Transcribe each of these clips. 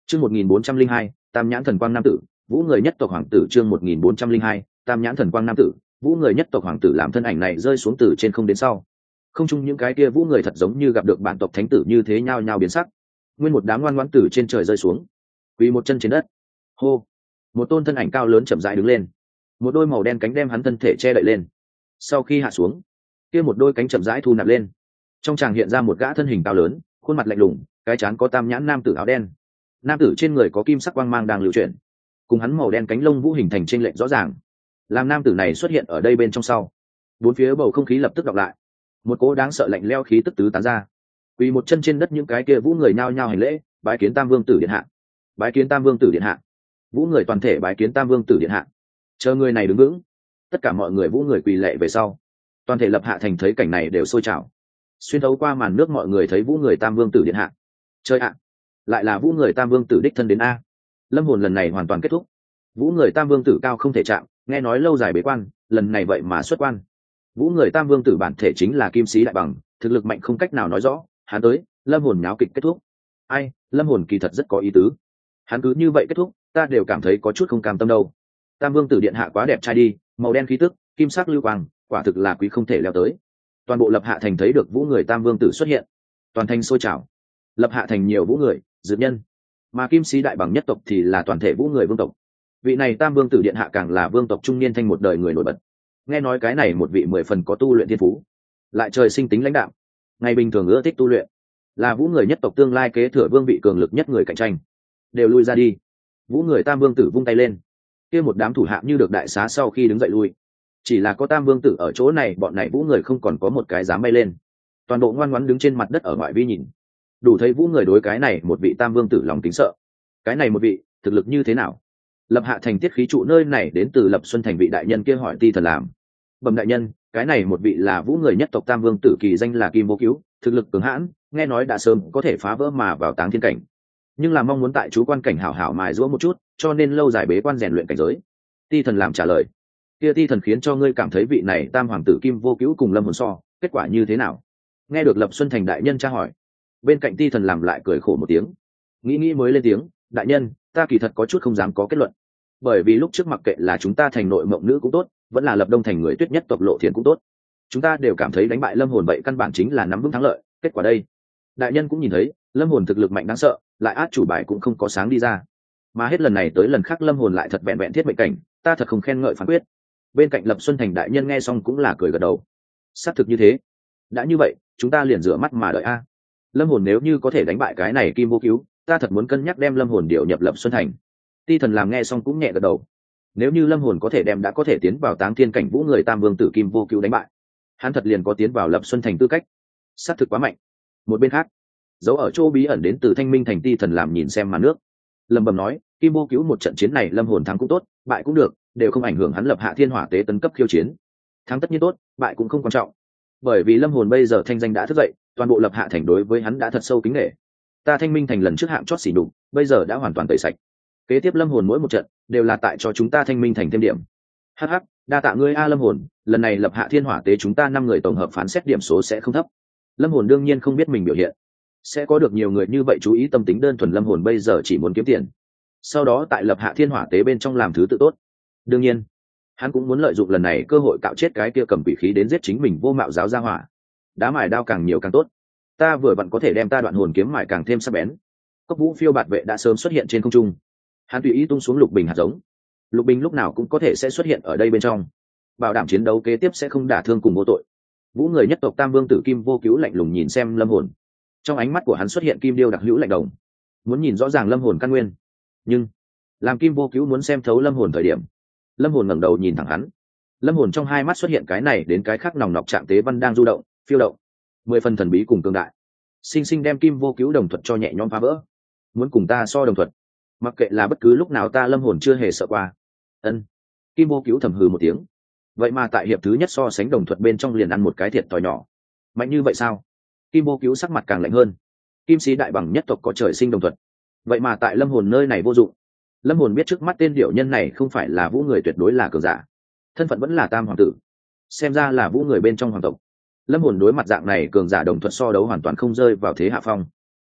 Chương 1402, Tam nhãn thần quang nam tử, Vũ người nhất tộc hoàng tử. Chương 1402, Tam nhãn thần quang nam tử, Vũ người nhất tộc hoàng tử. Làm thân ảnh này rơi xuống từ trên không đến sau, không chung những cái kia Vũ người thật giống như gặp được bản tộc thánh tử như thế, nhao nhao biến sắc. Nguyên một đám ngoan ngoãn từ trên trời rơi xuống, quỳ một chân trên đất. Hô! Một tôn thân ảnh cao lớn chậm rãi đứng lên, một đôi màu đen cánh đem hắn thân thể che đậy lên. Sau khi hạ xuống, kia một đôi cánh chậm rãi thu nạp lên. Trong tràng hiện ra một gã thân hình cao lớn, khuôn mặt lạnh lùng, cái trán có tam nhãn nam tử áo đen. Nam tử trên người có kim sắc quang mang đang lưu chuyển, cùng hắn màu đen cánh lông vũ hình thành trên lệnh rõ ràng. Làm nam tử này xuất hiện ở đây bên trong sau, bốn phía bầu không khí lập tức đọc lại, một cỗ đáng sợ lạnh lẽo khí tức tứ tán ra. Quỳ một chân trên đất những cái kia Vũ người nhao nhao hành lễ, bái kiến Tam vương tử điện hạ. Bái kiến Tam vương tử điện hạ. Vũ người toàn thể bái kiến Tam vương tử điện hạ. Chờ người này đứng vững, tất cả mọi người Vũ người quỳ lệ về sau, toàn thể lập hạ thành thấy cảnh này đều sôi trào. Xuyên thấu qua màn nước mọi người thấy Vũ người Tam vương tử điện hạ. Chơi ạ, lại là Vũ người Tam vương tử đích thân đến a. Lâm hồn lần này hoàn toàn kết thúc. Vũ người Tam vương tử cao không thể chạm, nghe nói lâu dài bế quan, lần này vậy mà xuất quan. Vũ người Tam vương tử bản thể chính là kim sĩ đại bằng, thực lực mạnh không cách nào nói rõ. Hắn tới, lâm hồn nháo kịch kết thúc. Ai, lâm hồn kỳ thật rất có ý tứ. Hắn cứ như vậy kết thúc, ta đều cảm thấy có chút không cam tâm đâu. Tam vương tử điện hạ quá đẹp trai đi, màu đen khí tức, kim sắc lưu quang, quả thực là quý không thể leo tới. Toàn bộ lập hạ thành thấy được Vũ người Tam vương tử xuất hiện, toàn thành sôi trào. Lập hạ thành nhiều Vũ người, dược nhân, mà kim sĩ đại bằng nhất tộc thì là toàn thể Vũ người vương tộc. Vị này Tam vương tử điện hạ càng là vương tộc trung niên thanh một đời người nổi bật. Nghe nói cái này một vị 10 phần có tu luyện thiên phú, lại trời sinh tính lãnh đạo, ngày bình thường ưa thích tu luyện, là Vũ người nhất tộc tương lai kế thừa vương vị cường lực nhất người cạnh tranh. Đều lui ra đi. Vũ người Tam vương tử vung tay lên, kia một đám thủ hạ như được đại xá sau khi đứng dậy lui. Chỉ là có Tam vương tử ở chỗ này, bọn này Vũ người không còn có một cái dám bay lên, toàn bộ ngoan ngoãn đứng trên mặt đất ở ngoại vi nhìn. Đủ thấy Vũ người đối cái này một vị Tam vương tử lòng kính sợ. Cái này một vị thực lực như thế nào? Lập hạ thành tiết khí trụ nơi này đến từ Lập Xuân thành vị đại nhân kia hỏi Ti Thần làm. Bẩm đại nhân, cái này một vị là Vũ người nhất tộc Tam vương tử, kỳ danh là Kim Vô Cứu, thực lực cường hãn, nghe nói đã sớm có thể phá vỡ mà vào Táng Thiên cảnh, nhưng là mong muốn tại chú quan cảnh hảo hảo mài giũa một chút, cho nên lâu dài bế quan rèn luyện cảnh giới. Ti Thần làm trả lời. Kia Ti Thần khiến cho ngươi cảm thấy vị này Tam hoàng tử Kim Vô Cứu cùng lâm hồn so, kết quả như thế nào? Nghe được Lập Xuân thành đại nhân tra hỏi, bên cạnh Ti Thần làm lại cười khổ một tiếng, nghĩ mới lên tiếng, đại nhân, ta kỳ thật có chút không dám có kết luận, bởi vì lúc trước mặc kệ là chúng ta thành nội mộng nữ cũng tốt, vẫn là Lập Đông thành người tuyết nhất tộc Lộ Thiền cũng tốt, chúng ta đều cảm thấy đánh bại lâm hồn vậy căn bản chính là nắm vững thắng lợi. Kết quả đây, đại nhân cũng nhìn thấy, lâm hồn thực lực mạnh đáng sợ, lại át chủ bài cũng không có sáng đi ra, mà hết lần này tới lần khác lâm hồn lại thật vẹn vẹn thiết mệnh cảnh, ta thật không khen ngợi phán quyết. Bên cạnh Lập Xuân thành đại nhân nghe xong cũng là cười gật đầu. Xác thực như thế. Đã như vậy, chúng ta liền rửa mắt mà đợi a. Lâm hồn nếu như có thể đánh bại cái này Kim Vô Cứu, ta thật muốn cân nhắc đem lâm hồn điều nhập Lập Xuân thành. Ti Thần làm nghe xong cũng nhẹ gật đầu. Nếu như lâm hồn có thể đem đã có thể tiến vào Táng Thiên cảnh Vũ người Tam vương tử Kim Vô Cứu đánh bại, hắn thật liền có tiến vào Lập Xuân thành tư cách. Xác thực quá mạnh. Một bên khác, dấu ở chỗ bí ẩn đến từ Thanh Minh thành Ti Thần làm nhìn xem màn nước, lẩm bẩm nói, Kim Vô Cứu một trận chiến này lâm hồn thắng cũng tốt, bại cũng được, đều không ảnh hưởng hắn lập hạ thiên hỏa tế tấn cấp khiêu chiến. Thắng tất nhiên tốt, bại cũng không quan trọng, bởi vì lâm hồn bây giờ thanh danh đã thức dậy, toàn bộ lập hạ thành đối với hắn đã thật sâu kính nể. Ta Thanh Minh thành lần trước hạng chót xỉ đục, bây giờ đã hoàn toàn tẩy sạch. Kế tiếp lâm hồn mỗi một trận đều là tại cho chúng ta Thanh Minh thành thêm điểm. Hh, đa tạ ngươi a lâm hồn, lần này lập hạ thiên hỏa tế chúng ta 5 người tổng hợp phán xét điểm số sẽ không thấp. Lâm hồn đương nhiên không biết mình biểu hiện sẽ có được nhiều người như vậy chú ý, tâm tính đơn thuần lâm hồn bây giờ chỉ muốn kiếm tiền, sau đó tại lập hạ thiên hỏa tế bên trong làm thứ tự tốt. Đương nhiên hắn cũng muốn lợi dụng lần này cơ hội cạo chết cái kia cầm quỷ khí đến giết chính mình vô mạo giáo gia hỏa. Đá mài đao càng nhiều càng tốt, ta vừa vặn có thể đem ta đoạn hồn kiếm mài càng thêm sắc bén. Cốc Vũ phiêu bạt vệ đã sớm xuất hiện trên không trung, hắn tùy ý tung xuống lục bình hạt giống. Lục bình lúc nào cũng có thể sẽ xuất hiện ở đây bên trong, bảo đảm chiến đấu kế tiếp sẽ không đả thương cùng vô tội. Vũ người nhất tộc Tam vương tử Kim Vô Cứu lạnh lùng nhìn xem lâm hồn, trong ánh mắt của hắn xuất hiện kim điêu đặc hữu lạnh đồng, muốn nhìn rõ ràng lâm hồn căn nguyên. Nhưng làm Kim Vô Cứu muốn xem thấu lâm hồn thời điểm, lâm hồn ngẩng đầu nhìn thẳng hắn. Lâm hồn trong hai mắt xuất hiện cái này đến cái khác nòng nọc trạng tế văn đang du động phiêu động, 10 phần thần bí cùng cường đại, sinh sinh đem Kim Vô Cứu đồng thuật cho nhẹ nhõm phá vỡ. Muốn cùng ta so đồng thuật, mặc kệ là bất cứ lúc nào ta lâm hồn chưa hề sợ qua. Ân. Kim Vô Cứu thầm hừ một tiếng. Vậy mà tại hiệp thứ nhất so sánh đồng thuật bên trong liền ăn một cái thiệt thòi nhỏ. Mạnh như vậy sao? Kim Vô Cứu sắc mặt càng lạnh hơn. Kim sĩ đại bằng nhất tộc có trời sinh đồng thuật, vậy mà tại lâm hồn nơi này vô dụng. Lâm hồn biết trước mắt tên điệu nhân này không phải là Vũ người tuyệt đối là cường giả, thân phận vẫn là Tam hoàng tử, xem ra là Vũ người bên trong hoàng tộc. Lâm hồn đối mặt dạng này cường giả đồng thuật so đấu hoàn toàn không rơi vào thế hạ phong.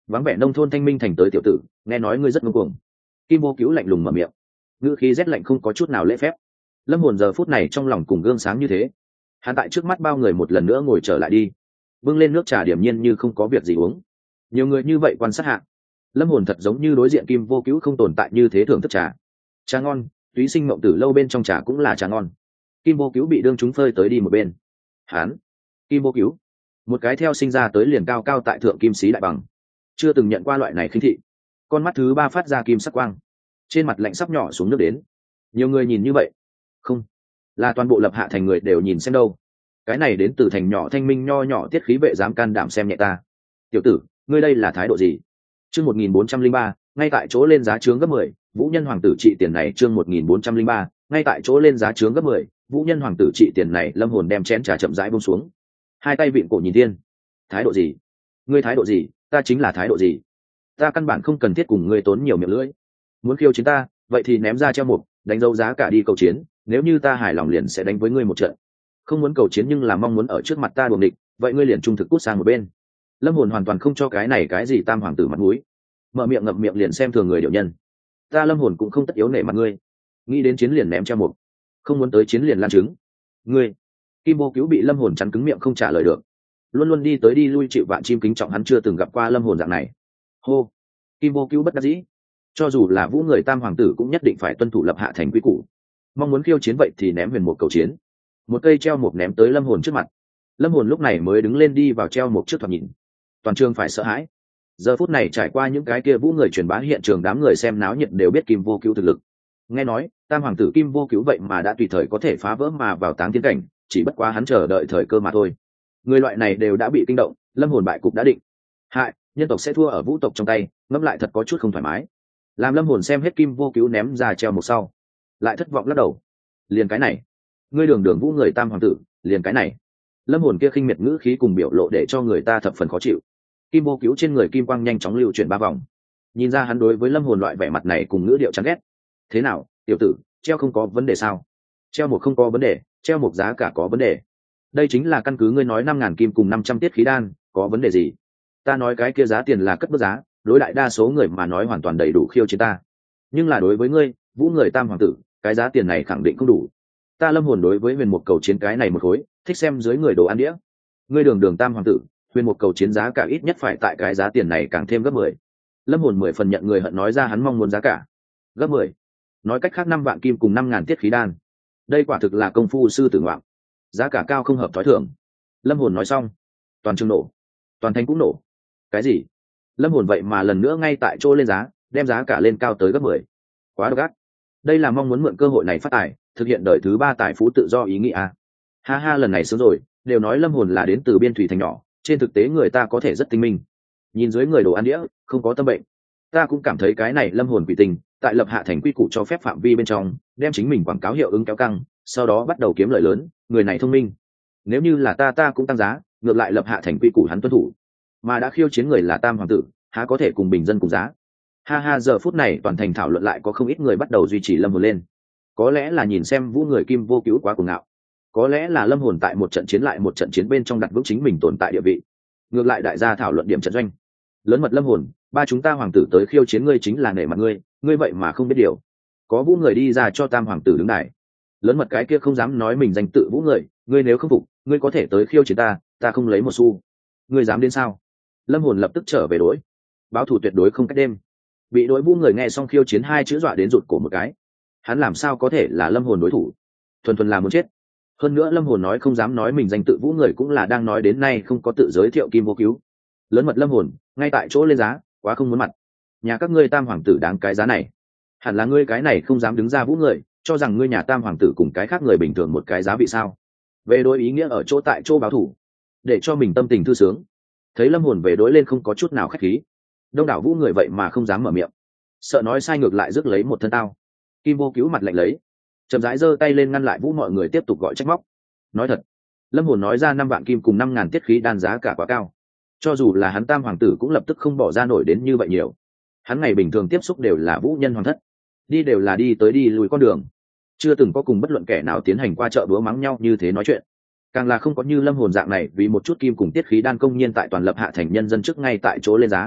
vắng vẻ nông thôn thanh minh thành tới tiểu tử, nghe nói ngươi rất ngông cuồng. Kim Vô Cứu lạnh lùng mở miệng, ngữ khí rét lạnh không có chút nào lễ phép. Lâm Hồn giờ phút này trong lòng cùng gương sáng như thế, hắn tại trước mắt bao người một lần nữa ngồi trở lại đi, bưng lên nước trà điềm nhiên như không có việc gì uống. Nhiều người như vậy quan sát hạ, Lâm Hồn thật giống như đối diện Kim Vô Cứu không tồn tại như thế, thưởng thức trà. Trà ngon, túy sinh mộng tử lâu bên trong trà cũng là trà ngon. Kim Vô Cứu bị đương chúng phơi tới đi một bên. Hắn, Kim Vô Cứu, một cái theo sinh ra tới liền cao cao tại thượng kim sĩ đại bằng, chưa từng nhận qua loại này khinh thị. Con mắt thứ ba phát ra kim sắc quang, trên mặt lạnh sắp nhỏ xuống nước đến. Nhiều người nhìn như vậy, không là toàn bộ Lập Hạ thành người đều nhìn xem đâu. Cái này đến từ thành nhỏ thanh minh nho nhỏ tiết khí vệ dám can đảm xem nhẹ ta. Tiểu tử, ngươi đây là thái độ gì? Chương 1403, ngay tại chỗ lên giá trướng gấp 10, Vũ Nhân hoàng tử trị tiền này. Chương 1403, ngay tại chỗ lên giá trướng gấp 10, Vũ Nhân hoàng tử trị tiền này. Lâm Hồn đem chén trà chậm rãi buông xuống, hai tay vịn cổ nhìn Thiên. Thái độ gì? Ngươi thái độ gì? Ta chính là thái độ gì? Ta căn bản không cần thiết cùng ngươi tốn nhiều miệng lưỡi. Muốn khiêu chiến ta, vậy thì ném ra treo mục, đánh dấu giá cả đi cầu chiến, nếu như ta hài lòng liền sẽ đánh với ngươi một trận. Không muốn cầu chiến nhưng là mong muốn ở trước mặt ta đuổi địch, vậy ngươi liền trung thực cút sang một bên. Lâm Hồn hoàn toàn không cho cái này cái gì tam hoàng tử mặt mũi, mở miệng ngậm miệng liền xem thường người điệu nhân. Ta Lâm Hồn cũng không tất yếu nể mặt ngươi, nghĩ đến chiến liền ném treo mục, không muốn tới chiến liền lan trứng. Ngươi, Kim Vô Cứu bị Lâm Hồn chắn cứng miệng không trả lời được, luôn luôn đi tới đi lui chịu vạn chim kính trọng, hắn chưa từng gặp qua Lâm Hồn dạng này. Hô, Kim Vô Cứu bất đắc dĩ, cho dù là Vũ người tam hoàng tử cũng nhất định phải tuân thủ Lập Hạ thành quy củ, mong muốn khiêu chiến vậy thì ném huyền một cầu chiến. Một cây treo mục ném tới Lâm Hồn trước mặt. Lâm Hồn lúc này mới đứng lên đi vào treo mục trước thoạt nhìn, toàn trường phải sợ hãi. Giờ phút này trải qua những cái kia Vũ người truyền bá, hiện trường đám người xem náo nhiệt đều biết Kim Vô Cứu thực lực. Nghe nói tam hoàng tử Kim Vô Cứu vậy mà đã tùy thời có thể phá vỡ mà vào táng thiên cảnh, chỉ bất quá hắn chờ đợi thời cơ mà thôi. Người loại này đều đã bị kinh động, Lâm Hồn bại cục đã định. Hại, nhân tộc sẽ thua ở Vũ tộc trong tay, ngẫm lại thật có chút không thoải mái. Làm Lâm Hồn xem hết Kim Vô Cứu ném ra treo một sau, lại thất vọng lắc đầu. Liền cái này, ngươi đường đường Vũ người tam hoàng tử, liền cái này. Lâm Hồn kia khinh miệt ngữ khí cùng biểu lộ để cho người ta thập phần khó chịu. Kim Vô Cứu trên người kim quang nhanh chóng lưu chuyển 3 vòng, nhìn ra hắn đối với Lâm Hồn loại vẻ mặt này cùng ngữ điệu chán ghét. Thế nào, tiểu tử, treo không có vấn đề sao? Treo một không có vấn đề, treo một giá cả có vấn đề. Đây chính là căn cứ ngươi nói 5.000 kim cùng 500 tiết khí đan, có vấn đề gì? Ta nói cái kia giá tiền là cất bước giá, đối đại đa số người mà nói hoàn toàn đầy đủ khiêu chiến ta. Nhưng là đối với ngươi, Vũ người tam hoàng tử, cái giá tiền này khẳng định không đủ. Ta Lâm Hồn đối với huyền một cầu chiến cái này một khối, thích xem dưới người đồ ăn đĩa. Ngươi đường đường tam hoàng tử, huyền một cầu chiến giá cả ít nhất phải tại cái giá tiền này càng thêm gấp 10. Lâm Hồn 10 phần nhận người hận nói ra hắn mong muốn giá cả gấp 10. Nói cách khác 5 vạn kim cùng 5.000 tiết khí đan. Đây quả thực là công phu sư tử ngoạm, giá cả cao không hợp thói thường. Lâm Hồn nói xong, toàn trường nổ, toàn thành cũng nổ. Cái gì? Lâm Hồn vậy mà lần nữa ngay tại chỗ lên giá, đem giá cả lên cao tới gấp 10. Quá độc ác. Đây là mong muốn mượn cơ hội này phát tài, thực hiện đời thứ 3 tài phú tự do ý nghĩ à? Ha ha, lần này sớm rồi, đều nói Lâm Hồn là đến từ biên thủy thành nhỏ, trên thực tế người ta có thể rất tinh minh. Nhìn dưới người đồ ăn đĩa, không có tâm bệnh. Ta cũng cảm thấy cái này Lâm Hồn quỷ tình, tại Lập Hạ thành quy củ cho phép phạm vi bên trong, đem chính mình quảng cáo hiệu ứng kéo căng, sau đó bắt đầu kiếm lợi lớn, người này thông minh. Nếu như là ta cũng tăng giá, ngược lại Lập Hạ thành quy củ hắn tuân thủ, mà đã khiêu chiến người là tam hoàng tử, há có thể cùng bình dân cùng giá? Ha ha, giờ phút này toàn thành thảo luận lại có không ít người bắt đầu duy trì Lâm Hồn lên. Có lẽ là nhìn xem Vũ người Kim Vô Cứu quá cuồng ngạo, có lẽ là Lâm Hồn tại một trận chiến lại một trận chiến bên trong đặt vững chính mình tồn tại địa vị. Ngược lại đại gia thảo luận điểm trận doanh. Lớn mật Lâm Hồn, ba chúng ta hoàng tử tới khiêu chiến ngươi chính là nể mặt ngươi, ngươi vậy mà không biết điều. Có Vũ người đi ra cho tam hoàng tử đứng đài. Lớn mật cái kia không dám nói mình danh tự Vũ người, ngươi nếu không phục, ngươi có thể tới khiêu chiến ta không lấy một xu. Ngươi dám đến sao? Lâm Hồn lập tức trở về đối. Báo thủ tuyệt đối không cách đêm. Bị đối Vũ người nghe xong khiêu chiến 2 chữ dọa đến rụt cổ một cái. Hắn làm sao có thể là Lâm Hồn đối thủ? Thuần thuần là muốn chết. Hơn nữa Lâm Hồn nói không dám nói mình danh tự Vũ người cũng là đang nói đến nay không có tự giới thiệu Kim Vô Cứu. Lớn mật Lâm Hồn, ngay tại chỗ lên giá, quá không muốn mặt. Nhà các ngươi tam hoàng tử đáng cái giá này. Hẳn là ngươi cái này không dám đứng ra Vũ người, cho rằng ngươi nhà tam hoàng tử cùng cái khác người bình thường một cái giá vị sao? Về đối ý nghĩa ở chỗ tại chỗ báo thủ, để cho mình tâm tình thư sướng. Thấy Lâm Hồn về đối lên không có chút nào khách khí, đông đảo Vũ người vậy mà không dám mở miệng, sợ nói sai ngược lại rước lấy một thân tao. Kim Vô Cứu mặt lạnh lấy, chậm rãi giơ tay lên ngăn lại Vũ mọi người tiếp tục gọi trách móc. Nói thật, Lâm Hồn nói ra 5 vạn kim cùng 5.000 tiết khí đan giá cả quá cao, cho dù là hắn tam hoàng tử cũng lập tức không bỏ ra nổi đến như vậy nhiều. Hắn ngày bình thường tiếp xúc đều là Vũ nhân hoàng thất, đi đều là đi tới đi lùi con đường, chưa từng có cùng bất luận kẻ nào tiến hành qua chợ búa mắng nhau như thế nói chuyện. Càng là không có như Lâm Hồn dạng này vì một chút kim cùng tiết khí đan công nhiên tại toàn Lập Hạ thành nhân dân trước ngay tại chỗ lên giá.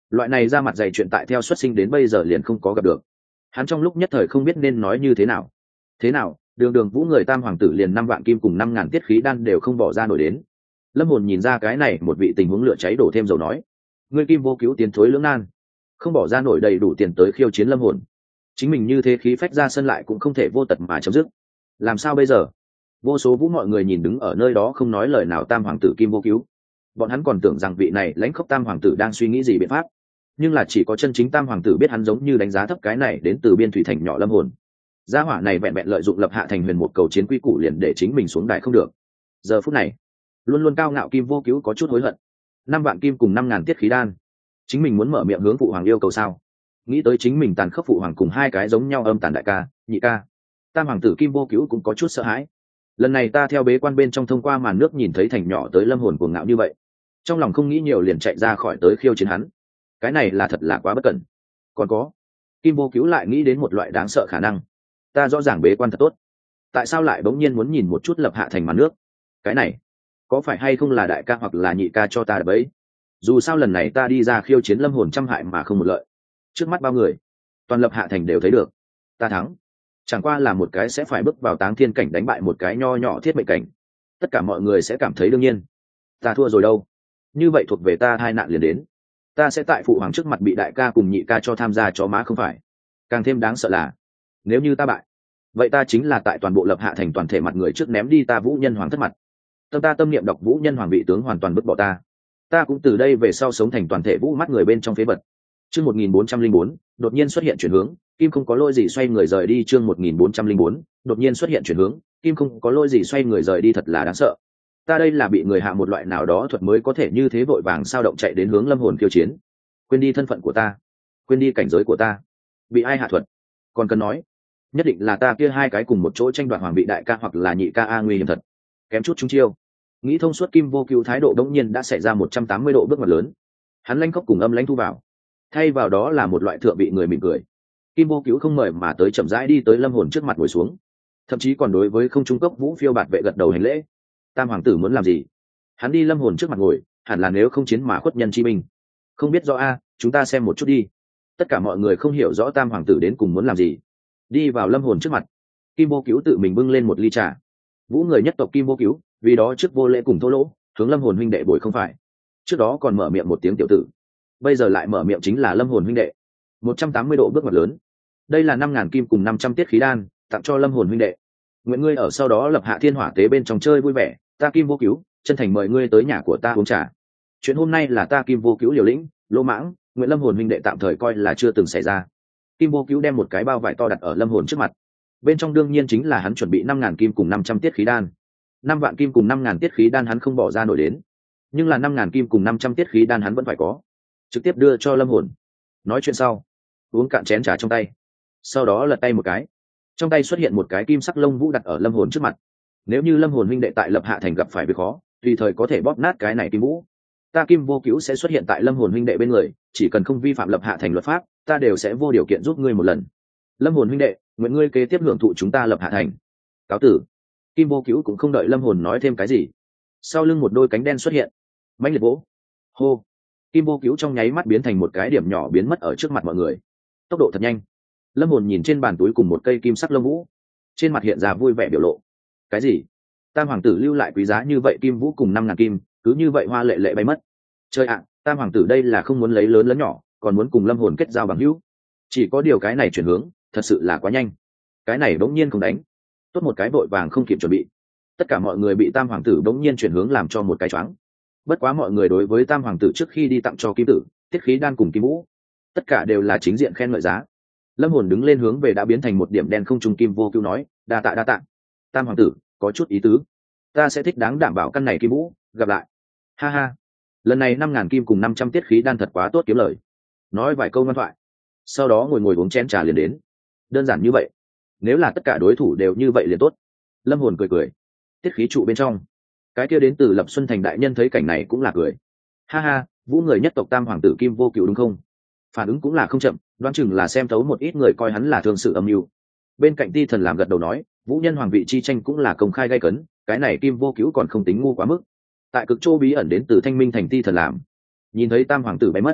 Loại này ra mặt dày chuyện tại theo xuất sinh đến bây giờ liền không có gặp được. Hắn trong lúc nhất thời không biết nên nói như thế nào. Thế nào, đường đường vũ người tam hoàng tử liền 5 vạn kim cùng 5.000 tiết khí đan đều không bỏ ra nổi đến. Lâm Hồn nhìn ra cái này một vị tình huống lửa cháy đổ thêm dầu nói, ngươi Kim Vô Cứu tiến thối lưỡng nan, không bỏ ra nổi đầy đủ tiền tới khiêu chiến Lâm Hồn, chính mình như thế khí phách ra sân lại cũng không thể vô tật mà chấm dứt. Làm sao bây giờ? Vô số vũ mọi người nhìn đứng ở nơi đó không nói lời nào tam hoàng tử Kim Vô Cứu, bọn hắn còn tưởng rằng vị này lãnh khốc tam hoàng tử đang suy nghĩ gì biện pháp, nhưng là chỉ có chân chính tam hoàng tử biết hắn giống như đánh giá thấp cái này đến từ biên thủy thành nhỏ Lâm Hồn. Gia hỏa này vẹn vẹn lợi dụng lập hạ thành huyền một cầu chiến quy củ liền để chính mình xuống đài không được. Giờ phút này luôn luôn cao ngạo Kim Vô Cứu có chút hối hận. 5 vạn kim cùng 5.000 tiết khí đan, chính mình muốn mở miệng hướng phụ hoàng yêu cầu sao? Nghĩ tới chính mình tàn khốc phụ hoàng cùng hai cái giống nhau âm tàn đại ca nhị ca, tam hoàng tử Kim Vô Cứu cũng có chút sợ hãi. Lần này ta theo bế quan bên trong thông qua màn nước nhìn thấy thành nhỏ tới Lâm Hồn cuồng ngạo như vậy, trong lòng không nghĩ nhiều liền chạy ra khỏi tới khiêu chiến hắn. Cái này là thật là quá bất cẩn. Còn có, Kim Vô Cứu lại nghĩ đến một loại đáng sợ khả năng. Ta rõ ràng bế quan thật tốt, tại sao lại bỗng nhiên muốn nhìn một chút lập hạ thành màn nước? Cái này có phải hay không là đại ca hoặc là nhị ca cho ta đập ấy? Dù sao lần này ta đi ra khiêu chiến Lâm Hồn trăm hại mà không một lợi, trước mắt bao người toàn lập hạ thành đều thấy được ta thắng, chẳng qua là một cái sẽ phải bước vào táng thiên cảnh đánh bại một cái nho nhỏ thiết mệnh cảnh, tất cả mọi người sẽ cảm thấy đương nhiên. Ta thua rồi đâu, như vậy thuộc về ta, hai nạn liền đến. Ta sẽ tại phụ hoàng trước mặt bị đại ca cùng nhị ca cho tham gia chó má không phải? Càng thêm đáng sợ là, nếu như ta bại, vậy ta chính là tại toàn bộ lập hạ thành toàn thể mặt người trước ném đi ta Vũ Nhân Hoàng thất mặt. Tâm niệm đọc Vũ Nhân Hoàng vị tướng hoàn toàn vứt bỏ ta. Ta cũng từ đây về sau sống thành toàn thể vũ mắt người bên trong phế vật. Chương 1404, đột nhiên xuất hiện chuyển hướng, Kim không có lỗi gì xoay người rời đi. Chương 1404, đột nhiên xuất hiện chuyển hướng, Kim không có lỗi gì xoay người rời đi, thật là đáng sợ. Ta đây là bị người hạ một loại nào đó thuật mới có thể như thế vội vàng sao động chạy đến hướng Lâm Hồn khiêu chiến. Quên đi thân phận của ta, quên đi cảnh giới của ta. Bị ai hạ thuật? Còn cần nói, nhất định là ta kia hai cái cùng một chỗ tranh đoạt hoàng vị đại ca hoặc là nhị ca a, nguy hiểm thật. Kém chút trúng chiêu. Nghĩ thông suốt Kim Vô Cứu thái độ đống nhiên đã xảy ra 180 độ bước ngoặt lớn. Hắn lanh khóc cùng âm lãnh thu vào, thay vào đó là một loại thượng vị người mỉm cười. Kim Vô Cứu không mời mà tới chậm rãi đi tới Lâm Hồn trước mặt ngồi xuống, thậm chí còn đối với không trung cấp vũ phiêu bạt vệ gật đầu hành lễ. Tam hoàng tử muốn làm gì? Hắn đi Lâm Hồn trước mặt ngồi, hẳn là nếu không chiến mà khuất nhân chi minh. Không biết rõ a, chúng ta xem một chút đi. Tất cả mọi người không hiểu rõ tam hoàng tử đến cùng muốn làm gì. Đi vào Lâm Hồn trước mặt, Kim Vô Cứu tự mình bưng lên một ly trà. Vũ người nhất tộc Kim Vô Cứu, vì đó trước vô lễ cùng thô lỗ, hướng Lâm Hồn huynh đệ bồi không phải. Trước đó còn mở miệng một tiếng tiểu tử, bây giờ lại mở miệng chính là Lâm Hồn huynh đệ. 180 độ bước ngoặt lớn. Đây là 5.000 kim cùng 500 tiết khí đan, tặng cho Lâm Hồn huynh đệ. Nguyện ngươi ở sau đó lập hạ thiên hỏa tế bên trong chơi vui vẻ, ta Kim Vô Cứu chân thành mời ngươi tới nhà của ta uống trà. Chuyện hôm nay là ta Kim Vô Cứu liều lĩnh, lỗ mãng, nguyện Lâm Hồn huynh đệ tạm thời coi là chưa từng xảy ra. Kim Vô Cứu đem một cái bao vải to đặt ở Lâm Hồn trước mặt. Bên trong đương nhiên chính là hắn chuẩn bị 5.000 kim cùng 500 tiết khí đan. 5 vạn kim cùng 5.000 tiết khí đan hắn không bỏ ra nổi đến, nhưng là 5.000 kim cùng 500 tiết khí đan hắn vẫn phải có, trực tiếp đưa cho Lâm Hồn. Nói chuyện sau, uống cạn chén trà trong tay, sau đó lật tay một cái, trong tay xuất hiện một cái kim sắc lông vũ đặt ở Lâm Hồn trước mặt. Nếu như Lâm Hồn huynh đệ tại lập hạ thành gặp phải việc khó, tùy thời có thể bóp nát cái này kim vũ, ta Kim Vô Cứu sẽ xuất hiện tại Lâm Hồn huynh đệ bên người, chỉ cần không vi phạm lập hạ thành luật pháp, ta đều sẽ vô điều kiện giúp ngươi một lần. Lâm Hồn huynh đệ, nguyện ngươi kế tiếp hưởng thụ chúng ta lập hạ thành. Cáo tử. Kim Vô Cứu cũng không đợi Lâm Hồn nói thêm cái gì, sau lưng một đôi cánh đen xuất hiện, mãnh liệt vỗ. Hô. Kim Vô Cứu trong nháy mắt biến thành một cái điểm nhỏ biến mất ở trước mặt mọi người, tốc độ thật nhanh. Lâm Hồn nhìn trên bàn túi cùng một cây kim sắc lông vũ, trên mặt hiện ra vui vẻ biểu lộ. Cái gì? Tam hoàng tử lưu lại quý giá như vậy kim vũ cùng 5.000 kim, cứ như vậy hoa lệ lệ bay mất. Chơi ạ, tam hoàng tử đây là không muốn lấy lớn lớn nhỏ, còn muốn cùng Lâm Hồn kết giao bằng hữu. Chỉ có điều cái này chuyển hướng, thật sự là quá nhanh. Cái này bỗng nhiên không đánh, tốt một cái vội vàng không kịp chuẩn bị. Tất cả mọi người bị tam hoàng tử bỗng nhiên chuyển hướng làm cho một cái choáng. Bất quá mọi người đối với tam hoàng tử trước khi đi tặng cho kim tử, tiết khí đan cùng kim vũ, tất cả đều là chính diện khen ngợi giá. Lâm Hồn đứng lên hướng về đã biến thành một điểm đen không trung Kim Vô Cứu nói, đa tạ đa tạ. Tam hoàng tử có chút ý tứ, ta sẽ thích đáng đảm bảo căn này kim vũ, gặp lại. Ha ha, lần này 5.000 kim cùng 500 tiết khí đan thật quá tốt kiếm lời. Nói vài câu ngoan thoại, sau đó ngồi uống chén trà liền đến. Đơn giản như vậy, nếu là tất cả đối thủ đều như vậy liền tốt. Lâm Hồn cười cười. Tiết khí trụ bên trong, cái kia đến từ Lập Xuân Thành đại nhân thấy cảnh này cũng là cười. Ha ha, Vũ người nhất tộc tam hoàng tử Kim Vô Cứu đúng không? Phản ứng cũng là không chậm, đoán chừng là xem thấu một ít người coi hắn là thương sự âm mưu. Bên cạnh Ti Thần làm gật đầu nói, Vũ nhân hoàng vị chi tranh cũng là công khai gay cấn, cái này Kim Vô Cứu còn không tính ngu quá mức. Tại cực châu bí ẩn đến từ Thanh Minh thành Ti Thần làm, nhìn thấy tam hoàng tử bay mất,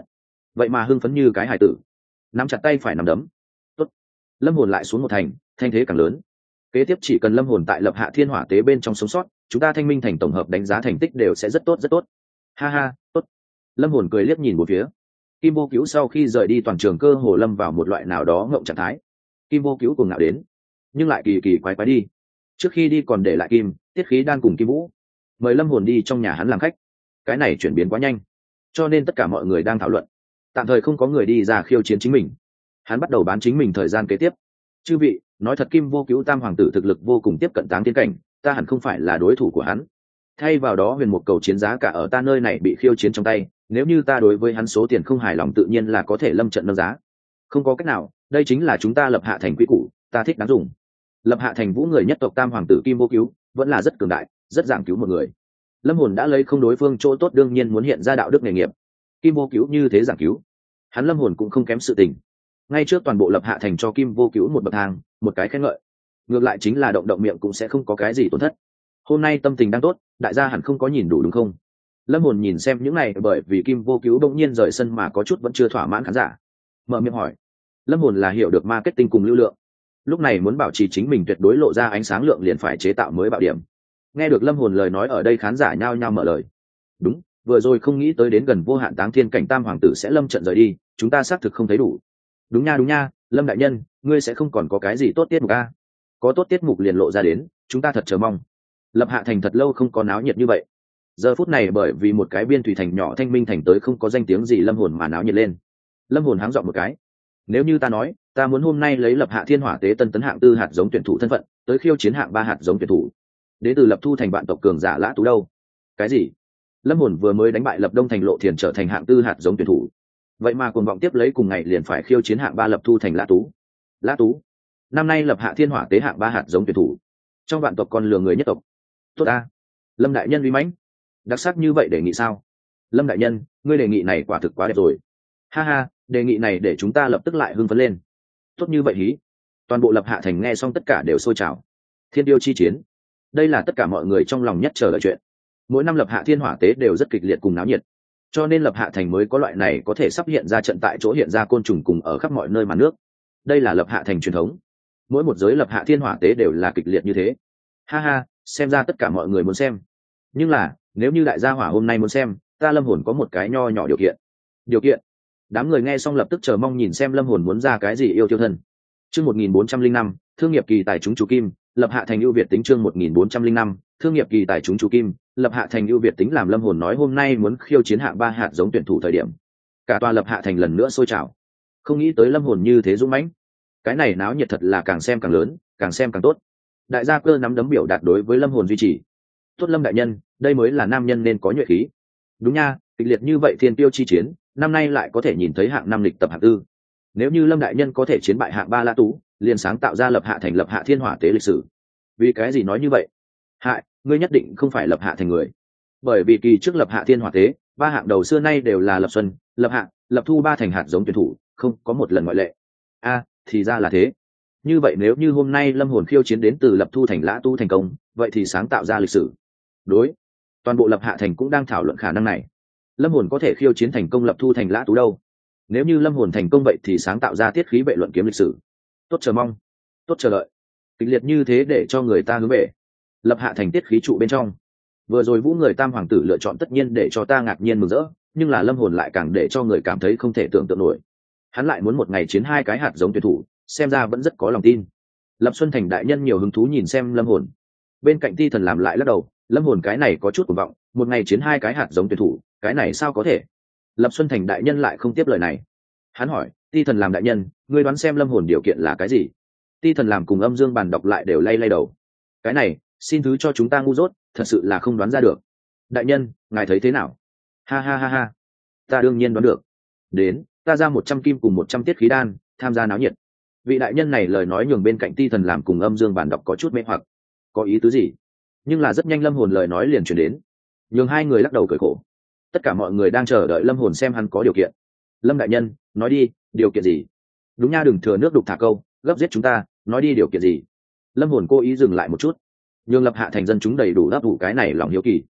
vậy mà hưng phấn như cái hải tử, nắm chặt tay phải nắm đấm. Tốt. Lâm hồn lại xuống một thành, thanh thế càng lớn. Kế tiếp chỉ cần lâm hồn tại lập hạ thiên hỏa tế bên trong sống sót, chúng ta thanh minh thành tổng hợp đánh giá thành tích đều sẽ rất tốt rất tốt. Ha ha, tốt. Lâm hồn cười liếc nhìn một phía. Kim vô cứu sau khi rời đi toàn trường cơ hồ lâm vào một loại nào đó ngộng trạng thái. Kim vô cứu cùng nào đến, nhưng lại kỳ kỳ quái quái đi. Trước khi đi còn để lại kim tiết khí đan cùng kim vũ, mời lâm hồn đi trong nhà hắn làm khách. Cái này chuyển biến quá nhanh, cho nên tất cả mọi người đang thảo luận, tạm thời không có người đi ra khiêu chiến chính mình. Hắn bắt đầu bán chính mình thời gian kế tiếp. Chư vị, nói thật Kim vô cứu tam hoàng tử thực lực vô cùng tiếp cận táng thiên cảnh, ta hẳn không phải là đối thủ của hắn. Thay vào đó huyền một cầu chiến giá cả ở ta nơi này bị khiêu chiến trong tay, nếu như ta đối với hắn số tiền không hài lòng tự nhiên là có thể lâm trận nâng giá. Không có cách nào, đây chính là chúng ta lập hạ thành quy củ, ta thích đáng dùng. Lập hạ thành vũ người nhất tộc tam hoàng tử Kim vô cứu vẫn là rất cường đại, rất giảng cứu một người. Lâm hồn đã lấy không đối phương chỗ tốt đương nhiên muốn hiện ra đạo đức nghề nghiệp. Kim vô cứu như thế giảng cứu, hắn lâm hồn cũng không kém sự tình. Ngay trước toàn bộ lập hạ thành cho Kim vô cứu một bậc thang, một cái khen ngợi. Ngược lại chính là động động miệng cũng sẽ không có cái gì tổn thất. Hôm nay tâm tình đang tốt, đại gia hẳn không có nhìn đủ đúng không? Lâm hồn nhìn xem những này bởi vì Kim vô cứu bỗng nhiên rời sân mà có chút vẫn chưa thỏa mãn khán giả, mở miệng hỏi. Lâm hồn là hiểu được marketing cùng lưu lượng, lúc này muốn bảo trì chính mình tuyệt đối lộ ra ánh sáng lượng liền phải chế tạo mới bạo điểm. Nghe được lâm hồn lời nói ở đây khán giả nhao nhao mở lời. Đúng, vừa rồi không nghĩ tới đến gần vô hạn táng thiên cảnh tam hoàng tử sẽ lâm trận rời đi, chúng ta xác thực không thấy đủ. Đúng nha, Lâm đại nhân, ngươi sẽ không còn có cái gì tốt tiết mục a? Có tốt tiết mục liền lộ ra đến, chúng ta thật chờ mong. Lập hạ thành thật lâu không có náo nhiệt như vậy. Giờ phút này bởi vì một cái biên thủy thành nhỏ thanh minh thành tới không có danh tiếng gì lâm hồn mà náo nhiệt lên. Lâm hồn háng dọn một cái. Nếu như ta nói, ta muốn hôm nay lấy lập hạ thiên hỏa tế tân tấn hạng 4 hạt giống tuyển thủ thân phận, tới khiêu chiến hạng 3 hạt giống tuyển thủ. Đến từ lập thu thành bạn tộc cường giả Lã Tú đâu? Cái gì? Lâm hồn vừa mới đánh bại lập đông thành lộ thiền trở thành hạng 4 hạt giống tuyển thủ, vậy mà cuồng vọng tiếp lấy cùng ngày liền phải khiêu chiến hạng 3 lập thu thành Lã Tú. Lã Tú năm nay lập hạ thiên hỏa tế hạng 3 hạt giống tuyển thủ, trong vạn tộc còn lừa người nhất tộc. Tốt ta, Lâm đại nhân uy mãnh, đặc sắc như vậy đề nghị sao? Lâm đại nhân, ngươi đề nghị này quả thực quá đẹp rồi. Ha ha, đề nghị này để chúng ta lập tức lại hưng phấn lên. Tốt như vậy hí. Toàn bộ lập hạ thành nghe xong tất cả đều sôi trào. Thiên tiêu chi chiến, đây là tất cả mọi người trong lòng nhất chờ đợi chuyện. Mỗi năm lập hạ thiên hỏa tế đều rất kịch liệt cùng náo nhiệt, cho nên lập hạ thành mới có loại này có thể sắp hiện ra trận tại chỗ hiện ra côn trùng cùng ở khắp mọi nơi màn nước. Đây là lập hạ thành truyền thống, mỗi một giới lập hạ thiên hỏa tế đều là kịch liệt như thế. Ha ha, xem ra tất cả mọi người muốn xem. Nhưng là nếu như đại gia hỏa hôm nay muốn xem, ta lâm hồn có một cái nho nhỏ điều kiện. Điều kiện? Đám người nghe xong lập tức chờ mong nhìn xem lâm hồn muốn ra cái gì yêu tiêu thân. Chương 1405, thương nghiệp kỳ tài chúng chủ kim, lập hạ thành ưu việt tính. Chương 1405, thương nghiệp kỳ tài chúng chủ kim, lập hạ thành ưu việt tính. Làm lâm hồn nói hôm nay muốn khiêu chiến hạng 3 hạt giống tuyển thủ thời điểm, cả tòa lập hạ thành lần nữa sôi trào. Không nghĩ tới lâm hồn như thế dũng mãnh, cái này náo nhiệt thật là càng xem càng lớn, càng xem càng tốt. Đại gia cơ nắm đấm biểu đạt đối với lâm hồn duy trì. Tốt Lâm đại nhân, đây mới là nam nhân nên có nhuệ khí. Đúng nha, kịch liệt như vậy thiên tiêu chi chiến, năm nay lại có thể nhìn thấy hạng 5 lịch tập hạng 4. Nếu như Lâm đại nhân có thể chiến bại hạng 3 Lã Tú, liền sáng tạo ra lập hạ thành lập hạ thiên hỏa tế lịch sử. Vì cái gì nói như vậy? Hại, ngươi nhất định không phải lập hạ thành người. Bởi vì kỳ trước lập hạ thiên hỏa tế, 3 hạng đầu xưa nay đều là lập xuân, lập hạ, lập thu 3 thành hạt giống tuyển thủ, không có một lần ngoại lệ. A, thì ra là thế. Như vậy nếu như hôm nay lâm hồn khiêu chiến đến từ lập thu thành Lã Tú thành công, vậy thì sáng tạo ra lịch sử. Đối, toàn bộ lập hạ thành cũng đang thảo luận khả năng này. Lâm hồn có thể khiêu chiến thành công lập thu thành Lã Tú đâu? Nếu như lâm hồn thành công vậy thì sáng tạo ra tiết khí vệ luận kiếm lịch sử. Tốt chờ mong, tốt chờ đợi, kịch liệt như thế để cho người ta hướng về. Lập hạ thành tiết khí trụ bên trong, vừa rồi vũ người tam hoàng tử lựa chọn tất nhiên để cho ta ngạc nhiên mừng rỡ, nhưng là lâm hồn lại càng để cho người cảm thấy không thể tưởng tượng nổi. Hắn lại muốn một ngày chiến 2 cái hạt giống tuyển thủ, xem ra vẫn rất có lòng tin. Lập Xuân Thành đại nhân nhiều hứng thú nhìn xem lâm hồn. Bên cạnh Ti Thần làm lại lắc đầu, lâm hồn cái này có chút cuồng vọng, một ngày chiến 2 cái hạt giống tuyển thủ, cái này sao có thể? Lập Xuân Thành đại nhân lại không tiếp lời này. Hắn hỏi, Ti Thần làm đại nhân, ngươi đoán xem lâm hồn điều kiện là cái gì? Ti Thần làm cùng Âm Dương Bàn đọc lại đều lay lay đầu. Cái này, xin thứ cho chúng ta ngu dốt, thật sự là không đoán ra được. Đại nhân, ngài thấy thế nào? Ha ha ha ha, ta đương nhiên đoán được. Đến, ta ra 100 kim cùng 100 tiết khí đan, tham gia náo nhiệt. Vị đại nhân này lời nói nhường bên cạnh Ti Thần làm cùng Âm Dương Bàn đọc có chút mê hoặc. Có ý tứ gì? Nhưng là rất nhanh lâm hồn lời nói liền chuyển đến, nhường hai người lắc đầu cười khổ. Tất cả mọi người đang chờ đợi lâm hồn xem hắn có điều kiện. Lâm đại nhân, nói đi, điều kiện gì? Đúng nha, đừng thừa nước đục thả câu, gấp giết chúng ta, nói đi điều kiện gì? Lâm hồn cố ý dừng lại một chút, nhường lập hạ thành dân chúng đầy đủ đáp đủ cái này lòng hiếu kỳ.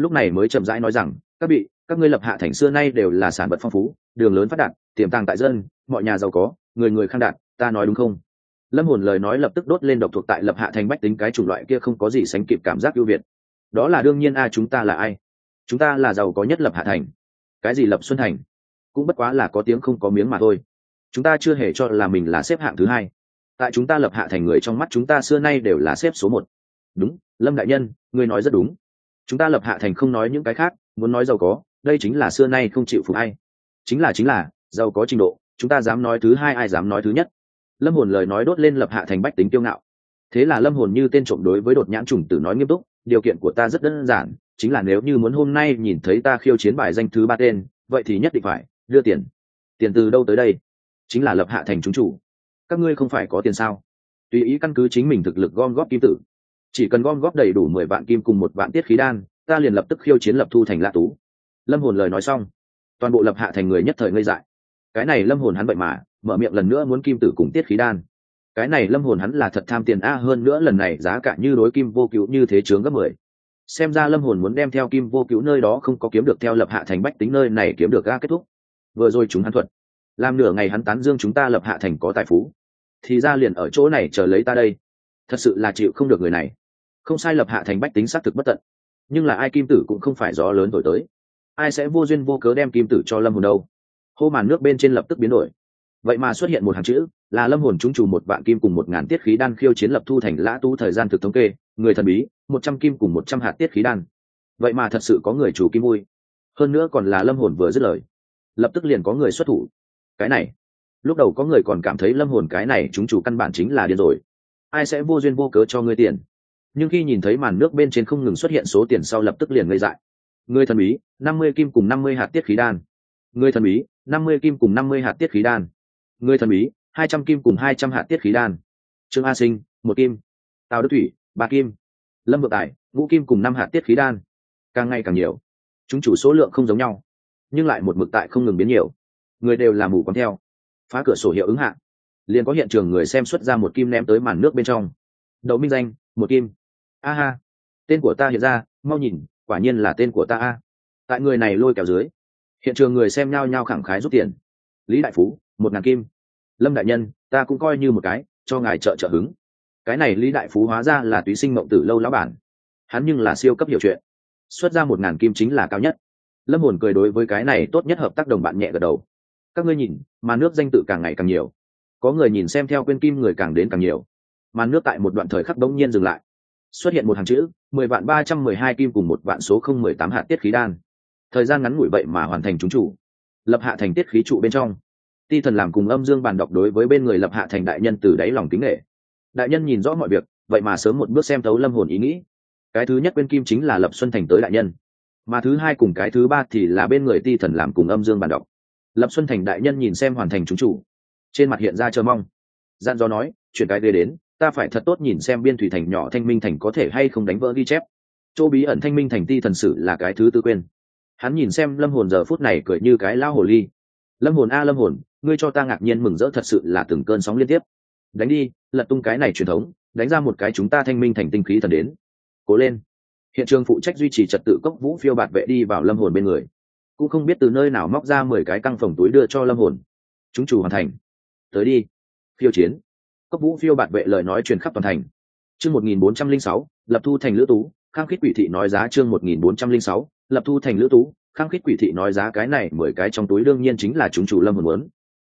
lúc này mới chậm rãi nói rằng các ngươi lập hạ thành xưa nay đều là sản vật phong phú, đường lớn phát đạt, tiềm tàng tại dân, mọi nhà giàu có, người người khang đạt, ta nói đúng không? Lâm Hồn lời nói lập tức đốt lên độc thuộc tại lập hạ thành bách tính cái chủng loại kia không có gì sánh kịp cảm giác ưu việt. Đó là đương nhiên. Chúng ta là ai? Chúng ta là giàu có nhất lập hạ thành. Cái gì lập Xuân Thành? Cũng bất quá là có tiếng không có miếng mà thôi. Chúng ta chưa hề cho là mình là xếp hạng thứ hai. Tại chúng ta lập hạ thành người trong mắt chúng ta xưa nay đều là xếp số một. Đúng, Lâm đại nhân, ngươi nói rất đúng. Chúng ta lập hạ thành không nói những cái khác, muốn nói giàu có, đây chính là xưa nay không chịu phục ai. Chính là giàu có trình độ, chúng ta dám nói thứ hai ai dám nói thứ nhất. Lâm Hồn lời nói đốt lên lập hạ thành bách tính kiêu ngạo. Thế là Lâm Hồn như tên trộm đối với đột nhãn trùng tử nói nghiêm túc, điều kiện của ta rất đơn giản, chính là nếu như muốn hôm nay nhìn thấy ta khiêu chiến bài danh thứ 3 tên, vậy thì nhất định phải đưa tiền. Tiền từ đâu tới đây? Chính là lập hạ thành chúng chủ. Các ngươi không phải có tiền sao? Tùy ý căn cứ chính mình thực lực gom góp kim tử, chỉ cần gom góp đầy đủ 10 vạn kim cùng 1 vạn tiết khí đan, ta liền lập tức khiêu chiến lập thu thành Lã Tú. Lâm Hồn lời nói xong, toàn bộ lập hạ thành người nhất thời ngây dại. Cái này Lâm Hồn hắn vậy mà mở miệng lần nữa muốn kim tử cùng tiết khí đan. Cái này Lâm Hồn hắn là thật tham tiền hơn nữa lần này giá cả như đối kim vô cứu như thế chướng gấp 10. Xem ra Lâm Hồn muốn đem theo kim vô cứu nơi đó không có kiếm được theo lập hạ thành bách tính nơi này kiếm được kết thúc. Vừa rồi chúng hắn thuật làm nửa ngày hắn tán dương chúng ta lập hạ thành có tài phú, thì ra liền ở chỗ này chờ lấy ta đây. Thật sự là chịu không được người này. Không sai, lập hạ thành bách tính xác thực bất tận, nhưng là ai kim tử cũng không phải gió lớn thổi tới, ai sẽ vô duyên vô cớ đem kim tử cho Lâm Hồn đâu. Hô màn nước bên trên lập tức biến đổi, vậy mà xuất hiện một hàng chữ là Lâm Hồn chúng chủ 1 vạn kim cùng 1000 tiết khí đan khiêu chiến lập thu thành Lã Tú. Thời gian thực thống kê, người thần bí 100 kim cùng 100 hạt tiết khí đan. Vậy mà thật sự có người chủ kim vui, hơn nữa còn là Lâm Hồn vừa dứt lời lập tức liền có người xuất thủ. Cái này lúc đầu có người còn cảm thấy Lâm Hồn cái này chúng chủ căn bản chính là điên rồi, ai sẽ vô duyên vô cớ cho ngươi tiền. Nhưng khi nhìn thấy màn nước bên trên không ngừng xuất hiện số tiền sau lập tức liền ngây dại. Người thần bí 50 kim cùng 50 hạt tiết khí đan. Người thần bí 50 kim cùng 50 hạt tiết khí đan. Người thần bí 200 kim cùng 200 hạt tiết khí đan. Trương A Sinh 1 kim, Tào Đức Thủy 3 kim, Lâm Vượng Tài 5 kim cùng 5 hạt tiết khí đan. Càng ngày càng nhiều, chúng chủ số lượng không giống nhau nhưng lại một mực tại không ngừng biến nhiều. Người đều là mù quáng theo, phá cửa sổ hiệu ứng hạ liền có hiện trường người xem xuất ra 1 kim ném tới màn nước bên trong. Đậu minh danh 1 kim. Ha, tên của ta hiện ra, mau nhìn, quả nhiên là tên của ta Tại người này lôi kéo dưới, hiện trường người xem nhao nhao khẳng khái rút tiền. Lý đại phú 1000 kim. Lâm đại nhân, ta cũng coi như một cái cho ngài trợ hứng. Cái này Lý đại phú hóa ra là Túy Sinh Mộng Tử Lâu lão bản, hắn nhưng là siêu cấp hiểu chuyện, xuất ra 1000 kim chính là cao nhất. Lâm Hồn cười đối với cái này tốt nhất hợp tác đồng bạn nhẹ gật đầu. Các ngươi nhìn, màn nước danh tự càng ngày càng nhiều, có người nhìn xem theo quên kim người càng đến càng nhiều. Màn nước tại một đoạn thời khắc bỗng nhiên dừng lại, xuất hiện một hàng chữ 10.312 kim cùng 1 vạn số 018 hạt tiết khí đan. Thời gian ngắn ngủi vậy mà hoàn thành chúng chủ lập hạ thành tiết khí trụ bên trong. Ti thần làm cùng âm dương bàn đọc đối với bên người lập hạ thành đại nhân từ đáy lòng kính nghệ. Đại nhân nhìn rõ mọi việc, vậy mà sớm một bước xem thấu Lâm Hồn ý nghĩ. Cái thứ nhất bên kim chính là Lập Xuân Thành tới đại nhân, mà thứ hai cùng cái thứ ba thì là bên người ti thần làm cùng âm dương bàn đọc. Lập Xuân Thành đại nhân nhìn xem hoàn thành chúng chủ, trên mặt hiện ra chờ mong, dặn dò nói chuyển cái ghế đến, ta phải thật tốt nhìn xem biên thủy thành nhỏ Thanh Minh Thành có thể hay không đánh vỡ ghi chép. Chỗ bí ẩn Thanh Minh Thành ti thần sử là cái thứ tư quên. Hắn nhìn xem Lâm Hồn giờ phút này cười như cái lao hồ ly. Lâm Hồn Lâm Hồn, ngươi cho ta ngạc nhiên mừng rỡ thật sự là từng cơn sóng liên tiếp. Đánh đi, lật tung cái này truyền thống, đánh ra một cái chúng ta Thanh Minh Thành tinh khí thần đến. Cố lên. Hiện trường phụ trách duy trì trật tự Cốc Vũ Phiêu bạt vệ đi vào Lâm Hồn bên người, cũng không biết từ nơi nào móc ra 10 cái căng phòng túi đưa cho Lâm Hồn. Chúng chủ hoàn thành, tới đi, phiêu chiến. Cốc Vũ Phiêu bạt vệ lời nói truyền khắp toàn thành. Chương 1406, Lập Thu Thành Lữ Tú, Khang Khít Quỷ Thị nói giá. Chương 1406, Lập Thu Thành Lữ Tú, Khang Khít Quỷ Thị nói giá. Cái này 10 cái trong túi đương nhiên chính là chúng chủ Lâm Hồn muốn.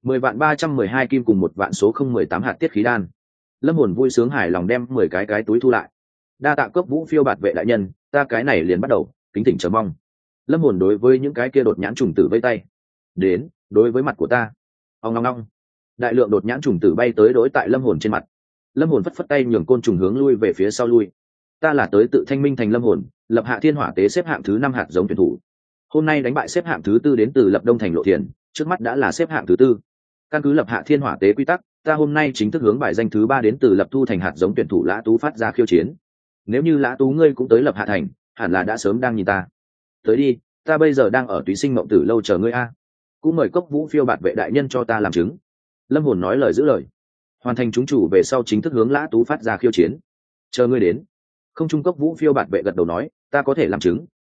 10.312 kim cùng 1 vạn số 018 hạt tiết khí đan. Lâm Hồn vui sướng hài lòng đem 10 cái túi thu lại. Đa tạ Cốc Vũ Phiêu bạt vệ đại nhân, ta cái này liền bắt đầu, kính thỉnh chờ mong. Lâm Hồn đối với những cái kia đột nhãn trùng tử vây tay. Đến, đối với mặt của ta. Ong ong ong. Đại lượng đột nhãn trùng tử bay tới đối tại Lâm Hồn trên mặt. Lâm Hồn phất phất tay nhường côn trùng hướng lui về phía sau lui. Ta là tới tự Thanh Minh Thành Lâm Hồn, lập Hạ Thiên Hỏa Tế xếp hạng thứ 5 hạt giống tuyển thủ. Hôm nay đánh bại xếp hạng thứ 4 đến từ Lập Đông Thành Lộ Thiền, trước mắt đã là xếp hạng thứ 4. Căn cứ lập Hạ Thiên Hỏa Tế quy tắc, ta hôm nay chính thức hướng bài danh thứ 3 đến từ Lập Thu Thành hạt giống tuyển thủ Lã Tú phát ra khiêu chiến. Nếu như Lã Tú ngươi cũng tới Lập Hạ Thành, hẳn là đã sớm đang nhìn ta. Tới đi, ta bây giờ đang ở Túy Sinh Mộng Tử Lâu chờ ngươi a. Cũng mời Cốc Vũ Phiêu bạt vệ đại nhân cho ta làm chứng. Lâm Hồn nói lời giữ lời, hoàn thành chúng chủ về sau chính thức hướng Lã Tú phát ra khiêu chiến. Chờ ngươi đến. Không trung Cốc Vũ Phiêu bạt vệ gật đầu nói, ta có thể làm chứng,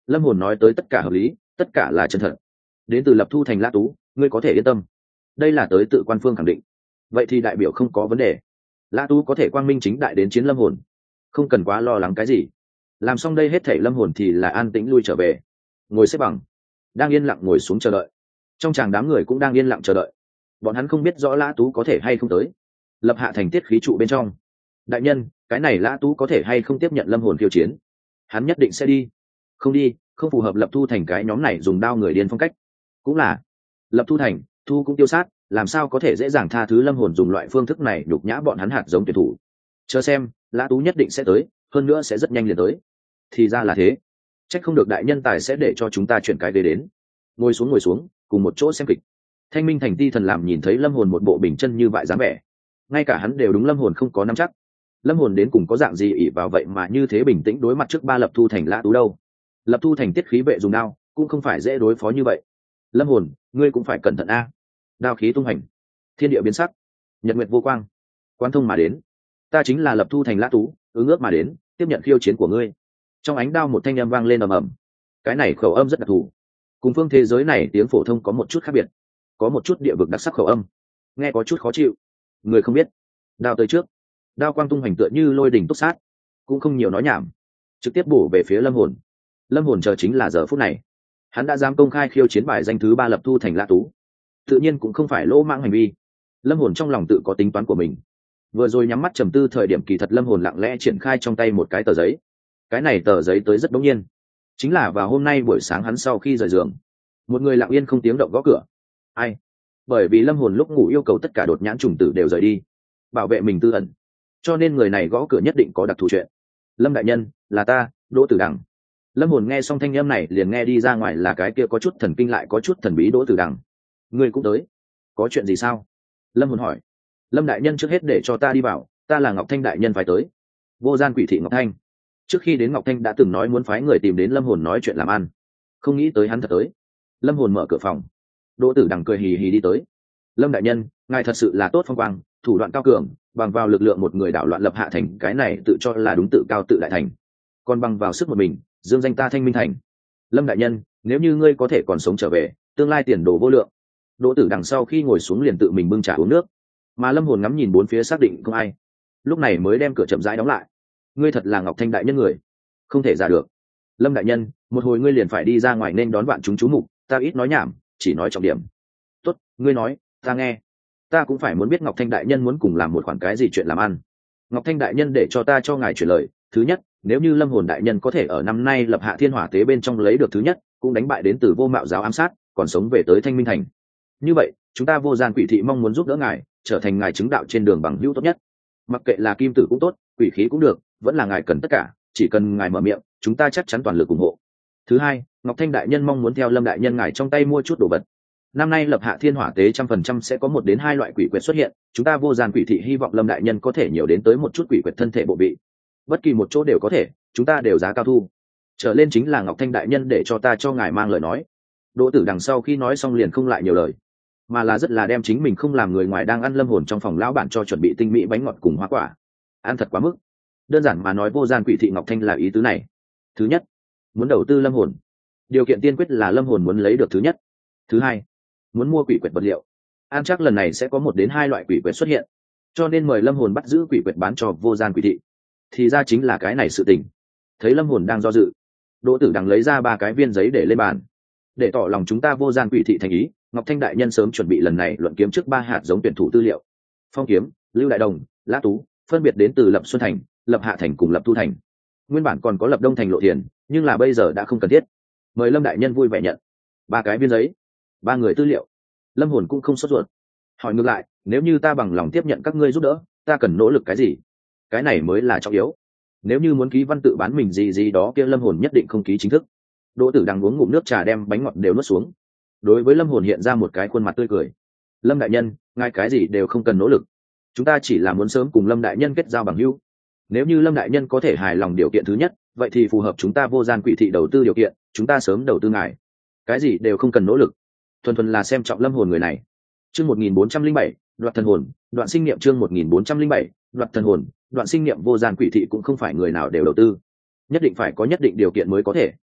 Lâm hồn nói tới tất cả hợp lý, tất cả là chân thật. Đến từ Lập Thu Thành Lã Tú, ngươi có thể yên tâm. Đây là tới tự quan phương khẳng định. Vậy thì đại biểu không có vấn đề. Lã Tú có thể quang minh chính đại đến chiến Lâm hồn, không cần quá lo lắng cái gì. Làm xong đây hết thảy Lâm hồn thì là an tĩnh lui trở về, ngồi xếp bằng, đang yên lặng ngồi xuống chờ đợi. Trong chàng đám người cũng đang yên lặng chờ đợi. Bọn hắn không biết rõ Lã Tú có thể hay không tới. Lập Hạ Thành tiết khí trụ bên trong, đại nhân, cái này Lã Tú có thể hay không tiếp nhận Lâm hồn khiêu chiến? Hắn nhất định sẽ đi. Không đi, không phù hợp Lập Thu Thành cái nhóm này dùng đao người điên phong cách. Cũng là Lập Thu Thành, thu cũng tiêu sát, làm sao có thể dễ dàng tha thứ Lâm hồn dùng loại phương thức này nhục nhã bọn hắn hạt giống tuyển thủ. Chờ xem, Lã Tú nhất định sẽ tới, hơn nữa sẽ rất nhanh liền tới. Thì ra là thế. Trách không được đại nhân tài sẽ để cho chúng ta chuyển cái ghế đến. Ngồi xuống, cùng một chỗ xem kịch. Thanh Minh Thành ti thần làm nhìn thấy Lâm hồn một bộ bình chân như vậy dáng vẻ, ngay cả hắn đều đúng Lâm hồn không có nắm chắc. Lâm hồn đến cùng có dạng gì ỷ vào vậy mà như thế bình tĩnh đối mặt trước ba Lập Thu Thành Lã Tú đâu? Lập Thu Thành tiết khí vệ dùng đao cũng không phải dễ đối phó như vậy. Lâm hồn, ngươi cũng phải cẩn thận a. Đao khí tung hành, thiên địa biến sắc, nhật nguyệt vô quang, quan thông mà đến. Ta chính là Lập Thu Thành Lã Tú, ứng ước mà đến, tiếp nhận khiêu chiến của ngươi. Trong ánh đao một thanh âm vang lên ầm ầm. Cái này khẩu âm rất đặc thù, cùng phương thế giới này tiếng phổ thông có một chút khác biệt, có một chút địa vực đặc sắc khẩu âm, nghe có chút khó chịu. Người không biết, đao tới trước, đao quang tung hành tựa như lôi đỉnh túc sát, cũng không nhiều nói nhảm, trực tiếp bổ về phía Lâm hồn. Lâm hồn chờ chính là giờ phút này, hắn đã dám công khai khiêu chiến bài danh thứ 3 Lập Thu Thành Lã Tú, tự nhiên cũng không phải lỗ mãng hành vi. Lâm hồn trong lòng tự có tính toán của mình. Vừa rồi nhắm mắt trầm tư thời điểm kỳ thật Lâm hồn lặng lẽ triển khai trong tay một cái tờ giấy. Cái này tờ giấy tới rất bỗng nhiên, chính là vào hôm nay buổi sáng hắn sau khi rời giường, một người lặng yên không tiếng động gõ cửa. Ai? Bởi vì Lâm hồn lúc ngủ yêu cầu tất cả đột nhãn trùng tử đều rời đi, bảo vệ mình tư ẩn, cho nên người này gõ cửa nhất định có đặc thù chuyện. Lâm đại nhân, là ta, Đỗ Tử Đằng. Lâm hồn nghe xong thanh âm này liền nghe đi ra ngoài là cái kia có chút thần kinh lại có chút thần bí Đỗ Tử Đằng. Ngươi cũng tới, có chuyện gì sao? Lâm hồn hỏi. Lâm đại nhân trước hết để cho ta đi vào, ta là Ngọc Thanh đại nhân phải tới. Vô gian quỷ thị Ngọc Thanh. Trước khi đến Ngọc Thanh đã từng nói muốn phái người tìm đến Lâm hồn nói chuyện làm ăn, không nghĩ tới hắn thật tới. Lâm hồn mở cửa phòng, Đỗ Tử Đằng cười hì hì đi tới. Lâm đại nhân, ngài thật sự là tốt phong quang, thủ đoạn cao cường, bằng vào lực lượng một người đảo loạn Lập Hạ Thành, cái này tự cho là đúng tự cao tự đại thành, còn bằng vào sức một mình dương danh ta Thanh Minh Thành. Lâm đại nhân, nếu như ngươi có thể còn sống trở về, tương lai tiền đồ vô lượng. Đỗ Tử Đằng sau khi ngồi xuống liền tự mình bưng trà uống nước, mà Lâm hồn ngắm nhìn bốn phía xác định không ai, lúc này mới đem cửa chậm rãi đóng lại. Ngươi thật là Ngọc Thanh đại nhân người, không thể giả được. Lâm đại nhân, một hồi ngươi liền phải đi ra ngoài nên đón bạn chúng chú mục, ta ít nói nhảm, chỉ nói trọng điểm. Tốt, ngươi nói, ta nghe. Ta cũng phải muốn biết Ngọc Thanh đại nhân muốn cùng làm một khoản cái gì chuyện làm ăn. Ngọc Thanh đại nhân để cho ta cho ngài chuyển lời. Thứ nhất, nếu như Lâm hồn đại nhân có thể ở năm nay Lập Hạ Thiên Hỏa tế bên trong lấy được thứ nhất, cũng đánh bại đến từ Vô Mạo giáo ám sát, còn sống về tới Thanh Minh Thành, như vậy chúng ta Vô Gian quỷ thị mong muốn giúp đỡ ngài trở thành ngài chứng đạo trên đường bằng hữu tốt nhất. Mặc kệ là kim tử cũng tốt, quỷ khí cũng được, vẫn là ngài cần tất cả, chỉ cần ngài mở miệng, chúng ta chắc chắn toàn lực ủng hộ. Thứ hai, Ngọc Thanh đại nhân mong muốn theo Lâm đại nhân ngài trong tay mua chút đồ vật. Năm nay Lập Hạ Thiên Hỏa tế 100% sẽ có 1 đến 2 loại quỷ quyệt xuất hiện, chúng ta Vô Gian quỷ thị hy vọng Lâm đại nhân có thể nhiều đến tới một chút quỷ quyệt thân thể bộ vị, bất kỳ một chỗ đều có thể, chúng ta đều giá cao thu. Trở lên chính là Ngọc Thanh đại nhân để cho ta cho ngài mang lời nói. Đỗ Tử Đằng sau khi nói xong liền không lại nhiều lời, mà là rất là đem chính mình không làm người ngoài đang ăn Lâm hồn trong phòng lão bản cho chuẩn bị tinh mỹ bánh ngọt cùng hoa quả, ăn thật quá mức. Đơn giản mà nói, Vô Gian quỷ thị Ngọc Thanh là ý tứ này. Thứ nhất, muốn đầu tư Lâm hồn, điều kiện tiên quyết là Lâm hồn muốn lấy được thứ nhất. Thứ hai, muốn mua quỷ quyệt vật liệu, an chắc lần này sẽ có 1 đến 2 loại quỷ quyệt xuất hiện, cho nên mời Lâm hồn bắt giữ quỷ quyệt bán cho Vô Gian quỷ thị. Thì ra chính là cái này sự tình. Thấy Lâm hồn đang do dự, Đỗ Tử Đằng lấy ra 3 cái viên giấy để lên bàn, để tỏ lòng chúng ta Vô Gian quỷ thị thành ý. Ngọc Thanh đại nhân sớm chuẩn bị lần này luận kiếm trước 3 hạt giống tuyển thủ tư liệu: Phong Kiếm, Lưu Đại Đồng, Lã Tú, phân biệt đến từ Lập Xuân Thành, Lập Hạ Thành cùng Lập Thu Thành. Nguyên bản còn có Lập Đông Thành Lộ Thiền, nhưng là bây giờ đã không cần thiết. Mời Lâm đại nhân vui vẻ nhận 3 cái viên giấy, 3 người tư liệu. Lâm hồn cũng không sốt ruột, hỏi ngược lại, nếu như ta bằng lòng tiếp nhận các ngươi giúp đỡ, ta cần nỗ lực cái gì? Cái này mới là trọng yếu. Nếu như muốn ký văn tự bán mình gì gì đó kia Lâm hồn nhất định không ký chính thức. Đỗ Tử Đằng uống ngụm nước trà đem bánh ngọt đều nuốt xuống, đối với Lâm hồn hiện ra một cái khuôn mặt tươi cười. Lâm đại nhân, ngài cái gì đều không cần nỗ lực, chúng ta chỉ là muốn sớm cùng Lâm đại nhân kết giao bằng hữu. Nếu như Lâm đại nhân có thể hài lòng điều kiện thứ nhất, vậy thì phù hợp chúng ta Vô Gian quỷ thị đầu tư điều kiện, chúng ta sớm đầu tư ngài. Cái gì đều không cần nỗ lực, thuần thuần là xem trọng Lâm hồn người này. Chương 1407, đoạt thần hồn, đoạn sinh niệm. Chương 1407, đoạt thần hồn, đoạn sinh niệm. Vô Gian quỷ thị cũng không phải người nào đều đầu tư, nhất định phải có nhất định điều kiện mới có thể.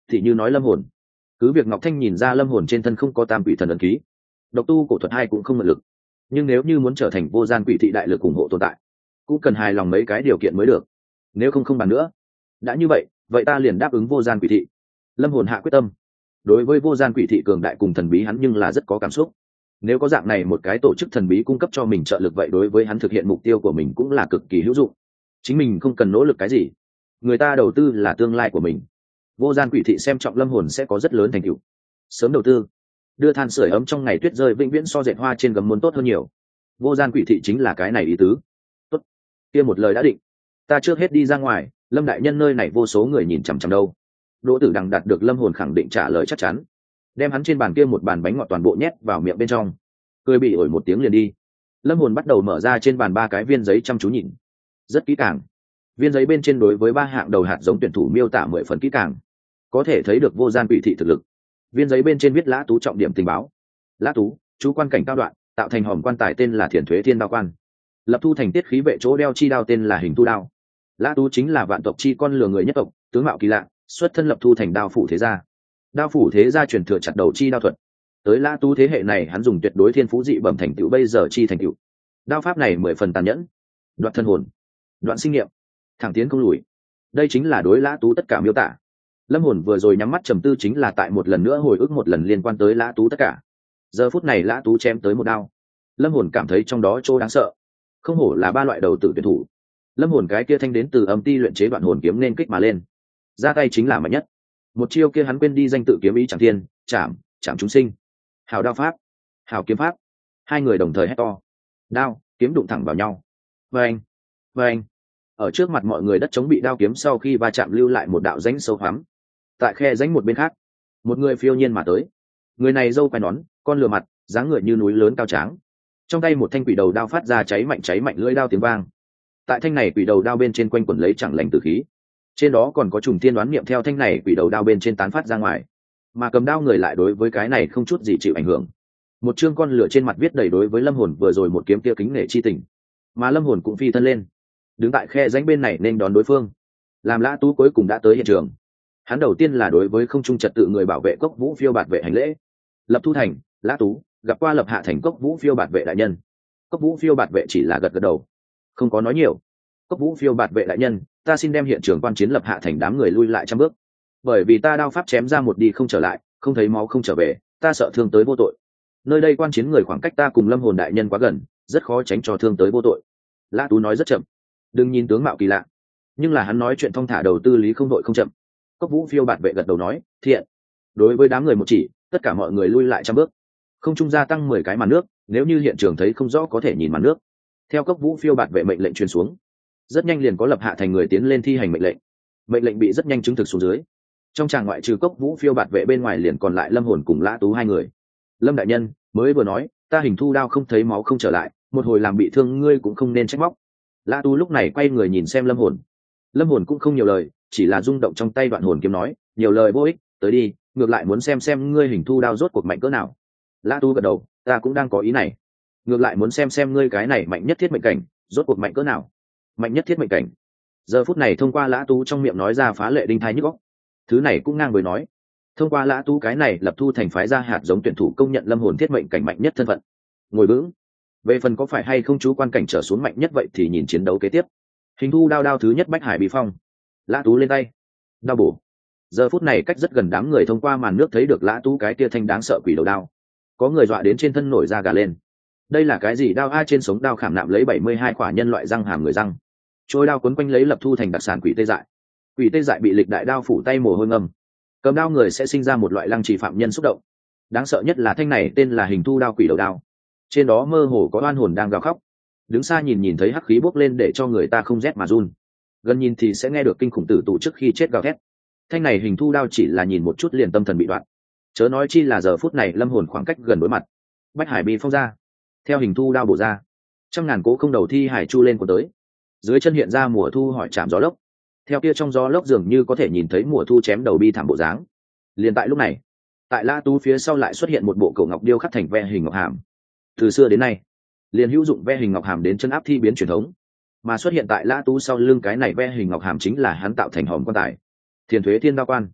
thì như nói lâm hồn, cứ việc ngọc thanh nhìn ra lâm hồn trên thân không có tam quỷ thần ấn ký, độc tu cổ thuật hai cũng không mượn lực, nhưng nếu như muốn trở thành vô gian quỷ thị đại lực ủng hộ tồn tại, cũng cần hài lòng mấy cái điều kiện mới được. Nếu không bàn nữa. Đã như vậy, vậy ta liền đáp ứng vô gian quỷ thị. Lâm hồn hạ quyết tâm. Đối với vô gian quỷ thị cường đại cùng thần bí hắn nhưng là rất có cảm xúc. Nếu có dạng này một cái tổ chức thần bí cung cấp cho mình trợ lực, vậy đối với hắn thực hiện mục tiêu của mình cũng là cực kỳ hữu dụng. Chính mình không cần nỗ lực cái gì, người ta đầu tư là tương lai của mình. Vô gian quỷ thị xem trọng lâm hồn sẽ có rất lớn thành tựu. Sớm đầu tư, đưa than sưởi ấm trong ngày tuyết rơi vĩnh viễn so dệt hoa trên gấm muốn tốt hơn nhiều. Vô gian quỷ thị chính là cái này ý tứ. Tốt, kia một lời đã định. Ta trước hết đi ra ngoài, lâm đại nhân nơi này vô số người nhìn chằm chằm đâu. Đỗ Tử Đằng đạt được lâm hồn khẳng định trả lời chắc chắn, đem hắn trên bàn kia một bàn bánh ngọt toàn bộ nhét vào miệng bên trong, cười bị ổi một tiếng liền đi. Lâm hồn bắt đầu mở ra trên bàn ba cái viên giấy chăm chú nhìn, rất kỹ càng. Viên giấy bên trên đối với ba hạng đầu hạt giống tuyển thủ miêu tả 10 phần kỹ càng, có thể thấy được vô gian quỷ thị thực lực. Viên giấy bên trên viết Lã Tú trọng điểm tình báo. Lã Tú, chú quan cảnh cao đoạn, tạo thành hòm quan tài tên là Thiền Thuế Thiên Đao Quan, lập thu thành tiết khí vệ chỗ đeo chi đao tên là Hình Thu Đao. Lã Tú chính là vạn tộc chi con lừa người nhất tộc, tướng mạo kỳ lạ, xuất thân lập thu thành đao phủ thế gia. Đao phủ thế gia truyền thừa chặt đầu chi đao thuật. Tới Lã Tú thế hệ này hắn dùng tuyệt đối thiên phú dị bẩm thành tựu bây giờ chi thành tựu. Đao pháp này 10 phần tàn nhẫn, đoạn thân hồn, đoạn sinh nghiệm, thẳng tiến không lùi. Đây chính là đối Lã Tú tất cả miêu tả. Lâm hồn vừa rồi nhắm mắt trầm tư chính là tại một lần nữa hồi ức một lần liên quan tới Lã Tú tất cả. Giờ phút này Lã Tú chém tới một đao, lâm hồn cảm thấy trong đó chỗ đáng sợ. Không hổ là ba loại đầu tử tuyển thủ. Lâm hồn cái kia thanh đến từ âm ti luyện chế đoạn hồn kiếm nên kích mà lên, ra tay chính là mạnh nhất. Một chiêu kia hắn quên đi danh tự kiếm ý chẳng thiên, chạm chúng sinh. Hào đao pháp, hào kiếm pháp. Hai người đồng thời hét to, đao kiếm đụng thẳng vào nhau. Vâng, vâng. Ở trước mặt mọi người đất trống bị đao kiếm sau khi va chạm lưu lại một đạo rãnh sâu hoắm. Tại khe rãnh một bên khác, một người phiêu nhiên mà tới. Người này râu quai nón, con lừa mặt, dáng người như núi lớn cao tráng, trong tay một thanh quỷ đầu đao phát ra cháy mạnh lưỡi đao tiếng vang. Tại thanh này quỷ đầu đao bên trên quanh quẩn lấy chẳng lành tử khí, trên đó còn có trùng tiên đoán niệm theo thanh này quỷ đầu đao bên trên tán phát ra ngoài, mà cầm đao người lại đối với cái này không chút gì chịu ảnh hưởng. Một chương con lửa trên mặt viết đầy đối với lâm hồn vừa rồi một kiếm kia kính nể chi tình, mà lâm hồn cũng phi thân lên, đứng tại khe rãnh bên này nên đón đối phương. Làm Lã Tú cuối cùng đã tới hiện trường, hắn đầu tiên là đối với không trung trật tự người bảo vệ Cốc Vũ Phiêu bạt vệ hành lễ. Lập thu thành, Lã Tú gặp qua lập hạ thành Cốc Vũ Phiêu bạt vệ đại nhân. Cốc Vũ Phiêu bạt vệ chỉ là gật gật đầu, không có nói nhiều. Cốc Vũ Phiêu bạt vệ đại nhân, ta xin đem hiện trường quan chiến lập hạ thành đám người lui lại trăm bước, bởi vì ta đao pháp chém ra một đi không trở lại, không thấy máu không trở về, ta sợ thương tới vô tội. Nơi đây quan chiến người khoảng cách ta cùng lâm hồn đại nhân quá gần, rất khó tránh cho thương tới vô tội. Lã Tú nói rất chậm, đừng nhìn tướng mạo kỳ lạ, nhưng là hắn nói chuyện thong thả, đầu tư lý không đội không chậm. Cốc Vũ Phiêu bạt vệ gật đầu nói thiện. Đối với đám người một chỉ, tất cả mọi người lui lại trăm bước, không trung gia tăng 10 cái màn nước, nếu như hiện trường thấy không rõ có thể nhìn màn nước. Theo Cốc Vũ Phiêu bạt vệ mệnh lệnh truyền xuống, rất nhanh liền có lập hạ thành người tiến lên thi hành mệnh lệnh. Mệnh lệnh bị rất nhanh chứng thực xuống dưới. Trong tràng ngoại trừ Cốc Vũ Phiêu bạt vệ bên ngoài liền còn lại lâm hồn cùng Lã Tú hai người. Lâm đại nhân mới vừa nói ta hình thu đao không thấy máu không trở lại, một hồi làm bị thương ngươi cũng không nên trách móc. Lã Tú lúc này quay người nhìn xem lâm hồn. Lâm hồn cũng không nhiều lời, chỉ là rung động trong tay đoạn hồn kiếm nói, nhiều lời vô ích, tới đi, ngược lại muốn xem ngươi hình thu đao rốt cuộc mạnh cỡ nào. Lã Tú gật đầu, ta cũng đang có ý này, ngược lại muốn xem ngươi cái này mạnh nhất thiết mệnh cảnh rốt cuộc mạnh cỡ nào. Mạnh nhất thiết mệnh cảnh. Giờ phút này thông qua Lã Tú trong miệng nói ra phá lệ đinh thai nhức óc. Thứ này cũng ngang với nói, thông qua Lã Tú cái này lập thu thành phái ra hạt giống tuyển thủ công nhận lâm hồn thiết mệnh cảnh mạnh nhất thân phận. Ngồi vững. Về phần có phải hay không chú quan cảnh trở xuống mạnh nhất vậy thì nhìn chiến đấu kế tiếp. Hình thu đao thứ nhất Bách Hải Bí Phong. Lã Tú lên tay, đao bổ. Giờ phút này cách rất gần đám người thông qua màn nước thấy được Lã Tú cái kia thanh đáng sợ quỷ đầu đao, có người dọa đến trên thân nổi da gà lên. Đây là cái gì đao a? Trên sống đao khảm nạm lấy 72 quả nhân loại răng hàm người răng, trôi đao quấn quanh lấy lập thu thành đặc sản quỷ tê dại. Quỷ tê dại bị lịch đại đao phủ tay mồ hôi ngâm, cầm đao người sẽ sinh ra một loại lăng trì phạm nhân xúc động. Đáng sợ nhất là thanh này tên là hình thu đao quỷ đầu đao, trên đó mơ hồ có oan hồn đang gào khóc. Đứng xa nhìn thấy hắc khí bốc lên để cho người ta không rét mà run, gần nhìn thì sẽ nghe được kinh khủng tử tù trước khi chết gào thét. Thanh này hình thu đao chỉ là nhìn một chút liền tâm thần bị đoạn, chớ nói chi là giờ phút này lâm hồn khoảng cách gần đối mặt. Bách Hải Bi Phong ra, theo hình thu đao bổ ra, trăm ngàn cố không đầu thi hải chu lên của tới. Dưới chân hiện ra mùa thu hỏi chạm gió lốc, theo kia trong gió lốc dường như có thể nhìn thấy mùa thu chém đầu bi thảm bộ dáng. Liền tại lúc này, tại Lã Tú phía sau lại xuất hiện một bộ cổ ngọc điêu khắc thành ve hình ngọc hàm. Từ xưa đến nay, liền hữu dụng ve hình ngọc hàm đến chân áp thi biến truyền thống, mà xuất hiện tại Lã Tú sau lưng cái này ve hình ngọc hàm chính là hắn tạo thành hòm quan tài Thiền Thuế Thiên Đao Quan.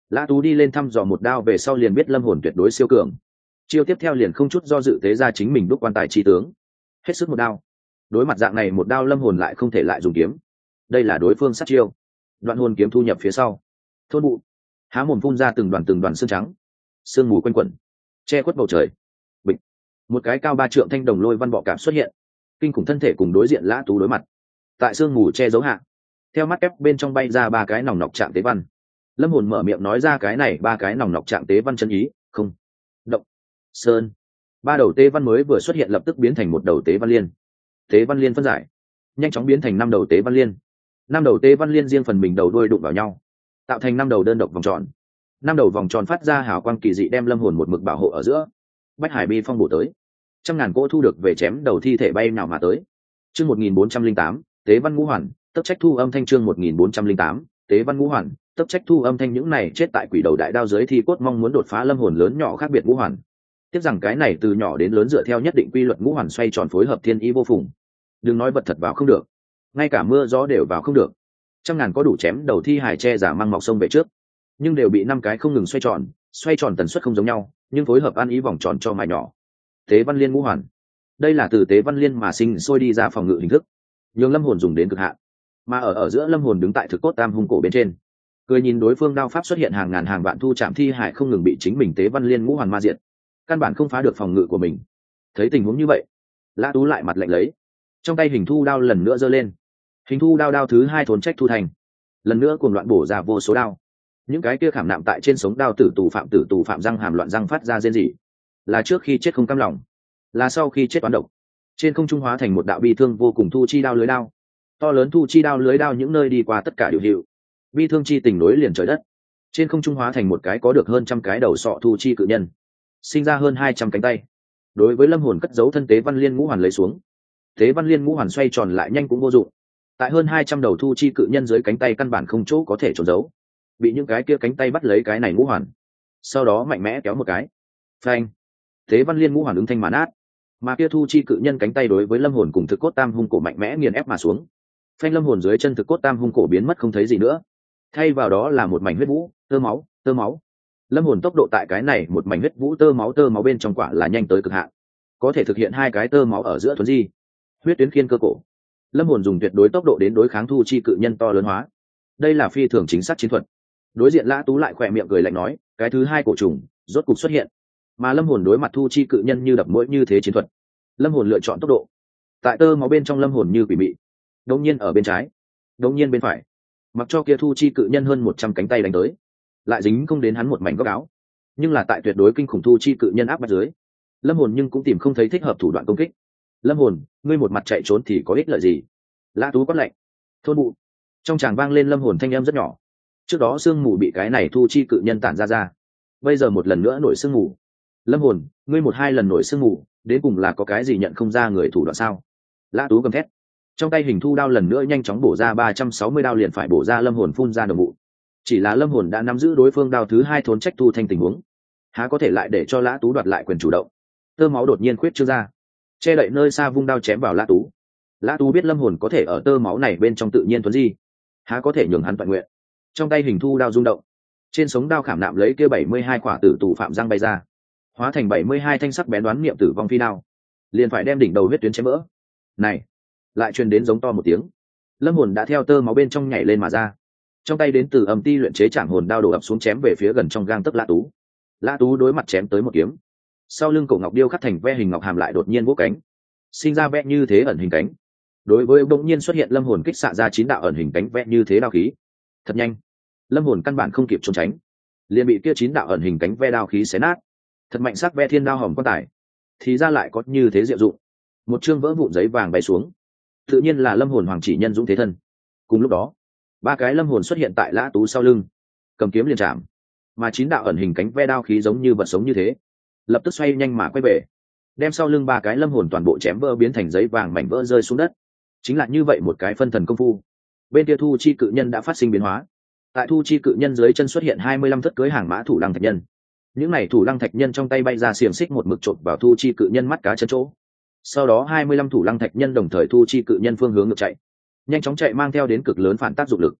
Lã Tú đi lên thăm dò một đao về sau liền biết lâm hồn tuyệt đối siêu cường, chiêu tiếp theo liền không chút do dự tế ra chính mình đúc quan tài chi tướng, hết sức một đao. Đối mặt dạng này một đao lâm hồn lại không thể lại dùng kiếm, đây là đối phương sát chiêu. Đoạn hồn kiếm thu nhập phía sau, thôn bụ há mồm phun ra từng đoàn xương trắng, sương mù quanh quẩn che khuất bầu trời. Bịch, một cái cao 3 trượng thanh đồng lôi văn bọ cạp xuất hiện, kinh khủng thân thể cùng đối diện Lã Tú đối mặt. Tại sương mù che giấu hạ, theo mắt ép bên trong bay ra 3 cái nòng nọc trạng tế văn. Lâm hồn mở miệng nói ra cái này 3 cái nòng nọc trạng tế văn chân ý: không, động, sơn. 3 đầu tế văn mới vừa xuất hiện lập tức biến thành một đầu tế văn liên. Tế văn liên phân giải, nhanh chóng biến thành 5 đầu tế văn liên. 5 đầu tế văn liên riêng phần mình đầu đuôi đụng vào nhau, tạo thành 5 đầu đơn độc vòng tròn. 5 đầu vòng tròn phát ra hào quang kỳ dị đem lâm hồn một mực bảo hộ ở giữa. Bách hải bi phong bổ tới, trăm ngàn cỗ thu được về chém đầu thi thể bay nào mà tới. Chương 1408, tế văn ngũ hoàn, tấp trách thu âm thanh. Chương 1408, tế văn ngũ hoàn, tấp trách thu âm thanh. Những này chết tại quỷ đầu đại đao dưới thi cốt mong muốn đột phá lâm hồn lớn nhỏ khác biệt ngũ hoàn. Tiếc rằng cái này từ nhỏ đến lớn dựa theo nhất định quy luật ngũ hoàn xoay tròn phối hợp thiên ý vô phùng. Đừng nói vật thật vào không được, ngay cả mưa gió đều vào không được. Trăm ngàn có đủ chém đầu thi hài che giả mang mọc sông về trước, nhưng đều bị 5 cái không ngừng xoay tròn tần suất không giống nhau, nhưng phối hợp ăn ý vòng tròn cho mài nhỏ. Tế văn liên ngũ hoàn, đây là từ tế văn liên mà sinh sôi đi ra phòng ngự hình thức, nhưng lâm hồn dùng đến cực hạn. Mà ở giữa lâm hồn đứng tại thực cốt tam hung cổ bên trên, cười nhìn đối phương đao pháp xuất hiện hàng ngàn hàng vạn thu chạm thi hải không ngừng bị chính mình tế văn liên ngũ hoàn ma diện, căn bản không phá được phòng ngự của mình. Thấy tình huống như vậy, Lã Tú lại mặt lạnh lấy, trong tay hình thu đao lần nữa giơ lên. Hình thu đao thứ 2 thốn trách thu thành, lần nữa cuồng loạn bổ ra vô số đao. Những cái kia khảm nạm tại trên sống đao tử tù phạm răng hàm loạn răng phát ra rên rỉ, là trước khi chết không cam lòng, là sau khi chết toán độc. Trên không trung hóa thành một đạo bi thương vô cùng thu chi đao lưới đao, to lớn thu chi đao lưới đao những nơi đi qua tất cả điều hiệu, bi thương chi tình nối liền trời đất. Trên không trung hóa thành một cái có được hơn 100 cái đầu sọ thu chi cự nhân, sinh ra hơn 200 cánh tay. Đối với lâm hồn cất giấu thân tế văn liên ngũ hoàn lấy xuống, tế văn liên ngũ hoàn xoay tròn lại nhanh cũng vô dụng. Tại hơn 200 đầu thu chi cự nhân dưới cánh tay căn bản không chỗ có thể trốn giấu, bị những cái kia cánh tay bắt lấy cái này ngũ hoàn, sau đó mạnh mẽ kéo một cái, phanh, tế văn liên ngũ hoàn ứng thanh mà nát. Mà kia thu chi cự nhân cánh tay đối với lâm hồn cùng thực cốt tam hung cổ mạnh mẽ nghiền ép mà xuống, phanh lâm hồn dưới chân thực cốt tam hung cổ biến mất không thấy gì nữa, thay vào đó là một mảnh huyết vũ, tơ máu. Lâm hồn tốc độ tại cái này một mảnh huyết vũ tơ máu bên trong quả là nhanh tới cực hạn, có thể thực hiện 2 cái tơ máu ở giữa thuần di, huyết tuyến khiên cơ cổ. Lâm hồn dùng tuyệt đối tốc độ đến đối kháng thu chi cự nhân to lớn hóa, đây là phi thường chính xác chiến thuật. Đối diện Lã Tú lại khỏe miệng cười lạnh nói, cái thứ 2 cổ trùng rốt cục xuất hiện. Mà lâm hồn đối mặt thu chi cự nhân như đập mũi như thế chiến thuật, lâm hồn lựa chọn tốc độ. Tại tơ máu bên trong lâm hồn như quỷ mị, đột nhiên ở bên trái, đột nhiên bên phải, mặc cho kia thu chi cự nhân hơn 100 cánh tay đánh tới, lại dính không đến hắn một mảnh góc áo. Nhưng là tại tuyệt đối kinh khủng thu chi cự nhân áp bách dưới, lâm hồn nhưng cũng tìm không thấy thích hợp thủ đoạn công kích. Lâm hồn, ngươi một mặt chạy trốn thì có ích lợi gì? Lã Tú quát lạnh. Thôn bụ. Trong tràng vang lên lâm hồn thanh âm rất nhỏ. Trước đó sương mù bị cái này thu chi cự nhân tản ra, bây giờ một lần nữa nổi sương mù. Lâm hồn, ngươi 1-2 lần nổi sương mù, đến cùng là có cái gì nhận không ra người thủ đoạn sao? Lã Tú gầm thét, trong tay hình thu đao lần nữa nhanh chóng bổ ra 360 đao liền phải bổ ra lâm hồn phun ra đồng vụ. Chỉ là lâm hồn đã nắm giữ đối phương đao thứ 2 thốn trách thu thanh tình huống, há có thể lại để cho Lã Tú đoạt lại quyền chủ động. Tơ máu đột nhiên khuyết trương ra, che đậy nơi xa vung đao chém vào Lã Tú. Lã Tú biết lâm hồn có thể ở tơ máu này bên trong tự nhiên tuấn di, há có thể nhường hắn toàn nguyện. Trong tay hình thu đao rung động, trên sống đao khảm nạm lấy kia 72 quả tử tù phạm răng bay ra, hóa thành 72 thanh sắc bén đoán niệm tử vong phi đao, liền phải đem đỉnh đầu huyết tuyến chém vỡ. Này, lại truyền đến giống to một tiếng, lâm hồn đã theo tơ máu bên trong nhảy lên mà ra, trong tay đến từ âm ti luyện chế trảm hồn đao đổ ập xuống chém về phía gần trong gang tấc Lã Tú. Lã Tú đối mặt chém tới một kiếm, sau lưng cổ ngọc điêu khắc thành ve hình ngọc hàm lại đột nhiên vỗ cánh, sinh ra vẽ như thế ẩn hình cánh. Đối với bỗng nhiên xuất hiện lâm hồn kích xạ ra 9 đạo ẩn hình cánh vẽ như thế đao khí, thật nhanh, lâm hồn căn bản không kịp trốn tránh, liền bị kia 9 đạo ẩn hình cánh ve đao khí xé nát. Thật mạnh sắc ve thiên đao hòm quan tài, thì ra lại có như thế diệu dụng. Một chương vỡ vụn giấy vàng bay xuống, tự nhiên là lâm hồn hoàng chỉ nhân dũng thế thân. Cùng lúc đó, 3 cái lâm hồn xuất hiện tại Lã Tú sau lưng, cầm kiếm liền chạm, mà 9 đạo ẩn hình cánh ve đao khí giống như vật sống như thế, lập tức xoay nhanh mà quay về, đem sau lưng 3 cái lâm hồn toàn bộ chém vỡ biến thành giấy vàng mảnh vỡ rơi xuống đất. Chính là như vậy một cái phân thần công phu, bên kia thu chi cự nhân đã phát sinh biến hóa. Tại thu chi cự nhân dưới chân xuất hiện 25 thất cưới hàng mã thủ lăng thạch nhân. Những này thủ lăng thạch nhân trong tay bay ra xiềng xích một mực chộp vào thu chi cự nhân mắt cá chân chỗ. Sau đó 25 thủ lăng thạch nhân đồng thời thu chi cự nhân phương hướng ngược chạy, nhanh chóng chạy mang theo đến cực lớn phản tác dụng lực.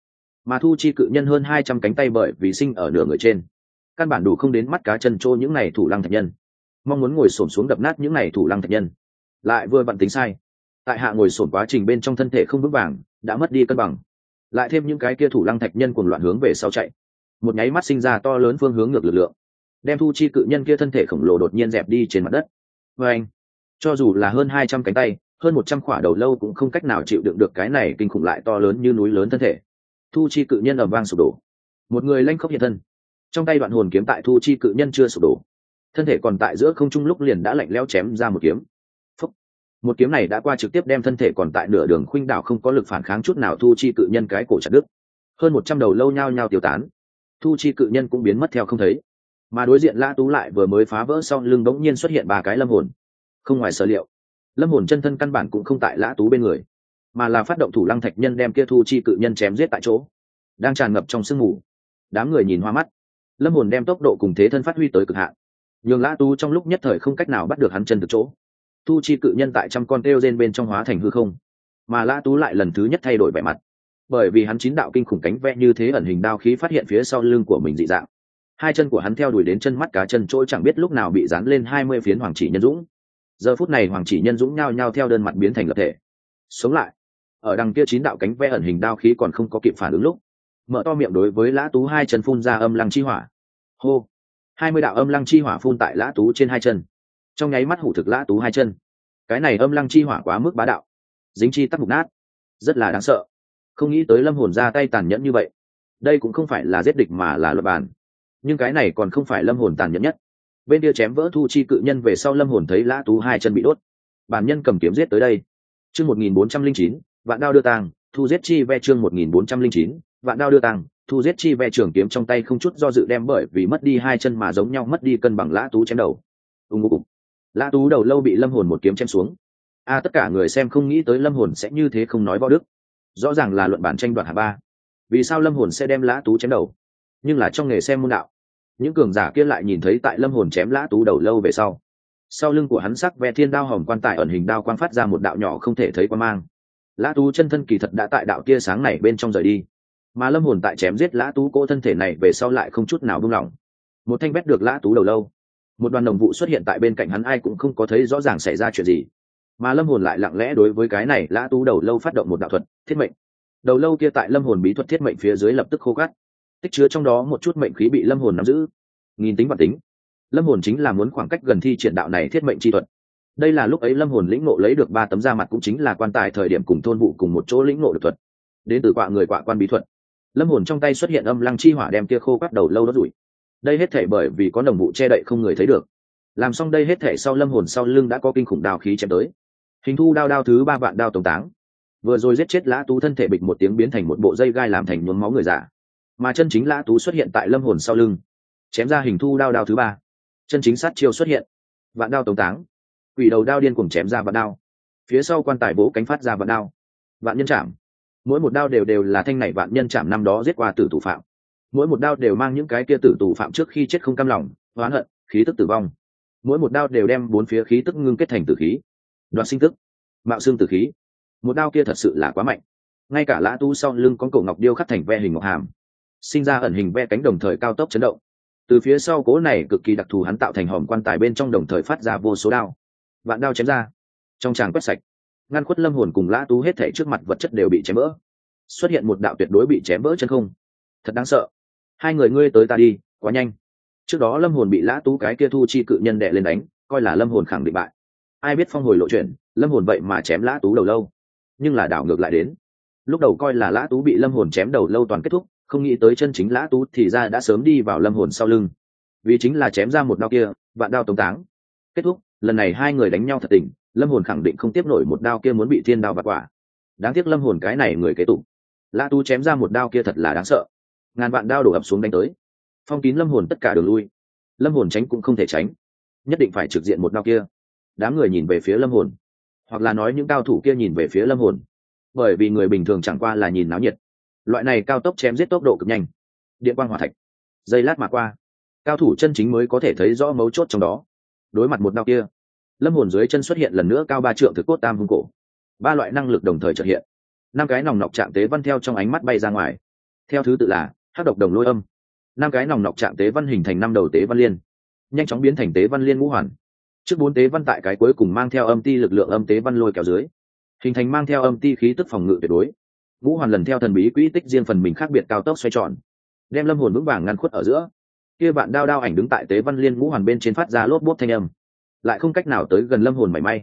mà thu chi cự nhân hơn 200 cánh tay bởi vì sinh ở nửa người trên, căn bản đủ không đến mắt cá chân trô những này thủ lăng thạch nhân. Mong muốn ngồi xổm xuống đập nát những này thủ lăng thạch nhân, lại vừa vặn tính sai. Tại hạ ngồi xổm quá trình bên trong thân thể không vững vàng, đã mất đi cân bằng, lại thêm những cái kia thủ lăng thạch nhân cuồng loạn hướng về sau chạy, một nháy mắt sinh ra to lớn phương hướng ngược lực lượng, đem thu chi cự nhân kia thân thể khổng lồ đột nhiên dẹp đi trên mặt đất. Và anh, cho dù là hơn 200 cánh tay, hơn 100 khỏa đầu lâu cũng không cách nào chịu đựng được cái này kinh khủng lại to lớn như núi lớn thân thể. Thu chi cự nhân ầm vang sụp đổ, một người lanh khốc hiện thân, trong tay đoạn hồn kiếm tại thu chi cự nhân chưa sụp đổ, thân thể còn tại giữa không trung lúc liền đã lạnh lẽo chém ra một kiếm. Phúc. Một kiếm này đã qua trực tiếp đem thân thể còn tại nửa đường khuynh đảo không có lực phản kháng chút nào thu chi cự nhân cái cổ chặt đứt. Hơn 100 đầu lâu nhao nhao tiêu tán, thu chi cự nhân cũng biến mất theo không thấy. Mà đối diện Lã Tú lại vừa mới phá vỡ xong lưng bỗng nhiên xuất hiện ba cái lâm hồn. Không ngoài sở liệu, lâm hồn chân thân căn bản cũng không tại Lã Tú bên người, mà là phát động thủ lăng thạch nhân đem kia thu chi cự nhân chém giết tại chỗ. Đang tràn ngập trong sương mù, đám người nhìn hoa mắt. Lâm hồn đem tốc độ cùng thế thân phát huy tới cực hạn, nhường Lã Tú trong lúc nhất thời không cách nào bắt được hắn chân từ chỗ. Thu chi cự nhân tại trăm con kêu rên bên trong hóa thành hư không, mà Lã Tú lại lần thứ nhất thay đổi vẻ mặt, bởi vì hắn 9 đạo kinh khủng cánh vẽ như thế ẩn hình đao khí phát hiện phía sau lưng của mình dị dạng. Hai chân của hắn theo đuổi đến chân mắt cá chân trôi chẳng biết lúc nào bị dán lên 20 phiến hoàng chỉ nhân dũng. Giờ phút này hoàng chỉ nhân dũng nhao nhao theo đơn mặt biến thành lập thể, sống lại. Ở đằng kia 9 đạo cánh vẽ ẩn hình đao khí còn không có kịp phản ứng lúc, mở to miệng đối với Lã Tú hai chân phun ra âm lăng chi hỏa. Hô. 20 đạo âm lăng chi hỏa phun tại Lã Tú trên hai chân, trong nháy mắt hủ thực Lã Tú hai chân. Cái này âm lăng chi hỏa quá mức bá đạo, dính chi tắc mục nát, rất là đáng sợ. Không nghĩ tới lâm hồn ra tay tàn nhẫn như vậy. Đây cũng không phải là giết địch mà là luật bàn, nhưng cái này còn không phải lâm hồn tàn nhẫn nhất. Bên kia chém vỡ thu chi cự nhân về sau, lâm hồn thấy Lã Tú hai chân bị đốt, bản nhân cầm kiếm giết tới đây. Chương 1409, vạn đao đưa tàng, thu giết chi ve. Chương 1409, vạn đao đưa tàng, thu giết chi ve. Trường kiếm trong tay không chút do dự đem bởi vì mất đi hai chân mà giống nhau mất đi cân bằng Lã Tú chém đầu. Lã Tú đầu lâu bị lâm hồn một kiếm chém xuống. Tất cả người xem không nghĩ tới lâm hồn sẽ như thế không nói võ đức, rõ ràng là luận bản tranh đoạt hạng ba. Vì sao lâm hồn sẽ đem Lã Tú chém đầu? Nhưng là trong nghề xem môn đạo, những cường giả kia lại nhìn thấy tại lâm hồn chém Lã Tú đầu lâu về sau, sau lưng của hắn sắc ve thiên đao hồng quan tài ẩn hình đao quang phát ra một đạo nhỏ không thể thấy quan mang. Lã Tú chân thân kỳ thật đã tại đạo tia sáng này bên trong rời đi, mà lâm hồn tại chém giết Lã Tú cỗ thân thể này về sau lại không chút nào buông lỏng. Một thanh bét được Lã Tú đầu lâu, một đoàn đồng vụ xuất hiện tại bên cạnh hắn, ai cũng không có thấy rõ ràng xảy ra chuyện gì, mà lâm hồn lại lặng lẽ đối với cái này Lã Tú đầu lâu phát động một đạo thuật thiết mệnh. Đầu lâu kia tại lâm hồn bí thuật thiết mệnh phía dưới lập tức khô cát, tích chứa trong đó một chút mệnh khí bị lâm hồn nắm giữ. Nghìn tính vạn tính, lâm hồn chính là muốn khoảng cách gần thi triển đạo này thiết mệnh chi thuật. Đây là lúc ấy lâm hồn lĩnh ngộ lấy được 3 tấm da mặt, cũng chính là quan tài thời điểm cùng thôn vụ cùng một chỗ lĩnh ngộ được thuật, đến từ quạ người quạ quan bí thuật. Lâm hồn trong tay xuất hiện âm lăng chi hỏa đem kia khô cát đầu lâu đốt rủi. Đây hết thể bởi vì có đồng vụ che đậy không người thấy được. Làm xong đây hết thể sau, lâm hồn sau lưng đã có kinh khủng đao khí chém tới. Hình thu đao thứ 3 vạn đao tổng táng. Vừa rồi giết chết Lã Tú thân thể bịch một tiếng biến thành một bộ dây gai làm thành nhuốm máu người giả, mà chân chính Lã Tú xuất hiện tại lâm hồn sau lưng, chém ra hình thu đao thứ 3. Chân chính sát chiêu xuất hiện, vạn đao tổng táng. Quỷ đầu đao điên cuồng chém ra vạn đao, phía sau quan tài vỗ cánh phát ra vạn đao. Vạn nhân chạm, mỗi một đao đều là thanh này vạn nhân chạm năm đó giết qua tử tù phạm. Mỗi một đao đều mang những cái kia tử tù phạm trước khi chết không cam lòng, oán hận, khí tức tử vong. Mỗi một đao đều đem 4 phía khí tức ngưng kết thành tử khí, đoạt sinh tức, mạo xương tử khí. Một đao kia thật sự là quá mạnh, ngay cả Lã Tú sau lưng con cổ ngọc điêu khắc thành ve hình ngọc hàm, sinh ra ẩn hình ve cánh đồng thời cao tốc chấn động. Từ phía sau cố này cực kỳ đặc thù hắn tạo thành hòm quan tài bên trong đồng thời phát ra vô số đao. Vạn đao chém ra, trong tràng quét sạch, ngăn khuất lâm hồn cùng Lã Tú hết thảy trước mặt vật chất đều bị chém vỡ. Xuất hiện một đạo tuyệt đối bị chém vỡ chân không. Thật đáng sợ. Hai người ngươi tới ta đi, quá nhanh. Trước đó lâm hồn bị Lã Tú cái kia thu chi cự nhân đè lên đánh, coi là lâm hồn khẳng định bại. Ai biết phong hồi lộ chuyển, lâm hồn vậy mà chém Lã Tú đầu lâu. Nhưng là đảo ngược lại đến, lúc đầu coi là Lã Tú bị lâm hồn chém đầu lâu toàn kết thúc, không nghĩ tới chân chính Lã Tú thì ra đã sớm đi vào lâm hồn sau lưng, vì chính là chém ra một đao kia, vạn đao tống táng. Kết thúc, lần này hai người đánh nhau thật tình, lâm hồn khẳng định không tiếp nổi một đao kia, muốn bị thiên đao bạt quả. Đáng tiếc lâm hồn cái này người kế tục, Lã Tú chém ra một đao kia thật là đáng sợ, ngàn vạn đao đổ ập xuống đánh tới, phong kín lâm hồn tất cả đường lui. Lâm hồn tránh cũng không thể tránh, nhất định phải trực diện một đao kia. Đám người nhìn về phía lâm hồn, hoặc là nói những cao thủ kia nhìn về phía lâm hồn, bởi vì người bình thường chẳng qua là nhìn náo nhiệt. Loại này cao tốc chém giết tốc độ cực nhanh, điện quang hỏa thạch, giây lát mà qua, cao thủ chân chính mới có thể thấy rõ mấu chốt trong đó. Đối mặt một đao kia, lâm hồn dưới chân xuất hiện lần nữa cao 3 trượng thực cốt tam hung cổ, 3 loại năng lực đồng thời chợt hiện. 5 cái nòng nọc chạm tế văn theo trong ánh mắt bay ra ngoài. theo thứ tự là hắc độc đồng lôi âm, 5 cái nòng nọc trạng tế văn hình thành 5 đầu tế văn liên, nhanh chóng biến thành tế văn liên ngũ hoàn. Trước 4 tế văn tại cái cuối cùng mang theo âm ti lực lượng âm tế văn lôi kéo dưới, hình thành mang theo âm ti khí tức phòng ngự tuyệt đối. Ngũ hoàn lần theo thần bí quỹ tích riêng phần mình khác biệt cao tốc xoay tròn, đem lâm hồn vững vàng ngăn khuất ở giữa. Kia bạn đao đao ảnh đứng tại tế văn liên ngũ hoàn bên trên phát ra lốp bốp thanh âm, lại không cách nào tới gần lâm hồn mảy may.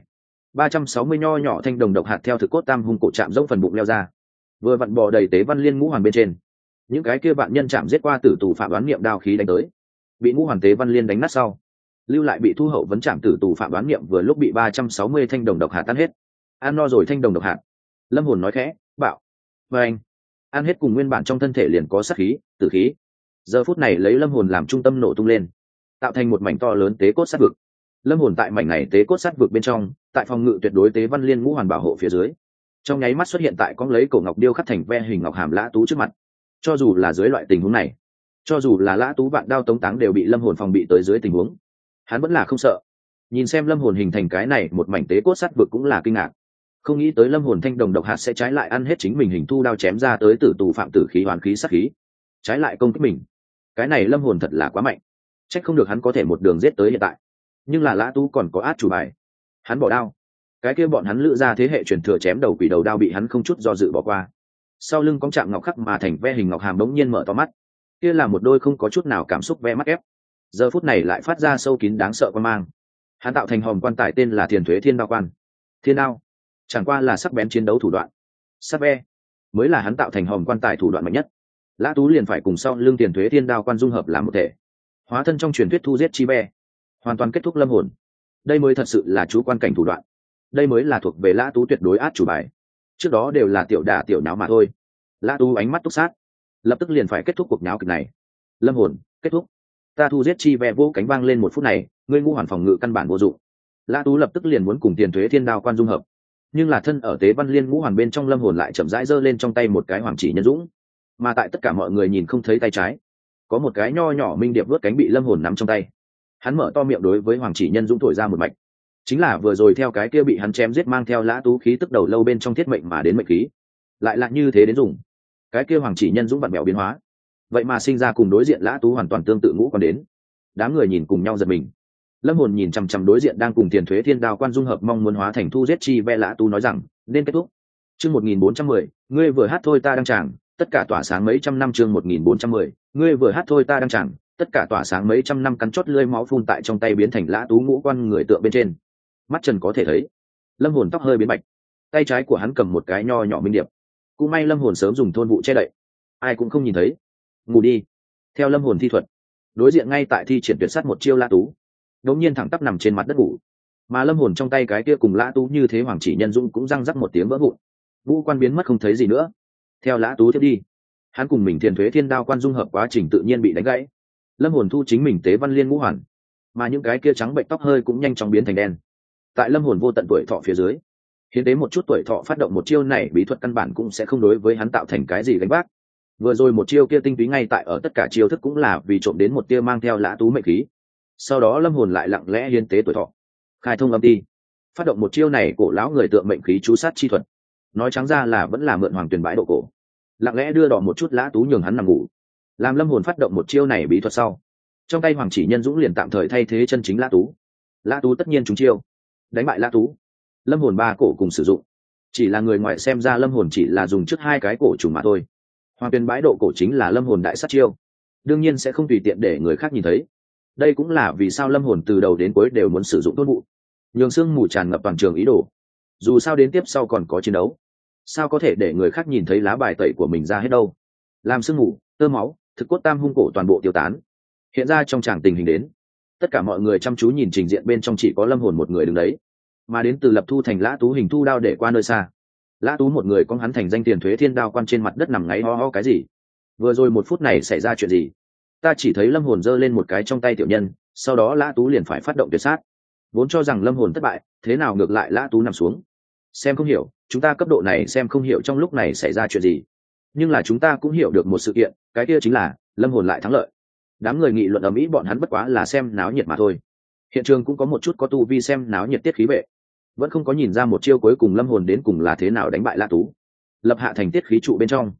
360 nho nhỏ thanh đồng độc hạt theo thực cốt tam hung cổ chạm rỗng phần bụng leo ra, vừa vặn bò đầy tế văn liên ngũ hoàn bên trên. Những cái kia bạn nhân chạm giết qua tử tù phạm đoán niệm đao khí đánh tới, bị ngũ hoàn tế văn liên đánh nát sau, lưu lại bị thu hậu vấn chạm tử tù phạm đoán niệm vừa lúc bị 360 thanh đồng độc hạt tan hết. Ăn no rồi thanh đồng độc hạt, lâm hồn nói khẽ, bảo và anh ăn hết cùng nguyên bản trong thân thể liền có sát khí, tử khí. Giờ phút này lấy lâm hồn làm trung tâm nổ tung lên, tạo thành một mảnh to lớn tế cốt sát vực. Lâm hồn tại mảnh này tế cốt sát vực bên trong, tại phòng ngự tuyệt đối tế văn liên ngũ hoàn bảo hộ phía dưới, trong nháy mắt xuất hiện tại con lấy cổ ngọc điêu khắc thành ve hình ngọc hàm lã tú trước mặt. Cho dù là dưới loại tình huống này, cho dù là lã tú vạn đao tống táng đều bị lâm hồn phòng bị tới dưới tình huống, hắn vẫn là không sợ. Nhìn xem lâm hồn hình thành cái này một mảnh tế cốt sát vực cũng là kinh ngạc, không nghĩ tới lâm hồn thanh đồng độc hạt sẽ trái lại ăn hết chính mình hình thu đao chém ra tới tử tù phạm tử khí hoàn khí sát khí, trái lại công kích mình. Cái này lâm hồn thật là quá mạnh, trách không được hắn có thể một đường giết tới hiện tại. Nhưng là lã tú còn có át chủ bài, hắn bỏ đao. Cái kia bọn hắn lựa ra thế hệ truyền thừa chém đầu quỷ đầu đao bị hắn không chút do dự bỏ qua. Sau lưng cong chạm ngọc khắc mà thành ve hình ngọc hàm bỗng nhiên mở to mắt, kia là một đôi không có chút nào cảm xúc ve mắt ép, giờ phút này lại phát ra sâu kín đáng sợ quan mang. Hắn tạo thành hòm quan tài tên là Thiền Thuế Thiên Đao Quan. Thiên đao chẳng qua là sắc bén chiến đấu thủ đoạn, sắc ve mới là hắn tạo thành hòm quan tài thủ đoạn mạnh nhất. Lã tú liền phải cùng sau lưng Thiền Thuế Thiên Đao Quan dung hợp làm một thể, hóa thân trong truyền thuyết thu giết chi ve, hoàn toàn kết thúc lâm hồn. Đây mới thật sự là chú quan cảnh thủ đoạn, đây mới là thuộc về lã tú tuyệt đối át chủ bài. Trước đó đều là tiểu đả tiểu nháo mà thôi. Lã tú ánh mắt túc sát, lập tức liền phải kết thúc cuộc nháo kịch này. Lâm hồn kết thúc, ta thu giết chi ve vô cánh vang lên một phút này, ngươi ngũ hoàn phòng ngự căn bản vô dụng. Lã tú lập tức liền muốn cùng Tiền Thuế Thiên Đao Quan dung hợp, nhưng là thân ở tế văn liên ngũ hoàn bên trong lâm hồn lại chậm rãi giơ lên trong tay một cái hoàng chỉ nhân dũng. Mà tại tất cả mọi người nhìn không thấy tay trái, có một cái nho nhỏ minh điệp vớt cánh bị lâm hồn nắm trong tay. Hắn mở to miệng đối với hoàng chỉ nhân dũng thổi ra một mạch, chính là vừa rồi theo cái kia bị hắn chém giết mang theo lã tú khí tức đầu lâu bên trong thiết mệnh mà đến mệnh khí, lại là như thế đến dùng. Cái kia hoàng chỉ nhân dũng vặn mèo biến hóa, vậy mà sinh ra cùng đối diện lã tú hoàn toàn tương tự ngũ còn đến. Đám người nhìn cùng nhau giật mình. Lâm hồn nhìn chằm chằm đối diện đang cùng Tiền Thuế Thiên Đao Quan dung hợp mong muốn hóa thành thu giết chi ve lã tú nói rằng nên kết thúc. Chương 1410, ngươi vừa hát thôi ta đang chàng, tất cả tỏa sáng mấy trăm năm. Chương 1410, ngươi vừa hát thôi ta đang chàng, tất cả tỏa sáng mấy trăm năm. Cắn chót lưỡi máu phun tại trong tay biến thành lã tú ngũ quan người tượng bên trên. Mắt trần có thể thấy, lâm hồn tóc hơi biến bạch, tay trái của hắn cầm một cái nho nhỏ minh điệp. Cũng may lâm hồn sớm dùng thôn vụ che đậy, ai cũng không nhìn thấy. Ngủ đi. Theo lâm hồn thi thuật, đối diện ngay tại thi triển tuyệt sát một chiêu lã tú đột nhiên thẳng tắp nằm trên mặt đất ngủ. Mà lâm hồn trong tay cái kia cùng lã tú như thế hoàng chỉ nhân dũng cũng răng rắc một tiếng vỡ vụn, ngũ quan biến mất không thấy gì nữa. Theo lã tú tiếp đi, hắn cùng mình Tiền Thuế Thiên Đao Quan dung hợp quá trình tự nhiên bị đánh gãy. Lâm hồn thu chính mình tế văn liên ngũ hoàn, mà những cái kia trắng bệnh tóc hơi cũng nhanh chóng biến thành đen. Tại lâm hồn vô tận tuổi thọ phía dưới, hiến tế một chút tuổi thọ phát động một chiêu này bí thuật căn bản cũng sẽ không đối với hắn tạo thành cái gì gánh vác. Vừa rồi một chiêu kia tinh túy ngay tại ở tất cả chiêu thức cũng là vì trộm đến một tia mang theo lã tú mệnh khí. Sau đó lâm hồn lại lặng lẽ hiến tế tuổi thọ, khai thông âm ti, phát động một chiêu này cổ lão người tượng mệnh khí chú sát chi thuật. Nói trắng ra là vẫn là mượn hoàng tuyền bãi độ cổ, lặng lẽ đưa đỏ một chút lã tú nhường hắn nằm ngủ. Làm lâm hồn phát động một chiêu này bí thuật sau, trong tay hoàng chỉ nhân dũng liền tạm thời thay thế chân chính lã tú. Lã tú tất nhiên trúng chiêu, đánh bại lã tú, lâm hồn ba cổ cùng sử dụng. Chỉ là người ngoài xem ra lâm hồn chỉ là dùng trước hai cái cổ trùng mà thôi. Hoàng tuyền bãi độ cổ chính là lâm hồn đại sát chiêu, đương nhiên sẽ không tùy tiện để người khác nhìn thấy. Đây cũng là vì sao lâm hồn từ đầu đến cuối đều muốn sử dụng thôn vụ, nhường sương mù tràn ngập toàn trường ý đồ. Dù sao đến tiếp sau còn có chiến đấu, sao có thể để người khác nhìn thấy lá bài tẩy của mình ra hết đâu. Làm sương mù, tơ máu, thực cốt tam hung cổ toàn bộ tiêu tán, hiện ra trong tràng tình hình đến. Tất cả mọi người chăm chú nhìn trình diện bên trong chỉ có lâm hồn một người đứng đấy, mà đến từ lập thu thành lã tú hình thu đao để qua nơi xa. Lã tú một người con hắn thành danh Tiền Thuế Thiên Đao Quan trên mặt đất nằm ngáy ho ho cái gì. Vừa rồi một phút này xảy ra chuyện gì? Ta chỉ thấy lâm hồn giơ lên một cái trong tay tiểu nhân, sau đó lã tú liền phải phát động tuyệt sát. Vốn cho rằng lâm hồn thất bại, thế nào ngược lại lã tú nằm xuống. Xem không hiểu, chúng ta cấp độ này xem không hiểu trong lúc này xảy ra chuyện gì. Nhưng là chúng ta cũng hiểu được một sự kiện, cái kia chính là lâm hồn lại thắng lợi. Đám người nghị luận ầm ĩ, bọn hắn bất quá là xem náo nhiệt mà thôi. Hiện trường cũng có một chút có tu vi xem náo nhiệt tiết khí vệ, vẫn không có nhìn ra một chiêu cuối cùng lâm hồn đến cùng là thế nào đánh bại lã tú, lập hạ thành tiết khí trụ bên trong.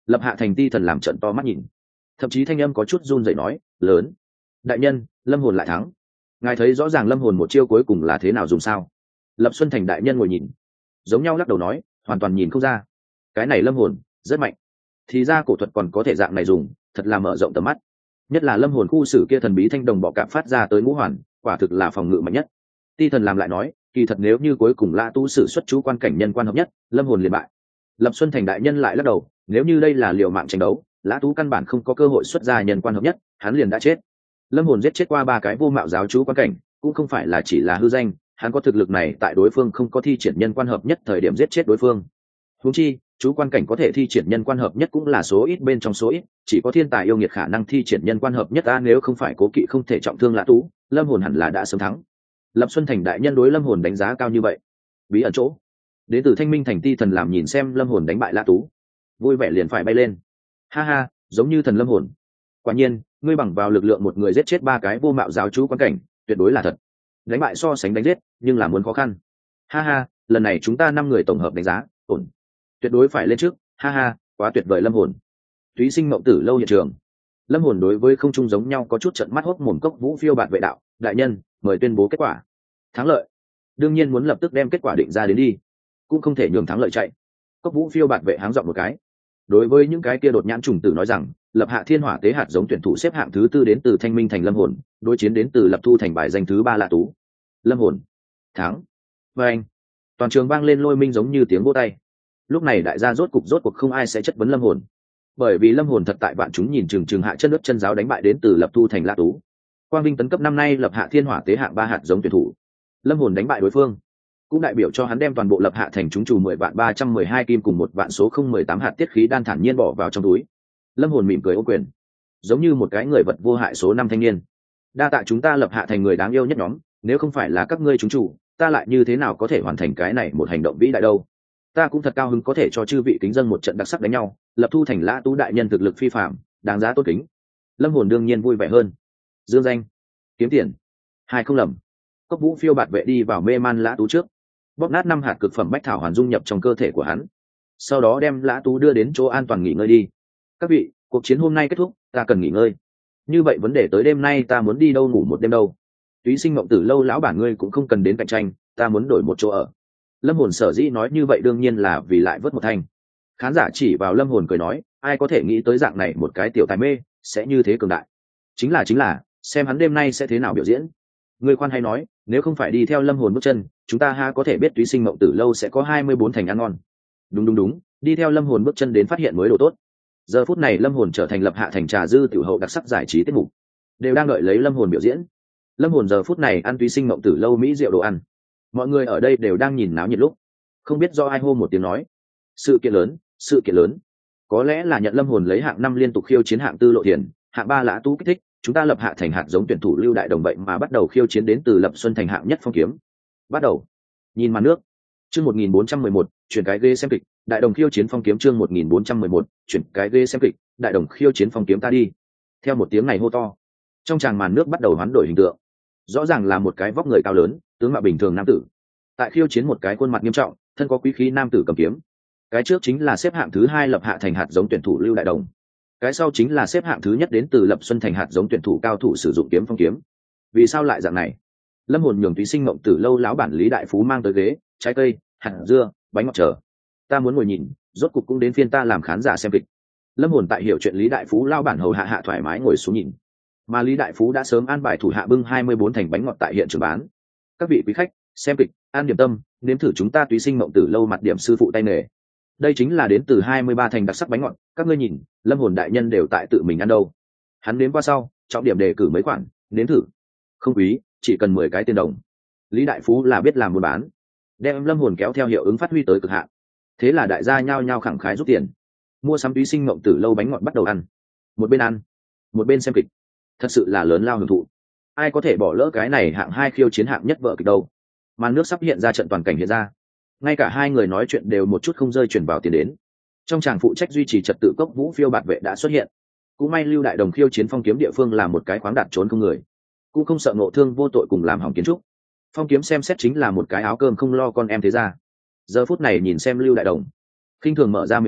Lập Hạ Thành ti thần làm trận to mắt nhìn, thậm chí thanh âm có chút run rẩy nói, lớn, đại nhân, lâm hồn lại thắng. Ngài thấy rõ ràng lâm hồn một chiêu cuối cùng là thế nào dùng sao? Lập Xuân Thành đại nhân ngồi nhìn, giống nhau lắc đầu nói, hoàn toàn nhìn không ra. Cái này lâm hồn rất mạnh, thì ra cổ thuật còn có thể dạng này dùng, thật là mở rộng tầm mắt. Nhất là lâm hồn khu sử kia thần bí thanh đồng bọ cạp phát ra tới ngũ hoàn, quả thực là phòng ngự mạnh nhất. Ti thần làm lại nói, kỳ thật nếu như cuối cùng Lã Tú sử xuất chú quan cảnh nhân quan hợp nhất, lâm hồn liền bại. Lập Xuân Thành đại nhân lại lắc đầu, nếu như đây là liều mạng tranh đấu, Lã Tú căn bản không có cơ hội xuất ra nhân quan hợp nhất, hắn liền đã chết. Lâm hồn giết chết qua 3 cái vô mạo giáo chú quan cảnh, cũng không phải là chỉ là hư danh, hắn có thực lực này tại đối phương không có thi triển nhân quan hợp nhất thời điểm giết chết đối phương. Huống chi, chú quan cảnh có thể thi triển nhân quan hợp nhất cũng là số ít bên trong số ít, chỉ có thiên tài yêu nghiệt khả năng thi triển nhân quan hợp nhất. Nếu không phải cố kỵ không thể trọng thương Lã Tú, lâm hồn hẳn là đã sớm thắng. Lập Xuân Thành đại nhân đối lâm hồn đánh giá cao như vậy, bí ẩn chỗ đến từ Thanh Minh Thành ti thần làm nhìn xem lâm hồn đánh bại Lã Tú, vui vẻ liền phải bay lên. Ha ha, giống như thần lâm hồn. Quả nhiên, ngươi bằng vào lực lượng một người giết chết 3 cái vô mạo giáo chú quan cảnh, tuyệt đối là thật. Đánh bại so sánh đánh giết, nhưng là muốn khó khăn. Ha ha, lần này chúng ta 5 người tổng hợp đánh giá, ổn. Tuyệt đối phải lên trước, ha ha, quá tuyệt vời lâm hồn. Túy Sinh Mộng Tử lâu hiện trường. Lâm hồn đối với không trung giống nhau có chút trận mắt hốc mồm. Cốc Vũ phiêu bạt vệ đạo, đại nhân, mời tuyên bố kết quả. Thắng lợi. Đương nhiên muốn lập tức đem kết quả định ra đến đi, cũng không thể nhường thắng lợi chạy. Cốc Vũ phiêu bạt vệ háng giọng một cái. Đối với những cái kia đột nhãn trùng tử nói rằng, Lập Hạ Thiên Hỏa Tế hạt giống tuyển thủ xếp hạng thứ 4 đến từ Thanh Minh Thành lâm hồn, đối chiến đến từ Lập Thu Thành bài danh thứ 3 Lã Tú. Lâm hồn thắng. Và anh, toàn trường vang lên lôi minh giống như tiếng vỗ tay. Lúc này đại gia rốt cuộc không ai sẽ chất vấn lâm hồn, bởi vì lâm hồn thật tại bạn chúng nhìn chừng hạ chân nước chân giáo đánh bại đến từ Lập Thu Thành Lã Tú. Quang Vinh tấn cấp năm nay Lập Hạ Thiên Hỏa Tế hạng 3 hạt giống tuyển thủ, lâm hồn đánh bại đối phương, cũng đại biểu cho hắn đem toàn bộ Lập Hạ Thành chúng chủ 10.312 kim cùng 1 vạn số 018 hạt tiết khí đan thản nhiên bỏ vào trong túi. Lâm hồn mỉm cười ô quyền, giống như một cái người vật vô hại số 5 thanh niên. Đa tạ chúng ta Lập Hạ Thành người đáng yêu nhất nhóm, nếu không phải là các ngươi chúng chủ, ta lại như thế nào có thể hoàn thành cái này một hành động vĩ đại đâu. Ta cũng thật cao hứng có thể cho chư vị kính dân một trận đặc sắc đánh nhau. Lập Thu Thành Lã Tú đại nhân thực lực phi phạm, đáng giá tốt kính. Lâm hồn đương nhiên vui vẻ hơn. Dương danh, kiếm tiền, hai không lầm. Cốc Vũ phiêu bạt vệ đi vào mê man Lã Tú trước, bóp nát 5 hạt cực phẩm bách thảo hoàn dung nhập trong cơ thể của hắn, sau đó đem Lã Tú đưa đến chỗ an toàn nghỉ ngơi đi. Các vị, cuộc chiến hôm nay kết thúc, ta cần nghỉ ngơi. Như vậy vấn đề tới đêm nay ta muốn đi đâu ngủ một đêm đâu? Túy Sinh Mộng Tử lâu lão bản ngươi cũng không cần đến cạnh tranh, ta muốn đổi một chỗ ở. Lâm hồn sở dĩ nói như vậy đương nhiên là vì lại vớt một thanh. Khán giả chỉ vào lâm hồn cười nói, ai có thể nghĩ tới dạng này một cái tiểu tài mê sẽ như thế cường đại. Chính là xem hắn đêm nay sẽ thế nào biểu diễn. Ngươi khoan hay nói, nếu không phải đi theo lâm hồn bước chân, chúng ta ha có thể biết Túy Sinh Mộng Tử lâu sẽ có 24 thành ăn ngon. Đúng, đi theo lâm hồn bước chân đến phát hiện mới đồ tốt. Giờ phút này lâm hồn trở thành Lập Hạ Thành trà dư tiểu hậu đặc sắc giải trí tiết mục, đều đang đợi lấy lâm hồn biểu diễn. Lâm hồn giờ phút này ăn Túy Sinh Mộng Tử lâu mỹ rượu đồ ăn, mọi người ở đây đều đang nhìn náo nhiệt lúc, không biết do ai hô một tiếng nói, sự kiện lớn. Có lẽ là nhận lâm hồn lấy hạng 5 liên tục khiêu chiến hạng 4 Lộ Thiền, hạng 3 Lã Tú kích thích, chúng ta Lập Hạ Thành hạt giống tuyển thủ Lưu Đại Đồng vậy mà bắt đầu khiêu chiến đến từ Lập Xuân Thành hạng nhất Phong Kiếm. Bắt đầu. Nhìn màn nước. Chương 1411, chuyển cái ghế xem kịch, Đại Đồng khiêu chiến Phong Kiếm. Chương 1411, chuyển cái ghế xem kịch, Đại Đồng khiêu chiến Phong Kiếm ta đi. Theo một tiếng này hô to, trong tràng màn nước bắt đầu hoán đổi hình tượng. Rõ ràng là một cái vóc người cao lớn, tướng mạo bình thường nam tử, tại khiêu chiến một cái khuôn mặt nghiêm trọng, thân có quý khí nam tử cầm kiếm. Cái trước chính là xếp hạng thứ 2 Lập Hạ Thành hạt giống tuyển thủ Lưu Đại Đồng, cái sau chính là xếp hạng thứ nhất đến từ Lập Xuân Thành hạt giống tuyển thủ cao thủ sử dụng kiếm Phong Kiếm. Vì sao lại dạng này? Lâm hồn nhường Túy Sinh Mộng Tử lâu lão bản Lý Đại Phú mang tới ghế, trái cây, hạt dưa, bánh ngọt chờ. Ta muốn ngồi nhìn, rốt cục cũng đến phiên ta làm khán giả xem kịch. Lâm hồn tại hiểu chuyện Lý Đại Phú lao bản hầu hạ thoải mái ngồi xuống nhìn, mà Lý Đại Phú đã sớm an bài thủ hạ bưng 24 thành bánh ngọt tại hiện trường bán. Các vị quý khách, xem kịch, an điểm tâm, nếm thử chúng ta Túy Sinh Mộng Tử lâu mặt điểm sư phụ tay nghề. Đây chính là đến từ 23 thành đặc sắc bánh ngọt, các ngươi nhìn, lâm hồn đại nhân đều tại tự mình ăn đâu. Hắn nếm qua sau, trọng điểm đề cử mấy khoản, nếm thử. Không quý, chỉ cần 10 cái tiền đồng. Lý Đại Phú là biết làm buôn bán, đem lâm hồn kéo theo hiệu ứng phát huy tới cực hạn. Thế là đại gia nhao nhao khẳng khái rút tiền, mua sắm Túy Sinh Mộng Tử lâu bánh ngọt bắt đầu ăn. Một bên xem kịch, thật sự là lớn lao hưởng thụ. Ai có thể bỏ lỡ cái này hạng 2 khiêu chiến hạng nhất vợ kịch đâu. Màn nước sắp hiện ra, trận toàn cảnh hiện ra, ngay cả hai người nói chuyện đều một chút không rơi chuyển vào tiền đến. Trong tràng phụ trách duy trì trật tự Cốc Vũ phiêu bạt vệ đã xuất hiện. Cũng may Lưu Đại Đồng khiêu chiến Phong Kiếm địa phương là một cái khoáng đạt trốn không người, cũng không sợ ngộ thương vô tội cùng làm hỏng kiến trúc. Phong Kiếm xem xét chính là một cái áo cơm không lo con em thế ra. Giờ phút này nhìn xem Lưu Đại Đồng, khinh thường mở ra miệng nói,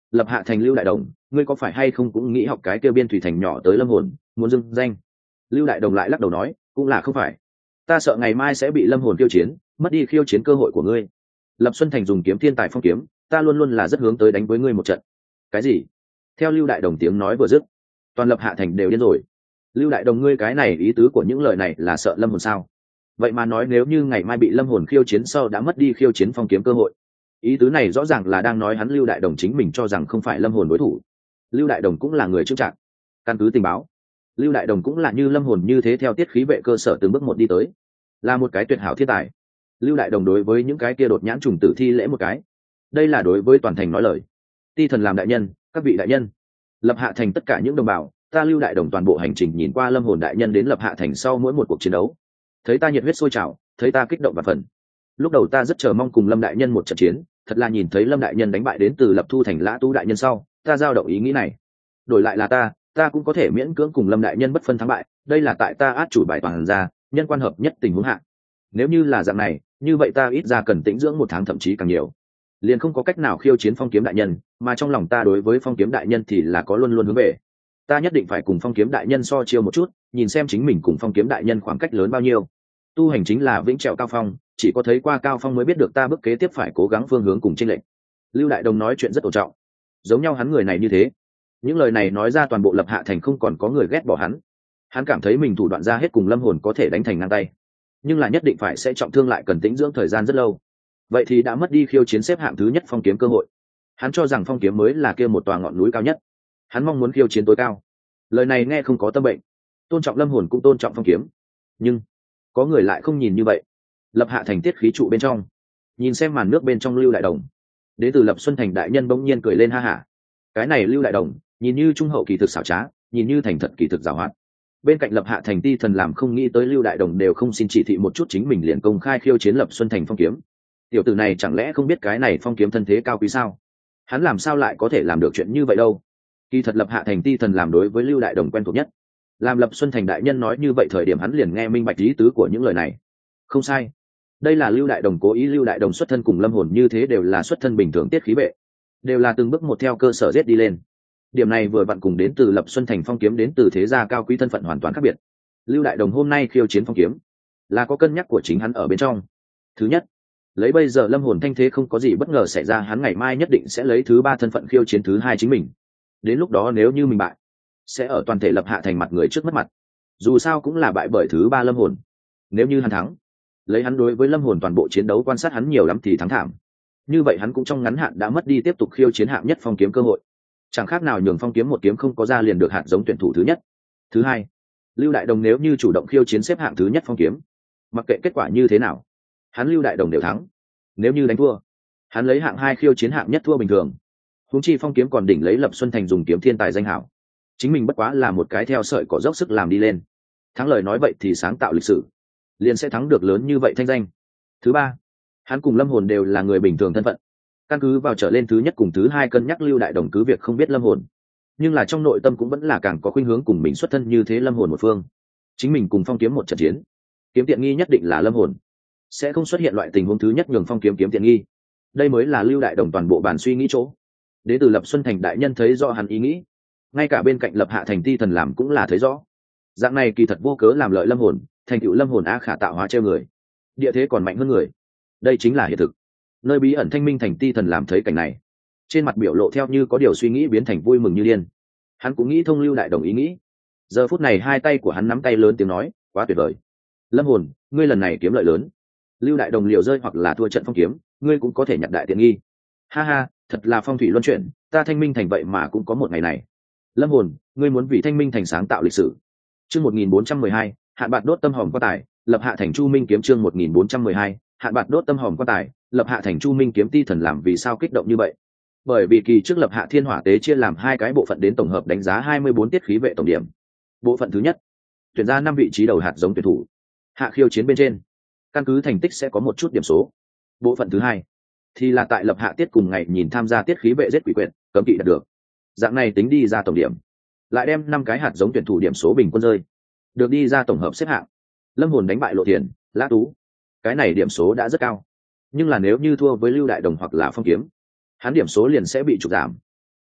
Lập Hạ Thành Lưu Đại Đồng, ngươi có phải hay không cũng nghĩ học cái kêu biên thủy thành nhỏ tới lâm hồn, muốn dưng danh? Lưu Đại Đồng lại lắc đầu nói, cũng là không phải, ta sợ ngày mai sẽ bị lâm hồn khiêu chiến, mất đi khiêu chiến cơ hội của ngươi. Lập Xuân Thành dùng kiếm thiên tài phong kiếm, ta luôn luôn là rất hướng tới đánh với ngươi một trận. Cái gì? Theo Lưu Đại Đồng tiếng nói vừa dứt, toàn Lập Hạ Thành đều điên rồi. Lưu Đại Đồng, ngươi cái này ý tứ của những lời này là sợ lâm hồn sao? Vậy mà nói nếu như ngày mai bị lâm hồn khiêu chiến sau đã mất đi khiêu chiến phong kiếm cơ hội, ý tứ này rõ ràng là đang nói hắn Lưu Đại Đồng chính mình cho rằng không phải lâm hồn đối thủ. Lưu Đại Đồng cũng là người trước trạng, căn cứ tình báo, Lưu Đại Đồng cũng là như lâm hồn như thế theo tiết khí vệ cơ sở từng bước một đi tới, là một cái tuyệt hảo thiên tài. Lưu Đại Đồng đối với những cái kia đột nhãn trùng tử thi lễ một cái, đây là đối với toàn thành nói lời. Ti thần làm đại nhân, các vị đại nhân, Lập Hạ Thành tất cả những đồng bào, ta Lưu Đại Đồng toàn bộ hành trình nhìn qua lâm hồn đại nhân đến Lập Hạ Thành sau mỗi một cuộc chiến đấu, thấy ta nhiệt huyết sôi trào, thấy ta kích động và phần. Lúc đầu ta rất chờ mong cùng lâm đại nhân một trận chiến, thật là nhìn thấy lâm đại nhân đánh bại đến từ Lập Thu Thành Lã Tú đại nhân sau, ta dao động ý nghĩ này. Đổi lại là ta cũng có thể miễn cưỡng cùng lâm đại nhân bất phân thắng bại, đây là tại ta át chủ bài toàn ra, nhân quan hợp nhất tình huống hạ. Nếu như là dạng này, như vậy ta ít ra cần tĩnh dưỡng 1 tháng thậm chí càng nhiều, liền không có cách nào khiêu chiến phong kiếm đại nhân, mà trong lòng ta đối với phong kiếm đại nhân thì là có luôn luôn hướng về. Ta nhất định phải cùng phong kiếm đại nhân so chiêu một chút, nhìn xem chính mình cùng phong kiếm đại nhân khoảng cách lớn bao nhiêu. Tu hành chính là vĩnh trèo cao phong, chỉ có thấy qua cao phong mới biết được ta bước kế tiếp phải cố gắng phương hướng cùng chênh lệch. Lưu Đại Đồng nói chuyện rất ổn trọng, giống nhau hắn người này như thế, những lời này nói ra toàn bộ Lập Hạ Thành không còn có người ghét bỏ hắn. Hắn cảm thấy mình thủ đoạn ra hết cùng lâm hồn có thể đánh thành ngang tay, nhưng là nhất định phải sẽ trọng thương lại cần tĩnh dưỡng thời gian rất lâu, vậy thì đã mất đi khiêu chiến xếp hạng thứ nhất phong kiếm cơ hội. Hắn cho rằng phong kiếm mới là kia một tòa ngọn núi cao nhất, hắn mong muốn khiêu chiến tối cao. Lời này nghe không có tâm bệnh, tôn trọng lâm hồn cũng tôn trọng phong kiếm, nhưng có người lại không nhìn như vậy. Lập Hạ Thành tiết khí trụ bên trong, nhìn xem màn nước bên trong Lưu Đại Đồng, đến từ Lập Xuân Thành đại nhân bỗng nhiên cười lên ha hả. Cái này Lưu Đại Đồng nhìn như trung hậu kỳ thực xảo trá, nhìn như thành thật kỳ thực giàu hoạt. Bên cạnh Lập Hạ Thành ti thần làm không nghĩ tới Lưu Đại Đồng đều không xin chỉ thị một chút chính mình liền công khai khiêu chiến Lập Xuân Thành phong kiếm. Tiểu tử này chẳng lẽ không biết cái này phong kiếm thân thế cao quý sao? Hắn làm sao lại có thể làm được chuyện như vậy đâu? Kỳ thật Lập Hạ Thành ti thần làm đối với Lưu Đại Đồng quen thuộc nhất, làm Lập Xuân Thành đại nhân nói như vậy thời điểm hắn liền nghe minh bạch ý tứ của những lời này. Không sai, đây là Lưu Đại Đồng cố ý. Lưu Đại Đồng xuất thân cùng lâm hồn như thế đều là xuất thân bình thường tiết khí vệ, đều là từng bước một theo cơ sở giết đi lên. Điểm này vừa vặn cùng đến từ Lập Xuân Thành phong kiếm đến từ thế gia cao quý thân phận hoàn toàn khác biệt. Lưu Đại Đồng hôm nay khiêu chiến phong kiếm là có cân nhắc của chính hắn ở bên trong. Thứ nhất, lấy bây giờ lâm hồn thanh thế không có gì bất ngờ xảy ra, hắn ngày mai nhất định sẽ lấy thứ 3 thân phận khiêu chiến thứ 2 chính mình. Đến lúc đó nếu như mình bại, sẽ ở toàn thể Lập Hạ Thành mặt người trước mất mặt, dù sao cũng là bại bởi thứ 3 lâm hồn. Nếu như hắn thắng, lấy hắn đối với lâm hồn toàn bộ chiến đấu quan sát hắn nhiều lắm thì thắng thảm, như vậy hắn cũng trong ngắn hạn đã mất đi tiếp tục khiêu chiến hạng nhất phong kiếm cơ hội, chẳng khác nào nhường phong kiếm một kiếm không có ra liền được hạt giống tuyển thủ thứ nhất. Thứ hai, Lưu Đại Đồng nếu như chủ động khiêu chiến xếp hạng thứ nhất phong kiếm, mặc kệ kết quả như thế nào, hắn Lưu Đại Đồng đều thắng. Nếu như đánh thua, hắn lấy hạng 2 khiêu chiến hạng nhất thua bình thường. Huống chi phong kiếm còn đỉnh lấy Lập Xuân Thành dùng kiếm thiên tài danh hảo, chính mình bất quá là một cái theo sợi cỏ dốc sức làm đi lên. Thắng lời nói vậy thì sáng tạo lịch sử, liền sẽ thắng được lớn như vậy thanh danh. Thứ ba, hắn cùng lâm hồn đều là người bình thường thân phận, căn cứ vào trở lên thứ nhất cùng thứ 2 cân nhắc Lưu Đại Đồng cứ việc không biết lâm hồn, nhưng là trong nội tâm cũng vẫn là càng có khuynh hướng cùng mình xuất thân như thế lâm hồn một phương. Chính mình cùng phong kiếm một trận chiến, kiếm tiện nghi nhất định là lâm hồn, sẽ không xuất hiện loại tình huống thứ nhất nhường phong kiếm kiếm tiện nghi. Đây mới là Lưu Đại Đồng toàn bộ bản suy nghĩ chỗ. Đến từ Lập Xuân Thành đại nhân thấy rõ hắn ý nghĩ, ngay cả bên cạnh Lập Hạ Thành ti thần làm cũng là thấy rõ. Dạng này kỳ thật vô cớ làm lợi lâm hồn, thành tựu lâm hồn a khả tạo hóa treo người, địa thế còn mạnh hơn người. Đây chính là hiện thực. Nơi bí ẩn Thanh Minh Thành ti thần làm thấy cảnh này, trên mặt biểu lộ theo như có điều suy nghĩ biến thành vui mừng như điên. Hắn cũng nghĩ thông Lưu Đại Đồng ý nghĩ. Giờ phút này hai tay của hắn nắm tay lớn tiếng nói, quá tuyệt vời, lâm hồn, ngươi lần này kiếm lợi lớn. Lưu Đại Đồng liều rơi hoặc là thua trận phong kiếm, ngươi cũng có thể nhặt đại tiện nghi. Ha ha, thật là phong thủy luân chuyển, ta Thanh Minh Thành vậy mà cũng có một ngày này. Lâm hồn, ngươi muốn vì Thanh Minh Thành sáng tạo lịch sử. Chương 1412, hạn bạc đốt tâm hòm quan tài, Lập Hạ Thành Chu Minh kiếm. Chương 1412, hạn bạc đốt tâm hòm quan tài, Lập Hạ Thành Chu Minh kiếm. Ti thần làm vì sao kích động như vậy? Bởi vì kỳ trước Lập Hạ Thiên Hỏa Tế chia làm 2 cái bộ phận đến tổng hợp đánh giá 24 tiết khí vệ tổng điểm. Bộ phận thứ nhất, tuyển ra 5 vị trí đầu hạt giống tuyển thủ, hạ khiêu chiến bên trên, căn cứ thành tích sẽ có một chút điểm số. Bộ phận thứ hai thì là tại Lập Hạ tiết cùng ngày nhìn tham gia tiết khí vệ giết quỷ quyệt, cấm kỵ đạt được. Dạng này tính đi ra tổng điểm, lại đem 5 cái hạt giống tuyển thủ điểm số bình quân rơi, được đi ra tổng hợp xếp hạng. Lâm hồn đánh bại Lộ Thiền, Lã Tú, cái này điểm số đã rất cao, nhưng là nếu như thua với Lưu Đại Đồng hoặc là phong kiếm, hắn điểm số liền sẽ bị trục giảm.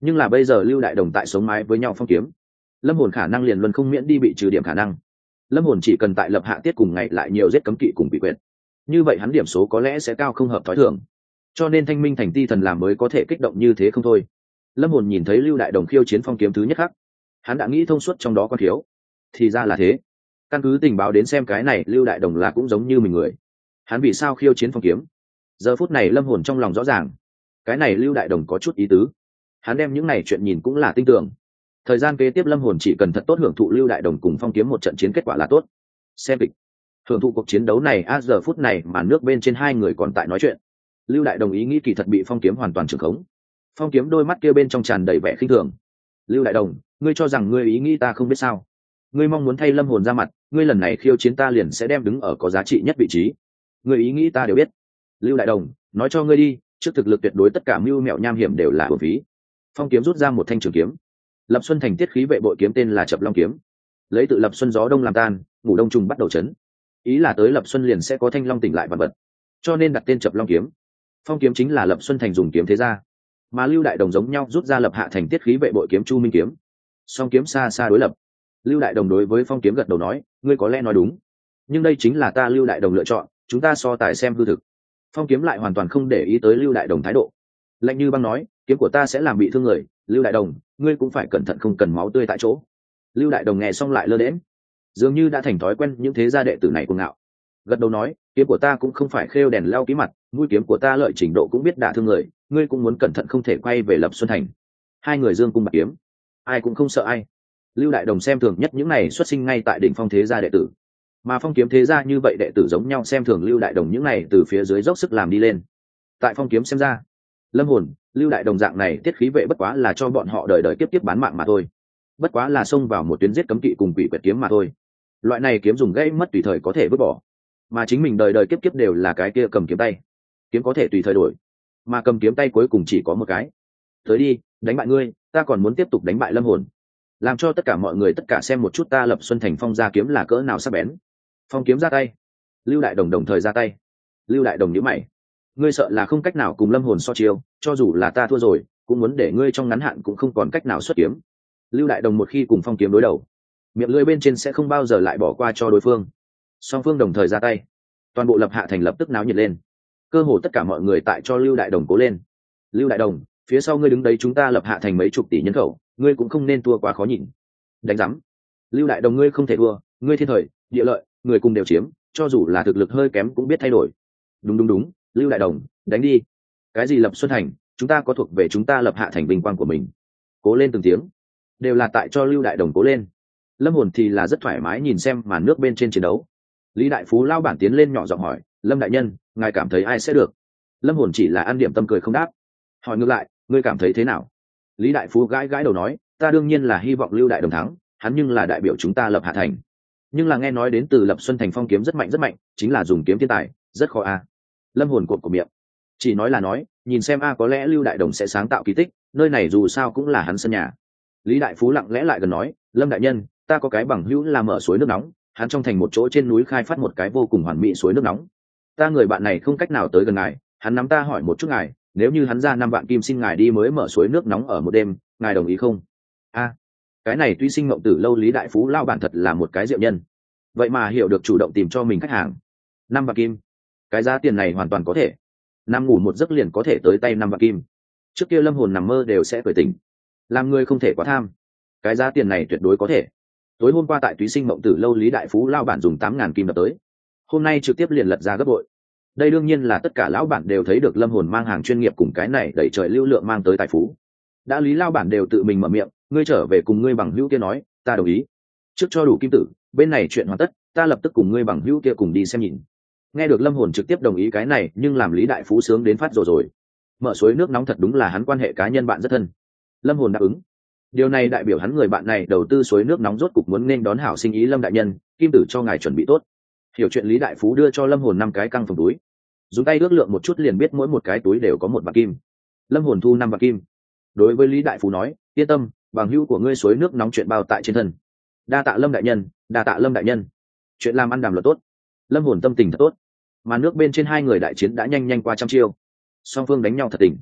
Nhưng là bây giờ Lưu Đại Đồng tại sống mái với nhau phong kiếm, lâm hồn khả năng liền luôn không miễn đi bị trừ điểm khả năng. Lâm hồn chỉ cần tại lập hạ tiết cùng ngày lại nhiều giết cấm kỵ cùng bị quyệt, như vậy hắn điểm số có lẽ sẽ cao không hợp thói thường. Cho nên thanh minh thành ti thần làm mới có thể kích động như thế không thôi. Lâm hồn nhìn thấy Lưu Đại Đồng khiêu chiến phong kiếm thứ nhất khắc, hắn đã nghĩ thông suốt trong đó quan thiếu. Thì ra là thế. Căn cứ tình báo đến xem cái này Lưu Đại Đồng là cũng giống như mình người. Hắn vì sao khiêu chiến phong kiếm? Giờ phút này lâm hồn trong lòng rõ ràng, cái này Lưu Đại Đồng có chút ý tứ. Hắn đem những này chuyện nhìn cũng là tin tưởng. Thời gian kế tiếp lâm hồn chỉ cần thật tốt hưởng thụ Lưu Đại Đồng cùng phong kiếm một trận chiến kết quả là tốt. Xem kịch, hưởng thụ cuộc chiến đấu này. Giờ phút này mà nước bên trên hai người còn tại nói chuyện. Lưu Đại Đồng ý nghĩ kỳ thật bị phong kiếm hoàn toàn trưởng khống. Phong kiếm đôi mắt kia bên trong tràn đầy vẻ khinh thường. Lưu Đại Đồng, ngươi cho rằng ngươi ý nghĩ ta không biết sao? Ngươi mong muốn thay lâm hồn ra mặt, ngươi lần này khiêu chiến ta liền sẽ đem đứng ở có giá trị nhất vị trí. Ngươi ý nghĩ ta đều biết. Lưu Đại Đồng, nói cho ngươi đi, trước thực lực tuyệt đối tất cả mưu mẹo nham hiểm đều là uổng phí. Phong kiếm rút ra một thanh trường kiếm. Lập Xuân thành tiết khí vệ bội kiếm tên là Chập Long kiếm, lấy tự lập xuân gió đông làm tan, ngủ đông trùng bắt đầu chấn. Ý là tới lập xuân liền sẽ có thanh long tỉnh lại vật vật, cho nên đặt tên Chập Long kiếm. Phong kiếm chính là Lập Xuân thành dùng kiếm thế gia, mà Lưu Đại Đồng giống nhau rút ra Lập Hạ thành tiết khí vệ bội kiếm Chu Minh kiếm. Song kiếm xa xa đối lập. Lưu Đại Đồng đối với phong kiếm gật đầu nói, ngươi có lẽ nói đúng, nhưng đây chính là ta Lưu Đại Đồng lựa chọn, chúng ta so tài xem hư thực. Phong kiếm lại hoàn toàn không để ý tới Lưu Đại Đồng thái độ, lạnh như băng nói, kiếm của ta sẽ làm bị thương người, Lưu Đại Đồng, ngươi cũng phải cẩn thận không cần máu tươi tại chỗ. Lưu Đại Đồng nghe xong lại lơ đễm, dường như đã thành thói quen những thế gia đệ tử này cuồng ngạo, gật đầu nói, kiếm của ta cũng không phải khêu đèn leo ký mặt, mũi kiếm của ta lợi trình độ cũng biết đả thương người, ngươi cũng muốn cẩn thận không thể quay về Lập Xuân thành. Hai người dương cung bạc kiếm, ai cũng không sợ ai. Lưu Đại Đồng xem thường nhất những này xuất sinh ngay tại đỉnh phong thế gia đệ tử, mà phong kiếm thế gia như vậy đệ tử giống nhau xem thường Lưu Đại Đồng những này từ phía dưới dốc sức làm đi lên. Tại phong kiếm xem ra, lâm hồn, Lưu Đại Đồng dạng này tiết khí vệ bất quá là cho bọn họ đời đời kiếp kiếp bán mạng mà thôi, bất quá là xông vào một tuyến giết cấm kỵ cùng quỷ quyệt kiếm mà thôi. Loại này kiếm dùng gãy mất tùy thời có thể vứt bỏ, mà chính mình đời đời kiếp kiếp đều là cái kia cầm kiếm tay. Kiếm có thể tùy thời đổi, mà cầm kiếm tay cuối cùng chỉ có một cái. Tới đi, đánh bại ngươi, ta còn muốn tiếp tục đánh bại lâm hồn, làm cho tất cả mọi người tất cả xem một chút ta Lập Xuân thành phong ra kiếm là cỡ nào sắc bén. Phong kiếm ra tay, Lưu Đại Đồng đồng thời ra tay. Lưu Đại Đồng nhíu mày, ngươi sợ là không cách nào cùng lâm hồn so chiêu, cho dù là ta thua rồi cũng muốn để ngươi trong ngắn hạn cũng không còn cách nào xuất kiếm. Lưu Đại Đồng một khi cùng phong kiếm đối đầu, miệng lưỡi bên trên sẽ không bao giờ lại bỏ qua cho đối phương. Song phương đồng thời ra tay, toàn bộ Lập Hạ thành lập tức náo nhiệt lên, cơ hồ tất cả mọi người tại cho Lưu Đại Đồng cố lên. Lưu Đại Đồng, phía sau ngươi đứng đấy chúng ta Lập Hạ thành mấy chục tỷ nhân khẩu, ngươi cũng không nên thua quá khó nhìn. Đánh rắm. Lưu Đại Đồng, ngươi không thể thua, ngươi thiên thời địa lợi người cùng đều chiếm, cho dù là thực lực hơi kém cũng biết thay đổi. Đúng, Lưu Đại Đồng, đánh đi. Cái gì Lập Xuân thành, chúng ta có thuộc về chúng ta Lập Hạ thành vinh quang của mình. Cố lên từng tiếng, đều là tại cho Lưu Đại Đồng cố lên. Lâm hồn thì là rất thoải mái nhìn xem màn nước bên trên chiến đấu. Lý Đại Phú lao bản tiến lên nhỏ giọng hỏi, Lâm đại nhân, ngài cảm thấy ai sẽ được? Lâm hồn chỉ là ăn điểm tâm cười không đáp. Hỏi ngược lại, ngươi cảm thấy thế nào? Lý Đại Phú gãi gãi đầu nói, ta đương nhiên là hy vọng Lưu Đại Đồng thắng, hắn nhưng là đại biểu chúng ta Lập Hạ thành. Nhưng là nghe nói đến từ Lập Xuân thành phong kiếm rất mạnh, chính là dùng kiếm thiên tài, rất khó a. Lâm hồn cột của miệng, chỉ nói là nói, nhìn xem a có lẽ Lưu Đại Đồng sẽ sáng tạo kỳ tích, nơi này dù sao cũng là hắn sân nhà. Lý Đại Phú lặng lẽ lại gần nói, Lâm đại nhân, ta có cái bằng hữu làm ở suối nước nóng, hắn trong thành một chỗ trên núi khai phát một cái vô cùng hoàn mỹ suối nước nóng. Ta người bạn này không cách nào tới gần ngài, hắn nắm ta hỏi một chút ngài, nếu như hắn ra 5 vạn kim xin ngài đi mới mở suối nước nóng ở một đêm, ngài đồng ý không? A, cái này tuy sinh mộng tử lâu Lý Đại Phú lao bản thật là một cái diệu nhân, vậy mà hiểu được chủ động tìm cho mình khách hàng. 5 vạn kim, cái giá tiền này hoàn toàn có thể, nằm ngủ một giấc liền có thể tới tay 5 vạn kim. Trước kia lâm hồn nằm mơ đều sẽ cười tỉnh, làm người không thể quá tham, cái giá tiền này tuyệt đối có thể. Tối hôm qua tại túy sinh mộng tử lâu Lý Đại Phú lao bản dùng 8.000 kim đập tới, hôm nay trực tiếp liền lật ra gấp bội. Đây đương nhiên là tất cả lão bản đều thấy được lâm hồn mang hàng chuyên nghiệp cùng cái này đẩy trời lưu lượng mang tới tài phú. Đã Lý lao bản đều tự mình mở miệng, ngươi trở về cùng ngươi bằng hữu kia nói, ta đồng ý. Trước cho đủ kim tử, bên này chuyện hoàn tất, ta lập tức cùng ngươi bằng hữu kia cùng đi xem nhìn. Nghe được lâm hồn trực tiếp đồng ý cái này, nhưng làm Lý Đại Phú sướng đến phát rồi. Mở suối nước nóng thật đúng là hắn quan hệ cá nhân bạn rất thân. Lâm hồn đáp ứng. Điều này đại biểu hắn người bạn này đầu tư suối nước nóng rốt cục muốn nên đón hảo sinh ý. Lâm đại nhân, kim tử cho ngài chuẩn bị tốt. Hiểu chuyện Lý Đại Phú đưa cho lâm hồn 5 cái căng phòng túi, dùng tay ước lượng một chút liền biết mỗi một cái túi đều có 1 vạn kim. Lâm hồn thu 5 vạn kim, đối với Lý Đại Phú nói, yên tâm, bằng hữu của ngươi suối nước nóng chuyện bao tại trên thân. Đa tạ Lâm đại nhân, đa tạ Lâm đại nhân. Chuyện làm ăn đàm luật tốt. Lâm hồn tâm tình thật tốt, mà nước bên trên hai người đại chiến đã nhanh qua trăm chiêu, song phương đánh nhau thật tình.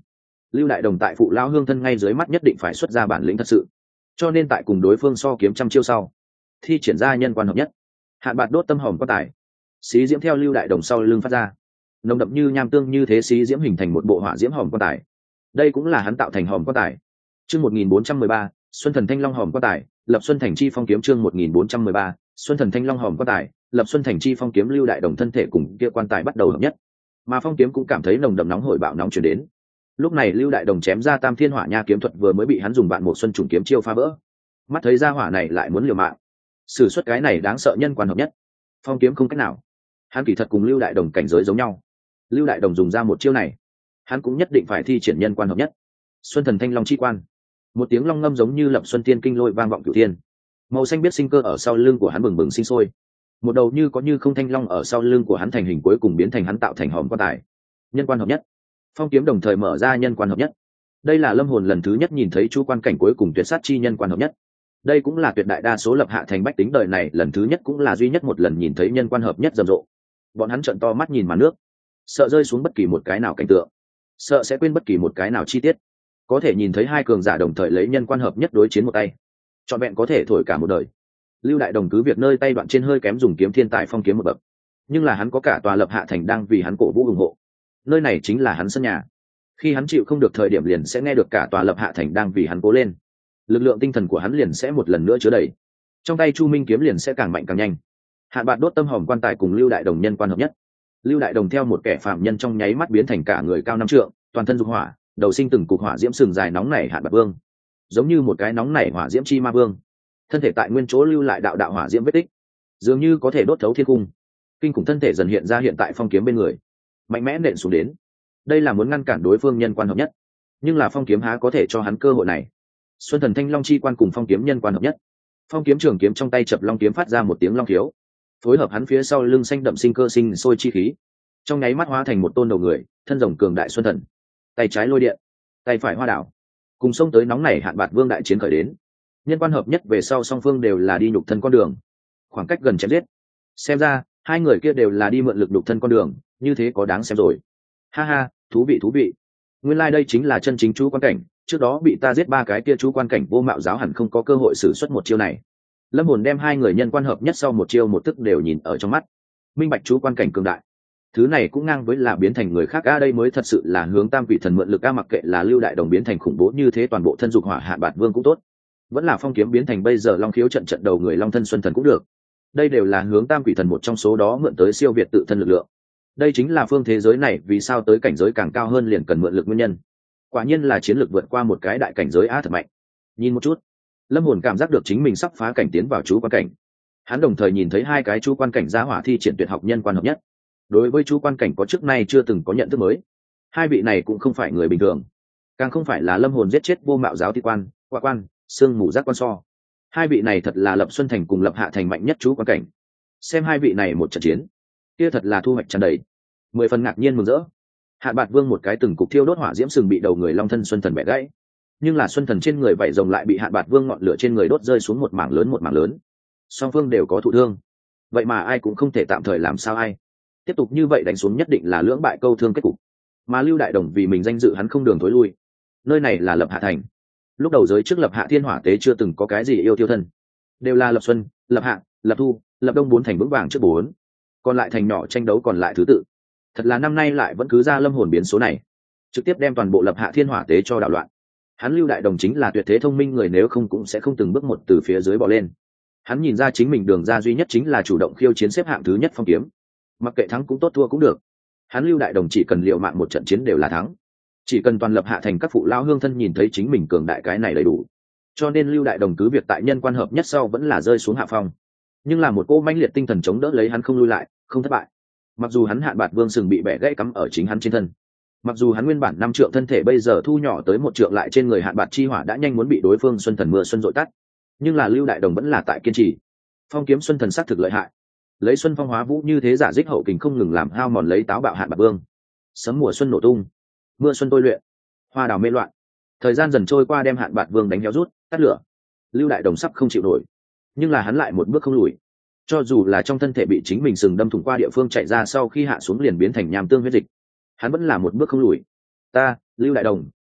Lưu Đại Đồng tại phụ lao hương thân ngay dưới mắt nhất định phải xuất ra bản lĩnh thật sự, cho nên tại cùng đối phương so kiếm trăm chiêu sau, thi triển ra nhân quan hợp nhất. Hạn bạt đốt tâm hồng có tài, xí diễm theo Lưu Đại Đồng sau lưng phát ra, nồng đậm như nham tương như thế, xí diễm hình thành một bộ hỏa diễm hồng quan tài. Đây cũng là hắn tạo thành hồng quan tài. Chương 1413, Xuân Thần Thanh Long hồng quan tài, lập Xuân Thành Chi Phong kiếm. Chương 1413, Xuân Thần Thanh Long hồng quan tài, lập Xuân Thành Chi Phong kiếm. Lưu Đại Đồng thân thể cùng kia quan tài bắt đầu hợp nhất, mà phong kiếm cũng cảm thấy nồng đậm nóng hổi bạo nóng truyền đến. Lúc này Lưu Đại Đồng chém ra Tam Thiên Hỏa Nha kiếm thuật vừa mới bị hắn dùng Vạn Một Xuân trùng kiếm chiêu phá vỡ. Mắt thấy ra hỏa này lại muốn liều mạng, sử xuất cái này đáng sợ nhân quan hợp nhất, phong kiếm không cách nào. Hắn kỳ thật cùng Lưu Đại Đồng cảnh giới giống nhau. Lưu Đại Đồng dùng ra một chiêu này, hắn cũng nhất định phải thi triển nhân quan hợp nhất. Xuân Thần Thanh Long chi quan, một tiếng long ngâm giống như lập xuân tiên kinh lôi vang vọng cửu thiên. Màu xanh biết sinh cơ ở sau lưng của hắn bừng bừng sinh sôi, một đầu như có như không thanh long ở sau lưng của hắn thành hình, cuối cùng biến thành hắn tạo thành hòm quan tài. Nhân quan hợp nhất, phong kiếm đồng thời mở ra nhân quan hợp nhất. Đây là Lâm Hồn lần thứ nhất nhìn thấy chu quan cảnh cuối cùng tuyệt sát chi nhân quan hợp nhất. Đây cũng là tuyệt đại đa số lập hạ thành bách tính đời này lần thứ nhất, cũng là duy nhất một lần nhìn thấy nhân quan hợp nhất rầm rộ. Bọn hắn trợn to mắt nhìn màn nước, sợ rơi xuống bất kỳ một cái nào cảnh tượng, sợ sẽ quên bất kỳ một cái nào chi tiết. Có thể nhìn thấy hai cường giả đồng thời lấy nhân quan hợp nhất đối chiến một tay, trọn vẹn có thể thổi cả một đời. Lưu Đại Đồng cứ việc nơi tay đoạn trên hơi kém dùng kiếm thiên tài phong kiếm một bậc, nhưng là hắn có cả tòa lập hạ thành đang vì hắn cổ vũ ủng hộ. Nơi này chính là hắn sân nhà, khi hắn chịu không được thời điểm liền sẽ nghe được cả tòa lập hạ thành đang vì hắn cố lên, lực lượng tinh thần của hắn liền sẽ một lần nữa chứa đầy, trong tay Chu Minh kiếm liền sẽ càng mạnh càng nhanh. Hạn bạt đốt tâm hồng quan tài cùng Lưu Đại Đồng nhân quan hợp nhất. Lưu Đại Đồng theo một kẻ phạm nhân trong nháy mắt biến thành cả người cao 5 trượng, toàn thân dục hỏa, đầu sinh từng cục hỏa diễm sừng dài nóng nảy. Hạn bạt vương giống như một cái nóng nảy hỏa diễm chi ma vương, thân thể tại nguyên chỗ lưu lại đạo đạo hỏa diễm vết tích, dường như có thể đốt thấu thiên cung. Kinh khủng thân thể dần hiện ra hiện tại phong kiếm bên người, mạnh mẽ nện xuống đến. Đây là muốn ngăn cản đối phương nhân quan hợp nhất, nhưng là phong kiếm há có thể cho hắn cơ hội này. Xuân Thần Thanh Long chi quan cùng phong kiếm nhân quan hợp nhất. Phong kiếm trường kiếm trong tay chập long kiếm phát ra một tiếng long khiếu, phối hợp hắn phía sau lưng xanh đậm sinh cơ sinh sôi chi khí, trong nháy mắt hóa thành một tôn đầu người, thân rồng cường đại xuân thần, tay trái lôi điện, tay phải hoa đảo, cùng xông tới nóng nảy Hạn bạt vương đại chiến khởi đến. Nhân quan hợp nhất về sau song phương đều là đi nhục thân con đường, khoảng cách gần chém giết. Xem ra hai người kia đều là đi mượn lực nhục thân con đường, như thế có đáng xem rồi. Ha ha, thú vị thú vị. Nguyên lai đây chính là chân chính chú quan cảnh, trước đó bị ta giết 3 cái kia chú quan cảnh vô mạo giáo hẳn không có cơ hội sử xuất một chiêu này. Lâm Hồn đem hai người nhân quan hợp nhất sau một chiêu một tức đều nhìn ở trong mắt, minh bạch chú quan cảnh cường đại. Thứ này cũng ngang với là biến thành người khác đây mới thật sự là hướng Tam Quỷ Thần mượn lực mặc kệ là Lưu Đại Đồng biến thành khủng bố như thế toàn bộ thân dục hỏa Hạn bạt vương cũng tốt, vẫn là phong kiếm biến thành bây giờ long khiếu trận trận đầu người long thân xuân thần cũng được. Đây đều là hướng Tam Quỷ Thần một trong số đó mượn tới siêu việt tự thân lực lượng. Đây chính là phương thế giới này vì sao tới cảnh giới càng cao hơn liền cần mượn lực nguyên nhân. Quả nhiên là chiến lược vượt qua một cái đại cảnh giới thật mạnh. Nhìn một chút, Lâm Hồn cảm giác được chính mình sắp phá cảnh tiến vào chú quan cảnh. Hắn đồng thời nhìn thấy hai cái chú quan cảnh gia hỏa thi triển tuyệt học nhân quan hợp nhất. Đối với chú quan cảnh có trước nay chưa từng có nhận thức mới. Hai vị này cũng không phải người bình thường, càng không phải là Lâm Hồn giết chết vô mạo giáo thi quan, quả quan, xương mù giác quan so. Hai vị này thật là lập Xuân Thành cùng lập Hạ Thành mạnh nhất chú quan cảnh. Xem hai vị này một trận chiến, kia thật là thu hoạch tràn đầy. 10 phần ngạc nhiên mừng rỡ. Hạn bạt vương một cái từng cục thiêu đốt hỏa diễm sừng bị đầu người long thân xuân thần bẻ gãy, nhưng là xuân thần trên người vảy rồng lại bị Hạn bạt vương ngọn lửa trên người đốt rơi xuống một mảng lớn. Song phương đều có thụ thương, vậy mà ai cũng không thể tạm thời làm sao ai. Tiếp tục như vậy đánh xuống nhất định là lưỡng bại câu thương kết cục. Mà Lưu Đại Đồng vì mình danh dự hắn không đường thối lui. Nơi này là lập Hạ Thành, lúc đầu giới trước lập Hạ Thiên Hỏa Tế chưa từng có cái gì yêu tiêu thân, đều là lập xuân, lập hạ, lập thu, lập đông 4 thành vững vàng trước 4, còn lại thành nhỏ tranh đấu còn lại thứ tự. Thật là năm nay lại vẫn cứ ra Lâm Hồn biến số này, trực tiếp đem toàn bộ lập Hạ Thiên Hỏa Tế cho đảo loạn. Hắn Lưu Đại Đồng chính là tuyệt thế thông minh người, nếu không cũng sẽ không từng bước một từ phía dưới bò lên. Hắn nhìn ra chính mình đường ra duy nhất chính là chủ động khiêu chiến xếp hạng thứ nhất phong kiếm, mặc kệ thắng cũng tốt thua cũng được. Hắn Lưu Đại Đồng chỉ cần liệu mạng một trận chiến đều là thắng, chỉ cần toàn lập Hạ Thành các phụ lao hương thân nhìn thấy chính mình cường đại cái này đầy đủ. Cho nên Lưu Đại Đồng cứ việc tại nhân quan hợp nhất sau vẫn là rơi xuống hạ phong, nhưng là một cô mãnh liệt tinh thần chống đỡ lấy hắn không lui lại, không thất bại. Mặc dù hắn Hạn bạt vương sừng bị bẻ gãy cắm ở chính hắn trên thân, mặc dù hắn nguyên bản 5 trượng thân thể bây giờ thu nhỏ tới 1 trượng, lại trên người Hạn bạt chi hỏa đã nhanh muốn bị đối phương xuân thần mưa xuân dội tắt, nhưng là Lưu Đại Đồng vẫn là tại kiên trì. Phong kiếm xuân thần sắc thực lợi hại, lấy xuân phong hóa vũ như thế giả dích hậu kình không ngừng làm hao mòn lấy táo bạo Hạn bạt vương. Sấm mùa xuân nổ tung, mưa xuân tôi luyện, hoa đào mê loạn, thời gian dần trôi qua đem Hạn bạt vương đánh héo rút, tắt lửa. Lưu Đại Đồng sắp không chịu nổi, nhưng là hắn lại một bước không lùi. Cho dù là trong thân thể bị chính mình sừng đâm thủng qua địa phương chạy ra sau khi hạ xuống liền biến thành nham tương huyết dịch, hắn vẫn là một bước không lùi. Ta Lưu Đại Đồng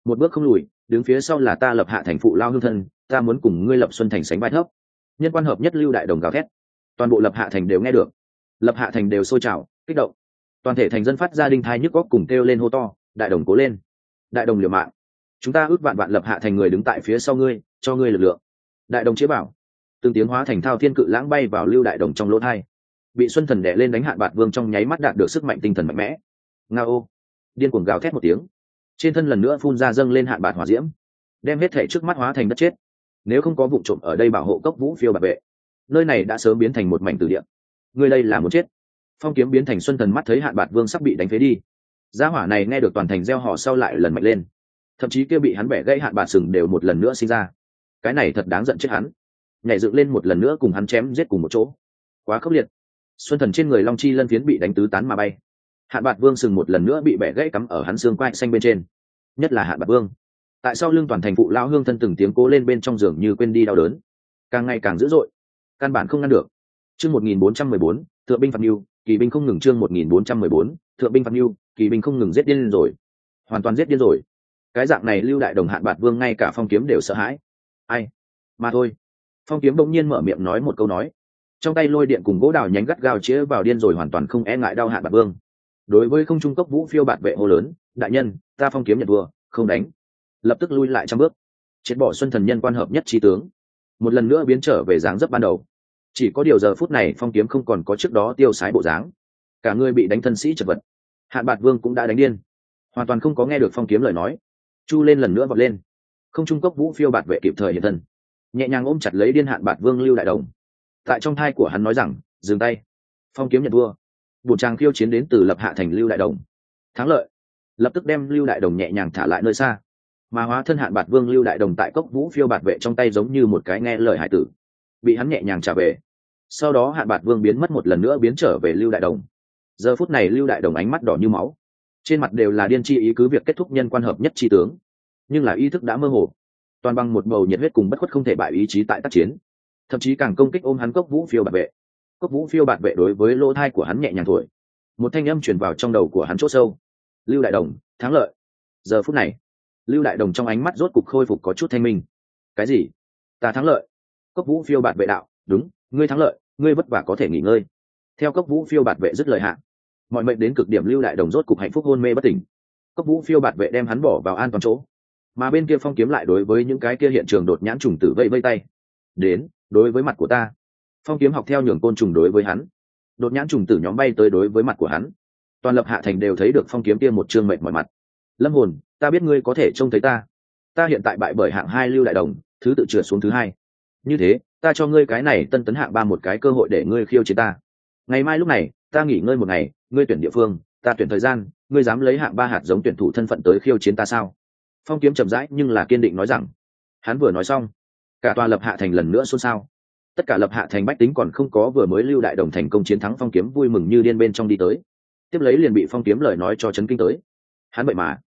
một bước không lùi, đứng phía sau là ta Lập Hạ Thành phụ lao hương thân, ta muốn cùng ngươi Lập Xuân Thành sánh vai thấp. Nhân quan hợp nhất Lưu Đại Đồng gào thét, toàn bộ Lập Hạ Thành đều nghe được. Lập Hạ Thành đều sôi trào kích động, toàn thể thành dân phát ra đinh thai nhức góc cùng kêu lên hô to: Đại Đồng cố lên, Đại Đồng liều mạng, chúng ta ước vạn vạn Lập Hạ Thành người đứng tại phía sau ngươi, cho ngươi lực lượng. Đại Đồng chế bảo, từng tiếng hóa thành thao thiên cự lãng bay vào Lưu Đại Đồng trong lỗ thai. Bị Xuân Thần đè lên đánh Hạn Bạt Vương trong nháy mắt đạt được sức mạnh tinh thần mạnh mẽ. Ngao, điên cuồng gào thét một tiếng, trên thân lần nữa phun ra dâng lên Hạn Bạt hỏa diễm, đem hết thể trước mắt hóa thành đất chết. Nếu không có vụ trộm ở đây bảo hộ cốc vũ phiêu bạt vệ, nơi này đã sớm biến thành một mảnh tử địa. Ngươi đây là muốn chết. Phong kiếm biến thành Xuân Thần mắt thấy Hạn Bạt Vương sắp bị đánh phế đi, gia hỏa này nghe được toàn thành gieo họ sau lại lần mạnh lên, thậm chí kia bị hắn bẻ gãy Hạn Bạt sừng đều một lần nữa sinh ra. Cái này thật đáng giận chết hắn, nhảy dựng lên một lần nữa cùng hắn chém giết cùng một chỗ, quá khốc liệt. Xuân Thần trên người long chi lân phiến bị đánh tứ tán mà bay, Hạn Bạt Vương sừng một lần nữa bị bẻ gãy cắm ở hắn xương quai xanh bên trên. Nhất là Hạn Bạt Vương, tại sao lưng toàn thành phụ lao hương thân từng tiếng cố lên bên trong giường như quên đi đau đớn, càng ngày càng dữ dội, căn bản không ngăn được. Chương 1414, thượng binh phạt mưu, kỳ binh không ngừng. Chương 1414, thượng binh phạt mưu, kỳ binh không ngừng. Giết điên rồi, hoàn toàn giết điên rồi. Cái dạng này Lưu Đại Đồng Hạn Bạt Vương ngay cả Phong Kiếm đều sợ hãi. Ai mà thôi. Phong Kiếm bỗng nhiên mở miệng nói một câu nói, trong tay lôi điện cùng gỗ đào nhánh gắt gao chĩa vào điên rồi hoàn toàn không e ngại đau Hạn Bạt Vương. Đối với không trung cốc vũ phiêu bạt vệ hô lớn: Đại nhân, ta Phong Kiếm nhận thua, không đánh. Lập tức lui lại trăm bước, chết bỏ Xuân Thần nhân quan hợp nhất trí tướng, một lần nữa biến trở về dáng dấp ban đầu. Chỉ có điều giờ phút này Phong Kiếm không còn có trước đó tiêu sái bộ dáng, cả người bị đánh thân sĩ chật vật. Hạn Bạt Vương cũng đã đánh điên, hoàn toàn không có nghe được Phong Kiếm lời nói, chu lên lần nữa vọt lên. Không trung cốc vũ phiêu bạt vệ kịp thời hiện thân, nhẹ nhàng ôm chặt lấy điên Hạn Bạt Vương Lưu Đại Đồng, tại trong thai của hắn nói rằng: dừng tay. Phong Kiếm nhận thua. Bùn tràng khiêu chiến đến từ Lập Hạ Thành Lưu Đại Đồng thắng lợi, lập tức đem Lưu Đại Đồng nhẹ nhàng thả lại nơi xa, mà hóa thân Hạn Bạt Vương Lưu Đại Đồng tại cốc vũ phiêu bạt vệ trong tay giống như một cái nghe lời hải tử, bị hắn nhẹ nhàng trả về. Sau đó Hạn Bạt Vương biến mất một lần nữa biến trở về Lưu Đại Đồng. Giờ phút này Lưu Đại Đồng ánh mắt đỏ như máu, trên mặt đều là điên chi ý cứ việc kết thúc nhân quan hợp nhất chi tướng, nhưng là ý thức đã mơ hồ, toàn bằng một bầu nhiệt huyết cùng bất khuất không thể bại ý chí tại tác chiến, thậm chí càng công kích ôm hắn cốc vũ phiêu bạt vệ. Cốc vũ phiêu bạt vệ đối với lỗ thai của hắn nhẹ nhàng thổi, một thanh âm truyền vào trong đầu của hắn chỗ sâu: Lưu Đại Đồng thắng lợi. Giờ phút này Lưu Đại Đồng trong ánh mắt rốt cục khôi phục có chút thanh minh. Cái gì? Ta thắng lợi? Cốc vũ phiêu bạt vệ đạo: đúng, ngươi thắng lợi, ngươi vất vả có thể nghỉ ngơi. Theo cốc vũ phiêu bạt vệ dứt lời hạ, mọi mệnh đến cực điểm Lưu Đại Đồng rốt cục hạnh phúc hôn mê bất tỉnh. Cốc vũ phiêu bạt vệ đem hắn bỏ vào an toàn chỗ, mà bên kia Phong Kiếm lại đối với những cái kia hiện trường đột nhãn trùng tử vây vây tay: đến, đối với mặt của ta. Phong Kiếm học theo nhường côn trùng đối với hắn, đột nhãn trùng tử nhóm bay tới đối với mặt của hắn. Toàn Lập Hạ Thành đều thấy được Phong Kiếm kia một trương mệt mỏi mặt. Lâm Hồn, ta biết ngươi có thể trông thấy ta. Ta hiện tại bại bởi hạng 2 Lưu Đại Đồng, thứ tự trượt xuống thứ 2. Như thế, ta cho ngươi cái này tân tấn hạng 3 một cái cơ hội để ngươi khiêu chiến ta. Ngày mai lúc này, ta nghỉ ngơi một ngày, ngươi tuyển địa phương, ta tuyển thời gian, ngươi dám lấy hạng 3 hạt giống tuyển thủ thân phận tới khiêu chiến ta sao? Phong Kiếm chậm rãi nhưng là kiên định nói rằng. Hắn vừa nói xong, cả tòa Lập Hạ Thành lần nữa xôn xao. Tất cả Lập Hạ Thành bách tính còn không có vừa mới Lưu Đại Đồng thành công chiến thắng Phong Kiếm vui mừng như điên bên trong đi tới, tiếp lấy liền bị Phong Kiếm lời nói cho chấn kinh tới. Hắn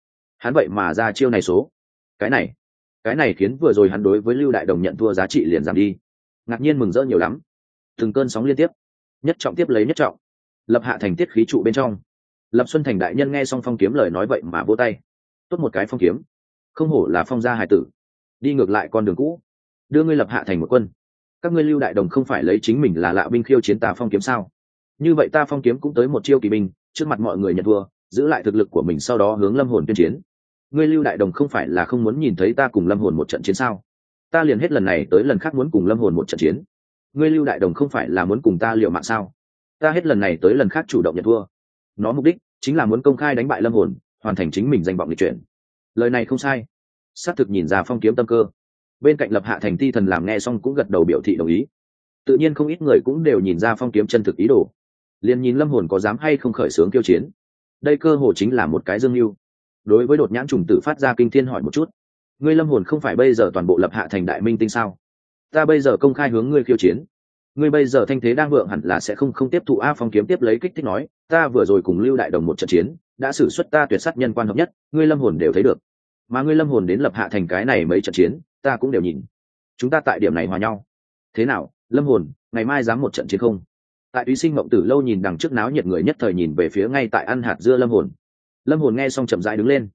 vậy mà ra chiêu này số. Cái này khiến vừa rồi hắn đối với Lưu Đại Đồng nhận thua giá trị liền giảm đi, ngạc nhiên mừng rỡ nhiều lắm. Từng cơn sóng liên tiếp, nhất trọng tiếp lấy nhất trọng. Lập Hạ Thành tiết khí trụ bên trong, Lập Xuân Thành đại nhân nghe xong Phong Kiếm lời nói vậy mà vỗ tay. Tốt một cái Phong Kiếm, không hổ là Phong gia hài tử, đi ngược lại con đường cũ, đưa ngươi Lập Hạ Thành một quân. Các ngươi Lưu Đại Đồng không phải lấy chính mình là lạ binh khiêu chiến ta Phong Kiếm sao? Như vậy ta Phong Kiếm cũng tới một chiêu kỳ binh, trước mặt mọi người nhận thua, giữ lại thực lực của mình sau đó hướng Lâm Hồn tuyên chiến. Ngươi Lưu Đại Đồng không phải là không muốn nhìn thấy ta cùng Lâm Hồn một trận chiến sao? Ta liền hết lần này tới lần khác muốn cùng Lâm Hồn một trận chiến. Ngươi Lưu Đại Đồng không phải là muốn cùng ta liều mạng sao? Ta hết lần này tới lần khác chủ động nhận thua. Nó mục đích chính là muốn công khai đánh bại Lâm Hồn, hoàn thành chính mình danh vọng lịch chuyển. Lời này không sai, xác thực nhìn ra Phong Kiếm tâm cơ. Bên cạnh Lập Hạ Thành ti thần làm nghe xong cũng gật đầu biểu thị đồng ý. Tự nhiên không ít người cũng đều nhìn ra Phong Kiếm chân thực ý đồ, liền nhìn Lâm Hồn có dám hay không khởi xướng kiêu chiến. Đây cơ hồ chính là một cái dương mưu. Đối với đột nhãn trùng tử phát ra kinh thiên hỏi một chút: ngươi Lâm Hồn không phải bây giờ toàn bộ Lập Hạ Thành đại minh tinh sao? Ta bây giờ công khai hướng ngươi khiêu chiến, ngươi bây giờ thanh thế đang vượng hẳn là sẽ không tiếp thụ a. Phong Kiếm tiếp lấy kích thích nói: ta vừa rồi cùng Lưu Đại Đồng một trận chiến, đã sử xuất ta tuyệt sát nhân quan hợp nhất, ngươi Lâm Hồn đều thấy được. Mà ngươi Lâm Hồn đến Lập Hạ Thành cái này mấy trận chiến, ta cũng đều nhìn. Chúng ta tại điểm này hòa nhau. Thế nào, Lâm Hồn, ngày mai dám một trận chiến không? Tại Túy Sinh Mộng Tử lâu nhìn đằng trước náo nhiệt người nhất thời nhìn về phía ngay tại ăn hạt dưa Lâm Hồn. Lâm Hồn nghe xong chậm rãi đứng lên,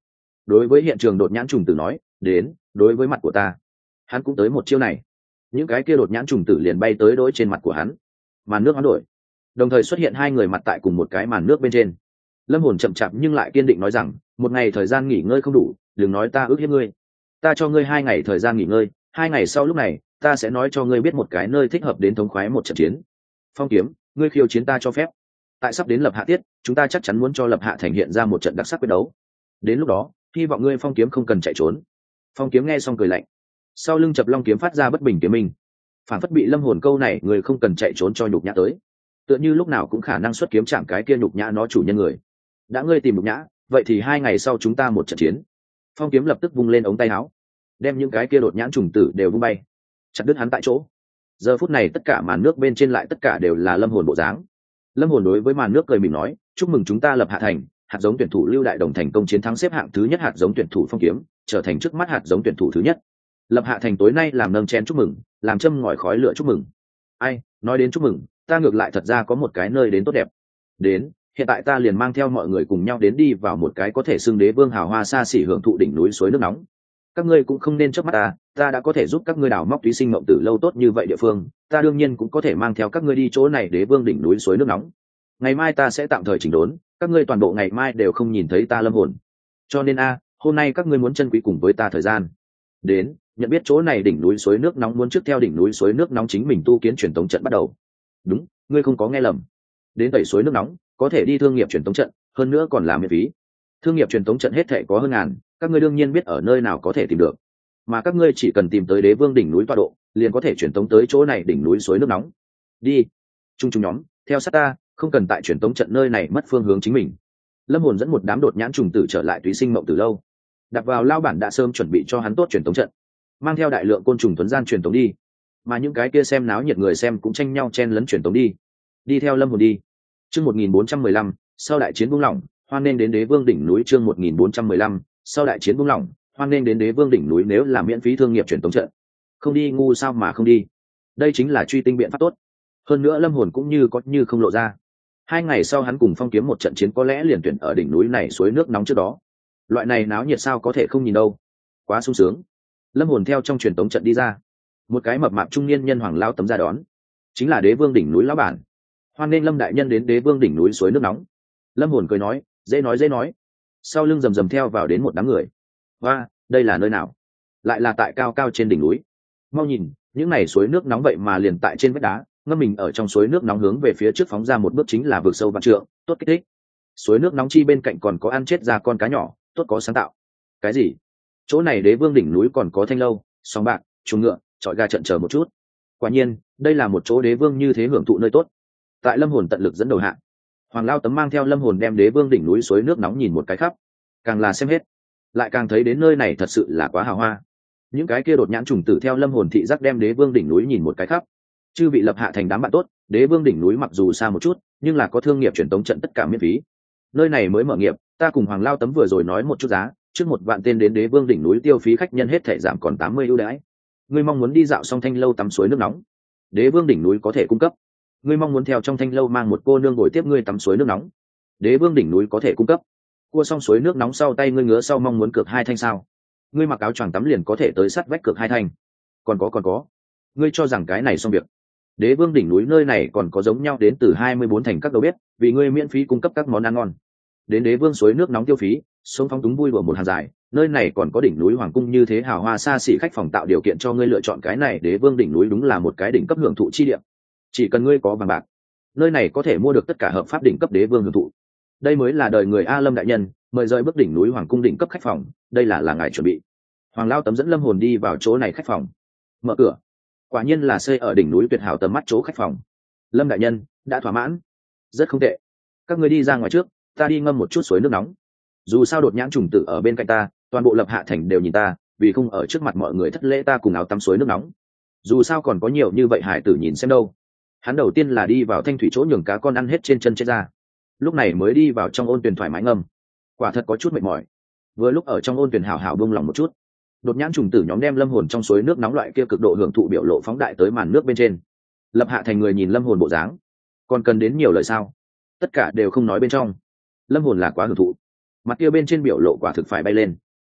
đối với hiện trường đột nhãn trùng tử nói, đến, đối với mặt của ta. Hắn cũng tới một chiêu này, những cái kia đột nhãn trùng tử liền bay tới đối trên mặt của hắn. Màn nước hoán đổi, đồng thời xuất hiện hai người mặt tại cùng một cái màn nước bên trên. Lâm Hồn chậm chạp nhưng lại kiên định nói rằng, một ngày thời gian nghỉ ngơi không đủ, đừng nói ta ước hiếp ngươi. Ta cho ngươi 2 ngày thời gian nghỉ ngơi, 2 ngày sau lúc này, ta sẽ nói cho ngươi biết một cái nơi thích hợp đến thống khoái một trận chiến. Phong Kiếm, ngươi khiêu chiến ta cho phép. Tại sắp đến Lập Hạ tiết, chúng ta chắc chắn muốn cho Lập Hạ thành hiện ra một trận đặc sắc quyết đấu. Đến lúc đó, hy vọng ngươi Phong Kiếm không cần chạy trốn. Phong Kiếm nghe xong cười lạnh, sau lưng Chập Long kiếm phát ra bất bình kiếm minh, phản phất bị Lâm Hồn câu này người không cần chạy trốn cho nhục nhã tới, tựa như lúc nào cũng khả năng xuất kiếm chạm cái kia nhục nhã nó chủ nhân người. Đã ngươi tìm nhục nhã, vậy thì 2 ngày sau chúng ta một trận chiến. Phong Kiếm lập tức vung lên ống tay áo, đem những cái kia đột nhãn trùng tử đều vung bay, chặt đứt hắn tại chỗ. Giờ phút này tất cả màn nước bên trên lại tất cả đều là Lâm Hồn bộ dáng. Lâm Hồn đối với màn nước cười mỉm nói, chúc mừng chúng ta Lập Hạ thành hạt giống tuyển thủ Lưu Đại Đồng thành công chiến thắng xếp hạng thứ nhất hạt giống tuyển thủ Phong Kiếm, trở thành trước mắt hạt giống tuyển thủ thứ nhất. Lập Hạ thành tối nay làm nâng chén chúc mừng, làm châm ngòi khói lửa chúc mừng. Ai, nói đến chúc mừng, ta ngược lại thật ra có một cái nơi đến tốt đẹp. Đến, hiện tại ta liền mang theo mọi người cùng nhau đến đi vào một cái có thể xưng đế vương hào hoa xa xỉ hưởng thụ đỉnh núi suối nước nóng. Các ngươi cũng không nên chớp mắt ta đã có thể giúp các ngươi đào móc túy sinh mộng tử lâu tốt như vậy địa phương, ta đương nhiên cũng có thể mang theo các ngươi đi chỗ này đế vương đỉnh núi suối nước nóng. Ngày mai ta sẽ tạm thời chỉnh đốn, các ngươi toàn bộ ngày mai đều không nhìn thấy ta Lâm Hồn. Cho nên hôm nay các ngươi muốn chân quý cùng với ta thời gian. Đến, nhận biết chỗ này đỉnh núi suối nước nóng muốn trước theo đỉnh núi suối nước nóng chính mình tu kiến truyền tống trận bắt đầu. Đúng, ngươi không có nghe lầm. Đến tẩy suối nước nóng, có thể đi thương nghiệp truyền tống trận, hơn nữa còn là miễn phí. Thương nghiệp truyền tống trận hết thảy có hơn ngàn, các ngươi đương nhiên biết ở nơi nào có thể tìm được. Mà các ngươi chỉ cần tìm tới đế vương đỉnh núi tọa độ, liền có thể truyền tống tới chỗ này đỉnh núi suối nước nóng. Đi, chung nhóm, theo sát ta, không cần tại truyền tống trận nơi này mất phương hướng chính mình. Lâm Hồn dẫn một đám đột nhãn trùng tử trở lại túy sinh mộng từ lâu. Đặt vào lao bản đã sớm chuẩn bị cho hắn tốt truyền tống trận, mang theo đại lượng côn trùng tuấn gian truyền tống đi, mà những cái kia xem náo nhiệt người xem cũng tranh nhau chen lấn truyền tống đi theo Lâm Hồn đi. Chương 1415, sau đại chiến buông lỏng, hoan nên đến đế vương đỉnh núi. Chương 1415, sau đại chiến buông lỏng, hoan nên đến đế vương đỉnh núi. Nếu là miễn phí thương nghiệp truyền tống trận, không đi ngu sao mà không đi. Đây chính là truy tinh biện pháp tốt. Hơn nữa Lâm Hồn cũng như có như không lộ ra. 2 ngày sau hắn cùng Phong Kiếm một trận chiến có lẽ liền tuyển ở đỉnh núi này suối nước nóng trước đó. Loại này náo nhiệt sao có thể không nhìn đâu. Quá sung sướng. Lâm Hồn theo trong truyền tống trận đi ra. Một cái mập mạp trung niên nhân hoàng lao tấm ra đón. Chính là đế vương đỉnh núi lão bản. Hoan nên Lâm đại nhân đến đế vương đỉnh núi suối nước nóng. Lâm Hồn cười nói, dễ nói. Sau lưng rầm rầm theo vào đến một đám người. Và, đây là nơi nào? Lại là tại cao cao trên đỉnh núi. Mau nhìn, những này suối nước nóng vậy mà liền tại trên vách đá, ngâm mình ở trong suối nước nóng hướng về phía trước phóng ra một bước chính là vực sâu vạn trượng, tốt kích thích. Suối nước nóng chi bên cạnh còn có ăn chết ra con cá nhỏ, tốt có sáng tạo. Cái gì? Chỗ này đế vương đỉnh núi còn có thanh lâu, sòng bạc, chuồng ngựa, trọi gà trận chờ một chút. Quả nhiên, đây là một chỗ đế vương như thế hưởng thụ nơi tốt. Tại Lâm Hồn tận lực dẫn đầu hạ, hoàng lao tấm mang theo Lâm Hồn đem đế vương đỉnh núi suối nước nóng nhìn một cái khắp, càng là xem hết, lại càng thấy đến nơi này thật sự là quá hào hoa. Những cái kia đột nhãn trùng tử theo Lâm Hồn thị giác đem đế vương đỉnh núi nhìn một cái khắp. Chư vị Lập Hạ thành đám bạn tốt, đế vương đỉnh núi mặc dù xa một chút, nhưng là có thương nghiệp truyền tống trận tất cả miễn phí. Nơi này mới mở nghiệp, ta cùng hoàng lao tấm vừa rồi nói một chút giá, trước 1 vạn tên đến đế vương đỉnh núi tiêu phí khách nhân hết thể giảm còn 80 ưu đãi. Ngươi mong muốn đi dạo xong thanh lâu tắm suối nước nóng, đế vương đỉnh núi có thể cung cấp. Ngươi mong muốn theo trong thanh lâu mang một cô nương ngồi tiếp ngươi tắm suối nước nóng, đế vương đỉnh núi có thể cung cấp. Cua xong suối nước nóng sau tay ngươi ngứa sau mong muốn cược 2 thanh sao, ngươi mặc áo choàng tắm liền có thể tới sát vách cược 2 thanh. Còn có, ngươi cho rằng cái này xong việc? Đế vương đỉnh núi nơi này còn có giống nhau đến từ 24 thành các đầu bếp, vì ngươi miễn phí cung cấp các món ăn ngon. Đến đế vương suối nước nóng tiêu phí, sống phóng túng vui đùa một hàng dài, nơi này còn có đỉnh núi hoàng cung như thế hào hoa xa xỉ khách phòng tạo điều kiện cho ngươi lựa chọn. Cái này đế vương đỉnh núi đúng là một cái đỉnh cấp hưởng thụ chi địa. Chỉ cần ngươi có vàng bạc, nơi này có thể mua được tất cả hợp pháp đỉnh cấp đế vương hưởng thụ. Đây mới là đời người A Lâm đại nhân, mời rời bước đỉnh núi hoàng cung đỉnh cấp khách phòng, đây là ngài chuẩn bị. Hoàng lao tấm dẫn Lâm Hồn đi vào chỗ này khách phòng, mở cửa. Quả nhiên là xây ở đỉnh núi tuyệt hảo tầm mắt chỗ khách phòng. Lâm đại nhân đã thỏa mãn, rất không tệ. Các ngươi đi ra ngoài trước, ta đi ngâm một chút suối nước nóng. Dù sao đột nhãn trùng tử ở bên cạnh ta, toàn bộ Lập Hạ thành đều nhìn ta, vì không ở trước mặt mọi người thất lễ ta cùng áo tắm suối nước nóng. Dù sao còn có nhiều như vậy hải tử nhìn xem đâu. Hắn đầu tiên là đi vào thanh thủy chỗ nhường cá con ăn hết trên chân chết ra, lúc này mới đi vào trong ôn tuyển thoải mái ngâm. Quả thật có chút mệt mỏi. Vừa lúc ở trong ôn tuyển hào hào buông lòng một chút, đột nhãn trùng tử nhóm đem Lâm Hồn trong suối nước nóng loại kia cực độ hưởng thụ biểu lộ phóng đại tới màn nước bên trên. Lập Hạ thành người nhìn Lâm Hồn bộ dáng, còn cần đến nhiều lời sao? Tất cả đều không nói bên trong. Lâm Hồn là quá hưởng thụ, mặt kia bên trên biểu lộ quả thực phải bay lên.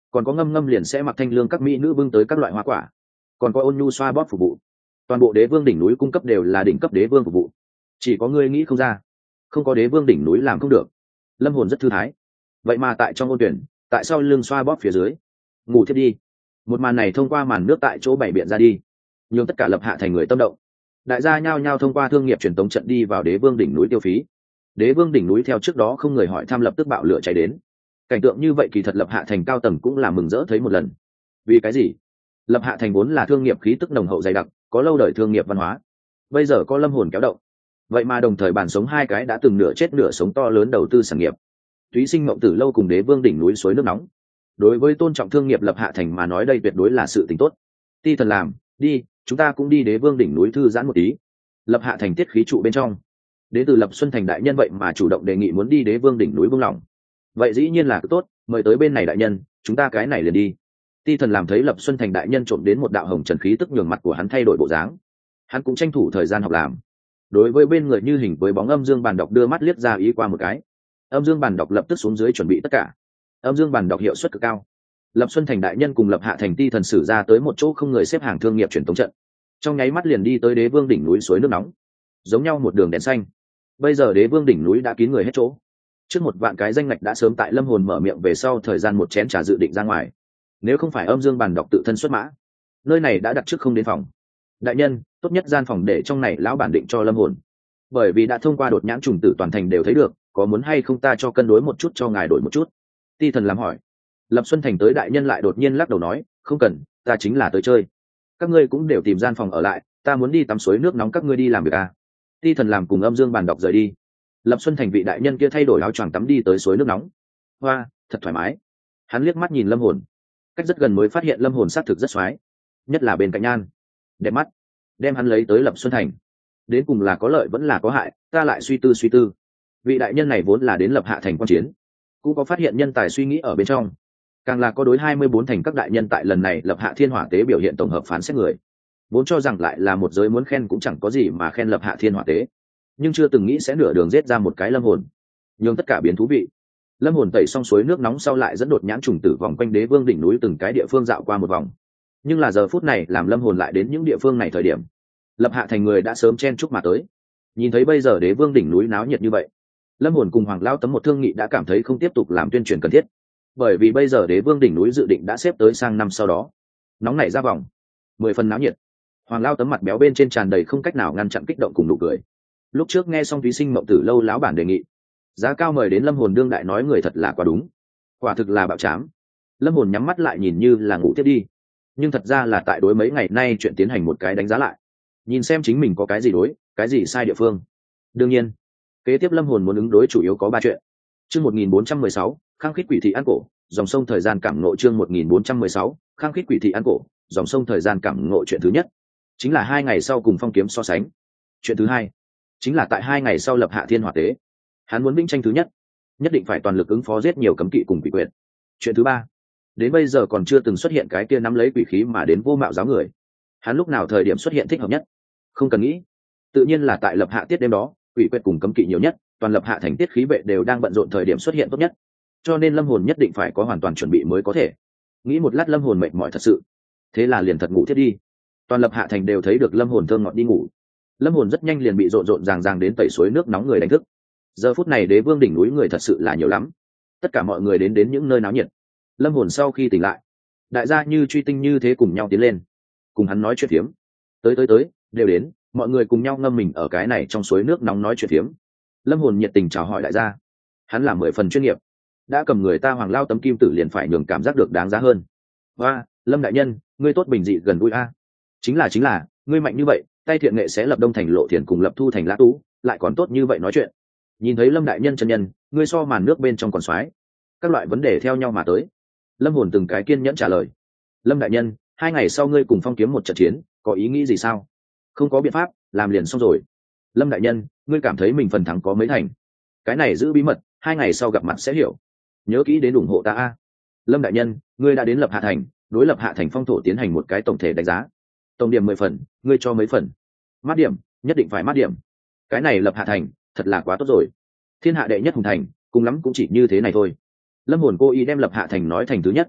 còn có ngâm ngâm liền sẽ mặc thanh lương các mỹ nữ bưng tới các loại hoa quả, còn có ôn nhu xoa bóp phục vụ. Toàn bộ đế vương đỉnh núi cung cấp đều là đỉnh cấp đế vương phục vụ, chỉ có ngươi nghĩ không ra, không có đế vương đỉnh núi làm không được. Lâm hồn rất thư thái, vậy mà tại trong ôn tuyển, tại sao lưng xoa bóp phía dưới ngủ thiết đi. Một màn này thông qua màn nước tại chỗ bảy biện ra đi, nhưng tất cả Lập Hạ Thành người tâm động. Đại gia nhao nhao thông qua thương nghiệp truyền tống trận đi vào đế vương đỉnh núi tiêu phí. Đế vương đỉnh núi theo trước đó không người hỏi thăm lập tức bạo lửa cháy đến. Cảnh tượng như vậy kỳ thật Lập Hạ Thành cao tầng cũng là mừng rỡ thấy một lần. Vì cái gì? Lập Hạ Thành vốn là thương nghiệp khí tức nồng hậu dày đặc, có lâu đời thương nghiệp văn hóa. Bây giờ có Lâm Hồn kéo động, vậy mà đồng thời bàn sống hai cái đã từng nửa chết nửa sống to lớn đầu tư sản nghiệp. Túy Sinh Mộng Tử Lâu cùng đế vương đỉnh núi suối nước nóng. Đối với tôn trọng thương nghiệp Lập Hạ Thành mà nói đây tuyệt đối là sự tình tốt. Ti Thần làm, đi, chúng ta cũng đi đế vương đỉnh núi thư giãn một tí. Lập Hạ Thành tiết khí trụ bên trong, đến từ Lập Xuân Thành đại nhân vậy mà chủ động đề nghị muốn đi đế vương đỉnh núi buông lỏng. Vậy dĩ nhiên là tốt, mời tới bên này đại nhân, chúng ta cái này liền đi. Ti Thần làm thấy Lập Xuân Thành đại nhân trộm đến một đạo hồng trần khí tức nhường mặt của hắn thay đổi bộ dáng. Hắn cũng tranh thủ thời gian học làm. Đối với bên người như hình với bóng Âm Dương Bàn Đọc đưa mắt liếc ra ý qua một cái. Âm Dương Bàn Đọc lập tức xuống dưới chuẩn bị tất cả. Âm Dương Bàn Đọc hiệu suất cực cao. Lập Xuân Thành đại nhân cùng Lập Hạ Thành Ti Thần sử ra tới một chỗ không người xếp hàng thương nghiệp truyền thống trận, trong nháy mắt liền đi tới đế vương đỉnh núi suối nước nóng, giống nhau một đường đèn xanh. Bây giờ đế vương đỉnh núi đã kín người hết chỗ, trước 1 vạn cái danh ngạch đã sớm tại Lâm Hồn mở miệng về sau thời gian một chén trà dự định ra ngoài. Nếu không phải Âm Dương Bàn Đọc tự thân xuất mã, nơi này đã đặt trước không đến phòng. Đại nhân, tốt nhất gian phòng để trong này lão bản định cho Lâm Hồn, bởi vì đã thông qua đột nhãn trùng tử toàn thành đều thấy được, có muốn hay không ta cho cân đối một chút cho ngài đổi một chút. Ti Thần làm hỏi. Lập Xuân Thành tới đại nhân lại đột nhiên lắc đầu nói, không cần, ta chính là tới chơi, các ngươi cũng đều tìm gian phòng ở lại, ta muốn đi tắm suối nước nóng, các ngươi đi làm việc à. Ti Thần làm cùng Âm Dương Bàn Đọc rời đi. Lập Xuân Thành vị đại nhân kia thay đổi áo choàng tắm đi tới suối nước nóng. Hoa, thật thoải mái. Hắn liếc mắt nhìn Lâm Hồn, cách rất gần mới phát hiện Lâm Hồn xác thực rất xoái, nhất là bên cạnh nhan đẹp mắt, đem hắn lấy tới Lập Xuân Thành đến cùng là có lợi vẫn là có hại, ta lại suy tư. Vị đại nhân này vốn là đến Lập Hạ Thành quan chiến, cũng có phát hiện nhân tài suy nghĩ ở bên trong, càng là có đối 24 thành các đại nhân tại lần này Lập Hạ Thiên Hỏa Tế biểu hiện tổng hợp phán xét người, vốn cho rằng lại là một giới muốn khen cũng chẳng có gì mà khen Lập Hạ Thiên Hỏa Tế, nhưng chưa từng nghĩ sẽ nửa đường giết ra một cái Lâm Hồn, nhưng tất cả biến thú vị. Lâm Hồn tẩy xong suối nước nóng sau lại dẫn đột nhãn trùng tử vòng quanh đế vương đỉnh núi từng cái địa phương dạo qua một vòng, nhưng là giờ phút này làm Lâm Hồn lại đến những địa phương này thời điểm, Lập Hạ Thành người đã sớm chen chúc mà tới. Nhìn thấy bây giờ đế vương đỉnh núi náo nhiệt như vậy, Lâm Hồn cùng Hoàng Lao Tấm một thương nghị đã cảm thấy không tiếp tục làm tuyên truyền cần thiết, bởi vì bây giờ đế vương đỉnh núi dự định đã xếp tới sang năm sau đó, nóng nảy ra vòng 10 phần náo nhiệt. Hoàng Lao Tấm mặt béo bên trên tràn đầy không cách nào ngăn chặn kích động cùng nụ cười. Lúc trước nghe xong Thúy Sinh Mộng Tử Lâu láo bản đề nghị giá cao mời đến Lâm Hồn đương đại nói người thật là quá đúng, quả thực là bạo chám. Lâm Hồn nhắm mắt lại nhìn như là ngủ tiếp đi, nhưng thật ra là tại đối mấy ngày nay chuyện tiến hành một cái đánh giá lại, nhìn xem chính mình có cái gì đối, cái gì sai địa phương. Đương nhiên kế tiếp Lâm Hồn muốn ứng đối chủ yếu có 3 chuyện. Chương 1416, khăng khít quỷ thị ăn cổ, dòng sông thời gian cảm ngộ. Chương 1416, khăng khít quỷ thị ăn cổ, dòng sông thời gian cảm ngộ. Chuyện thứ nhất chính là 2 ngày sau cùng Phong Kiếm so sánh. Chuyện thứ hai chính là tại 2 ngày sau Lập Hạ Thiên Hỏa Tế, hắn muốn vĩnh tranh thứ nhất, nhất định phải toàn lực ứng phó giết nhiều cấm kỵ cùng quỷ quyệt. Chuyện thứ ba, đến bây giờ còn chưa từng xuất hiện cái kia nắm lấy quỷ khí mà đến vô mạo giáo người, hắn lúc nào thời điểm xuất hiện thích hợp nhất? Không cần nghĩ, tự nhiên là tại Lập Hạ tiết đêm đó, quỷ quyệt cùng cấm kỵ nhiều nhất, toàn Lập Hạ thành tiết khí vệ đều đang bận rộn thời điểm xuất hiện tốt nhất, cho nên Lâm Hồn nhất định phải có hoàn toàn chuẩn bị mới có thể. Nghĩ một lát Lâm Hồn mệt mỏi thật sự, thế là liền thật ngủ thiết đi. Toàn Lập Hạ thành đều thấy được Lâm Hồn thơm ngọt đi ngủ. Lâm Hồn rất nhanh liền bị rộn rộn ràng ràng đến tẩy suối nước nóng người đánh thức. Giờ phút này đế vương đỉnh núi người thật sự là nhiều lắm, tất cả mọi người đến những nơi náo nhiệt. Lâm Hồn sau khi tỉnh lại, đại gia như truy tinh như thế cùng nhau tiến lên, cùng hắn nói chuyện phiếm. Tới đều đến, mọi người cùng nhau ngâm mình ở cái này trong suối nước nóng nói chuyện phiếm. Lâm Hồn nhiệt tình chào hỏi đại gia, hắn là 10 phần chuyên nghiệp, đã cầm người ta Hoàng Lao Tấm kim tử liền phải nhường cảm giác được đáng giá hơn. Và Lâm đại nhân, ngươi tốt bình dị gần gũi a. Chính là ngươi mạnh như vậy, tay thiện nghệ sẽ lập Đông thành Lộ Thiền cùng lập Thu thành Lã Tú, lại còn tốt như vậy nói chuyện. Nhìn thấy Lâm đại nhân chân nhân, ngươi so màn nước bên trong còn xoái. Các loại vấn đề theo nhau mà tới, Lâm Hồn từng cái kiên nhẫn trả lời. Lâm đại nhân, 2 ngày sau ngươi cùng Phong Kiếm một trận chiến, có ý nghĩ gì sao? Không có biện pháp, làm liền xong rồi. Lâm đại nhân, ngươi cảm thấy mình phần thắng có mấy thành? Cái này giữ bí mật, 2 ngày sau gặp mặt sẽ hiểu. Nhớ kỹ đến ủng hộ ta a. Lâm đại nhân, ngươi đã đến Lập Hạ thành, đối Lập Hạ thành phong thổ tiến hành một cái tổng thể đánh giá. Tổng điểm 10 phần, ngươi cho mấy phần? Mát điểm, nhất định phải mát điểm. Cái này Lập Hạ thành, thật là quá tốt rồi. Thiên hạ đệ nhất hùng thành, cùng lắm cũng chỉ như thế này thôi. Lâm Hồn cố ý đem Lập Hạ thành nói thành thứ nhất.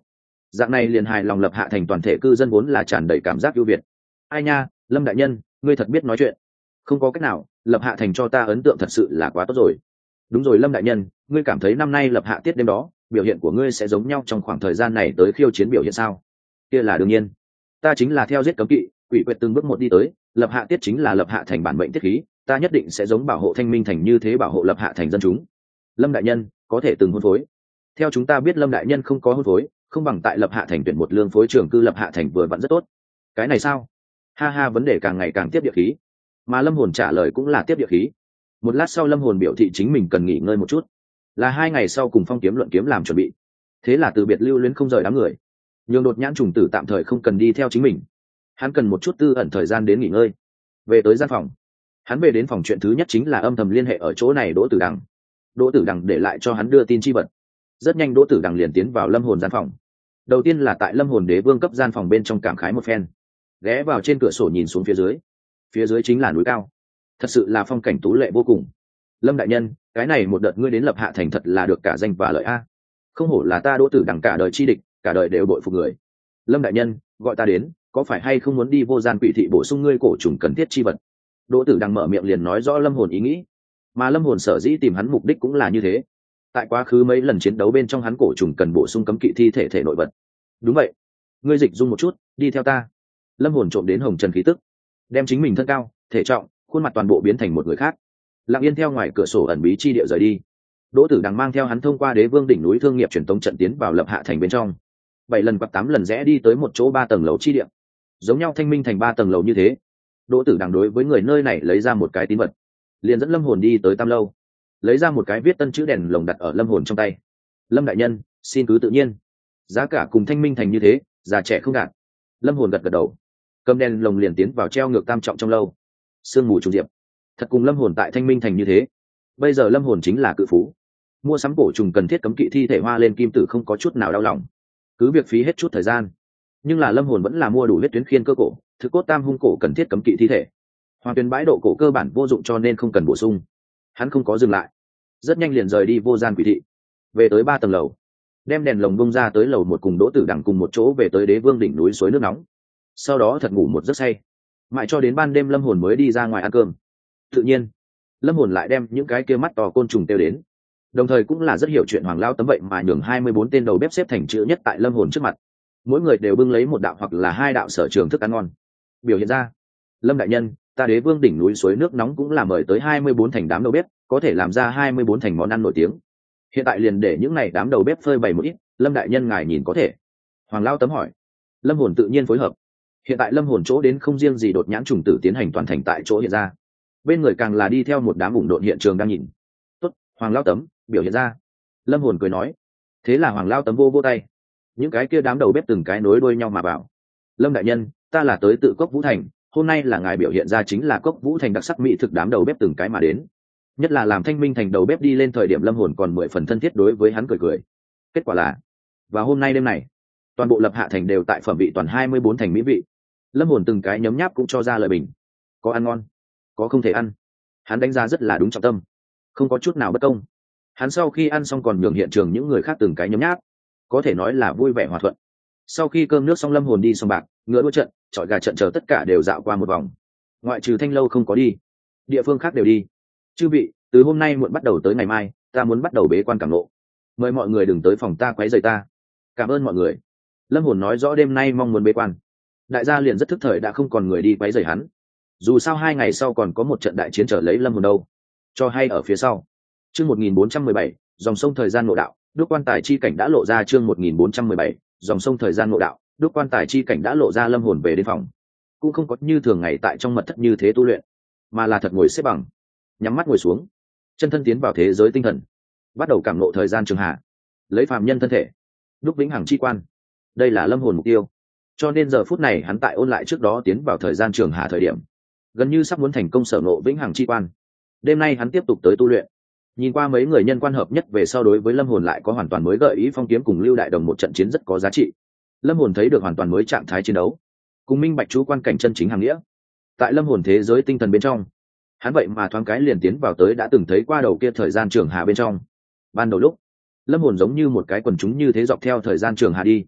dạng này liền hài lòng lập hạ thành toàn thể cư dân vốn là tràn đầy cảm giác ưu việt. Ai nha, Lâm đại nhân, ngươi thật biết nói chuyện. Không có cách nào, lập hạ thành cho ta ấn tượng thật sự là quá tốt rồi. Đúng rồi Lâm đại nhân, ngươi cảm thấy năm nay lập hạ tiết đêm đó biểu hiện của ngươi sẽ giống nhau trong khoảng thời gian này tới khiêu chiến biểu hiện sao? Kia là đương nhiên, ta chính là theo giết cấm kỵ quỷ quyệt từng bước một đi tới, lập hạ tiết chính là lập hạ thành bản mệnh tiết khí, ta nhất định sẽ giống bảo hộ thanh minh thành như thế bảo hộ lập hạ thành dân chúng. Lâm đại nhân có thể từng hôn phối. Theo chúng ta biết Lâm đại nhân không có hôn phối, không bằng tại lập hạ thành tuyển một lương phối trưởng cư lập hạ thành vừa vặn rất tốt. Cái này sao? Ha ha, vấn đề càng ngày càng tiếp địa khí. Mà Lâm hồn trả lời cũng là tiếp địa khí. Một lát sau Lâm hồn biểu thị chính mình cần nghỉ ngơi một chút, là 2 ngày sau cùng Phong kiếm luận kiếm làm chuẩn bị. Thế là từ biệt lưu luyến không rời đám người, nhường Đột Nhãn trùng tử tạm thời không cần đi theo chính mình, hắn cần một chút tư ẩn thời gian đến nghỉ ngơi. Về tới gian phòng, hắn về đến phòng, chuyện thứ nhất chính là âm thầm liên hệ ở chỗ này Đỗ Tử Đằng. Đỗ Tử Đằng để lại cho hắn đưa tin chi vật. Rất nhanh Đỗ Tử Đằng liền tiến vào Lâm hồn gian phòng. Đầu tiên là tại Lâm hồn đế vương cấp gian phòng bên trong cảm khái một phen, ghé vào trên cửa sổ nhìn xuống phía dưới. Phía dưới chính là núi cao, thật sự là phong cảnh tú lệ vô cùng. Lâm đại nhân, cái này một đợt ngươi đến lập hạ thành thật là được cả danh và lợi a. Không hổ là ta Đỗ Tử Đằng cả đời chi địch, cả đời đều bội phục người. Lâm đại nhân, gọi ta đến có phải hay không muốn đi vô gian quỷ thị bổ sung ngươi cổ trùng cần thiết chi vật? Đỗ Tử Đằng mở miệng liền nói rõ Lâm hồn ý nghĩ, mà Lâm hồn sở dĩ tìm hắn mục đích cũng là như thế. Tại quá khứ mấy lần chiến đấu bên trong, hắn cổ trùng cần bổ sung cấm kỵ thi thể thể nội vật. Đúng vậy, ngươi dịch dung một chút, đi theo ta. Lâm hồn trộm đến hồng trần khí tức, đem chính mình thân cao, thể trọng, khuôn mặt toàn bộ biến thành một người khác, lặng yên theo ngoài cửa sổ ẩn bí chi địa rời đi. Đỗ Tử Đằng mang theo hắn thông qua đế vương đỉnh núi thương nghiệp truyền tống trận tiến vào lập hạ thành bên trong. 7 lần hoặc 8 lần rẽ đi tới một chỗ 3 tầng lầu chi địa, giống nhau thanh minh thành 3 tầng lầu như thế. Đỗ Tử Đằng đối với người nơi này lấy ra một cái tín vật, liền dẫn Lâm hồn đi tới tam lâu, lấy ra một cái viết tân chữ đèn lồng đặt ở Lâm hồn trong tay. Lâm đại nhân, xin cứ tự nhiên, giá cả cùng thanh minh thành như thế, già trẻ không gạt. Lâm hồn gật gật đầu, cầm đèn lồng liền tiến vào treo ngược tam trọng trong lâu. Sương mù trùng diệp, thật cùng Lâm hồn tại thanh minh thành như thế. Bây giờ Lâm hồn chính là cự phú, mua sắm cổ trùng cần thiết cấm kỵ thi thể hoa lên kim tử không có chút nào đau lòng, cứ việc phí hết chút thời gian. Nhưng là Lâm hồn vẫn là mua đủ huyết tuyến khiên cơ cổ, thực cốt tam hung cổ cần thiết cấm kỵ thi thể. Hoàng tuyến bãi độ cổ cơ bản vô dụng cho nên không cần bổ sung. Hắn không có dừng lại, rất nhanh liền rời đi vô gian quỷ thị, về tới 3 tầng lầu, đem đèn lồng bông ra tới lầu 1 cùng Đỗ Tử Đằng cùng một chỗ về tới đế vương đỉnh núi suối nước nóng. Sau đó thật ngủ một giấc say, mãi cho đến ban đêm Lâm hồn mới đi ra ngoài ăn cơm. Tự nhiên Lâm hồn lại đem những cái kia mắt to côn trùng tiêu đến, đồng thời cũng là rất hiểu chuyện Hoàng Lao Tấm vậy mà nhường 24 tên đầu bếp xếp thành chữ nhất tại Lâm hồn trước mặt, mỗi người đều bưng lấy một đạo hoặc là 2 đạo sở trường thức ăn ngon, biểu hiện ra: Lâm đại nhân, ta đế vương đỉnh núi suối nước nóng cũng là mời tới 24 thành đám đầu bếp, có thể làm ra 24 thành món ăn nổi tiếng. Hiện tại liền để những này đám đầu bếp phơi bày một ít, Lâm đại nhân ngài nhìn có thể? Hoàng Lao Tấm hỏi. Lâm hồn tự nhiên phối hợp. Hiện tại Lâm hồn chỗ đến không riêng gì Đột Nhãn trùng tử tiến hành toàn thành tại chỗ hiện ra, bên người càng là đi theo một đám ủng độn hiện trường đang nhìn. Tốt, Hoàng Lao Tấm, biểu hiện ra. Lâm hồn cười nói. Thế là Hoàng Lao Tấm vô vô tay, những cái kia đám đầu bếp từng cái nối đuôi nhau mà bảo: Lâm đại nhân, ta là tới tự Cốc Vũ Thành, hôm nay là ngài biểu hiện ra chính là Cốc Vũ Thành đặc sắc mỹ thực. Đám đầu bếp từng cái mà đến, nhất là làm thanh minh thành đầu bếp đi lên thời điểm, Lâm hồn còn 10 phần thân thiết đối với hắn cười cười. Kết quả là, và hôm nay đêm này, toàn bộ lập hạ thành đều tại phẩm vị toàn 24 thành mỹ vị. Lâm hồn từng cái nhấm nháp cũng cho ra lời bình, có ăn ngon, có không thể ăn. Hắn đánh giá rất là đúng trọng tâm, không có chút nào bất công. Hắn sau khi ăn xong còn nhường hiện trường những người khác từng cái nhấm nháp, có thể nói là vui vẻ hòa thuận. Sau khi cơm nước xong, Lâm hồn đi sòng bạc, ngựa đua trận, chọi gà trận chờ tất cả đều dạo qua một vòng, ngoại trừ thanh lâu không có đi, địa phương khác đều đi. Chư vị, từ hôm nay muộn bắt đầu tới ngày mai, ta muốn bắt đầu bế quan cảm ngộ, mời mọi người đừng tới phòng ta quấy rầy ta. Cảm ơn mọi người. Lâm hồn nói rõ đêm nay mong muốn bế quan, đại gia liền rất thức thời đã không còn người đi quấy rầy hắn. Dù sao 2 ngày sau còn có một trận đại chiến trở lấy Lâm hồn đâu, cho hay ở phía sau. Chương 1417, dòng sông thời gian ngộ đạo, đúc quan tài chi cảnh đã lộ ra. Chương 1417, dòng sông thời gian ngộ đạo, đúc quan tài chi cảnh đã lộ ra. Lâm hồn về đến phòng, cũng không có như thường ngày tại trong mật thất như thế tu luyện, mà là thật ngồi xếp bằng, nhắm mắt ngồi xuống, chân thân tiến vào thế giới tinh thần, bắt đầu cảm ngộ thời gian trường hạ, lấy phàm nhân thân thể đúc vĩnh hằng chi quan. Đây là Lâm hồn mục tiêu, cho nên giờ phút này hắn tại ôn lại trước đó tiến vào thời gian trường hạ thời điểm, gần như sắp muốn thành công sở ngộ vĩnh hằng chi quan. Đêm nay hắn tiếp tục tới tu luyện, nhìn qua mấy người nhân quan hợp nhất về sau, đối với Lâm hồn lại có hoàn toàn mới gợi ý. Phong kiếm cùng Lưu Đại Đồng một trận chiến rất có giá trị, Lâm hồn thấy được hoàn toàn mới trạng thái chiến đấu, cùng minh bạch chú quan cảnh chân chính hàng nghĩa. Tại Lâm hồn thế giới tinh thần bên trong, hắn vậy mà thoáng cái liền tiến vào tới đã từng thấy qua đầu kia thời gian trường hà bên trong. Ban đầu lúc, Lâm hồn giống như một cái quần chúng như thế dọc theo thời gian trường hà đi,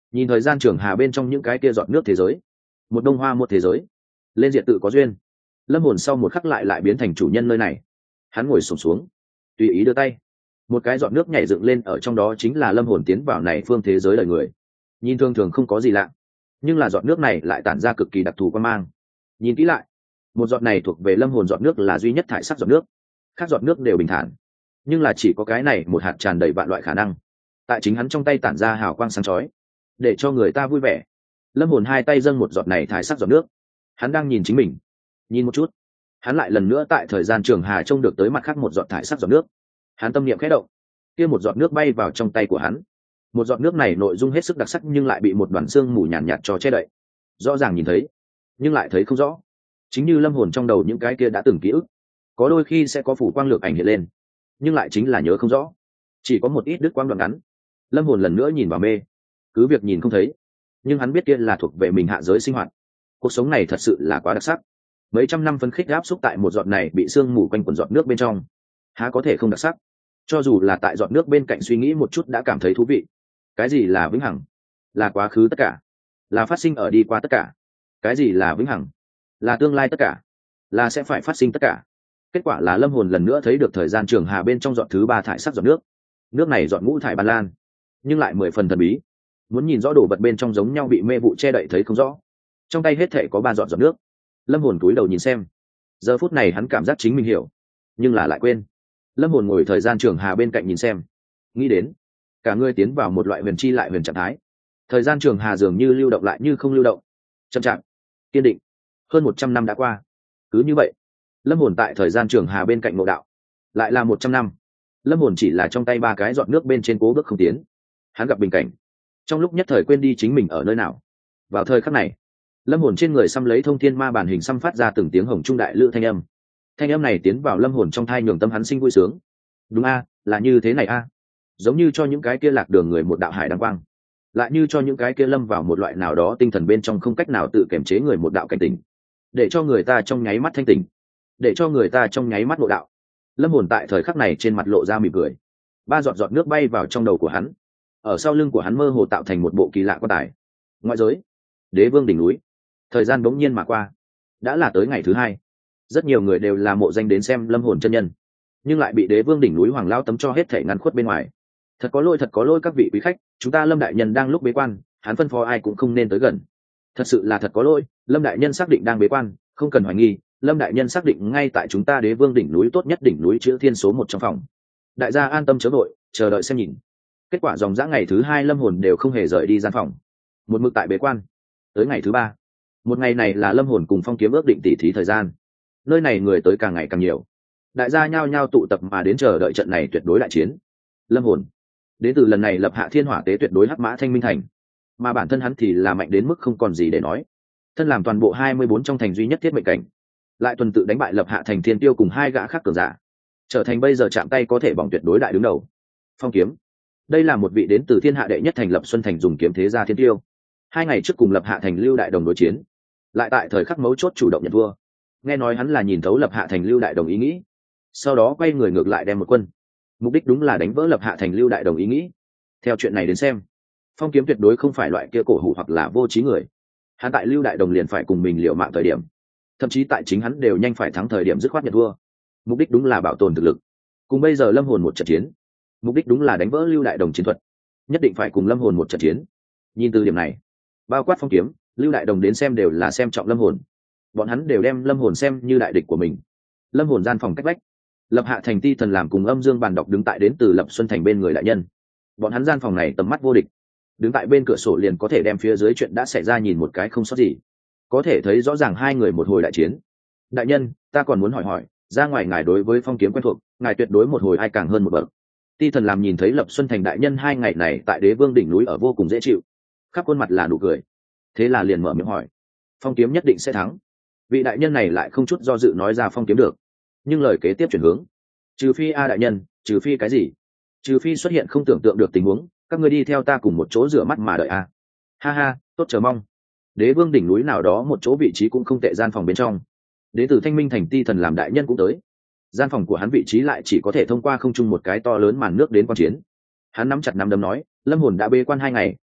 nhìn thời gian trường hà bên trong những cái kia giọt nước thế giới, một đông hoa một thế giới, lên diện tự có duyên. Lâm hồn sau một khắc lại biến thành chủ nhân nơi này. Hắn ngồi xổm xuống, tùy ý đưa tay, một cái giọt nước nhảy dựng lên, ở trong đó chính là lâm hồn tiến vào này phương thế giới đời người. Nhìn thường thường không có gì lạ, nhưng là giọt nước này lại tản ra cực kỳ đặc thù quan mang. Nhìn kỹ lại, một giọt này thuộc về lâm hồn giọt nước, là duy nhất thải sắc giọt nước, khác giọt nước đều bình thản, nhưng là chỉ có cái này một hạt tràn đầy vạn loại khả năng. Tại chính hắn trong tay tản ra hào quang sáng chói, để cho người ta vui vẻ. Lâm hồn hai tay dâng một giọt này thải sắc giọt nước, hắn đang nhìn chính mình. Nhìn một chút, hắn lại lần nữa tại thời gian trường hà trông được tới mặt khác một giọt thải sắc giọt nước. Hắn tâm niệm khẽ động, kia một giọt nước bay vào trong tay của hắn. Một giọt nước này nội dung hết sức đặc sắc, nhưng lại bị một đoàn xương mù nhàn nhạt cho che đậy. Rõ ràng nhìn thấy, nhưng lại thấy không rõ. Chính như lâm hồn trong đầu những cái kia đã từng ký ức, có đôi khi sẽ có phủ quang lược ảnh hiện lên, nhưng lại chính là nhớ không rõ, chỉ có một ít đứt quang đoạn ngắn. Lâm hồn lần nữa nhìn vào mê, cứ việc nhìn không thấy, nhưng hắn biết kia là thuộc về mình hạ giới sinh hoạt. Cuộc sống này thật sự là quá đặc sắc. Mấy trăm năm phấn khích áp xúc tại một giọt này bị sương mù quanh quần giọt nước bên trong, há có thể không đặc sắc. Cho dù là tại giọt nước bên cạnh suy nghĩ một chút đã cảm thấy thú vị. Cái gì là vĩnh hằng? Là quá khứ tất cả, là phát sinh ở đi qua tất cả. Cái gì là vĩnh hằng? Là tương lai tất cả, là sẽ phải phát sinh tất cả. Kết quả là lâm hồn lần nữa thấy được thời gian trường hà bên trong giọt thứ ba thải sắc giọt nước. Nước này giọt ngũ thải ban lan, nhưng lại 10 phần thần bí. Muốn nhìn rõ đồ vật bên trong giống nhau bị mê vụ che đậy thấy không rõ. Trong tay hết thể có 3 giọt giọt nước. Lâm hồn cúi đầu nhìn xem. Giờ phút này hắn cảm giác chính mình hiểu, nhưng là lại quên. Lâm hồn ngồi thời gian trường hà bên cạnh nhìn xem, nghĩ đến cả người tiến vào một loại huyền chi lại huyền trạng thái. Thời gian trường hà dường như lưu động lại như không lưu động, chậm chạp, kiên định. Hơn 100 năm đã qua. Cứ như vậy, lâm hồn tại thời gian trường hà bên cạnh ngộ đạo. Lại là 100 năm. Lâm hồn chỉ là trong tay 3 cái giọt nước bên trên cố bước không tiến. Hắn gặp bình cảnh, trong lúc nhất thời quên đi chính mình ở nơi nào. Vào thời khắc này, lâm hồn trên người xăm lấy thông thiên ma bản hình xăm phát ra từng tiếng hồng trung đại lữ thanh âm. Thanh âm này tiến vào lâm hồn trong thai, nhường tâm hắn sinh vui sướng. Đúng a, là như thế này a. Giống như cho những cái kia lạc đường người một đạo hải đăng quang, lại như cho những cái kia lâm vào một loại nào đó tinh thần bên trong không cách nào tự kiềm chế người một đạo cảnh tỉnh, để cho người ta trong nháy mắt thanh tỉnh, để cho người ta trong nháy mắt nội đạo. Lâm hồn tại thời khắc này trên mặt lộ ra mỉm cười. 3 giọt giọt nước bay vào trong đầu của hắn, ở sau lưng của hắn mơ hồ tạo thành một bộ kỳ lạ quan tài. Ngoại giới, đế vương đỉnh núi. Thời gian bỗng nhiên mà qua, đã là tới ngày thứ 2. Rất nhiều người đều là mộ danh đến xem lâm hồn chân nhân, nhưng lại bị đế vương đỉnh núi hoàng lao tấm cho hết thể ngăn khuất bên ngoài. Thật có lỗi các vị quý khách, chúng ta lâm đại nhân đang lúc bế quan, hắn phân phó ai cũng không nên tới gần. Thật sự là thật có lỗi, lâm đại nhân xác định đang bế quan, không cần hoài nghi, lâm đại nhân xác định ngay tại chúng ta đế vương đỉnh núi tốt nhất đỉnh núi chữ thiên số 1 trong phòng. Đại gia an tâm chớ vội, chờ đợi xem nhìn. Kết quả dòng dã ngày thứ 2 lâm hồn đều không hề rời đi gian phòng, một mực tại bế quan. Tới ngày thứ 3, một ngày này là lâm hồn cùng Phong Kiếm ước định tỉ thí thời gian. Nơi này người tới càng ngày càng nhiều, đại gia nhao nhao tụ tập mà đến chờ đợi trận này tuyệt đối đại chiến. Lâm hồn đến từ lần này lập hạ thiên hỏa tế tuyệt đối hắc mã thanh minh thành, mà bản thân hắn thì là mạnh đến mức không còn gì để nói. Thân làm toàn bộ 24 trong thành duy nhất thiết mệnh cảnh, lại tuần tự đánh bại lập hạ thành thiên tiêu cùng 2 gã khác cường giả, trở thành bây giờ chạm tay có thể bỏng tuyệt đối đại đứng đầu. Phong Kiếm, đây là một vị đến từ thiên hạ đệ nhất thành lập xuân thành dùng kiếm thế gia thiên tiêu. 2 ngày trước cùng lập hạ thành lưu đại đồng đối chiến, lại tại thời khắc mấu chốt chủ động nhận thua. Nghe nói hắn là nhìn thấu lập hạ thành lưu đại đồng ý nghĩ, sau đó quay người ngược lại đem một quân, mục đích đúng là đánh vỡ lập hạ thành lưu đại đồng ý nghĩ. Theo chuyện này đến xem, Phong Kiếm tuyệt đối không phải loại kia cổ hủ hoặc là vô trí người. Hắn tại lưu đại đồng liền phải cùng mình liều mạng thời điểm, thậm chí tại chính hắn đều nhanh phải thắng thời điểm dứt khoát nhận thua, mục đích đúng là bảo tồn thực lực. Cùng bây giờ lâm hồn một trận chiến, mục đích đúng là đánh vỡ lưu đại đồng chiến thuật, nhất định phải cùng lâm hồn một trận chiến. Nhìn từ điểm này, bao quát Phong Kiếm, lưu đại đồng đến xem đều là xem trọng lâm hồn. Bọn hắn đều đem lâm hồn xem như đại địch của mình. Lâm hồn gian phòng cách vách, lập hạ thành ti thần làm cùng âm dương bàn đọc đứng tại đến từ lập xuân thành bên người đại nhân. Bọn hắn gian phòng này tầm mắt vô địch, đứng tại bên cửa sổ liền có thể đem phía dưới chuyện đã xảy ra nhìn một cái không sót gì, có thể thấy rõ ràng 2 người một hồi đại chiến. Đại nhân, ta còn muốn hỏi, ra ngoài ngài đối với Phong Kiếm quen thuộc, ngài tuyệt đối một hồi ai càng hơn một bậc. Ti thần làm nhìn thấy lập xuân thành đại nhân 2 ngày này tại đế vương đỉnh núi ở vô cùng dễ chịu, khắp khuôn mặt là nụ cười, thế là liền mở miệng hỏi, Phong Kiếm nhất định sẽ thắng. Vị đại nhân này lại không chút do dự nói ra Phong Kiếm được, nhưng lời kế tiếp chuyển hướng, trừ phi a đại nhân, trừ phi cái gì? Trừ phi xuất hiện không tưởng tượng được tình huống, các ngươi đi theo ta cùng một chỗ rửa mắt mà đợi a. Ha ha, tốt chờ mong. Đế vương đỉnh núi nào đó một chỗ vị trí cũng không tệ, gian phòng bên trong, đế tử thanh minh thành ti thần làm đại nhân cũng tới. Gian phòng của hắn vị trí lại chỉ có thể thông qua không trung một cái to lớn màn nước đến quan chiến. Hắn nắm chặt nắm đấm nói, lâm hồn đã bế quan 2 ngày,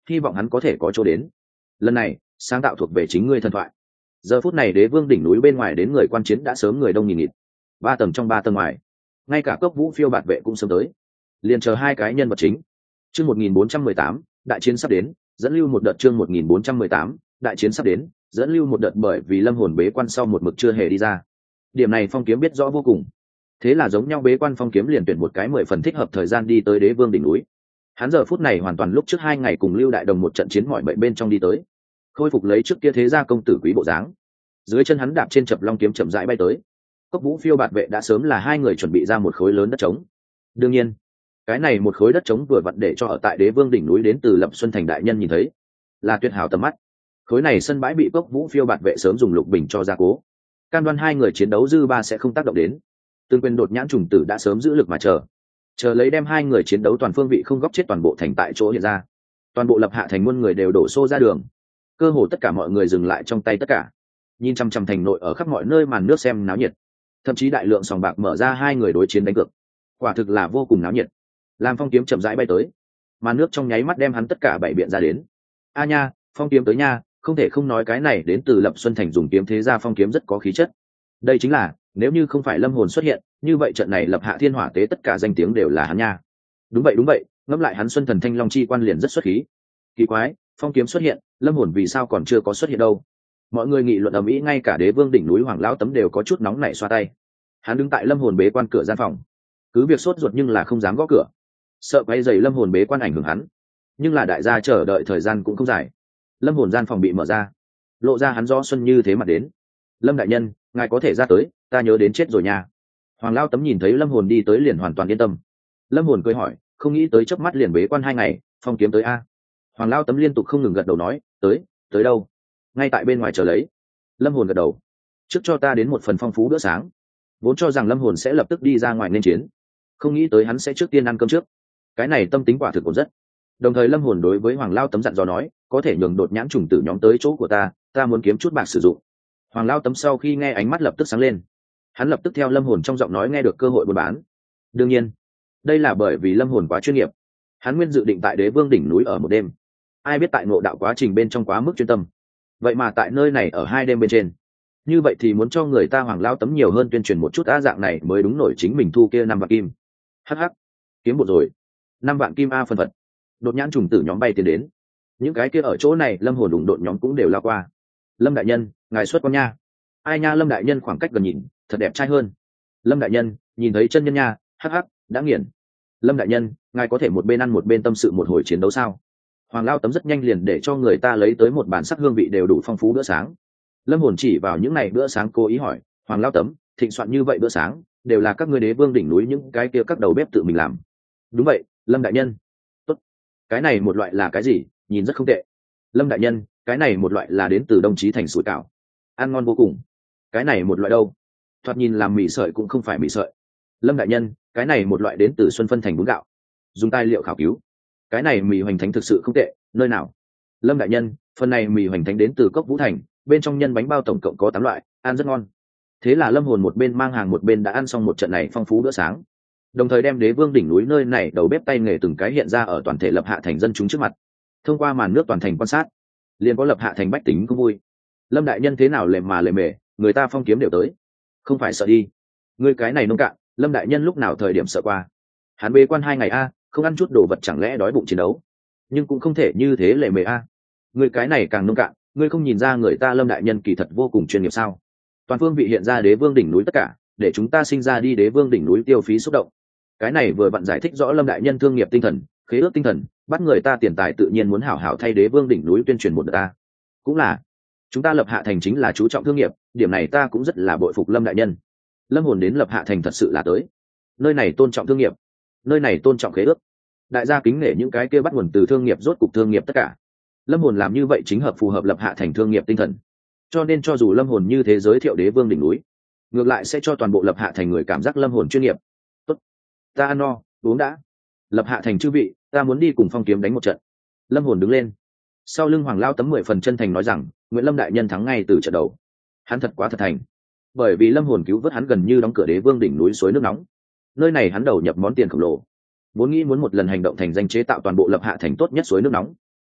hy vọng hắn có thể có chỗ đến. Lần này sáng tạo thuộc về chính ngươi thần thoại. Giờ phút này đế vương đỉnh núi bên ngoài đến người quan chiến đã sớm người đông nghìn nghịt, 3 tầng trong 3 tầng ngoài, ngay cả Cốc Vũ phiêu bạt vệ cũng sớm tới, liền chờ hai cái nhân vật chính. Chương 1418, đại chiến sắp đến, dẫn lưu một đợt. Chương 1418, đại chiến sắp đến, dẫn lưu một đợt. Bởi vì Lâm Hồn bế quan sau một mực chưa hề đi ra, điểm này Phong Kiếm biết rõ vô cùng. Thế là giống nhau bế quan Phong Kiếm liền tuyển một cái 10 phần thích hợp thời gian đi tới đế vương đỉnh núi. Hắn giờ phút này hoàn toàn lúc trước 2 ngày cùng Lưu Đại Đồng một trận chiến mọi bệnh bên trong đi tới, khôi phục lấy trước kia thế gia công tử quý bộ dáng. Dưới chân hắn đạp trên chập long kiếm chậm rãi bay tới. Cốc Vũ phiêu bạt vệ đã sớm là hai người chuẩn bị ra một khối lớn đất trống. Đương nhiên, cái này một khối đất trống vừa vặn để cho ở tại đế vương đỉnh núi đến từ Lập Xuân Thành đại nhân nhìn thấy, là tuyệt hảo tầm mắt. Khối này sân bãi bị Cốc Vũ phiêu bạt vệ sớm dùng lục bình cho gia cố, cam đoan hai người chiến đấu dư ba sẽ không tác động đến. Tương quyền đột nhãn trùng tử đã sớm giữ lực mà chờ lấy đem hai người chiến đấu toàn phương vị không góc chết toàn bộ thành tại chỗ hiện ra. Toàn bộ Lập Hạ thành muôn người đều đổ xô ra đường, cơ hồ tất cả mọi người dừng lại trong tay tất cả, nhìn chăm chăm thành nội ở khắp mọi nơi màn nước xem náo nhiệt. Thậm chí đại lượng sòng bạc mở ra hai người đối chiến đánh cược, quả thực là vô cùng náo nhiệt. Làm Phong Kiếm chậm rãi bay tới, màn nước trong nháy mắt đem hắn tất cả bảy biện ra đến. A nha, Phong Kiếm tới nha, không thể không nói cái này đến từ Lập Xuân Thành dùng kiếm thế gia Phong Kiếm rất có khí chất. Đây chính là, nếu như không phải Lâm Hồn xuất hiện, như vậy trận này Lập Hạ Thiên Hỏa tế tất cả danh tiếng đều là hắn nha. Đúng vậy, ngẫm lại hắn Xuân Thần Thanh Long chi quan liền rất xuất khí. Kỳ quái, Phong Kiếm xuất hiện, Lâm Hồn vì sao còn chưa có xuất hiện đâu? Mọi người nghị luận ầm ĩ, ngay cả đế vương đỉnh núi Hoàng lão tấm đều có chút nóng nảy xoa tay. Hắn đứng tại Lâm Hồn bế quan cửa gian phòng, cứ việc sốt ruột nhưng là không dám gõ cửa, sợ quay dày Lâm Hồn bế quan ảnh hưởng hắn. Nhưng là đại gia chờ đợi thời gian cũng không dài, Lâm Hồn gian phòng bị mở ra, lộ ra hắn do xuân như thế mặt đến. Lâm đại nhân, ngài có thể ra tới, ta nhớ đến chết rồi nha. Hoàng lão tấm nhìn thấy Lâm Hồn đi tới liền hoàn toàn yên tâm. Lâm Hồn cười hỏi, không nghĩ tới chớp mắt liền bế quan 2 ngày, Phong Kiếm tới a? Hoàng lão tấm liên tục không ngừng gật đầu nói, tới đâu? Ngay tại bên ngoài chờ lấy. Lâm Hồn gật đầu, trước cho ta đến một phần phong phú bữa sáng. Vốn cho rằng Lâm Hồn sẽ lập tức đi ra ngoài nên chiến, không nghĩ tới hắn sẽ trước tiên ăn cơm trước. Cái này tâm tính quả thực cũng rất. Đồng thời Lâm Hồn đối với Hoàng Lao Tấm dặn dò nói, có thể nhường đột nhãn trùng tử nhóm tới chỗ của ta muốn kiếm chút bạc sử dụng. Hoàng Lao Tấm sau khi nghe ánh mắt lập tức sáng lên, hắn lập tức theo Lâm Hồn trong giọng nói nghe được cơ hội buôn bán. Đương nhiên, đây là bởi vì Lâm Hồn quá chuyên nghiệp. Hắn nguyên dự định tại đế vương đỉnh núi ở một đêm, ai biết tại ngộ đạo quá trình bên trong quá mức chuyên tâm, vậy mà tại nơi này ở 2 đêm bên trên. Như vậy thì muốn cho người ta Hoàng Lao Tấm nhiều hơn tuyên truyền một chút, dạng này mới đúng nổi chính mình thu kia 5 vạn kim. Hắc, kiếm một rồi, 5 vạn kim a phân vật. Đột nhãn trùng tử nhóm bay tiến đến, những cái kia ở chỗ này Lâm Hồn đụng đột nhóm cũng đều lao qua. Lâm đại nhân, ngài xuất con nha. Ai nha? Lâm đại nhân khoảng cách gần nhìn thật đẹp trai hơn. Lâm đại nhân, nhìn thấy chân nhân nha. Hắc, đã nghiền. Lâm đại nhân, ngài có thể một bên ăn một bên tâm sự một hồi chiến đấu sao? Hoàng Lao Tấm rất nhanh liền để cho người ta lấy tới một bàn sắc hương vị đều đủ phong phú bữa sáng. Lâm Hồn chỉ vào những này bữa sáng cố ý hỏi, Hoàng Lao Tấm, thịnh soạn như vậy bữa sáng đều là các ngươi đế vương đỉnh núi những cái kia các đầu bếp tự mình làm? Đúng vậy, Lâm đại nhân. Tốt, cái này một loại là cái gì? Nhìn rất không tệ. Lâm đại nhân, cái này một loại là đến từ Đông Chí Thành sủi cảo, ăn ngon vô cùng. Cái này một loại đâu? Thoạt nhìn làm mì sợi cũng không phải mì sợi. Lâm đại nhân, cái này một loại đến từ Xuân Phân Thành bún gạo, dùng tài liệu khảo cứu. Cái này mì hoành thánh thực sự không tệ, nơi nào? Lâm đại nhân, phần này mì hoành thánh đến từ Cốc Vũ Thành, bên trong nhân bánh bao tổng cộng có 8 loại, ăn rất ngon. Thế là Lâm Hồn một bên mang hàng một bên đã ăn xong một trận này phong phú bữa sáng, đồng thời đem đế vương đỉnh núi nơi này đầu bếp tay nghề từng cái hiện ra ở toàn thể Lập Hạ thành dân chúng trước mặt. Thông qua màn nước toàn thành quan sát, liền có Lập Hạ thành bách tính cũng vui. Lâm đại nhân thế nào lề mề, người ta Phong Kiếm đều tới, không phải sợ đi? Ngươi cái này nông cạn, Lâm đại nhân lúc nào thời điểm sợ qua? Hắn bế quan 2 ngày a, không ăn chút đồ vật chẳng lẽ đói bụng chiến đấu? Nhưng cũng không thể như thế lề mề a. Ngươi cái này càng nông cạn, ngươi không nhìn ra người ta Lâm đại nhân kỳ thật vô cùng chuyên nghiệp sao? Toàn phương vị hiện ra đế vương đỉnh núi tất cả, để chúng ta sinh ra đi đế vương đỉnh núi tiêu phí xúc động. Cái này vừa vặn giải thích rõ Lâm đại nhân thương nghiệp tinh thần, khế ước tinh thần, bắt người ta tiền tài tự nhiên muốn hảo hảo thay đế vương đỉnh núi tuyên truyền một đợt ta. Cũng là, chúng ta Lập Hạ thành chính là chú trọng thương nghiệp, điểm này ta cũng rất là bội phục Lâm đại nhân. Lâm Hồn đến Lập Hạ thành thật sự là tới, nơi này tôn trọng thương nghiệp, nơi này tôn trọng khế ước. Đại gia kính nể những cái kia bắt nguồn từ thương nghiệp, rốt cục thương nghiệp tất cả. Lâm Hồn làm như vậy chính hợp phù hợp Lập Hạ thành thương nghiệp tinh thần. Cho nên cho dù Lâm Hồn như thế giới thiệu đế vương đỉnh núi, ngược lại sẽ cho toàn bộ Lập Hạ thành người cảm giác Lâm Hồn chuyên nghiệp. Tốt, ta ăn no uống đã. Lập Hạ thành chư vị, ta muốn đi cùng Phong Kiếm đánh một trận. Lâm Hồn đứng lên, sau lưng Hoàng Lao Tấm 10 phần chân thành nói rằng, nguyện Lâm đại nhân thắng ngay từ trận đầu. Hắn thật quá thật thành, bởi vì Lâm Hồn cứu vớt hắn gần như đóng cửa đế vương đỉnh núi suối nước nóng. Nơi này hắn đầu nhập món tiền khổng lồ, vốn nghĩ muốn một lần hành động thành danh chế tạo toàn bộ Lập Hạ thành tốt nhất suối nước nóng.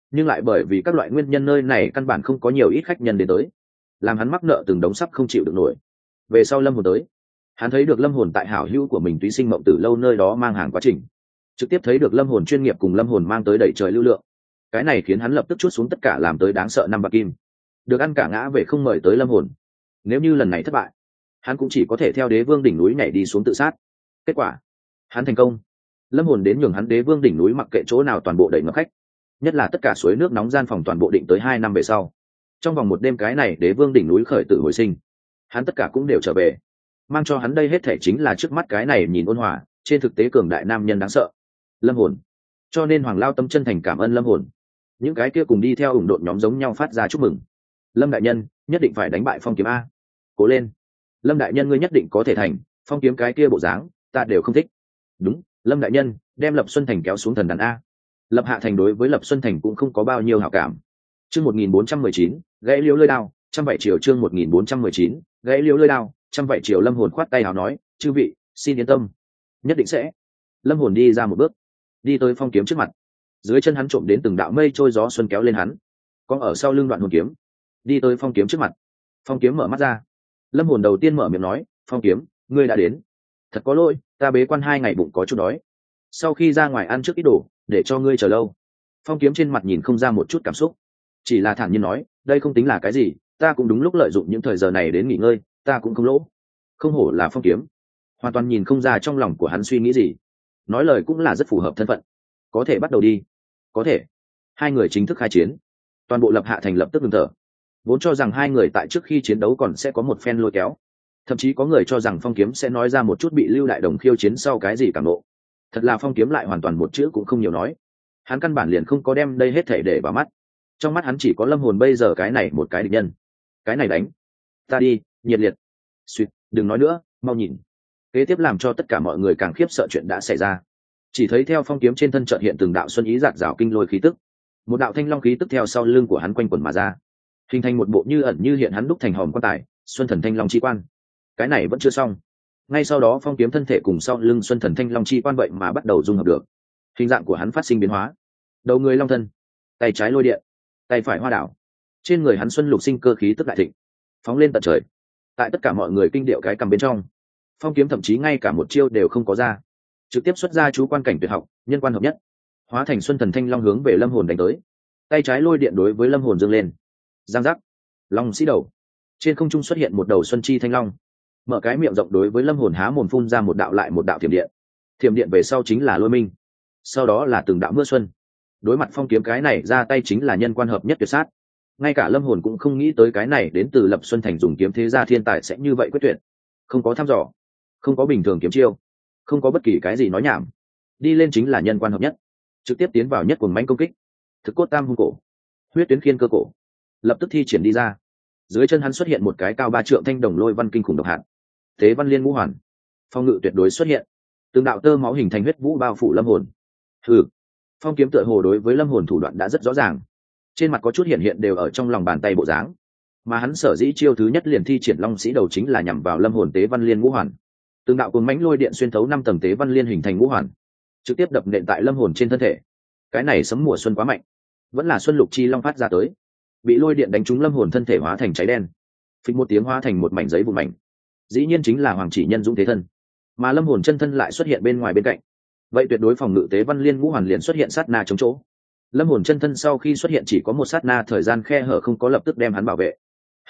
nhưng lại bởi vì các loại nguyên nhân nơi này căn bản không có nhiều ít khách nhân đến tới, làm hắn mắc nợ từng đống sắp không chịu được nổi. Về sau lâm hồn tới, hắn thấy được lâm hồn tại hảo hữu của mình túy sinh mộng tử lâu nơi đó mang hàng quá trình, trực tiếp thấy được lâm hồn chuyên nghiệp cùng lâm hồn mang tới đẩy trời lưu lượng. Cái này khiến hắn lập tức chuốt xuống tất cả làm tới đáng sợ năm bạc kim, được ăn cả ngã về không mời tới lâm hồn. Nếu như lần này thất bại, hắn cũng chỉ có thể theo đế vương đỉnh núi nhảy đi xuống tự sát. Kết quả hắn thành công, lâm hồn đến nhường hắn đế vương đỉnh núi mặc kệ chỗ nào toàn bộ đầy ngập khách, nhất là tất cả suối nước nóng gian phòng toàn bộ định tới 2 năm về sau. Trong vòng một đêm cái này đế vương đỉnh núi khởi tử hồi sinh, hắn tất cả cũng đều trở về, mang cho hắn đây hết thể chính là trước mắt cái này nhìn ôn hòa, trên thực tế cường đại nam nhân đáng sợ, lâm hồn. Cho nên Hoàng Lao Tâm chân thành cảm ơn lâm hồn. Những cái kia cùng đi theo ủng độn nhóm giống nhau phát ra chúc mừng. Lâm đại nhân nhất định phải đánh bại Phong Kiếm a, cố lên. Lâm đại nhân ngươi nhất định có thể thành, Phong Kiếm cái kia bộ dáng ta đều không thích. Đúng, Lâm đại nhân đem Lập Xuân Thành kéo xuống thần đàn a. Lập Hạ Thành đối với Lập Xuân Thành cũng không có bao nhiêu hảo cảm. Chương 1419, gãy liễu lơi đao, trăm vậy chiều. Chương 1419, gãy liễu lơi đao, trăm vậy chiều. Lâm hồn khoát tay áo nói, chư vị xin yên tâm, nhất định sẽ. Lâm hồn đi ra một bước, đi tới Phong Kiếm trước mặt. Dưới chân hắn trộm đến từng đạo mây trôi gió xuân kéo lên hắn, còn ở sau lưng Đoạn Hồn Kiếm đi tới Phong Kiếm trước mặt. Phong Kiếm mở mắt ra. Lâm hồn đầu tiên mở miệng nói, Phong Kiếm ngươi đã đến, thật có lỗi, ta bế quan 2 ngày bụng có chút đói, sau khi ra ngoài ăn trước ít đồ để cho ngươi chờ lâu. Phong Kiếm trên mặt nhìn không ra một chút cảm xúc, chỉ là thản nhiên nói, đây không tính là cái gì, ta cũng đúng lúc lợi dụng những thời giờ này đến nghỉ ngơi, ta cũng không lỗ. Không hổ là Phong Kiếm, hoàn toàn nhìn không ra trong lòng của hắn suy nghĩ gì, nói lời cũng là rất phù hợp thân phận. Có thể bắt đầu đi. Có thể. Hai người chính thức khai chiến, toàn bộ Lập Hạ Thành lập tức ngừng thở. Vốn cho rằng hai người tại trước khi chiến đấu còn sẽ có một phen lôi kéo, thậm chí có người cho rằng Phong Kiếm sẽ nói ra một chút bị Lưu Đại Đồng khiêu chiến sau cái gì cảm nộ. Thật là Phong Kiếm lại hoàn toàn một chữ cũng không nhiều nói, hắn căn bản liền không có đem đây hết thể để vào mắt. Trong mắt hắn chỉ có lâm hồn bây giờ cái này một cái địch nhân. Cái này đánh ta đi, nhiệt liệt. Suýt, đừng nói nữa, mau nhìn. Kế tiếp làm cho tất cả mọi người càng khiếp sợ chuyện đã xảy ra. Chỉ thấy theo Phong Kiếm trên thân chợt hiện từng đạo xuân ý rạc rào kinh lôi khí tức, một đạo thanh long khí tức theo sau lưng của hắn quanh quẩn mà ra, hình thành một bộ như ẩn như hiện hắn đúc thành hòm quan tài, xuân thần thanh long chi quan. Cái này vẫn chưa xong, ngay sau đó Phong Kiếm thân thể cùng sau lưng xuân thần thanh long chi quan vậy mà bắt đầu dung hợp được, hình dạng của hắn phát sinh biến hóa. Đầu người long thân, tay trái lôi điện, tay phải hoa đảo, trên người hắn xuân lục sinh cơ khí tức đại thịnh, phóng lên tận trời. Tại tất cả mọi người kinh điệu cái cầm bên trong, Phong Kiếm thậm chí ngay cả một chiêu đều không có ra, trực tiếp xuất ra chú quan cảnh tuyệt học, nhân quan hợp nhất, hóa thành xuân thần thanh long hướng về lâm hồn đánh tới. Tay trái lôi điện đối với lâm hồn dâng lên, giang giác, long sĩ đầu, trên không trung xuất hiện một đầu xuân chi thanh long, mở cái miệng rộng đối với lâm hồn há mồm phun ra một đạo lại một đạo thiểm điện. Thiểm điện về sau chính là lôi minh, sau đó là từng đạo mưa xuân. Đối mặt Phong Kiếm cái này ra tay chính là nhân quan hợp nhất tuyệt sát. Ngay cả lâm hồn cũng không nghĩ tới cái này đến từ Lập Xuân Thành dùng kiếm thế gia thiên tài sẽ như vậy quyết tuyệt. Không có thăm dò, không có bình thường kiếm chiêu, không có bất kỳ cái gì nói nhảm, đi lên chính là nhân quan hợp nhất, trực tiếp tiến vào nhất cuồng mãnh công kích. Thực cốt tam hung cổ, huyết tuyến khiên cơ cổ, lập tức thi triển đi ra. Dưới chân hắn xuất hiện một cái cao 3 trượng thanh đồng lôi văn kinh khủng độc hạt, thế văn liên ngũ hoàn, phong ngự tuyệt đối xuất hiện, từng đạo tơ máu hình thành huyết vũ bao phủ lâm hồn. Hừ, Phong Kiếm tựa hồ đối với lâm hồn thủ đoạn đã rất rõ ràng, trên mặt có chút hiện hiện đều ở trong lòng bàn tay bộ dáng. Mà hắn sở dĩ chiêu thứ nhất liền thi triển long sĩ đầu chính là nhằm vào lâm hồn tế văn liên ngũ hoàn. Từng đạo cuồng mãnh lôi điện xuyên thấu 5 tầng tế văn liên hình thành ngũ hoàn, trực tiếp đập nện tại lâm hồn trên thân thể. Cái này sấm mùa xuân quá mạnh, vẫn là xuân lục chi long phát ra tới, bị lôi điện đánh trúng lâm hồn thân thể hóa thành cháy đen, phịch một tiếng hóa thành một mảnh giấy vụn mảnh. Dĩ nhiên chính là Hoàng Chỉ Nhân dũng thế thân, mà lâm hồn chân thân lại xuất hiện bên ngoài bên cạnh. Vậy tuyệt đối phòng ngự tế văn liên ngũ hoàn liền xuất hiện sát na chống chỗ. Lâm hồn chân thân sau khi xuất hiện chỉ có một sát na thời gian khe hở, không có lập tức đem hắn bảo vệ.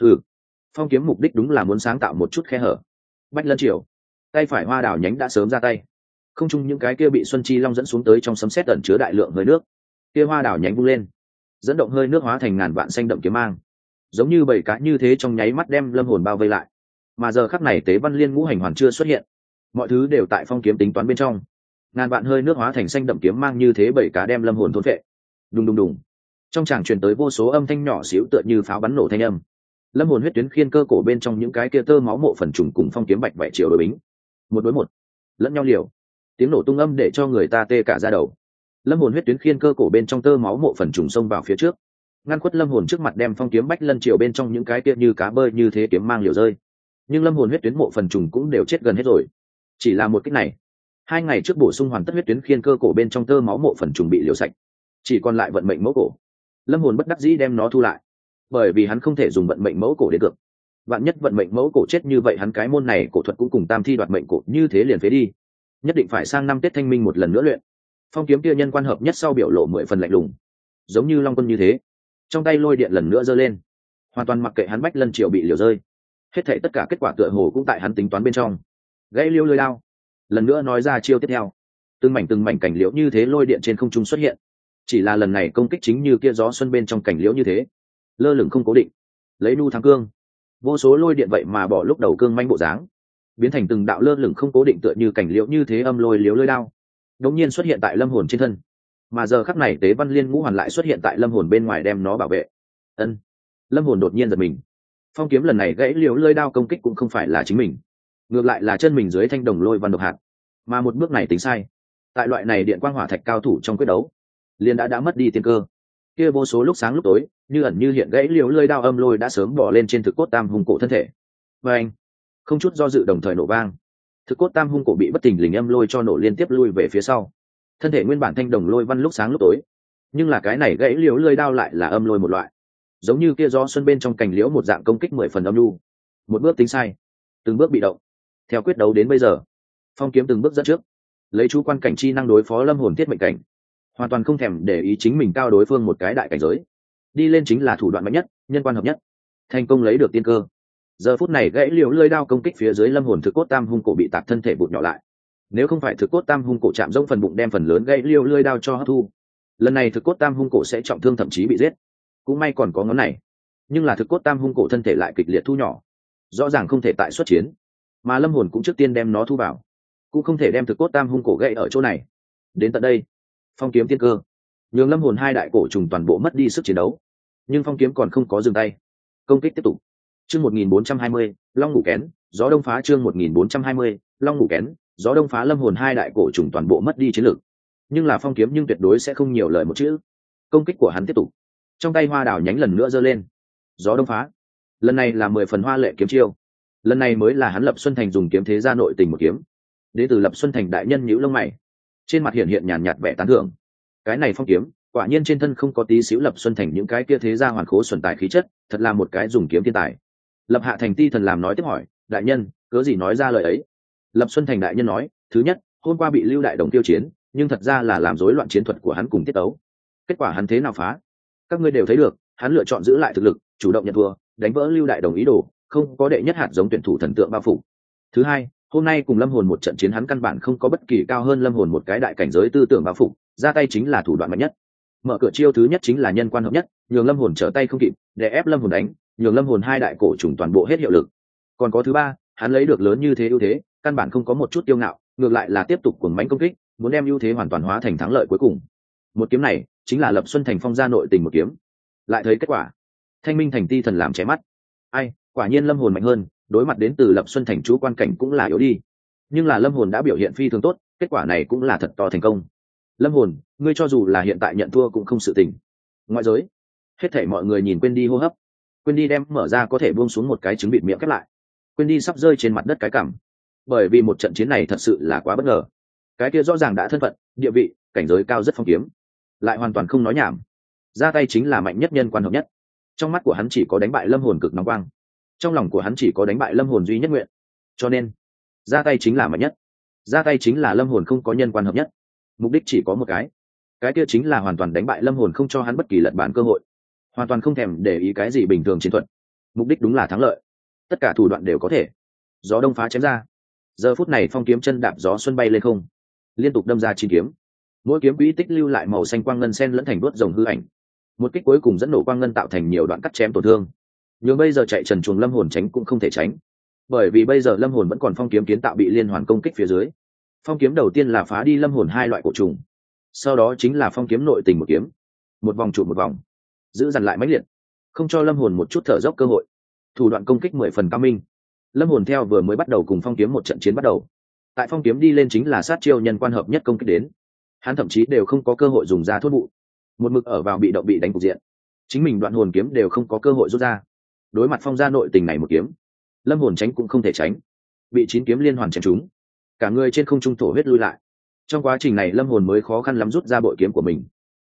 Phong Kiếm mục đích đúng là muốn sáng tạo một chút khe hở. Bách Lân Triều, tay phải hoa đảo nhánh đã sớm ra tay, không chung những cái kia bị xuân chi long dẫn xuống tới trong sấm sét ẩn chứa đại lượng hơi nước, kia hoa đảo nhánh vung lên, dẫn động hơi nước hóa thành ngàn vạn xanh đậm kiếm mang, giống như bầy cá như thế trong nháy mắt đem lâm hồn bao vây lại. Mà giờ khắc này tế văn liên ngũ hành hoàn chưa xuất hiện, mọi thứ đều tại Phong Kiếm tính toán bên trong. Ngàn vạn hơi nước hóa thành xanh đậm kiếm mang như thế bầy cá đem lâm hồn thôn phệ. Đùng đùng đùng, trong tràng truyền tới vô số âm thanh nhỏ xíu tựa như pháo bắn nổ thanh âm. Lâm hồn huyết tuyến khiên cơ cổ bên trong những cái kia tơ máu mộ phần trùng cùng Phong Kiếm bạch vảy chiều đối bính, một đối một, lẫn nhau liều, tiếng nổ tung âm để cho người ta tê cả da đầu. Lâm hồn huyết tuyến khiên cơ cổ bên trong tơ máu mộ phần trùng xông vào phía trước, ngăn khuất lâm hồn trước mặt, đem Phong Kiếm bách lân chiều bên trong những cái kia như cá bơi như thế kiếm mang liều rơi. Nhưng lâm hồn huyết tuyến mộ phần trùng cũng đều chết gần hết rồi. Chỉ là một kích này, 2 ngày trước bổ sung hoàn tất huyết tuyến khiên cơ cổ bên trong tơ máu mộ phần trùng bị liều sạch, chỉ còn lại vận mệnh mẫu cổ. Lâm hồn bất đắc dĩ đem nó thu lại, bởi vì hắn không thể dùng vận mệnh mẫu cổ đến cược. Vạn nhất vận mệnh mẫu cổ chết như vậy, hắn cái môn này cổ thuật cũng cùng tam thi đoạt mệnh cổ như thế liền phế đi. Nhất định phải sang năm Tết Thanh Minh một lần nữa luyện. Phong kiếm kia nhân quan hợp nhất sau biểu lộ 10 phần lạnh lùng, giống như long quân như thế, trong tay lôi điện lần nữa giơ lên, hoàn toàn mặc kệ hắn Bách Lân Triều bị liều rơi. Hết thảy tất cả kết quả tựa hồ cũng tại hắn tính toán bên trong. Gãy liêu lôi đao, lần nữa nói ra chiêu tiếp theo. Từng mảnh cảnh liễu như thế lôi điện trên không trung xuất hiện, chỉ là lần này công kích chính như kia gió xuân bên trong cảnh liễu như thế, lơ lửng không cố định, lấy nu thắng cương. Vô số lôi điện vậy mà bỏ lúc đầu cương manh bộ dáng, biến thành từng đạo lơ lửng không cố định tựa như cảnh liễu như thế âm lôi liễu lôi đao, đột nhiên xuất hiện tại lâm hồn trên thân. Mà giờ khắc này tế văn liên ngũ hoàn lại xuất hiện tại lâm hồn bên ngoài đem nó bảo vệ. Ân. Lâm hồn đột nhiên giật mình. Phong kiếm lần này gãy liễu lôi đao công kích cũng không phải là chính mình, ngược lại là chân mình dưới thanh đồng lôi văn độc hạt. Mà một bước này tính sai, tại loại này điện quang hỏa thạch cao thủ trong quyết đấu liền đã mất đi tiên cơ. Kia vô số lúc sáng lúc tối, như ẩn như hiện gãy liễu lôi đao âm lôi đã sớm bỏ lên trên thực cốt tam hung cổ thân thể. Và anh, không chút do dự đồng thời nổ vang, thực cốt tam hung cổ bị bất thình lình âm lôi cho nổ liên tiếp lui về phía sau. Thân thể nguyên bản thanh đồng lôi văn lúc sáng lúc tối, nhưng là cái này gãy liễu lôi đao lại là âm lôi một loại, giống như kia gió xuân bên trong cành liễu một dạng công kích 10 phần âm nhu. Một bước tính sai, từng bước bị động. Theo quyết đấu đến bây giờ, Phong kiếm từng bước dẫn trước, lấy chú quan cảnh chi năng đối phó lâm hồn thiết mệnh cảnh, hoàn toàn không thèm để ý chính mình cao đối phương một cái đại cảnh giới, đi lên chính là thủ đoạn mạnh nhất, nhân quan hợp nhất, thành công lấy được tiên cơ. Giờ phút này gãy liễu lưỡi đao công kích phía dưới lâm hồn thực cốt tam hung cổ bị tạc thân thể bụt nhỏ lại. Nếu không phải thực cốt tam hung cổ chạm rỗng phần bụng đem phần lớn gãy liễu lưỡi đao cho hấp thu, lần này thực cốt tam hung cổ sẽ trọng thương thậm chí bị giết. Cũng may còn có ngón này, nhưng là thực cốt tam hung cổ thân thể lại kịch liệt thu nhỏ, rõ ràng không thể tại xuất chiến, mà lâm hồn cũng trước tiên đem nó thu vào, cũng không thể đem thực cốt tam hung cổ gãy ở chỗ này. Đến tận đây, Phong kiếm tiên cơ nhường lâm hồn hai đại cổ trùng toàn bộ mất đi sức chiến đấu, nhưng Phong kiếm còn không có dừng tay, công kích tiếp tục. Chương 1420, Long ngủ kén, gió đông phá. Chương 1420, Long ngủ kén, gió đông phá. Lâm hồn hai đại cổ trùng toàn bộ mất đi chiến lực, nhưng là Phong kiếm nhưng tuyệt đối sẽ không nhiều lời một chữ. Công kích của hắn tiếp tục, trong tay hoa đảo nhánh lần nữa giơ lên, gió đông phá. Lần này là 10 phần hoa lệ kiếm chiêu, lần này mới là hắn Lập Xuân Thành dùng kiếm thế gia nội tình một kiếm. Đến từ Lập Xuân Thành đại nhân nhíu lông mày, trên mặt hiện hiện nhàn nhạt vẻ tán thưởng. Cái này Phong kiếm quả nhiên trên thân không có tí xíu Lập Xuân Thành những cái kia thế gia hoàn khố xuẩn tài khí chất, thật là một cái dùng kiếm thiên tài. Lập Hạ Thành ti thần làm nói tiếp hỏi, đại nhân cớ gì nói ra lời ấy? Lập Xuân Thành đại nhân nói, thứ nhất, hôm qua bị Lưu Đại Đồng tiêu chiến, nhưng thật ra là làm rối loạn chiến thuật của hắn cùng tiết tấu. Kết quả hắn thế nào phá? Các ngươi đều thấy được, hắn lựa chọn giữ lại thực lực, chủ động nhận thua, đánh vỡ Lưu Đại Đồng ý đồ, không có đệ nhất hạt giống tuyển thủ thần tượng bao phủ. Thứ hai, hôm nay cùng lâm hồn một trận chiến hắn căn bản không có bất kỳ cao hơn lâm hồn một cái đại cảnh giới tư tưởng bao phủ, ra tay chính là thủ đoạn mạnh nhất. Mở cửa chiêu thứ nhất chính là nhân quan hợp nhất, nhường lâm hồn trở tay không kịp, để ép lâm hồn đánh, nhường lâm hồn hai đại cổ trùng toàn bộ hết hiệu lực. Còn có thứ ba, hắn lấy được lớn như thế ưu thế, căn bản không có một chút tiêu ngạo, ngược lại là tiếp tục cuồng mãnh công kích, muốn đem ưu thế hoàn toàn hóa thành thắng lợi cuối cùng. Một kiếm này chính là Lập Xuân Thành Phong gia nội tình một kiếm. Lại thấy kết quả, Thanh Minh Thành ti thần làm chém mắt. Ai, quả nhiên lâm hồn mạnh hơn, đối mặt đến từ Lập Xuân Thành chú quan cảnh cũng là yếu đi. Nhưng là lâm hồn đã biểu hiện phi thường tốt, kết quả này cũng là thật to thành công. Lâm hồn, ngươi cho dù là hiện tại nhận thua cũng không sự tình. Ngoại giới, hết thảy mọi người nhìn quên đi hô hấp, quên đi đem mở ra có thể buông xuống một cái trứng bịt miệng khép lại, quên đi sắp rơi trên mặt đất cái cằm. Bởi vì một trận chiến này thật sự là quá bất ngờ. Cái kia rõ ràng đã thân phận, địa vị, cảnh giới cao rất Phong kiếm, lại hoàn toàn không nói nhảm, ra tay chính là mạnh nhất nhân quan hợp nhất. Trong mắt của hắn chỉ có đánh bại lâm hồn cực nóng quang, trong lòng của hắn chỉ có đánh bại lâm hồn duy nhất nguyện, cho nên ra tay chính là mạnh nhất, ra tay chính là lâm hồn không có nhân quan hợp nhất, mục đích chỉ có một cái kia chính là hoàn toàn đánh bại lâm hồn, không cho hắn bất kỳ lật bản cơ hội, hoàn toàn không thèm để ý cái gì bình thường chiến thuật, mục đích đúng là thắng lợi, tất cả thủ đoạn đều có thể. Gió đông phá chém ra, giờ phút này Phong kiếm chân đạp gió xuân bay lên không, liên tục đâm ra 9 kiếm, mỗi kiếm quỹ tích lưu lại màu xanh quang ngân sen lẫn thành đuốt rồng hư ảnh, một kích cuối cùng dẫn nổ quang ngân tạo thành nhiều đoạn cắt chém tổn thương. Nhưng bây giờ chạy trần chuồng lâm hồn tránh cũng không thể tránh, bởi vì bây giờ lâm hồn vẫn còn Phong kiếm kiến tạo bị liên hoàn công kích phía dưới. Phong kiếm đầu tiên là phá đi lâm hồn hai loại cổ trùng, sau đó chính là Phong kiếm nội tình một kiếm, một vòng trụ một vòng, giữ dằn lại mãnh liệt, không cho lâm hồn một chút thở dốc cơ hội. Thủ đoạn công kích 10 phần cao minh. Lâm hồn theo vừa mới bắt đầu cùng Phong kiếm một trận chiến bắt đầu, tại Phong kiếm đi lên chính là sát chiêu nhân quan hợp nhất công kích đến, hắn thậm chí đều không có cơ hội dùng ra thốt vụ, một mực ở vào bị động bị đánh cục diện, chính mình đoạn hồn kiếm đều không có cơ hội rút ra. Đối mặt Phong gia nội tình này một kiếm, lâm hồn tránh cũng không thể tránh, bị 9 kiếm liên hoàn chém trúng, cả người trên không trung thổ huyết lui lại. Trong quá trình này lâm hồn mới khó khăn lắm rút ra bội kiếm của mình,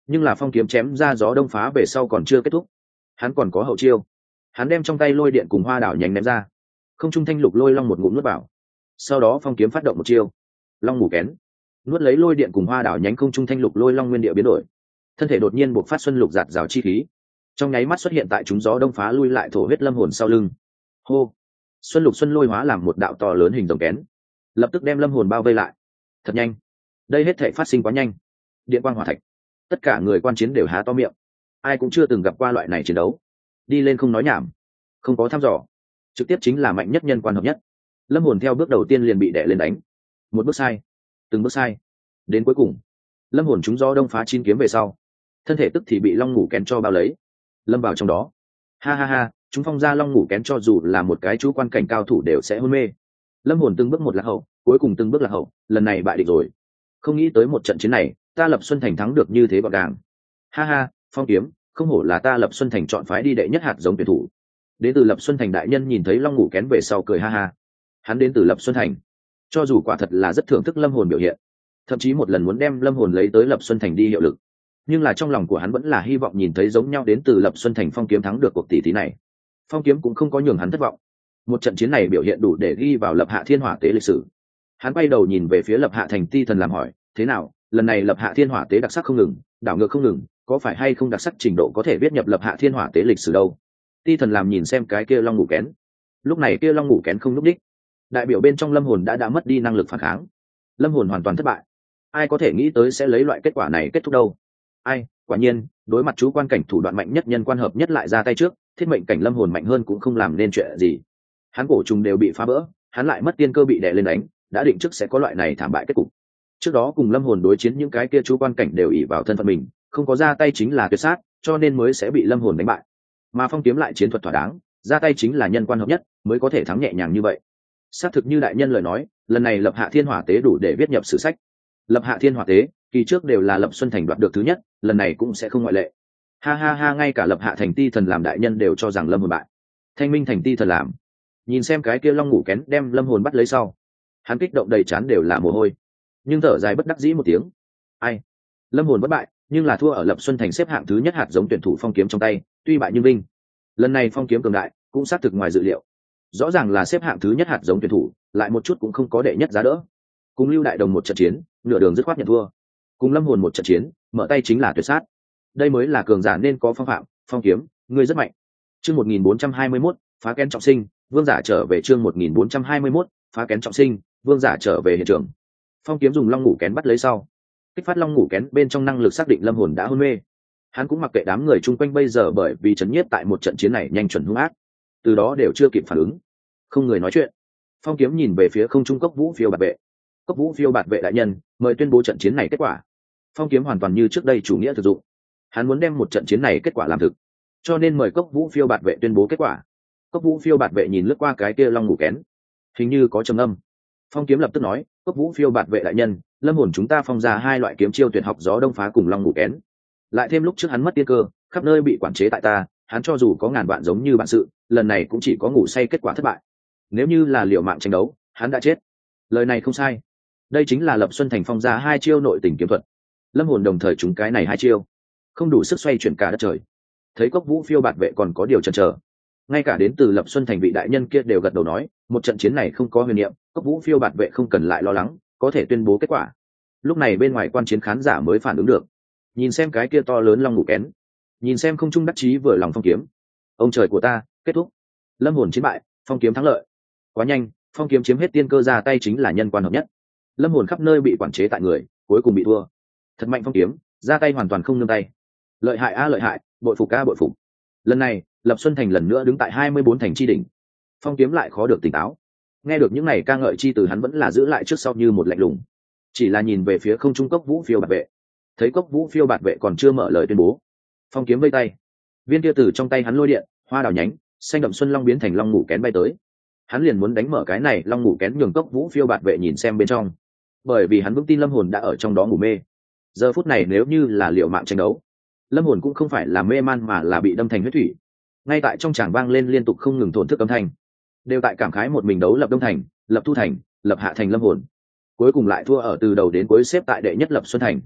nhưng là phong kiếm chém ra gió đông phá về sau còn chưa kết thúc, hắn còn có hậu chiêu. Hắn đem trong tay lôi điện cùng hoa đảo nhánh ném ra, không trung thanh lục lôi long một ngụm nuốt vào. Sau đó phong kiếm phát động một chiêu long ngủ kén, nuốt lấy lôi điện cùng hoa đảo nhánh, không trung thanh lục lôi long nguyên địa biến đổi, thân thể đột nhiên buộc phát xuân lục giạt rào chi khí, trong nháy mắt xuất hiện tại chúng gió đông phá lui lại thổ huyết lâm hồn sau lưng. Hô, xuân lục xuân lôi hóa làm một đạo to lớn hình rồng kén, lập tức đem lâm hồn bao vây lại. Thật nhanh, đây hết thể phát sinh quá nhanh. Điện quang hỏa thạch, tất cả người quan chiến đều há to miệng, ai cũng chưa từng gặp qua loại này chiến đấu. Đi lên không nói nhảm, không có thăm dò, trực tiếp chính là mạnh nhất nhân quan hợp nhất. Lâm hồn theo bước đầu tiên liền bị đè lên đánh, một bước sai, từng bước sai, đến cuối cùng lâm hồn chúng gió đông phá chín kiếm về sau, thân thể tức thì bị long ngủ kén cho bao lấy, lâm vào trong đó. Ha ha ha, chúng phong ra long ngủ kén cho dù là một cái chú quan cảnh cao thủ đều sẽ hôn mê. Lâm hồn từng bước một lạc hậu, cuối cùng từng bước lạc hậu, lần này bại địch rồi. Không nghĩ tới một trận chiến này ta Lập Xuân Thành thắng được như thế gọn gàng. Ha ha, phong kiếm, không hổ là ta Lập Xuân Thành chọn phái đi đệ nhất hạt giống tuyển thủ. Đến từ Lập Xuân Thành đại nhân nhìn thấy long ngủ kén về sau cười ha ha. Hắn đến từ Lập Xuân Thành, cho dù quả thật là rất thưởng thức lâm hồn biểu hiện, thậm chí một lần muốn đem lâm hồn lấy tới Lập Xuân Thành đi hiệu lực, nhưng là trong lòng của hắn vẫn là hy vọng nhìn thấy giống nhau đến từ Lập Xuân Thành phong kiếm thắng được cuộc tỷ thí này. Phong kiếm cũng không có nhường hắn thất vọng, một trận chiến này biểu hiện đủ để ghi vào Lập Hạ Thiên Hỏa Tế lịch sử. Hắn quay đầu nhìn về phía Lập Hạ Thành Ti Thần làm hỏi, thế nào, lần này Lập Hạ Thiên Hỏa Tế đặc sắc không ngừng, đảo ngược không ngừng, có phải hay không đặc sắc trình độ có thể viết nhập Lập Hạ Thiên Hỏa Tế lịch sử đâu? Ti Thần làm nhìn xem cái kia long ngủ kén, lúc này kia long ngủ kén không lúc đích, đại biểu bên trong lâm hồn đã mất đi năng lực phản kháng, lâm hồn hoàn toàn thất bại. Ai có thể nghĩ tới sẽ lấy loại kết quả này kết thúc đâu? Ai, quả nhiên đối mặt chú quan cảnh thủ đoạn mạnh nhất nhân quan hợp nhất lại ra tay trước, thiết mệnh cảnh lâm hồn mạnh hơn cũng không làm nên chuyện gì. Hắn cổ trùng đều bị phá vỡ, hắn lại mất tiên cơ bị đè lên đánh, đã định trước sẽ có loại này thảm bại kết cục. Trước đó cùng lâm hồn đối chiến những cái kia chú quan cảnh đều ỷ vào thân phận mình, không có ra tay chính là tuyệt sát, cho nên mới sẽ bị lâm hồn đánh bại. Mà phong kiếm lại chiến thuật thỏa đáng, ra tay chính là nhân quan hợp nhất, mới có thể thắng nhẹ nhàng như vậy. Xác thực như đại nhân lời nói, lần này Lập Hạ Thiên Hỏa Tế đủ để viết nhập sử sách. Lập Hạ Thiên Hỏa Tế kỳ trước đều là Lập Xuân Thành đoạt được thứ nhất, lần này cũng sẽ không ngoại lệ. Ha ha ha, ngay cả Lập Hạ Thành Ti Thần làm đại nhân đều cho rằng lâm hồn bại. Thanh Minh Thành Ti Thần làm nhìn xem cái kia long ngủ kén đem lâm hồn bắt lấy sau, hắn kích động đầy trán đều là mồ hôi, nhưng thở dài bất đắc dĩ một tiếng. Ai, lâm hồn bất bại, nhưng là thua ở Lập Xuân Thành xếp hạng thứ nhất hạt giống tuyển thủ phong kiếm trong tay, tuy bại nhưng vinh. Lần này phong kiếm cường đại cũng xác thực ngoài dự liệu, rõ ràng là xếp hạng thứ nhất hạt giống tuyển thủ, lại một chút cũng không có đệ nhất giá đỡ. Cùng Lưu Đại Đồng một trận chiến, nửa đường dứt khoát nhận thua. Cùng lâm hồn một trận chiến, mở tay chính là tuyệt sát. Đây mới là cường giả nên có phong phạm. Phong kiếm, ngươi rất mạnh. Chương 1421, phá kén trọng sinh, vương giả trở về. Chương 1421, phá kén trọng sinh, vương giả trở về hiện trường. Phong kiếm dùng long ngủ kén bắt lấy sau, kích phát long ngủ kén bên trong năng lực xác định lâm hồn đã hôn mê. Hắn cũng mặc kệ đám người chung quanh bây giờ bởi vì chấn nhiếp tại một trận chiến này nhanh chuẩn hung ác, từ đó đều chưa kịp phản ứng, không người nói chuyện. Phong kiếm nhìn về phía không trung Cốc Vũ Phiêu Bạt Vệ. Cốc Vũ Phiêu Bạt Vệ đại nhân, mời tuyên bố trận chiến này kết quả. Phong kiếm hoàn toàn như trước đây chủ nghĩa thực dụng, hắn muốn đem một trận chiến này kết quả làm thực, cho nên mời Cốc Vũ Phiêu Bạt Vệ tuyên bố kết quả. Cốc Vũ Phiêu Bạt Vệ nhìn lướt qua cái kia long ngủ kén, hình như có trầm âm. Phong kiếm lập tức nói, Cốc Vũ Phiêu Bạt Vệ đại nhân, lâm hồn chúng ta phong ra hai loại kiếm chiêu tuyệt học gió đông phá cùng long ngủ kén, lại thêm lúc trước hắn mất tiên cơ, khắp nơi bị quản chế tại ta, hắn cho dù có ngàn vạn giống như bản sự, lần này cũng chỉ có ngủ say kết quả thất bại. Nếu như là liều mạng tranh đấu, hắn đã chết. Lời này không sai, đây chính là Lập Xuân Thành phong ra hai chiêu nội tình kiếm thuật. Lâm hồn đồng thời chúng cái này hai chiêu, không đủ sức xoay chuyển cả đất trời. Thấy Cốc Vũ Phiêu Bạt Vệ còn có điều chần chờ, ngay cả đến từ Lập Xuân Thành vị đại nhân kia đều gật đầu nói, một trận chiến này không có huyền niệm, Cốc Vũ Phiêu Bạt Vệ không cần lại lo lắng, có thể tuyên bố kết quả. Lúc này bên ngoài quan chiến khán giả mới phản ứng được, nhìn xem cái kia to lớn long ngủ kén, nhìn xem không trung đắc chí vừa lòng phong kiếm. Ông trời của ta, kết thúc. Lâm hồn chiến bại, phong kiếm thắng lợi. Quá nhanh, phong kiếm chiếm hết tiên cơ, ra tay chính là nhân quan hợp nhất. Lâm hồn khắp nơi bị quản chế tại người, cuối cùng bị thua. Thật mạnh phong kiếm, ra tay hoàn toàn không nương tay. Lợi hại a lợi hại, bội phục a bội phục. Lần này, Lập Xuân Thành lần nữa đứng tại 24 thành chi đỉnh. Phong kiếm lại khó được tỉnh táo. Nghe được những này ca ngợi chi từ, hắn vẫn là giữ lại trước sau như một lạnh lùng, chỉ là nhìn về phía không trung Cốc Vũ Phiêu Bạt Vệ. Thấy Cốc Vũ Phiêu Bạt Vệ còn chưa mở lời tuyên bố, phong kiếm vây tay, viên kia từ trong tay hắn lôi điện, hoa đào nhánh, xanh đậm xuân long biến thành long ngủ kén bay tới. Hắn liền muốn đánh mở cái này long ngủ kén, nhường Cốc Vũ Phiêu Bạt Vệ nhìn xem bên trong, bởi vì hắn vững tin lâm hồn đã ở trong đó ngủ mê. Giờ phút này nếu như là liệu mạng tranh đấu, lâm hồn cũng không phải là mê man mà là bị đâm thành huyết thủy. Ngay tại trong tràng vang lên liên tục không ngừng thổn thức âm thanh, đều tại cảm khái một mình đấu Lập Đông Thành, Lập Thu Thành, Lập Hạ Thành lâm hồn, cuối cùng lại thua ở từ đầu đến cuối xếp tại đệ nhất Lập Xuân Thành.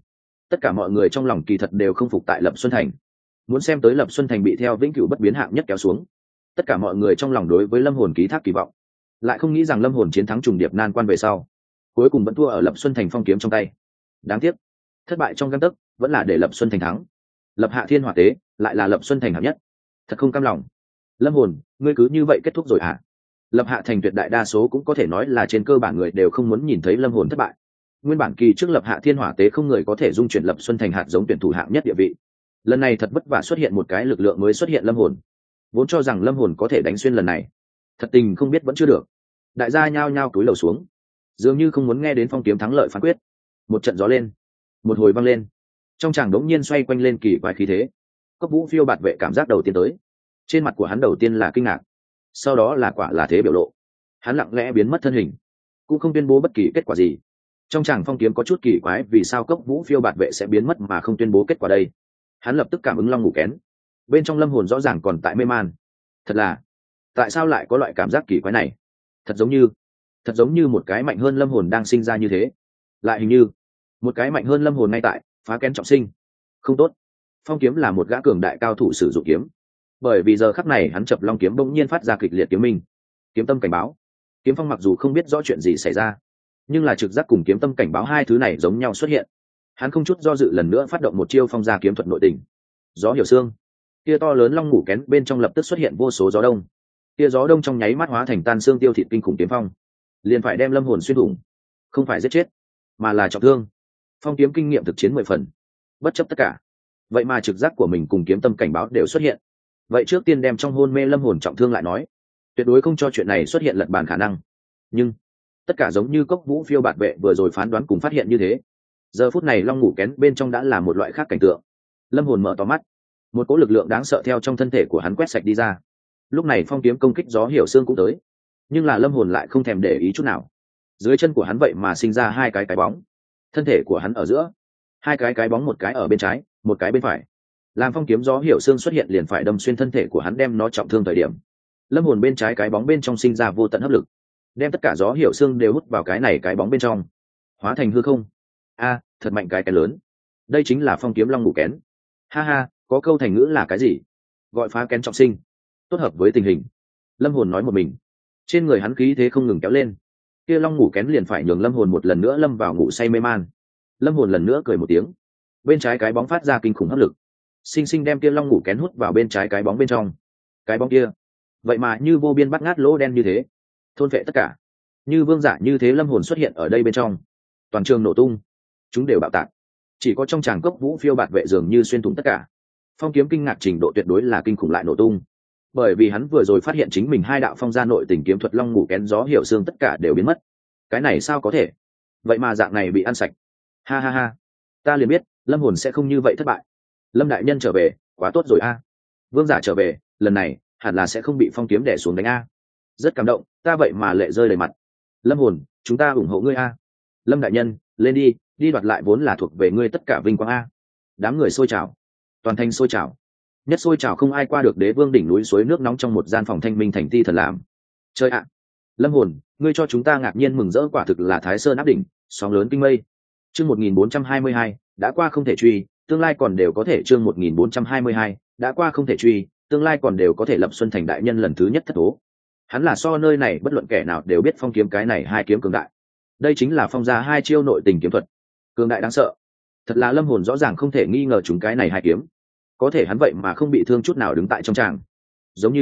tất cả mọi người trong lòng kỳ thật đều không phục tại Lập Xuân Thành, muốn xem tới Lập Xuân Thành bị theo vĩnh cửu bất biến hạng nhất kéo xuống. Tất cả mọi người trong lòng đối với Lâm Hồn ký thác kỳ vọng, lại không nghĩ rằng Lâm Hồn chiến thắng trùng điệp nan quan về sau, cuối cùng vẫn thua ở Lập Xuân Thành phong kiếm trong tay. Đáng tiếc, thất bại trong gang tấc vẫn là để Lập Xuân Thành thắng. Lập Hạ Thiên Hỏa Tế lại là Lập Xuân Thành hạng nhất, thật không cam lòng. Lâm Hồn, ngươi cứ như vậy kết thúc rồi à? Lập Hạ Thành tuyệt đại đa số cũng có thể nói là trên cơ bản người đều không muốn nhìn thấy Lâm Hồn thất bại. Nguyên bản kỳ trước Lập Hạ Thiên Hỏa Tế không người có thể dung chuyển Lập Xuân Thành hạt giống tuyển thủ hạng nhất địa vị. Lần này thật vất vả xuất hiện một cái lực lượng mới xuất hiện Lâm Hồn, vốn cho rằng Lâm Hồn có thể đánh xuyên lần này, thật tình không biết vẫn chưa được. Đại gia nhao nhao cúi đầu xuống, dường như không muốn nghe đến phong kiếm thắng lợi phán quyết. Một trận gió lên, một hồi vang lên, trong tràng đống nhiên xoay quanh lên kỳ quái khí thế. Cốc Vũ phiêu bạt vệ cảm giác đầu tiên tới, trên mặt của hắn đầu tiên là kinh ngạc, sau đó là quả là thế biểu lộ. Hắn lặng lẽ biến mất thân hình, cũng không tuyên bố bất kỳ kết quả gì. Trong tràng phong kiếm có chút kỳ quái, vì sao Cốc Vũ phiêu bạt vệ sẽ biến mất mà không tuyên bố kết quả đây? Hắn lập tức cảm ứng long ngủ kén, bên trong Lâm Hồn rõ ràng còn tại mê man. Thật là, tại sao lại có loại cảm giác kỳ quái này? Thật giống như một cái mạnh hơn Lâm Hồn đang sinh ra như thế, lại hình như một cái mạnh hơn Lâm Hồn ngay tại phá kén trọng sinh. Không tốt, phong kiếm là một gã cường đại cao thủ sử dụng kiếm, bởi vì giờ khắc này hắn chập long kiếm bỗng nhiên phát ra kịch liệt kiếm minh. Kiếm tâm cảnh báo. Kiếm Phong mặc dù không biết rõ chuyện gì xảy ra, nhưng là trực giác cùng kiếm tâm cảnh báo hai thứ này giống nhau xuất hiện. Hắn không chút do dự lần nữa phát động một chiêu phong gia kiếm thuật nội tình. Gió hiểu xương. Kia to lớn long ngủ kén bên trong lập tức xuất hiện vô số gió đông. Kia gió đông trong nháy mắt hóa thành tan xương tiêu thịt kinh khủng kiếm phong, liền phải đem Lâm Hồn xuyên thủng, không phải giết chết, mà là trọng thương. Phong kiếm kinh nghiệm thực chiến 10 phần, bất chấp tất cả, vậy mà trực giác của mình cùng kiếm tâm cảnh báo đều xuất hiện. Vậy trước tiên đem trong hôn mê Lâm Hồn trọng thương lại nói, tuyệt đối không cho chuyện này xuất hiện lật bàn khả năng. Nhưng tất cả giống như Cốc Vũ phiêu bạt vệ vừa rồi phán đoán cùng phát hiện như thế. Giờ phút này long ngủ kén bên trong đã là một loại khác cảnh tượng. Lâm Hồn mở to mắt, một cỗ lực lượng đáng sợ theo trong thân thể của hắn quét sạch đi ra. Lúc này phong kiếm công kích gió hiểu xương cũng tới, nhưng là Lâm Hồn lại không thèm để ý chút nào. Dưới chân của hắn vậy mà sinh ra hai cái bóng, thân thể của hắn ở giữa, hai cái bóng, một cái ở bên trái, một cái bên phải. Làm phong kiếm gió hiểu xương xuất hiện liền phải đâm xuyên thân thể của hắn, đem nó trọng thương thời điểm, Lâm Hồn bên trái cái bóng bên trong sinh ra vô tận hấp lực, đem tất cả gió hiểu xương đều hút vào cái này cái bóng bên trong, hóa thành hư không. A, thật mạnh cái lớn. Đây chính là phong kiếm long ngủ kén. Ha ha, có câu thành ngữ là cái gì? Gọi phá kén trọng sinh, tốt hợp với tình hình. Lâm Hồn nói một mình, trên người hắn khí thế không ngừng kéo lên. Kia long ngủ kén liền phải nhường Lâm Hồn một lần nữa lâm vào ngủ say mê man. Lâm Hồn lần nữa cười một tiếng, bên trái cái bóng phát ra kinh khủng hấp lực, sinh sinh đem kia long ngủ kén hút vào bên trái cái bóng bên trong. Cái bóng kia vậy mà như vô biên bắt ngát lỗ đen như thế, thôn phệ tất cả. Như vương giả như thế Lâm Hồn xuất hiện ở đây bên trong, toàn trường nổ tung, chúng đều bạo tạc. Chỉ có trong tràng Cốc Vũ phiêu bạt vệ dường như xuyên thủng tất cả. Phong kiếm kinh ngạc trình độ tuyệt đối là kinh khủng lại nổ tung, bởi vì hắn vừa rồi phát hiện chính mình hai đạo phong gia nội tình kiếm thuật long ngủ kén gió hiểu xương tất cả đều biến mất. Cái này sao có thể? Vậy mà dạng này bị ăn sạch. Ha ha ha, ta liền biết Lâm Hồn sẽ không như vậy thất bại. Lâm đại nhân trở về, quá tốt rồi a. Vương giả trở về, lần này hẳn là sẽ không bị phong kiếm đè xuống đánh a. Rất cảm động, ta vậy mà lệ rơi đầy mặt. Lâm Hồn, chúng ta ủng hộ ngươi a. Lâm đại nhân, lên đi, đi đoạt lại vốn là thuộc về ngươi tất cả vinh quang a. Đám người sôi trào, toàn thành sôi trào. Nhất sôi trào không ai qua được Đế Vương đỉnh núi suối nước nóng trong một gian phòng thanh minh thành ti thần làm. Chơi ạ, Lâm Hồn, ngươi cho chúng ta ngạc nhiên mừng rỡ, quả thực là Thái Sơn áp đỉnh, sóng lớn kinh mây. Chương 1422, đã qua không thể truy, tương lai còn đều có thể. Chương 1422, đã qua không thể truy, tương lai còn đều có thể. Lập Xuân Thành đại nhân lần thứ nhất thất thố. Hắn là so nơi này bất luận kẻ nào đều biết phong kiếm cái này hai kiếm cường đại. Đây chính là phong gia hai chiêu nội tình kiếm thuật, cường đại đáng sợ. Thật là Lâm Hồn rõ ràng không thể nghi ngờ chúng cái này hai kiếm, có thể hắn vậy mà không bị thương chút nào đứng tại trong tràng, giống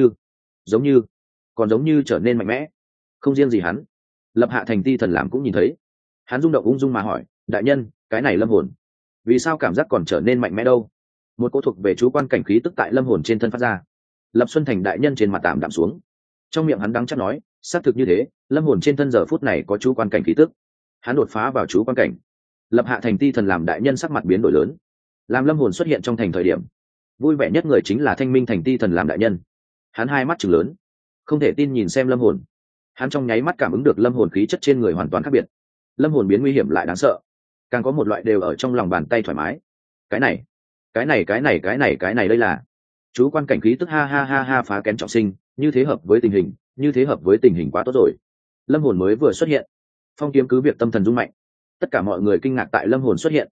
như còn giống như trở nên mạnh mẽ. Không riêng gì hắn, Lập Hạ Thành ti thần làm cũng nhìn thấy. Hắn rung động ung dung mà hỏi, đại nhân, cái này Lâm Hồn vì sao cảm giác còn trở nên mạnh mẽ đâu? Một cỗ thuộc về chú quan cảnh khí tức tại Lâm Hồn trên thân phát ra. Lập Xuân Thành đại nhân trên mặt tạm đạm xuống, trong miệng hắn đắng chắc nói, xác thực như thế, Lâm Hồn trên thân giờ phút này có chú quan cảnh khí tức. Hắn đột phá vào chú quan cảnh. Lập Hạ Thành ti thần làm đại nhân sắc mặt biến đổi lớn. Làm Lâm Hồn xuất hiện trong thành thời điểm, vui vẻ nhất người chính là Thanh Minh Thành ti thần làm đại nhân. Hắn hai mắt trừng lớn, không thể tin nhìn xem Lâm Hồn. Hắn trong nháy mắt cảm ứng được Lâm Hồn khí chất trên người hoàn toàn khác biệt. Lâm Hồn biến nguy hiểm lại đáng sợ, càng có một loại đều ở trong lòng bàn tay thoải mái. Cái này đây là chú quan cảnh khí tức. Ha ha ha ha, phá kén trọng sinh, như thế hợp với tình hình quá tốt rồi. Lâm Hồn mới vừa xuất hiện, phong kiếm cứ việc tâm thần rung mạnh. Tất cả mọi người kinh ngạc tại Lâm Hồn xuất hiện,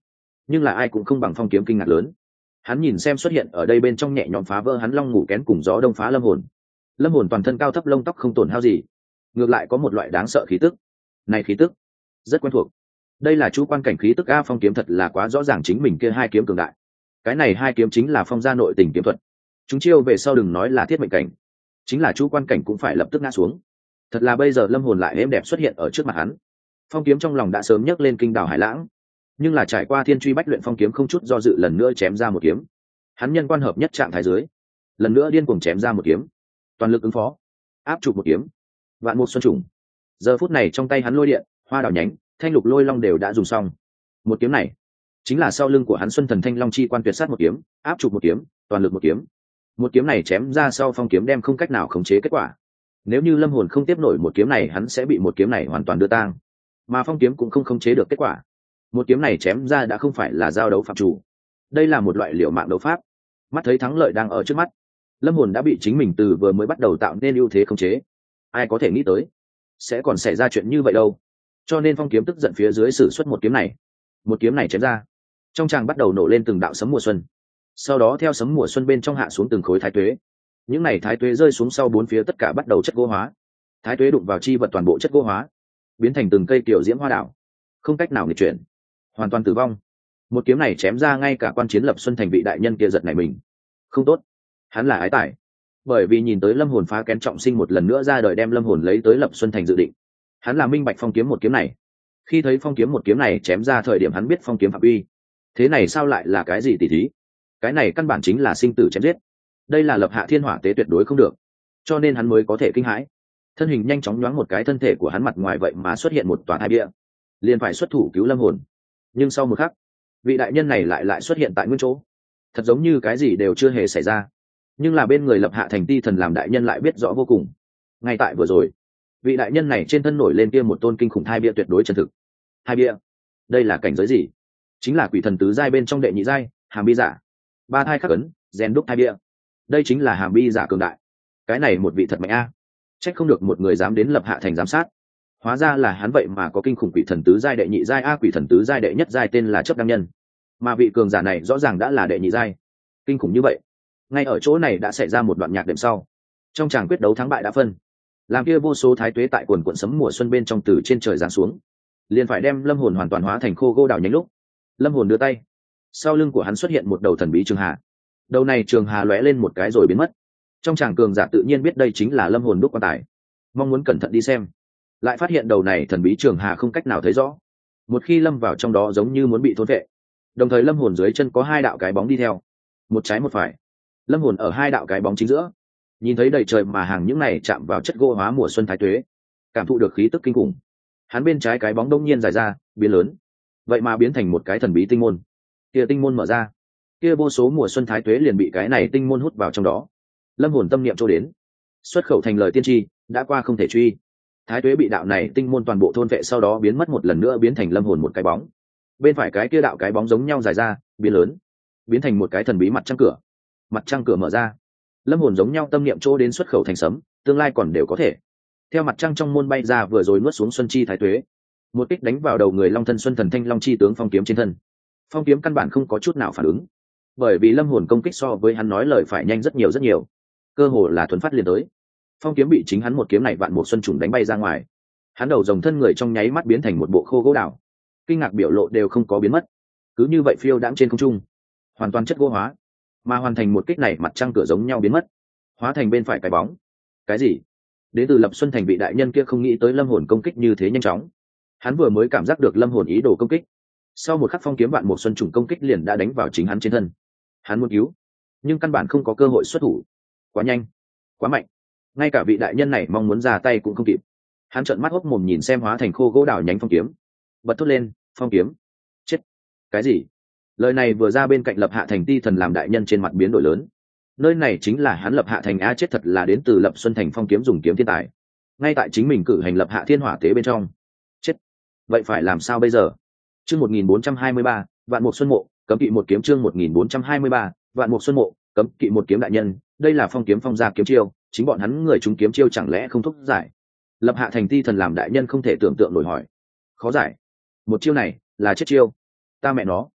nhưng là ai cũng không bằng phong kiếm kinh ngạc lớn. Hắn nhìn xem xuất hiện ở đây bên trong nhẹ nhõm phá vỡ hắn long ngủ kén cùng gió đông phá lâm hồn. Lâm hồn toàn thân cao thấp, lông tóc không tổn hao gì, ngược lại có một loại đáng sợ khí tức. Này khí tức rất quen thuộc, đây là chú quan cảnh khí tức a. Phong kiếm thật là quá rõ ràng chính mình kia hai kiếm cường đại. Cái này hai kiếm chính là phong gia nội tình kiếm thuật, chúng chiêu về sau đừng nói là thiết mệnh cảnh, chính là chú quan cảnh cũng phải lập tức ngã xuống. Thật là bây giờ lâm hồn lại êm đẹp xuất hiện ở trước mặt hắn. Phong kiếm trong lòng đã sớm nhấc lên kinh đảo hải lãng, nhưng là trải qua thiên truy bách luyện, phong kiếm không chút do dự lần nữa chém ra một kiếm. Hắn nhân quan hợp nhất trạng thái dưới, lần nữa điên cuồng chém ra một kiếm, toàn lực ứng phó, áp chụp một kiếm, vạn một xuân trùng. Giờ phút này trong tay hắn lôi điện, hoa đào nhánh, thanh lục lôi long đều đã dùng xong. Một kiếm này chính là sau lưng của hắn xuân thần thanh long chi quan tuyệt sát một kiếm, áp chụp một kiếm, toàn lực một kiếm. Một kiếm này chém ra sau, phong kiếm đem không cách nào khống chế kết quả. Nếu như lâm hồn không tiếp nổi một kiếm này, hắn sẽ bị một kiếm này hoàn toàn đưa tang, mà phong kiếm cũng không khống chế được kết quả. Một kiếm này chém ra đã không phải là giao đấu phạm chủ, đây là một loại liều mạng đấu pháp. Mắt thấy thắng lợi đang ở trước mắt, lâm hồn đã bị chính mình từ vừa mới bắt đầu tạo nên ưu thế khống chế. Ai có thể nghĩ tới sẽ còn xảy ra chuyện như vậy đâu. Cho nên phong kiếm tức giận phía dưới sử xuất một kiếm này. Một kiếm này chém ra, trong tràng bắt đầu nổ lên từng đạo sấm mùa xuân, sau đó theo sấm mùa xuân bên trong hạ xuống từng khối thái tuế. Những này thái tuế rơi xuống sau, bốn phía tất cả bắt đầu chất gỗ hóa. Thái tuế đụng vào chi vật toàn bộ chất gỗ hóa, biến thành từng cây kiểu diễm hoa đảo, không cách nào nghịch chuyển, hoàn toàn tử vong. Một kiếm này chém ra, ngay cả quan chiến Lập Xuân Thành vị đại nhân kia giật nảy mình. Không tốt, hắn là ái tài. Bởi vì nhìn tới lâm hồn phá kén trọng sinh một lần nữa ra đời, đem lâm hồn lấy tới Lập Xuân Thành dự định. Hắn là minh bạch phong kiếm một kiếm này. Khi thấy phong kiếm một kiếm này chém ra thời điểm, hắn biết phong kiếm phạm uy. Thế này sao lại là cái gì tỷ thí? Cái này căn bản chính là sinh tử chém giết. Đây là lập hạ thiên hỏa tế, tuyệt đối không được. Cho nên hắn mới có thể kinh hãi. Thân hình nhanh chóng nhoáng một cái, thân thể của hắn mặt ngoài vậy mà xuất hiện một tòa thai bia, liền phải xuất thủ cứu lâm hồn. Nhưng sau một khắc, vị đại nhân này lại xuất hiện tại nguyên chỗ, thật giống như cái gì đều chưa hề xảy ra. Nhưng là bên người lập hạ thành ti thần làm đại nhân lại biết rõ vô cùng. Ngay tại vừa rồi, vị đại nhân này trên thân nổi lên kia một tôn kinh khủng thai bia tuyệt đối chân thực. Thai bia, đây là cảnh giới gì? Chính là quỷ thần tứ giai bên trong đệ nhị giai, hàm bi giả. Ba thai khắc ấn, rèn đúc thai bia, đây chính là hàm bi giả cường đại. Cái này một vị thật mạnh a. Trách không được một người dám đến lập hạ thành giám sát. Hóa ra là hắn vậy mà có kinh khủng quỷ thần tứ giai đệ nhị giai a. Quỷ thần tứ giai đệ nhất giai tên là chấp đăng nhân, mà vị cường giả này rõ ràng đã là đệ nhị giai. Kinh khủng như vậy. Ngay ở chỗ này đã xảy ra một đoạn nhạc đệm sau, trong tràng quyết đấu thắng bại đã phân. Làm kia vô số thái tuế tại quần quận sấm mùa xuân bên trong từ trên trời giáng xuống, liền phải đem lâm hồn hoàn toàn hóa thành khô gỗ đào nhánh lúc, lâm hồn đưa tay, sau lưng của hắn xuất hiện một đầu thần bí trường hà. Đầu này trường hà lóe lên một cái rồi biến mất. Trong tràng cường giả tự nhiên biết đây chính là lâm hồn đúc quan tài, mong muốn cẩn thận đi xem, lại phát hiện đầu này thần bí trường hà không cách nào thấy rõ. Một khi lâm vào trong đó giống như muốn bị thôn vệ. Đồng thời lâm hồn dưới chân có hai đạo cái bóng đi theo, một trái một phải. Lâm hồn ở hai đạo cái bóng chính giữa, nhìn thấy đầy trời mà hàng những này chạm vào chất gỗ hóa mùa xuân thái tuế, cảm thụ được khí tức kinh khủng. Hắn bên trái cái bóng đông nhiên dài ra, biến lớn, vậy mà biến thành một cái thần bí tinh môn. Kia tinh môn mở ra, kia vô số mùa xuân thái tuế liền bị cái này tinh môn hút vào trong đó. Lâm hồn tâm niệm trôi đến, xuất khẩu thành lời tiên tri, đã qua không thể truy. Thái tuế bị đạo này tinh môn toàn bộ thôn vệ, sau đó biến mất một lần nữa, biến thành lâm hồn một cái bóng. Bên phải cái kia đạo cái bóng giống nhau dài ra, biến lớn, biến thành một cái thần bí mặt trăng cửa. Mặt trăng cửa mở ra, lâm hồn giống nhau tâm niệm trôi đến, xuất khẩu thành sấm, tương lai còn đều có thể. Theo mặt trăng trong môn bay ra, vừa rồi nuốt xuống xuân chi thái tuế, một kích đánh vào đầu người long thân xuân thần thanh long chi tướng phong kiếm trên thân. Phong kiếm căn bản không có chút nào phản ứng, bởi vì lâm hồn công kích so với hắn nói lời phải nhanh rất nhiều rất nhiều, cơ hồ là thuần phát liền tới. Phong kiếm bị chính hắn một kiếm này vạn một xuân trùng đánh bay ra ngoài. Hắn đầu rồng thân người trong nháy mắt biến thành một bộ khô gỗ đào, kinh ngạc biểu lộ đều không có biến mất, cứ như vậy phiêu đãng trên không trung, hoàn toàn chất gỗ hóa. Mà hoàn thành một kích này, mặt trăng cửa giống nhau biến mất, hóa thành bên phải cái bóng. Cái gì? Đến từ Lập Xuân Thành vị đại nhân kia không nghĩ tới lâm hồn công kích như thế nhanh chóng. Hắn vừa mới cảm giác được lâm hồn ý đồ công kích, sau một khắc phong kiếm vạn một xuân trùng công kích liền đã đánh vào chính hắn trên thân. Hắn muốn cứu, nhưng căn bản không có cơ hội xuất thủ, quá nhanh, quá mạnh, ngay cả vị đại nhân này mong muốn ra tay cũng không kịp. Hắn trợn mắt hốc mồm nhìn xem hóa thành khô gỗ đào nhánh phong kiếm, bật thốt lên, phong kiếm chết. Cái gì? Lời này vừa ra, bên cạnh Lập Hạ Thành ti thần làm đại nhân trên mặt biến đổi lớn. Nơi này chính là hắn Lập Hạ Thành a. Chết thật là đến từ Lập Xuân Thành phong kiếm dùng kiếm thiên tài, ngay tại chính mình cử hành lập hạ thiên hỏa tế bên trong. Chết, vậy phải làm sao bây giờ? Chương 1423, Vạn Mục Xuân Mộ, cấm kỵ một kiếm. Chương 1423, Vạn Mục Xuân Mộ, cấm kỵ một kiếm. Đại nhân, đây là phong kiếm phong gia kiếm chiêu, chính bọn hắn người chúng kiếm chiêu chẳng lẽ không thúc giải? Lập Hạ Thành ti thần làm đại nhân không thể tưởng tượng nổi hỏi. Khó giải, một chiêu này là chết chiêu. Ta mẹ nó,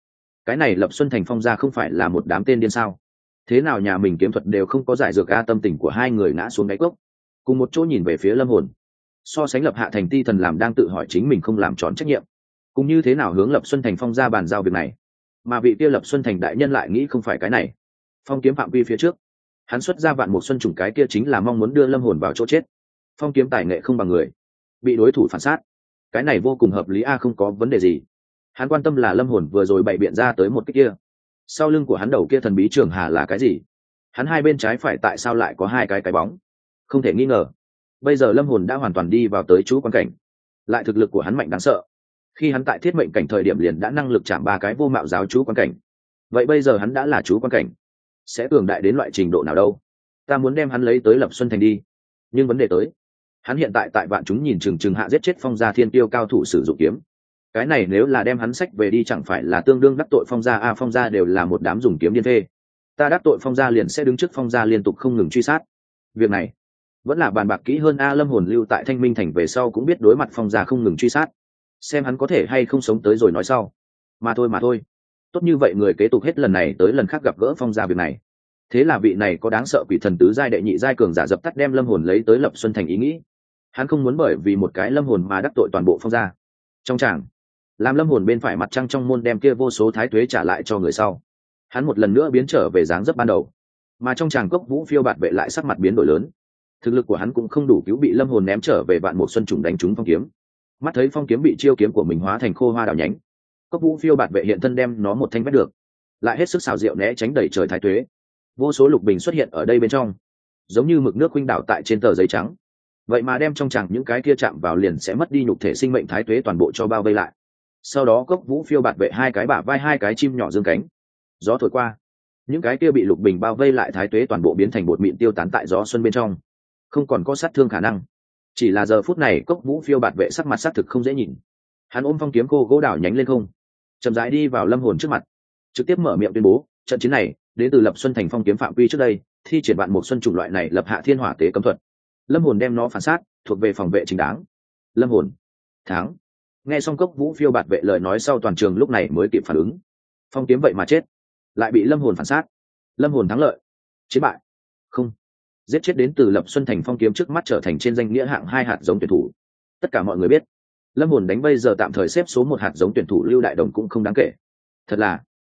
cái này Lập Xuân Thành phong gia không phải là một đám tên điên sao? Thế nào nhà mình kiếm thuật đều không có giải dược a? Tâm tình của hai người ngã xuống đáy cốc, cùng một chỗ nhìn về phía Lâm Hồn. So sánh Lập Hạ Thành Ti Thần làm đang tự hỏi chính mình không làm tròn trách nhiệm, cũng như thế nào hướng Lập Xuân Thành phong gia bàn giao việc này, mà vị kia Lập Xuân Thành đại nhân lại nghĩ không phải cái này. Phong kiếm phạm vi phía trước, hắn xuất ra Vạn Mục Xuân Trùng, cái kia chính là mong muốn đưa Lâm Hồn vào chỗ chết. Phong kiếm tài nghệ không bằng người, bị đối thủ phản sát, cái này vô cùng hợp lý a, không có vấn đề gì. Hắn quan tâm là Lâm Hồn vừa rồi bày biện ra tới một cái kia, sau lưng của hắn đầu kia thần bí trường hà là cái gì? Hắn hai bên trái phải tại sao lại có hai cái bóng? Không thể nghi ngờ, bây giờ Lâm Hồn đã hoàn toàn đi vào tới chú quan cảnh, lại thực lực của hắn mạnh đáng sợ. Khi hắn tại thiết mệnh cảnh thời điểm liền đã năng lực chạm 3 cái vô mạo giáo chú quan cảnh, vậy bây giờ hắn đã là chú quan cảnh, sẽ cường đại đến loại trình độ nào đâu? Ta muốn đem hắn lấy tới Lập Xuân Thành đi, nhưng vấn đề tới, hắn hiện tại tại vạn chúng nhìn chừng hạ giết chết Phong gia thiên tiêu cao thủ sử dụng kiếm. Cái này nếu là đem hắn sách về đi chẳng phải là tương đương đắc tội Phong gia? Phong gia đều là một đám dùng kiếm điên phê, ta đắc tội Phong gia liền sẽ đứng trước Phong gia liên tục không ngừng truy sát. Việc này vẫn là bàn bạc kỹ hơn a. Lâm Hồn lưu tại Thanh Minh Thành về sau cũng biết đối mặt Phong gia không ngừng truy sát, xem hắn có thể hay không sống tới rồi nói sau. Mà thôi, tốt như vậy người kế tục hết lần này tới lần khác gặp gỡ Phong gia việc này. Thế là vị này có đáng sợ quỷ thần tứ giai đệ nhị giai cường giả dập tắt đem Lâm Hồn lấy tới Lập Xuân Thành ý nghĩ. Hắn không muốn bởi vì một cái Lâm Hồn mà đắc tội toàn bộ Phong gia. Trong tràng, làm Lâm Hồn bên phải mặt trăng trong môn đem kia vô số thái tuế trả lại cho người sau, hắn một lần nữa biến trở về dáng dấp ban đầu. Mà trong tràng Cốc Vũ Phiêu Bạt Vệ lại sắc mặt biến đổi lớn, thực lực của hắn cũng không đủ cứu bị Lâm Hồn ném trở về Vạn Mục Xuân Trùng đánh trúng phong kiếm. Mắt thấy phong kiếm bị chiêu kiếm của mình hóa thành khô hoa đào nhánh, Cốc Vũ Phiêu Bạt Vệ hiện thân đem nó một thanh vét được, lại hết sức xảo diệu né tránh đẩy trời thái tuế. Vô số lục bình xuất hiện ở đây bên trong, giống như mực nước khuynh đảo tại trên tờ giấy trắng, vậy mà đem trong tràng những cái kia chạm vào liền sẽ mất đi nhục thể sinh mệnh thái tuế toàn bộ cho bao vây lại. Sau đó Cốc Vũ Phiêu Bạt Vệ hai cái bả vai hai cái chim nhỏ dương cánh, gió thổi qua, những cái kia bị lục bình bao vây lại thái tuế toàn bộ biến thành bột mịn tiêu tán tại gió xuân bên trong, không còn có sát thương khả năng. Chỉ là giờ phút này Cốc Vũ Phiêu Bạt Vệ sắc mặt xác thực không dễ nhìn. Hắn ôm phong kiếm cô gỗ đảo nhánh lên không, chậm rãi đi vào Lâm Hồn trước mặt, trực tiếp mở miệng tuyên bố trận chiến này đến từ Lập Xuân Thành phong kiếm phạm quy trước đây thi triển Vạn Mục Xuân Trùng loại này lập hạ thiên hỏa tế cấm thuật, Lâm Hồn đem nó phản sát, thuộc về phòng vệ chính đáng. Lâm Hồn thắng. Nghe xong Cốc Vũ Phiêu Bạt Vệ lời nói sau, toàn trường lúc này mới kịp phản ứng. Phong kiếm vậy mà chết, lại bị Lâm Hồn phản sát. Lâm Hồn thắng lợi. Chiến bại? Không. Giết chết đến từ Lập Xuân Thành phong kiếm trước mắt trở thành trên danh nghĩa hạng 2 hạt giống tuyển thủ. Tất cả mọi người biết, Lâm Hồn đánh bây giờ tạm thời xếp số 1 hạt giống tuyển thủ Lưu Đại Đồng cũng không đáng kể. Thật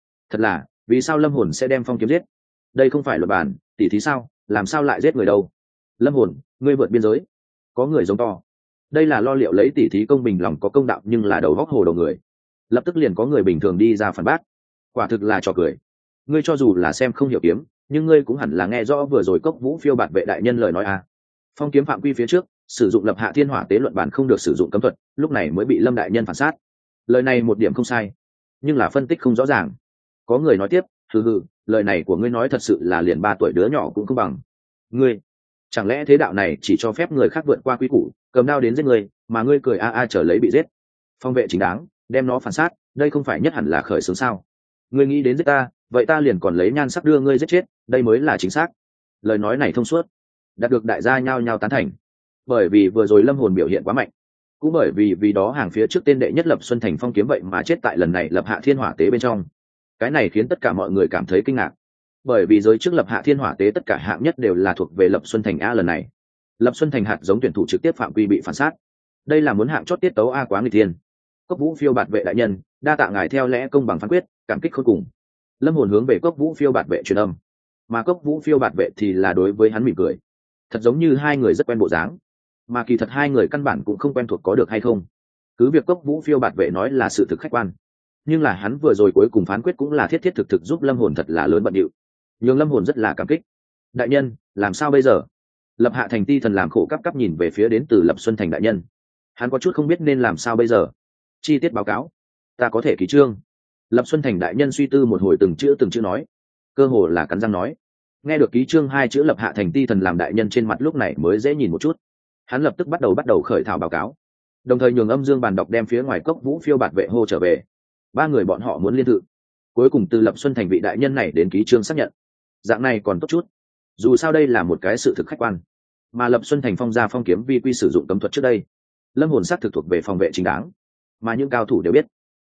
là, vì sao Lâm Hồn sẽ đem phong kiếm giết? Đây không phải luật bản, tỉ thí sao, làm sao lại giết người đâu? Lâm Hồn, ngươi vượt biên giới. Có người giống to. Đây là lo liệu lấy tỉ thí công bình lòng có công đạo nhưng là đầu góc hồ đầu người. Lập tức liền có người bình thường đi ra phản bác. Quả thực là trò cười. Ngươi cho dù là xem không hiểu kiếm, nhưng ngươi cũng hẳn là nghe rõ vừa rồi Cốc Vũ Phiêu Bạt Vệ đại nhân lời nói à. Phong kiếm phạm quy phía trước, sử dụng lập hạ thiên hỏa tế luận bản không được sử dụng cấm thuật, lúc này mới bị Lâm đại nhân phản sát. Lời này một điểm không sai, nhưng là phân tích không rõ ràng. Có người nói tiếp, hừ, lời này của ngươi nói thật sự là liền 3 tuổi đứa nhỏ cũng không bằng. Ngươi, chẳng lẽ thế đạo này chỉ cho phép người khác vượt qua quy củ, cầm đao đến giết người, mà ngươi cười trở lấy bị giết? Phong vệ chính đáng, đem nó phản sát, đây không phải nhất hẳn là khởi xướng sao? Ngươi nghĩ đến giết ta, vậy ta liền còn lấy nhan sắc đưa ngươi giết chết, đây mới là chính xác. Lời nói này thông suốt, đạt được đại gia nhao nhao tán thành. Bởi vì vừa rồi Lâm Hồn biểu hiện quá mạnh, cũng bởi vì đó hàng phía trước tên đệ nhất Lập Xuân Thành phong kiếm vậy mà chết tại lần này lập hạ thiên hỏa tế bên trong. Cái này khiến tất cả mọi người cảm thấy kinh ngạc, bởi vì giới trước lập hạ thiên hỏa tế tất cả hạng nhất đều là thuộc về Lập Xuân Thành a, lần này Lập Xuân Thành hạt giống tuyển thủ trực tiếp phạm quy bị phản sát, đây là muốn hạng chót tiết tấu a, quá nghịch thiên. Cốc Vũ Phiêu Bạt Vệ đại nhân, đa tạ ngài theo lẽ công bằng phán quyết, cảm kích khôn cùng. Lâm Hồn hướng về Cốc Vũ Phiêu Bạt Vệ truyền âm, mà Cốc Vũ Phiêu Bạt Vệ thì là đối với hắn mỉm cười, thật giống như hai người rất quen bộ dáng, mà kỳ thật hai người căn bản cũng không quen thuộc có được hay không. Cứ việc Cốc Vũ Phiêu Bạt Vệ nói là sự thực khách quan, nhưng là hắn vừa rồi cuối cùng phán quyết cũng là thiết thực giúp Lâm Hồn thật là lớn bận điệu, nhưng Lâm Hồn rất là cảm kích. Đại nhân, làm sao bây giờ? Lập Hạ Thành Ti Thần làm khổ cấp nhìn về phía đến từ Lập Xuân Thành đại nhân, hắn có chút không biết nên làm sao bây giờ. Chi tiết báo cáo, ta có thể ký trương. Lập Xuân Thành đại nhân suy tư một hồi từng chữ nói, cơ hồ là cắn răng nói. Nghe được ký trương 2 chữ Lập Hạ Thành Ti Thần làm đại nhân trên mặt lúc này mới dễ nhìn một chút. Hắn lập tức bắt đầu khởi thảo báo cáo, đồng thời nhường âm dương bàn đọc đem phía ngoài Cốc Vũ Phiêu Bạt Vệ hô trở về. 3 người bọn họ muốn liên thự, cuối cùng từ Lập Xuân Thành vị đại nhân này đến ký trương xác nhận. Dạng này còn tốt chút, dù sao đây là một cái sự thực khách quan, mà Lập Xuân Thành phong gia phong kiếm vi quy sử dụng cấm thuật trước đây, Lâm Hồn xác thực thuộc về phòng vệ chính đáng, mà những cao thủ đều biết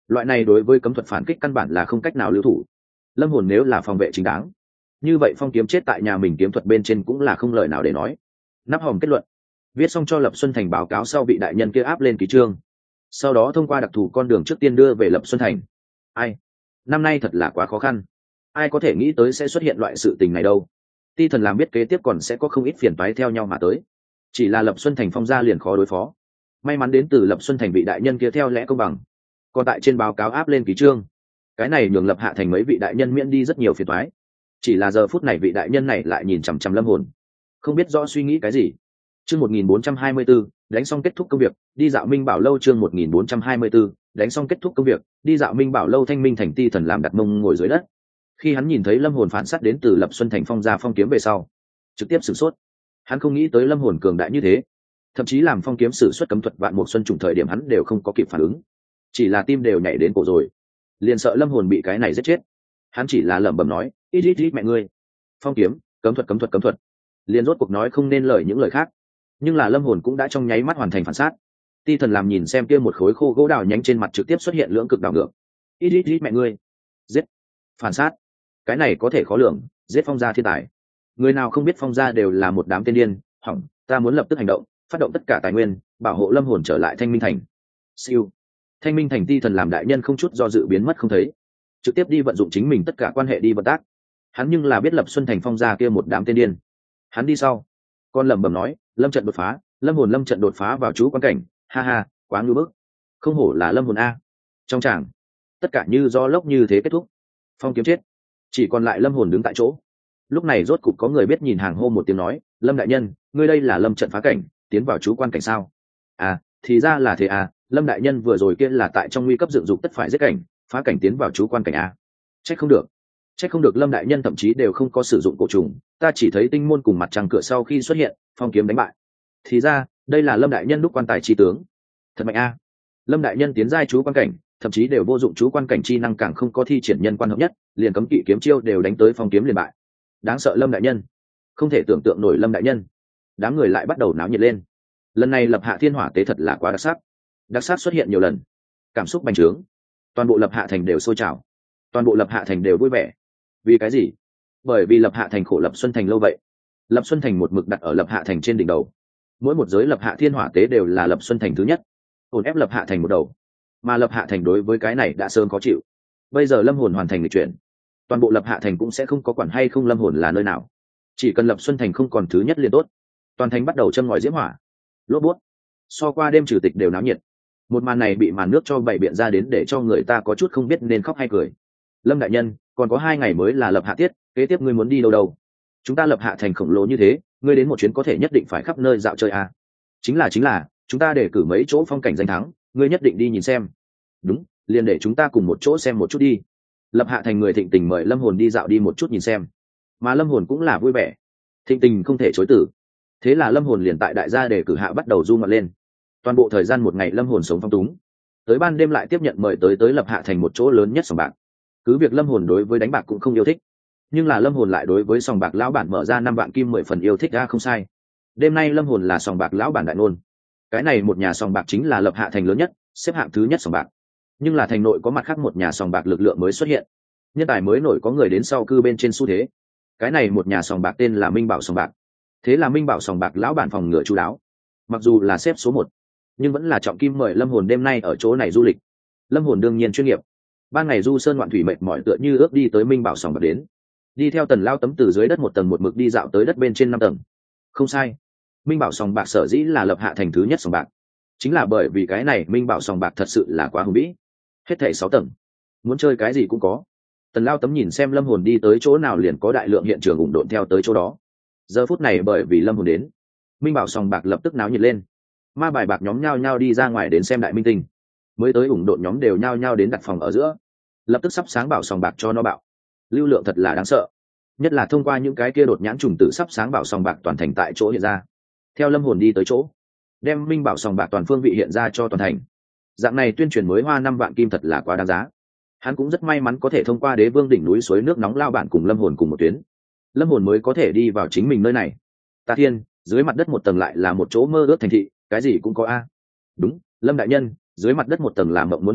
loại này đối với cấm thuật phản kích căn bản là không cách nào lưu thủ. Lâm hồn nếu là phòng vệ chính đáng, như vậy phong kiếm chết tại nhà mình kiếm thuật bên trên cũng là không lời nào để nói. Nắp hòm kết luận, viết xong cho Lập Xuân Thành báo cáo sau vị đại nhân kia áp lên ký chương, sau đó thông qua đặc thù con đường trước tiên đưa về Lập Xuân Thành. Ai, năm nay thật là quá khó khăn, ai có thể nghĩ tới sẽ xuất hiện loại sự tình này đâu. Ti Thần làm biết kế tiếp còn sẽ có không ít phiền toái theo nhau mà tới, chỉ là Lập Xuân Thành phong gia liền khó đối phó. May mắn đến từ Lập Xuân Thành vị đại nhân kia theo lẽ công bằng, còn tại trên báo cáo áp lên ký chương, cái này nhường Lập Hạ Thành mấy vị đại nhân miễn đi rất nhiều phiền toái. Chỉ là giờ phút này vị đại nhân này lại nhìn chằm chằm Lâm hồn, không biết rõ suy nghĩ cái gì. Chương 1424, đánh xong kết thúc công việc, đi dạo Minh Bảo lâu. Chương 1424, đánh xong kết thúc công việc, đi dạo Minh Bảo lâu. Thanh Minh Thành Ti Thần làm đặt mông ngồi dưới đất. Khi hắn nhìn thấy Lâm hồn phản sát đến từ Lập Xuân Thành phong gia phong kiếm về sau, trực tiếp sửng sốt. Hắn không nghĩ tới Lâm hồn cường đại như thế, thậm chí làm phong kiếm sử xuất cấm thuật Vạn Mục Xuân trùng thời điểm hắn đều không có kịp phản ứng, chỉ là tim đều nhảy đến cổ rồi, liền sợ Lâm hồn bị cái này giết chết. Hắn chỉ là lẩm bẩm nói, ít mẹ ngươi, phong kiếm, cấm thuật, liền rốt cuộc nói không nên lời những lời khác. Nhưng là Lâm hồn cũng đã trong nháy mắt hoàn thành phản sát. Ti Thần làm nhìn xem kia một khối khô gỗ đào nhánh trên mặt trực tiếp xuất hiện lưỡng cực đảo ngược. Ít mẹ ngươi, giết, phản sát, cái này có thể khó lường, giết phong gia thiên tài. Người nào không biết phong gia đều là một đám tên điên, hỏng, ta muốn lập tức hành động, phát động tất cả tài nguyên, bảo hộ Lâm hồn trở lại Thanh Minh Thành. Siêu, Thanh Minh Thành Ti Thần làm đại nhân không chút do dự biến mất không thấy, trực tiếp đi vận dụng chính mình tất cả quan hệ đi vận tác. Hắn nhưng là biết Lập Xuân Thành phong gia kia một đám tên điên. Hắn đi sau, con lẩm bẩm nói, lâm trận đột phá, Lâm hồn lâm trận đột phá vào chú quan cảnh, ha ha, quá ngưỡng bức, không hổ là Lâm hồn a. Trong tràng, tất cả như do lốc như thế kết thúc. Phong kiếm chết, chỉ còn lại Lâm hồn đứng tại chỗ. Lúc này rốt cục có người biết nhìn hàng hô một tiếng nói, Lâm đại nhân, ngươi đây là lâm trận phá cảnh, tiến vào chú quan cảnh sao? À, thì ra là thế à, Lâm đại nhân vừa rồi kia là tại trong nguy cấp dựng dục tất phải giết cảnh, phá cảnh tiến vào chú quan cảnh a. Trách không được Lâm đại nhân thậm chí đều không có sử dụng cổ trùng, ta chỉ thấy tinh môn cùng mặt trăng cửa sau khi xuất hiện, phong kiếm đánh bại. Thì ra, đây là Lâm đại nhân đúc quan tài chi tướng. Thật mạnh a. Lâm đại nhân tiến giai chú quan cảnh, thậm chí đều vô dụng chú quan cảnh chi năng, càng không có thi triển nhân quan hợp nhất, liền cấm kỵ kiếm chiêu đều đánh tới phong kiếm liền bại. Đáng sợ Lâm đại nhân, không thể tưởng tượng nổi Lâm đại nhân. Đám người lại bắt đầu náo nhiệt lên. Lần này Lập Hạ Thiên Hỏa tế thật là quá đặc sắc xuất hiện nhiều lần, cảm xúc bành trướng, toàn bộ Lập Hạ Thành đều sôi trào, toàn bộ Lập Hạ Thành đều vui vẻ. Vì cái gì? Bởi vì Lập Hạ Thành khổ Lập Xuân Thành lâu vậy. Lập Xuân Thành một mực đặt ở Lập Hạ Thành trên đỉnh đầu, mỗi một giới Lập Hạ Thiên Hỏa tế đều là Lập Xuân Thành thứ nhất, ổn ép Lập Hạ Thành một đầu. Mà Lập Hạ Thành đối với cái này đã sớm khó chịu. Bây giờ Lâm hồn hoàn thành lịch chuyển, toàn bộ Lập Hạ Thành cũng sẽ không có quản hay không Lâm hồn là nơi nào, chỉ cần Lập Xuân Thành không còn thứ nhất liền tốt. Toàn thành bắt đầu châm ngòi diễm hỏa, lốp bút, so qua đêm trừ tịch đều náo nhiệt. Một màn này bị màn nước cho bày biện ra đến để cho người ta có chút không biết nên khóc hay cười. Lâm đại nhân, còn có 2 ngày mới là Lập Hạ tiết, kế tiếp ngươi muốn đi đâu? Chúng ta Lập Hạ Thành khổng lồ như thế, ngươi đến một chuyến có thể nhất định phải khắp nơi dạo chơi à? Chính là chúng ta để cử mấy chỗ phong cảnh danh thắng, ngươi nhất định đi nhìn xem. Đúng, liền để chúng ta cùng một chỗ xem một chút đi. Lập Hạ Thành người thịnh tình mời Lâm hồn đi dạo đi một chút nhìn xem, mà Lâm hồn cũng là vui vẻ, thịnh tình không thể chối từ. Thế là Lâm hồn liền tại đại gia để cử hạ bắt đầu du ngoạn lên. Toàn bộ thời gian một ngày Lâm hồn sống phong túng, tới ban đêm lại tiếp nhận mời tới Lập Hạ Thành một chỗ lớn nhất sòng bạc. Cứ việc Lâm hồn đối với đánh bạc cũng không yêu thích, nhưng là Lâm hồn lại đối với sòng bạc lão bản mở ra 5 vạn kim 10 phần yêu thích ra không sai. Đêm nay Lâm hồn là sòng bạc lão bản đại ngôn. Cái này một nhà sòng bạc chính là Lập Hạ Thành lớn nhất, xếp hạng thứ nhất sòng bạc. Nhưng là thành nội có mặt khác một nhà sòng bạc lực lượng mới xuất hiện, nhân tài mới nổi có người đến sau cư bên trên xu thế. Cái này một nhà sòng bạc tên là Minh Bảo sòng bạc. Thế là Minh Bảo sòng bạc lão bản phòng ngựa chu đáo, mặc dù là xếp số 1, nhưng vẫn là trọng kim mời Lâm hồn đêm nay ở chỗ này du lịch. Lâm hồn đương nhiên chuyên nghiệp, ban ngày du sơn ngoạn thủy mệt mỏi tựa như ước đi tới Minh Bảo sòng bạc đến, đi theo Tần Lao tấm từ dưới đất 1 tầng một mực đi dạo tới đất bên trên 5 tầng. Không sai, Minh Bảo sòng bạc sở dĩ là Lập Hạ Thành thứ nhất sòng bạc, chính là bởi vì cái này Minh Bảo sòng bạc thật sự là quá hùng vĩ, hết thảy 6 tầng, muốn chơi cái gì cũng có. Tần Lao tấm nhìn xem Lâm hồn đi tới chỗ nào liền có đại lượng hiện trường ủng độn theo tới chỗ đó. Giờ phút này bởi vì Lâm hồn đến, Minh Bảo sòng bạc lập tức náo nhiệt lên. Ma bài bạc nhóm nhao nhao đi ra ngoài đến xem đại minh tinh, mới tới ủng độn nhóm đều nhao nhao đến đặt phòng ở giữa, lập tức sắp sáng bảo sòng bạc cho nó bạo. Lưu lượng thật là đáng sợ, nhất là thông qua những cái kia đột nhãn trùng tử sắp sáng bảo sòng bạc toàn thành tại chỗ hiện ra. Theo Lâm hồn đi tới chỗ, đem Minh Bảo sòng bạc toàn phương vị hiện ra cho toàn thành. Dạng này tuyên truyền mới hoa 5 vạn kim thật là quá đáng giá. Hắn cũng rất may mắn có thể thông qua Đế Vương đỉnh núi suối nước nóng lao bản cùng Lâm hồn cùng một tuyến, Lâm hồn mới có thể đi vào chính mình nơi này. Ta thiên, dưới mặt đất 1 tầng lại là một chỗ mơ ước thành thị, cái gì cũng có a. Đúng, Lâm đại nhân, dưới mặt đất 1 tầng là mộng muốn thành thị,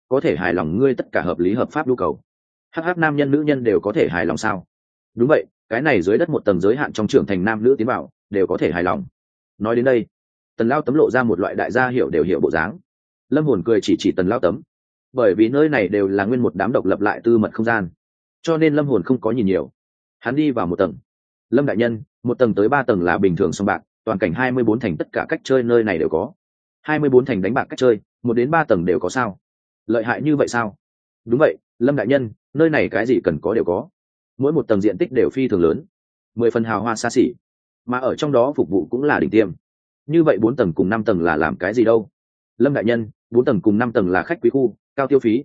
có thể hài lòng ngươi tất cả hợp lý hợp pháp nhu cầu. Hắc nam nhân nữ nhân đều có thể hài lòng sao? Đúng vậy, cái này dưới đất một tầng giới hạn trong trưởng thành nam nữ tiến vào đều có thể hài lòng. Nói đến đây, Tần Lao Tấm lộ ra một loại đại gia hiểu đều hiểu bộ dáng. Lâm Hồn cười chỉ Tần Lao Tấm, bởi vì nơi này đều là nguyên một đám độc lập lại tư mật không gian, cho nên Lâm Hồn không có nhìn nhiều. Hắn đi vào một tầng. Lâm đại nhân, một tầng tới 3 tầng là bình thường sòng bạc, toàn cảnh 24 thành tất cả cách chơi nơi này đều có. 24 thành đánh bạc cách chơi, 1 đến 3 tầng đều có sao? Lợi hại như vậy sao? Đúng vậy, Lâm đại nhân, nơi này cái gì cần có đều có. Mỗi một tầng diện tích đều phi thường lớn, 10 phần hào hoa xa xỉ, mà ở trong đó phục vụ cũng là đỉnh tiêm. Như vậy 4 tầng cùng 5 tầng là làm cái gì đâu? Lâm đại nhân, 4 tầng cùng 5 tầng là khách quý khu, cao tiêu phí.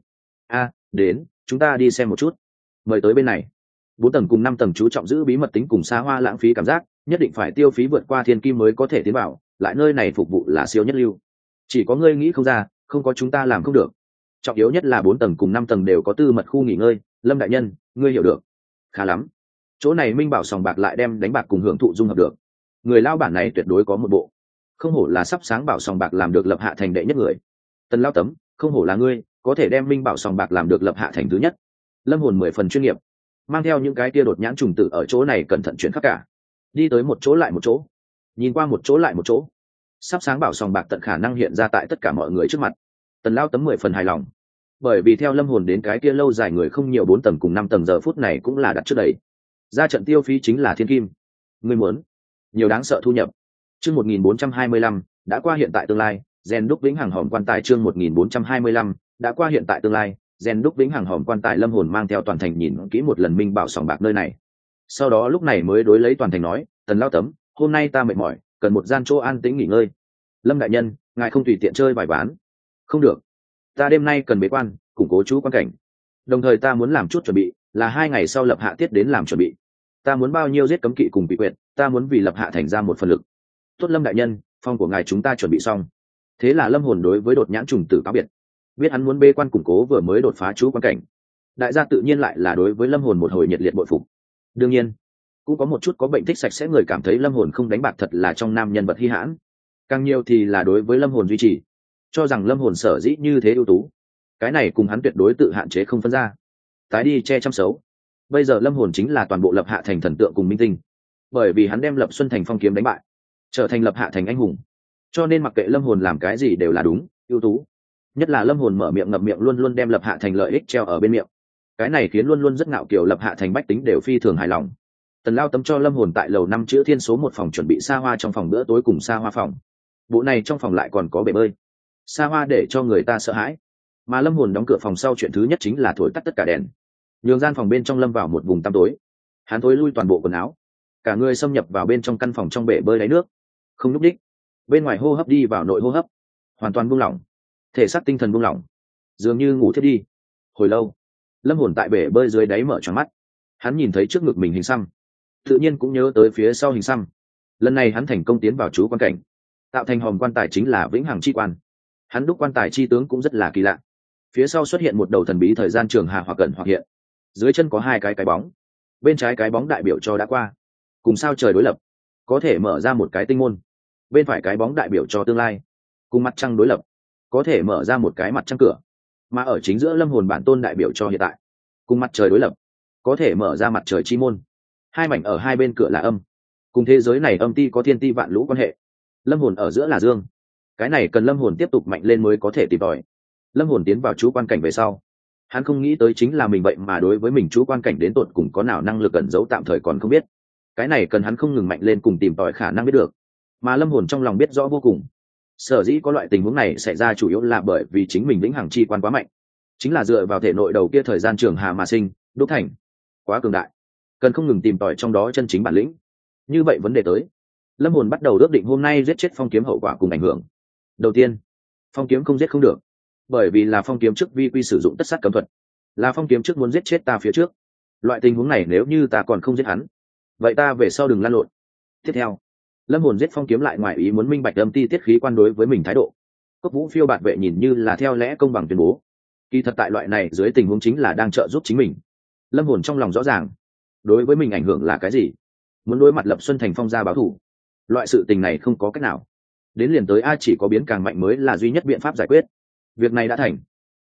Đến, chúng ta đi xem một chút. Mời tới bên này. 4 tầng cùng 5 tầng chú trọng giữ bí mật tính cùng xa hoa lãng phí cảm giác, nhất định phải tiêu phí vượt qua thiên kim mới có thể tiến vào, lại nơi này phục vụ là siêu nhất lưu. Chỉ có ngươi nghĩ không ra, không có chúng ta làm không được. Trọng yếu nhất là 4 tầng cùng 5 tầng đều có tư mật khu nghỉ ngơi, Lâm đại nhân, ngươi hiểu được. Khá lắm. Chỗ này Minh Bảo sòng bạc lại đem đánh bạc cùng hưởng thụ dung hợp được. Người lao bản này tuyệt đối có một bộ. Không hổ là sắp sáng Bảo sòng bạc làm được lập hạ thành đệ nhất người. Tần Lao Tấm, không hổ là ngươi, có thể đem Minh Bảo sòng bạc làm được lập hạ thành thứ nhất. Lâm Hồn 10 phần chuyên nghiệp, mang theo những cái tia đột nhãn trùng tử ở chỗ này cẩn thận chuyển khắp cả, đi tới một chỗ lại một chỗ, nhìn qua một chỗ lại một chỗ, sắp sáng Bảo sòng bạc tận khả năng hiện ra tại tất cả mọi người trước mặt. Tần Lao Tấm 10 phần hài lòng, bởi vì theo Lâm Hồn đến cái kia lâu dài người không nhiều 4 tầng cùng 5 tầng giờ phút này cũng là đặt trước đầy. Ra trận tiêu phí chính là thiên kim. Ngươi muốn nhiều đáng sợ thu nhập. Chương 1425 đã qua hiện tại tương lai, gen đúc vĩnh hằng hòm quan tài. Chương 1425 đã qua hiện tại tương lai, gen đúc vĩnh hằng hòm quan tài. Lâm Hồn mang theo toàn thành nhìn kỹ một lần Minh Bảo sòng bạc nơi này, sau đó lúc này mới đối lấy toàn thành nói, Tần Lao Tấm, hôm nay ta mệt mỏi, cần một gian chỗ an tĩnh nghỉ ngơi. Lâm đại nhân, ngài không tùy tiện chơi bài bán. Không được, ta đêm nay cần bế quan, củng cố chú quan cảnh, đồng thời ta muốn làm chút chuẩn bị, là 2 ngày sau lập hạ tiết đến làm chuẩn bị. Ta muốn bao nhiêu giết cấm kỵ cùng bị quyệt, ta muốn vì lập hạ thành ra một phần lực. Tốt Lâm đại nhân, phòng của ngài chúng ta chuẩn bị xong. Thế là Lâm Hồn đối với đột nhãn trùng tử cáo biệt, biết hắn muốn bế quan củng cố vừa mới đột phá chú quan cảnh. Đại gia tự nhiên lại là đối với Lâm Hồn một hồi nhiệt liệt bội phục. Đương nhiên cũng có một chút có bệnh thích sạch sẽ người cảm thấy Lâm Hồn không đánh bạc thật là trong nam nhân vật hi hãn, càng nhiều thì là đối với Lâm Hồn duy trì, cho rằng Lâm Hồn sở dĩ như thế ưu tú, cái này cùng hắn tuyệt đối tự hạn chế không phân ra. Tái đi che chăm xấu, bây giờ Lâm Hồn chính là toàn bộ lập hạ thành thần tượng cùng minh tinh, bởi vì hắn đem Lập Xuân Thành phong kiếm đánh bại, trở thành lập hạ thành anh hùng, cho nên mặc kệ Lâm Hồn làm cái gì đều là đúng, ưu tú. Nhất là Lâm Hồn mở miệng ngậm miệng luôn luôn đem lập hạ thành lợi ích treo ở bên miệng, cái này khiến luôn luôn rất ngạo kiều lập hạ thành bách tính đều phi thường hài lòng. Tần Lao Tấm cho Lâm Hồn tại lầu 5 chữ thiên số 1 phòng chuẩn bị xa hoa trong phòng bữa tối cùng xa hoa phòng. Bộ này trong phòng lại còn có bể bơi, xa hoa để cho người ta sợ hãi. Mà Lâm Hồn đóng cửa phòng sau chuyện thứ nhất chính là thổi tắt tất cả đèn, nhường gian phòng bên trong lâm vào một vùng tăm tối. Hắn thối lui toàn bộ quần áo, cả người xâm nhập vào bên trong căn phòng trong bể bơi đáy nước, không lúc đích. Bên ngoài hô hấp đi vào nội hô hấp, hoàn toàn buông lỏng, thể xác tinh thần buông lỏng, dường như ngủ thiết đi. Hồi lâu, Lâm Hồn tại bể bơi dưới đáy mở tròn mắt, hắn nhìn thấy trước ngực mình hình xăm, tự nhiên cũng nhớ tới phía sau hình xăm. Lần này hắn thành công tiến vào chú quan cảnh, tạo thành hòm quan tài chính là vĩnh hằng chi quan. Hắn đúc quan tài chi tướng cũng rất là kỳ lạ, phía sau xuất hiện một đầu thần bí thời gian trường hà hoặc cận hoặc hiện, dưới chân có 2 cái bóng, bên trái cái bóng đại biểu cho đã qua, cùng sao trời đối lập, có thể mở ra một cái tinh môn. Bên phải cái bóng đại biểu cho tương lai, cùng mặt trăng đối lập, có thể mở ra một cái mặt trăng cửa. Mà ở chính giữa Lâm Hồn bản tôn đại biểu cho hiện tại, cùng mặt trời đối lập, có thể mở ra mặt trời chi môn. 2 mảnh ở 2 bên cửa là âm, cùng thế giới này âm ti có thiên ti vạn lũ quan hệ. Lâm Hồn ở giữa là dương, cái này cần Lâm Hồn tiếp tục mạnh lên mới có thể tìm tòi. Lâm Hồn tiến vào chú quan cảnh về sau, hắn không nghĩ tới chính là mình vậy mà đối với mình chú quan cảnh đến tột cùng có nào năng lực ẩn giấu tạm thời còn không biết. Cái này cần hắn không ngừng mạnh lên cùng tìm tòi khả năng biết được. Mà Lâm Hồn trong lòng biết rõ vô cùng, sở dĩ có loại tình huống này xảy ra chủ yếu là bởi vì chính mình vĩnh hằng chi quan quá mạnh, chính là dựa vào thể nội đầu kia thời gian trường hà mà sinh đúc thành, quá cường đại, cần không ngừng tìm tòi trong đó chân chính bản lĩnh. Như vậy vấn đề tới, Lâm Hồn bắt đầu ước định hôm nay giết chết phong kiếm hậu quả cùng ảnh hưởng. Đầu tiên, phong kiếm không giết không được, bởi vì là phong kiếm trước vi quy sử dụng tất sát cấm thuật, là phong kiếm trước muốn giết chết ta phía trước. Loại tình huống này nếu như ta còn không giết hắn, vậy ta về sau đừng lan lộn. Tiếp theo, Lâm Hồn giết phong kiếm lại ngoài ý muốn minh bạch âm ti tiết khí quan đối với mình thái độ. Cốc Vũ Phiêu bạt vệ nhìn như là theo lẽ công bằng tuyên bố, kỳ thật tại loại này dưới tình huống chính là đang trợ giúp chính mình. Lâm Hồn trong lòng rõ ràng, đối với mình ảnh hưởng là cái gì, muốn đối mặt Lập Xuân Thành phong gia báo thù, loại sự tình này không có cách nào, đến liền tới ai chỉ có biến càng mạnh mới là duy nhất biện pháp giải quyết. Việc này đã thành,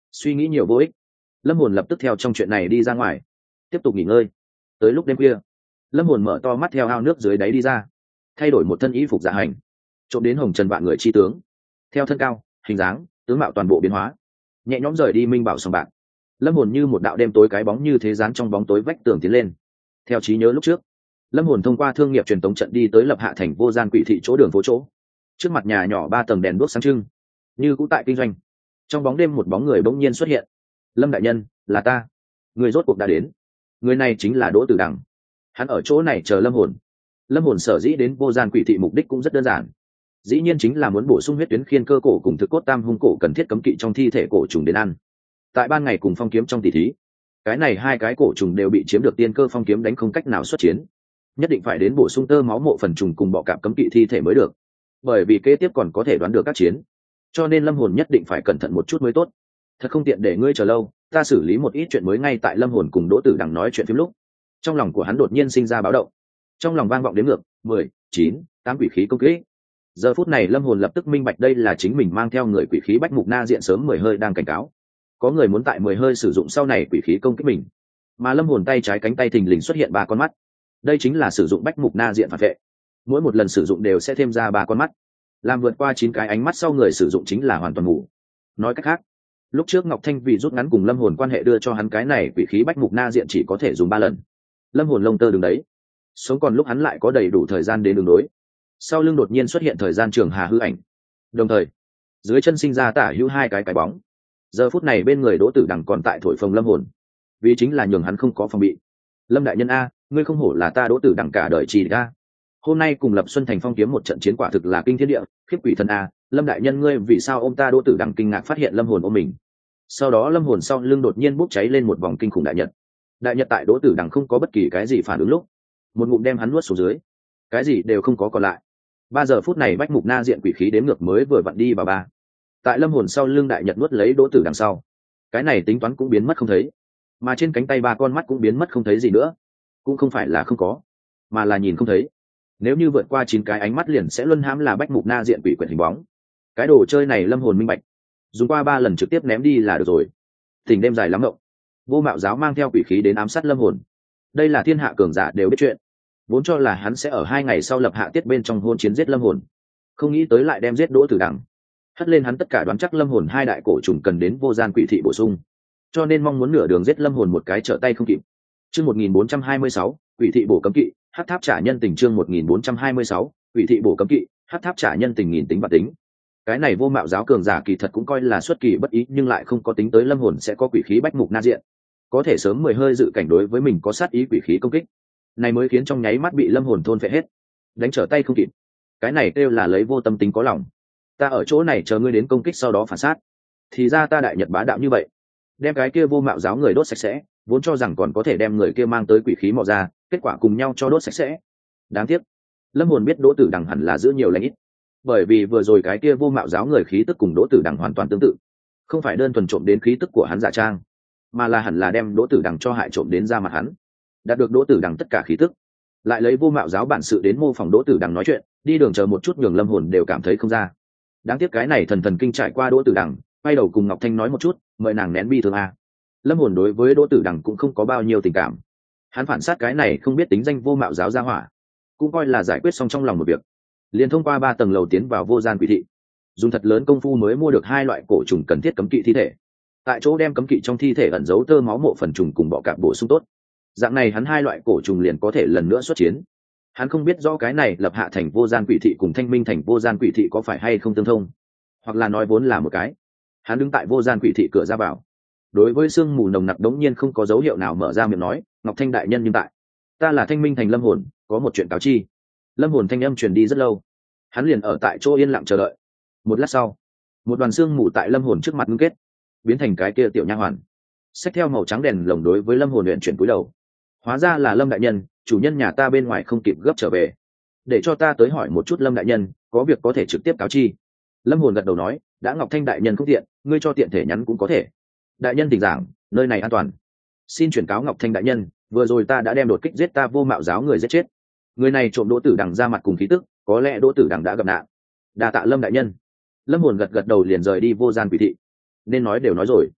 suy nghĩ nhiều vô ích. Lâm hồn lập tức theo trong chuyện này đi ra ngoài, tiếp tục nghỉ ngơi. Tới lúc đêm khuya, Lâm hồn mở to mắt theo ao nước dưới đáy đi ra, thay đổi một thân y phục dạ hành, trộm đến hồng trần vạn người chi tướng. Theo thân cao, hình dáng, tướng mạo toàn bộ biến hóa, nhẹ nhõm rời đi Minh Bảo sòng bạc. Lâm hồn như một đạo đêm tối cái bóng như thế dán trong bóng tối vách tường tiến lên. Theo trí nhớ lúc trước, Lâm hồn thông qua thương nghiệp truyền tống trận đi tới Lập Hạ thành vô gian quỷ thị chỗ đường phố chỗ. Trước mặt nhà nhỏ 3 tầng đèn đuốc sáng trưng, như cũ tại kinh doanh. Trong bóng đêm một bóng người bỗng nhiên xuất hiện. Lâm đại nhân, là ta. Người rốt cuộc đã đến. Người này chính là Đỗ Tử Đằng. Hắn ở chỗ này chờ Lâm hồn. Lâm hồn sở dĩ đến vô gian quỷ thị mục đích cũng rất đơn giản, dĩ nhiên chính là muốn bổ sung huyết tuyến khiên cơ cổ cùng thực cốt tam hung cổ cần thiết cấm kỵ trong thi thể cổ trùng đến ăn. Tại ban ngày cùng phong kiếm trong tỷ thí, cái này 2 cái cổ trùng đều bị chiếm được tiên cơ phong kiếm đánh không cách nào xuất chiến, nhất định phải đến bổ sung tơ máu mộ phần trùng cùng bọ cạp cấm kỵ thi thể mới được, bởi vì kế tiếp còn có thể đoán được các chiến, cho nên Lâm hồn nhất định phải cẩn thận một chút mới tốt. Thật không tiện để ngươi chờ lâu, ta xử lý một ít chuyện mới. Ngay tại Lâm hồn cùng Đỗ Tử Đằng nói chuyện phím lúc, trong lòng của hắn đột nhiên sinh ra báo động, trong lòng vang vọng đến ngược 10, 9, 8 quỷ khí công kích. Giờ phút này Lâm hồn lập tức minh bạch đây là chính mình mang theo người quỷ khí Bách Mục Na Diện sớm 10 hơi đang cảnh cáo, có người muốn tại 10 hơi sử dụng sau này quỷ khí công kích mình. Mà Lâm hồn tay trái cánh tay thình lình xuất hiện 3 con mắt, đây chính là sử dụng Bách Mục Na Diện phản vệ, mỗi một lần sử dụng đều sẽ thêm ra 3 con mắt, làm vượt qua 9 cái ánh mắt sau người sử dụng chính là hoàn toàn mù. Nói cách khác, lúc trước Ngọc Thanh vì rút ngắn cùng Lâm hồn quan hệ đưa cho hắn cái này quỷ khí Bách Mục Na Diện chỉ có thể dùng 3 lần. Lâm hồn lông tơ đứng đấy, sống còn lúc hắn lại có đầy đủ thời gian đến đường đối. Sau lưng đột nhiên xuất hiện thời gian trường hà hư ảnh, đồng thời dưới chân sinh ra tả hữu 2 cái bóng. Giờ phút này bên người Đỗ Tử Đằng còn tại thổi phồng Lâm hồn, vì chính là nhường hắn không có phòng bị. Lâm đại nhân a, ngươi không hổ là ta Đỗ Tử Đằng cả đời trì a. Hôm nay cùng Lập Xuân thành phong kiếm một trận chiến quả thực là kinh thiên địa, khiếp quỷ thần a. Lâm đại nhân ngươi vì sao ôm ta? Đỗ Tử Đằng kinh ngạc phát hiện Lâm hồn ôm mình. Sau đó Lâm hồn sau lưng đột nhiên bốc cháy lên một vòng kinh khủng đại nhật. Đại nhật tại Đỗ Tử Đằng không có bất kỳ cái gì phản ứng lúc, một ngụm đem hắn nuốt xuống dưới, cái gì đều không có còn lại. 3 giờ phút này Bách Mục Na Diện quỷ khí đếm ngược mới vừa vặn đi vào 3. Tại Lâm hồn sau lưng đại nhật nuốt lấy Đỗ Tử Đằng sau, cái này tính toán cũng biến mất không thấy, mà trên cánh tay 3 con mắt cũng biến mất không thấy gì nữa. Cũng không phải là không có, mà là nhìn không thấy. Nếu như vượt qua 9 cái ánh mắt liền sẽ luân hãm là Bách Mục Na Diện quỷ quyển hình bóng. Cái đồ chơi này Lâm hồn minh bạch, dùng qua 3 lần trực tiếp ném đi là được rồi. Tỉnh đêm dài lắm ngộng, Vô Mạo giáo mang theo quỷ khí đến ám sát Lâm hồn. Đây là thiên hạ cường giả đều biết chuyện, vốn cho là hắn sẽ ở 2 ngày sau Lập Hạ tiết bên trong hôn chiến giết Lâm hồn, không nghĩ tới lại đem giết Đỗ Tử Đằng, hất lên hắn tất cả đoán chắc Lâm hồn 2 đại cổ trùng cần đến vô gian quỷ thị bổ sung, cho nên mong muốn nửa đường giết Lâm hồn một cái trở tay không kịp. Chương 1426, quỷ thị bổ cấm kỵ, hắc tháp trả nhân tình. Chương 1426, quỷ thị bổ cấm kỵ, hắc tháp trả nhân tình. Nghìn tính và tính, cái này Vô Mạo giáo cường giả kỳ thật cũng coi là xuất kỳ bất ý, nhưng lại không có tính tới Lâm hồn sẽ có quỷ khí Bách Mục Na Diện, có thể sớm 10 hơi dự cảnh đối với mình có sát ý quỷ khí công kích, này mới khiến trong nháy mắt bị Lâm hồn thôn phệ hết, đánh trở tay không kịp. Cái này kêu là lấy vô tâm tính có lòng. Ta ở chỗ này chờ ngươi đến công kích sau đó phản sát, thì ra ta đại nhật bá đạo như vậy, đem cái kia Vô Mạo giáo người đốt sạch sẽ, vốn cho rằng còn có thể đem người kia mang tới quỷ khí mò ra, kết quả cùng nhau cho đốt sạch sẽ. Đáng tiếc Lâm hồn biết Đỗ Tử Đằng hẳn là giữ nhiều lãnh ít, bởi vì vừa rồi cái kia Vô Mạo giáo người khí tức cùng Đỗ Tử Đằng hoàn toàn tương tự, không phải đơn thuần trộm đến khí tức của hắn giả trang, mà là hẳn là đem Đỗ Tử Đằng cho hại trộm đến da mặt hắn, đạt được Đỗ Tử Đằng tất cả khí tức, lại lấy Vô Mạo giáo bản sự đến mô phỏng Đỗ Tử Đằng nói chuyện, đi đường chờ một chút nhường Lâm hồn đều cảm thấy không ra. Đáng tiếc cái này thần kinh trải qua Đỗ Tử Đằng, quay đầu cùng Ngọc Thanh nói một chút, mời nàng nén bi thương a. Lâm hồn đối với Đỗ Tử Đằng cũng không có bao nhiêu tình cảm, hắn phản sát cái này không biết tính danh Vô Mạo giáo ra hỏa, cũng coi là giải quyết xong trong lòng một việc, liền thông qua 3 tầng lầu tiến vào vô gian quỷ thị, dùng thật lớn công phu mới mua được 2 loại cổ trùng cần thiết cấm kỵ thi thể, tại chỗ đem cấm kỵ trong thi thể ẩn giấu tơ máu mộ phần trùng cùng bọ cạp bổ sung tốt, dạng này hắn 2 loại cổ trùng liền có thể lần nữa xuất chiến. Hắn không biết rõ cái này Lập Hạ thành vô gian quỷ thị cùng Thanh Minh thành vô gian quỷ thị có phải hay không tương thông, hoặc là nói vốn là một cái. Hắn đứng tại vô gian quỷ thị cửa ra vào, đối với sương mù nồng nặc đống nhiên không có dấu hiệu nào mở ra miệng nói, Ngọc Thanh đại nhân nhưng tại, ta là Thanh Minh thành Lâm hồn, có một chuyện cáo chi. Lâm hồn thanh âm truyền đi rất lâu, hắn liền ở tại chỗ yên lặng chờ đợi. Một lát sau, một đoàn sương mù tại Lâm hồn trước mặt ngưng kết, biến thành cái kia tiểu nha hoàn, xách theo màu trắng đèn lồng đối với Lâm hồn luyện chuyển cúi đầu. Hóa ra là Lâm đại nhân, chủ nhân nhà ta bên ngoài không kịp gấp trở về, để cho ta tới hỏi một chút Lâm đại nhân, có việc có thể trực tiếp cáo chi. Lâm hồn gật đầu nói, đã Ngọc Thanh đại nhân không tiện, ngươi cho tiện thể nhắn cũng có thể. Đại nhân tỉnh giảng, nơi này an toàn. Xin chuyển cáo Ngọc Thanh đại nhân, vừa rồi ta đã đem đột kích giết ta Vô Mạo giáo người giết chết. Người này trộm Đỗ Tử Đằng ra mặt cùng khí tức, có lẽ Đỗ Tử Đằng đã gặp nạn. Đa tạ Lâm đại nhân. Lâm hồn gật gật đầu liền rời đi vô gian quỷ thị. Nên nói đều nói rồi,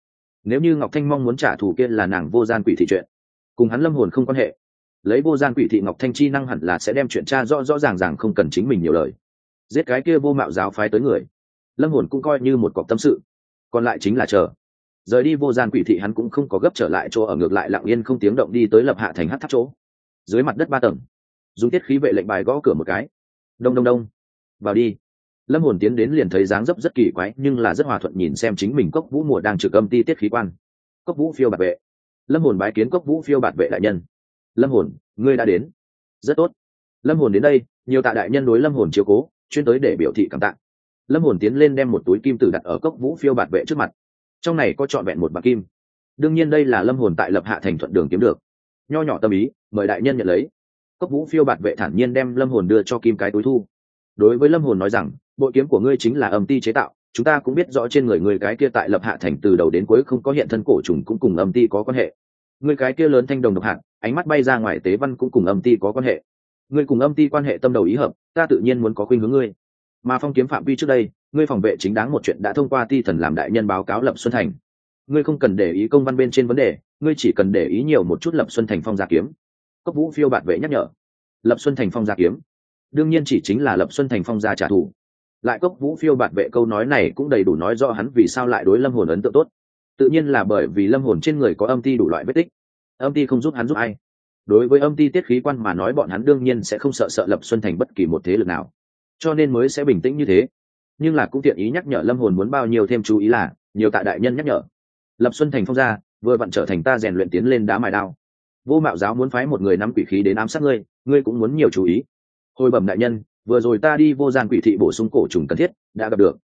nếu như ngọc thanh mong muốn trả thù kia là nàng vô gian quỷ thị chuyện, cùng hắn lâm hồn không quan hệ. Lấy vô gian quỷ thị ngọc thanh chi năng hẳn là sẽ đem chuyện tra rõ rõ ràng ràng, không cần chính mình nhiều lời. Giết cái kia vô mạo giáo phái tới người, lâm hồn cũng coi như một cọc tâm sự, còn lại chính là chờ. Rời đi vô gian quỷ thị hắn cũng không có gấp trở lại chỗ ở, ngược lại lặng yên không tiếng động đi tới lập hạ thành hắc tháp chỗ. Dưới mặt đất 3 tầng, dùng tiết khí vệ lệnh bài gõ cửa một cái. Đông đông đông, vào đi. Lâm hồn tiến đến liền thấy dáng dấp rất kỳ quái nhưng là rất hòa thuận, nhìn xem chính mình Cốc Vũ Mùa đang trực âm ti tiết khí quan. Cốc Vũ Phiêu bạt vệ. Lâm hồn bái kiến Cốc Vũ Phiêu bạt vệ đại nhân. Lâm hồn, ngươi đã đến. Rất tốt. Lâm hồn đến đây, nhiều tạ đại nhân đối lâm hồn chiếu cố, chuyên tới để biểu thị cảm tạ. Lâm hồn tiến lên đem một túi kim tử đặt ở Cốc Vũ Phiêu bạt vệ trước mặt. Trong này có trọn vẹn 1 bạc kim. Đương nhiên đây là lâm hồn tại lập hạ thành thuận đường kiếm được. Nho nhỏ tâm ý, mời đại nhân nhận lấy. Cốc Vũ Phiêu bạt vệ thản nhiên đem lâm hồn đưa cho kim cái túi thu. Đối với lâm hồn nói rằng, bội kiếm của ngươi chính là âm ti chế tạo, chúng ta cũng biết rõ trên người ngươi cái kia tại lập hạ thành từ đầu đến cuối không có hiện thân cổ trùng cũng cùng âm ti có quan hệ. Ngươi cái kia lớn thanh đồng độc hạt, ánh mắt bay ra ngoài tế văn cũng cùng âm ti có quan hệ. Ngươi cùng âm ti quan hệ tâm đầu ý hợp, ta tự nhiên muốn có khuynh hướng ngươi. Mà phong kiếm phạm vi trước đây, ngươi phòng vệ chính đáng một chuyện đã thông qua ti thần làm đại nhân báo cáo Lập Xuân Thành. Ngươi không cần để ý công văn bên trên vấn đề, ngươi chỉ cần để ý nhiều một chút Lập Xuân Thành phong gia kiếm. Cốc Vũ Phiêu bạt vệ nhắc nhở. Lập Xuân Thành phong gia kiếm, đương nhiên chỉ chính là Lập Xuân Thành phong gia trả thù. Lại Cốc Vũ Phiêu bạt vệ câu nói này cũng đầy đủ nói rõ hắn vì sao lại đối lâm hồn ấn tượng tốt. Tự nhiên là bởi vì lâm hồn trên người có âm ti đủ loại vết tích. Âm ti không giúp hắn giúp ai. Đối với âm ti tiết khí quan mà nói bọn hắn đương nhiên sẽ không sợ Lập Xuân Thành bất kỳ một thế lực nào, cho nên mới sẽ bình tĩnh như thế. Nhưng là cũng tiện ý nhắc nhở lâm hồn muốn bao nhiêu thêm chú ý là nhiều tạ đại nhân nhắc nhở. Lập Xuân Thành phong gia vừa vặn trở thành ta rèn luyện tiến lên đá mài đao. Vô mạo giáo muốn phái một người nắm quỷ khí đến ám sát ngươi, ngươi cũng muốn nhiều chú ý. Hồi bẩm đại nhân, vừa rồi ta đi vô gian quỷ thị bổ sung cổ trùng cần thiết, đã gặp được.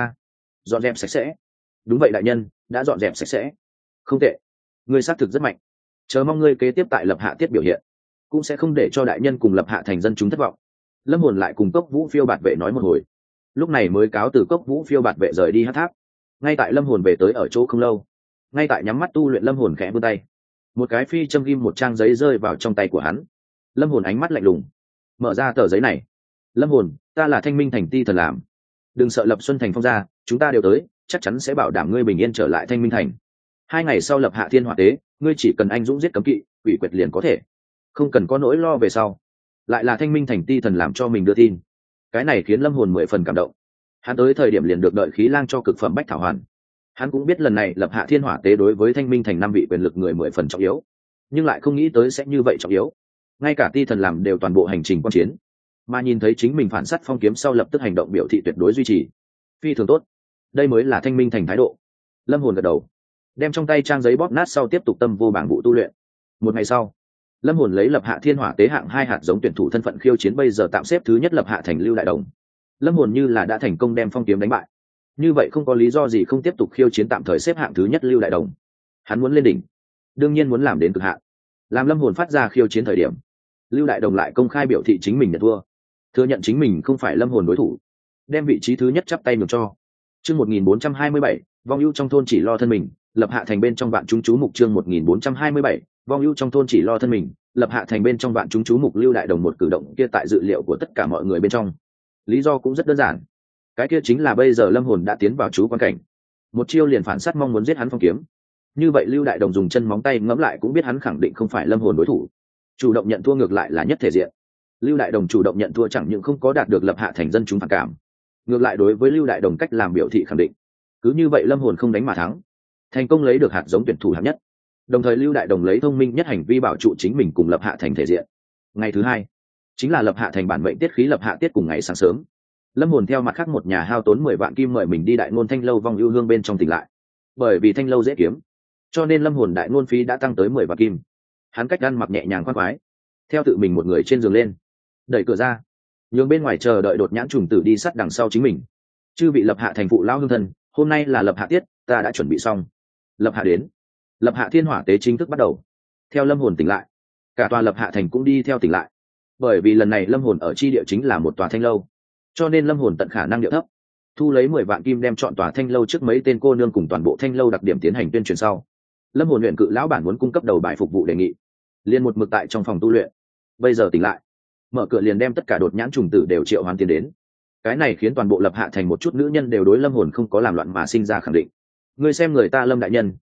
Dọn dẹp sạch sẽ. Đúng vậy đại nhân, đã dọn dẹp sạch sẽ. Không tệ, ngươi xác thực rất mạnh. Chờ mong ngươi kế tiếp tại lập hạ tiết biểu hiện, cũng sẽ không để cho đại nhân cùng lập hạ thành dân chúng thất vọng. Lâm hồn lại cùng Cốc Vũ Phiêu bạt vệ nói một hồi, lúc này mới cáo từ Cốc Vũ Phiêu bạt vệ rời đi hát tháp. Ngay tại lâm hồn về tới ở chỗ không lâu, ngay tại nhắm mắt tu luyện lâm hồn khẽ vươn tay, một cái phi châm ghim một trang giấy rơi vào trong tay của hắn. Lâm hồn ánh mắt lạnh lùng, mở ra tờ giấy này. Lâm hồn, ta là Thanh Minh Thành ti thần làm, đừng sợ Lập Xuân Thành phong ra, chúng ta đều tới, chắc chắn sẽ bảo đảm ngươi bình yên trở lại Thanh Minh Thành. 2 ngày sau lập hạ thiên hỏa tế, ngươi chỉ cần anh dũng giết cấm kỵ, quỷ quyệt liền có thể, không cần có nỗi lo về sau. Lại là Thanh Minh Thành ti thần làm cho mình đưa tin, cái này khiến lâm hồn 10 phần cảm động. Hắn tới thời điểm liền được đợi khí lang cho cực phẩm bách thảo hoàn. Hắn cũng biết lần này lập hạ thiên hỏa tế đối với Thanh Minh Thành 5 vị quyền lực người 10 phần trọng yếu, nhưng lại không nghĩ tới sẽ như vậy trọng yếu. Ngay cả ti thần làm đều toàn bộ hành trình quan chiến, mà nhìn thấy chính mình phản sát phong kiếm sau lập tức hành động biểu thị tuyệt đối duy trì, phi thường tốt. Đây mới là Thanh Minh Thành thái độ. Lâm hồn gật đầu, đem trong tay trang giấy bóp nát sau tiếp tục tâm vô bảng vụ tu luyện. 1 ngày sau, lâm hồn lấy lập hạ thiên hỏa tế hạng 2 hạt giống tuyển thủ thân phận khiêu chiến bây giờ tạm xếp thứ nhất lập hạ thành Lưu Đại Đồng. Lâm hồn như là đã thành công đem phong kiếm đánh bại, như vậy không có lý do gì không tiếp tục khiêu chiến tạm thời xếp hạng thứ nhất Lưu Đại Đồng. Hắn muốn lên đỉnh, đương nhiên muốn làm đến cực hạn. Làm lâm hồn phát ra khiêu chiến thời điểm, Lưu Đại Đồng lại công khai biểu thị chính mình nhận thua, thừa nhận chính mình không phải lâm hồn đối thủ, đem vị trí thứ nhất chắp tay nhường cho. Chương 1427, vong ưu trong thôn chỉ lo thân mình, lập hạ thành bên trong vạn chúng chú mục. Chương 1427, vong ưu trong thôn chỉ lo thân mình, lập hạ thành bên trong vạn chúng chú mục. Lưu Đại Đồng một cử động kia tại dự liệu của tất cả mọi người bên trong. Lý do cũng rất đơn giản, cái kia chính là bây giờ lâm hồn đã tiến vào chú quan cảnh, một chiêu liền phản sát mong muốn giết hắn phong kiếm. Như vậy Lưu Đại Đồng dùng chân móng tay ngẫm lại cũng biết hắn khẳng định không phải lâm hồn đối thủ. Chủ động nhận thua ngược lại là nhất thể diện. Lưu Đại Đồng chủ động nhận thua chẳng những không có đạt được lập hạ thành dân chúng phản cảm, ngược lại đối với Lưu Đại Đồng cách làm biểu thị khẳng định. Cứ như vậy lâm hồn không đánh mà thắng, thành công lấy được hạt giống tuyển thủ hạng nhất, đồng thời Lưu Đại Đồng lấy thông minh nhất hành vi bảo trụ chính mình cùng lập hạ thành thể diện. Ngày thứ 2 chính là lập hạ thành bản mệnh tiết khí lập hạ tiết. Cùng ngày sáng sớm, lâm hồn theo mặt khác một nhà hao tốn 10 vạn kim mời mình đi đại ngôn thanh lâu vong ưu hương bên trong tỉnh lại. Bởi vì thanh lâu dễ kiếm, cho nên lâm hồn đại ngôn phí đã tăng tới 10 vạn kim. Hắn cách ăn mặc nhẹ nhàng khoan khoái, theo tự mình một người trên giường lên, đẩy cửa ra, nhường bên ngoài chờ đợi đột nhãn trùng tử đi sát đằng sau chính mình. Chư vị lập hạ thành phụ lao hương thân, hôm nay là lập hạ tiết, ta đã chuẩn bị xong. Lập hạ đến, lập hạ thiên hỏa tế chính thức bắt đầu. Theo lâm hồn tỉnh lại, cả tòa lập hạ thành cũng đi theo tỉnh lại. Bởi vì lần này lâm hồn ở chi địa chính là một tòa thanh lâu, cho nên lâm hồn tận khả năng điệu thấp, thu lấy 10 vạn kim đem chọn tòa thanh lâu trước mấy tên cô nương cùng toàn bộ thanh lâu đặc điểm tiến hành tuyên truyền sau. Lâm hồn luyện cự lão bản muốn cung cấp đầu bài phục vụ đề nghị, liền một mực tại trong phòng tu luyện. Bây giờ tỉnh lại, mở cửa liền đem tất cả đột nhãn trùng tử đều triệu hoán tiến đến. Cái này khiến toàn bộ lập hạ thành một chút nữ nhân đều đối lâm hồn không có làm loạn mà sinh ra khẳng định. Ngươi xem người ta lâm đại nhân,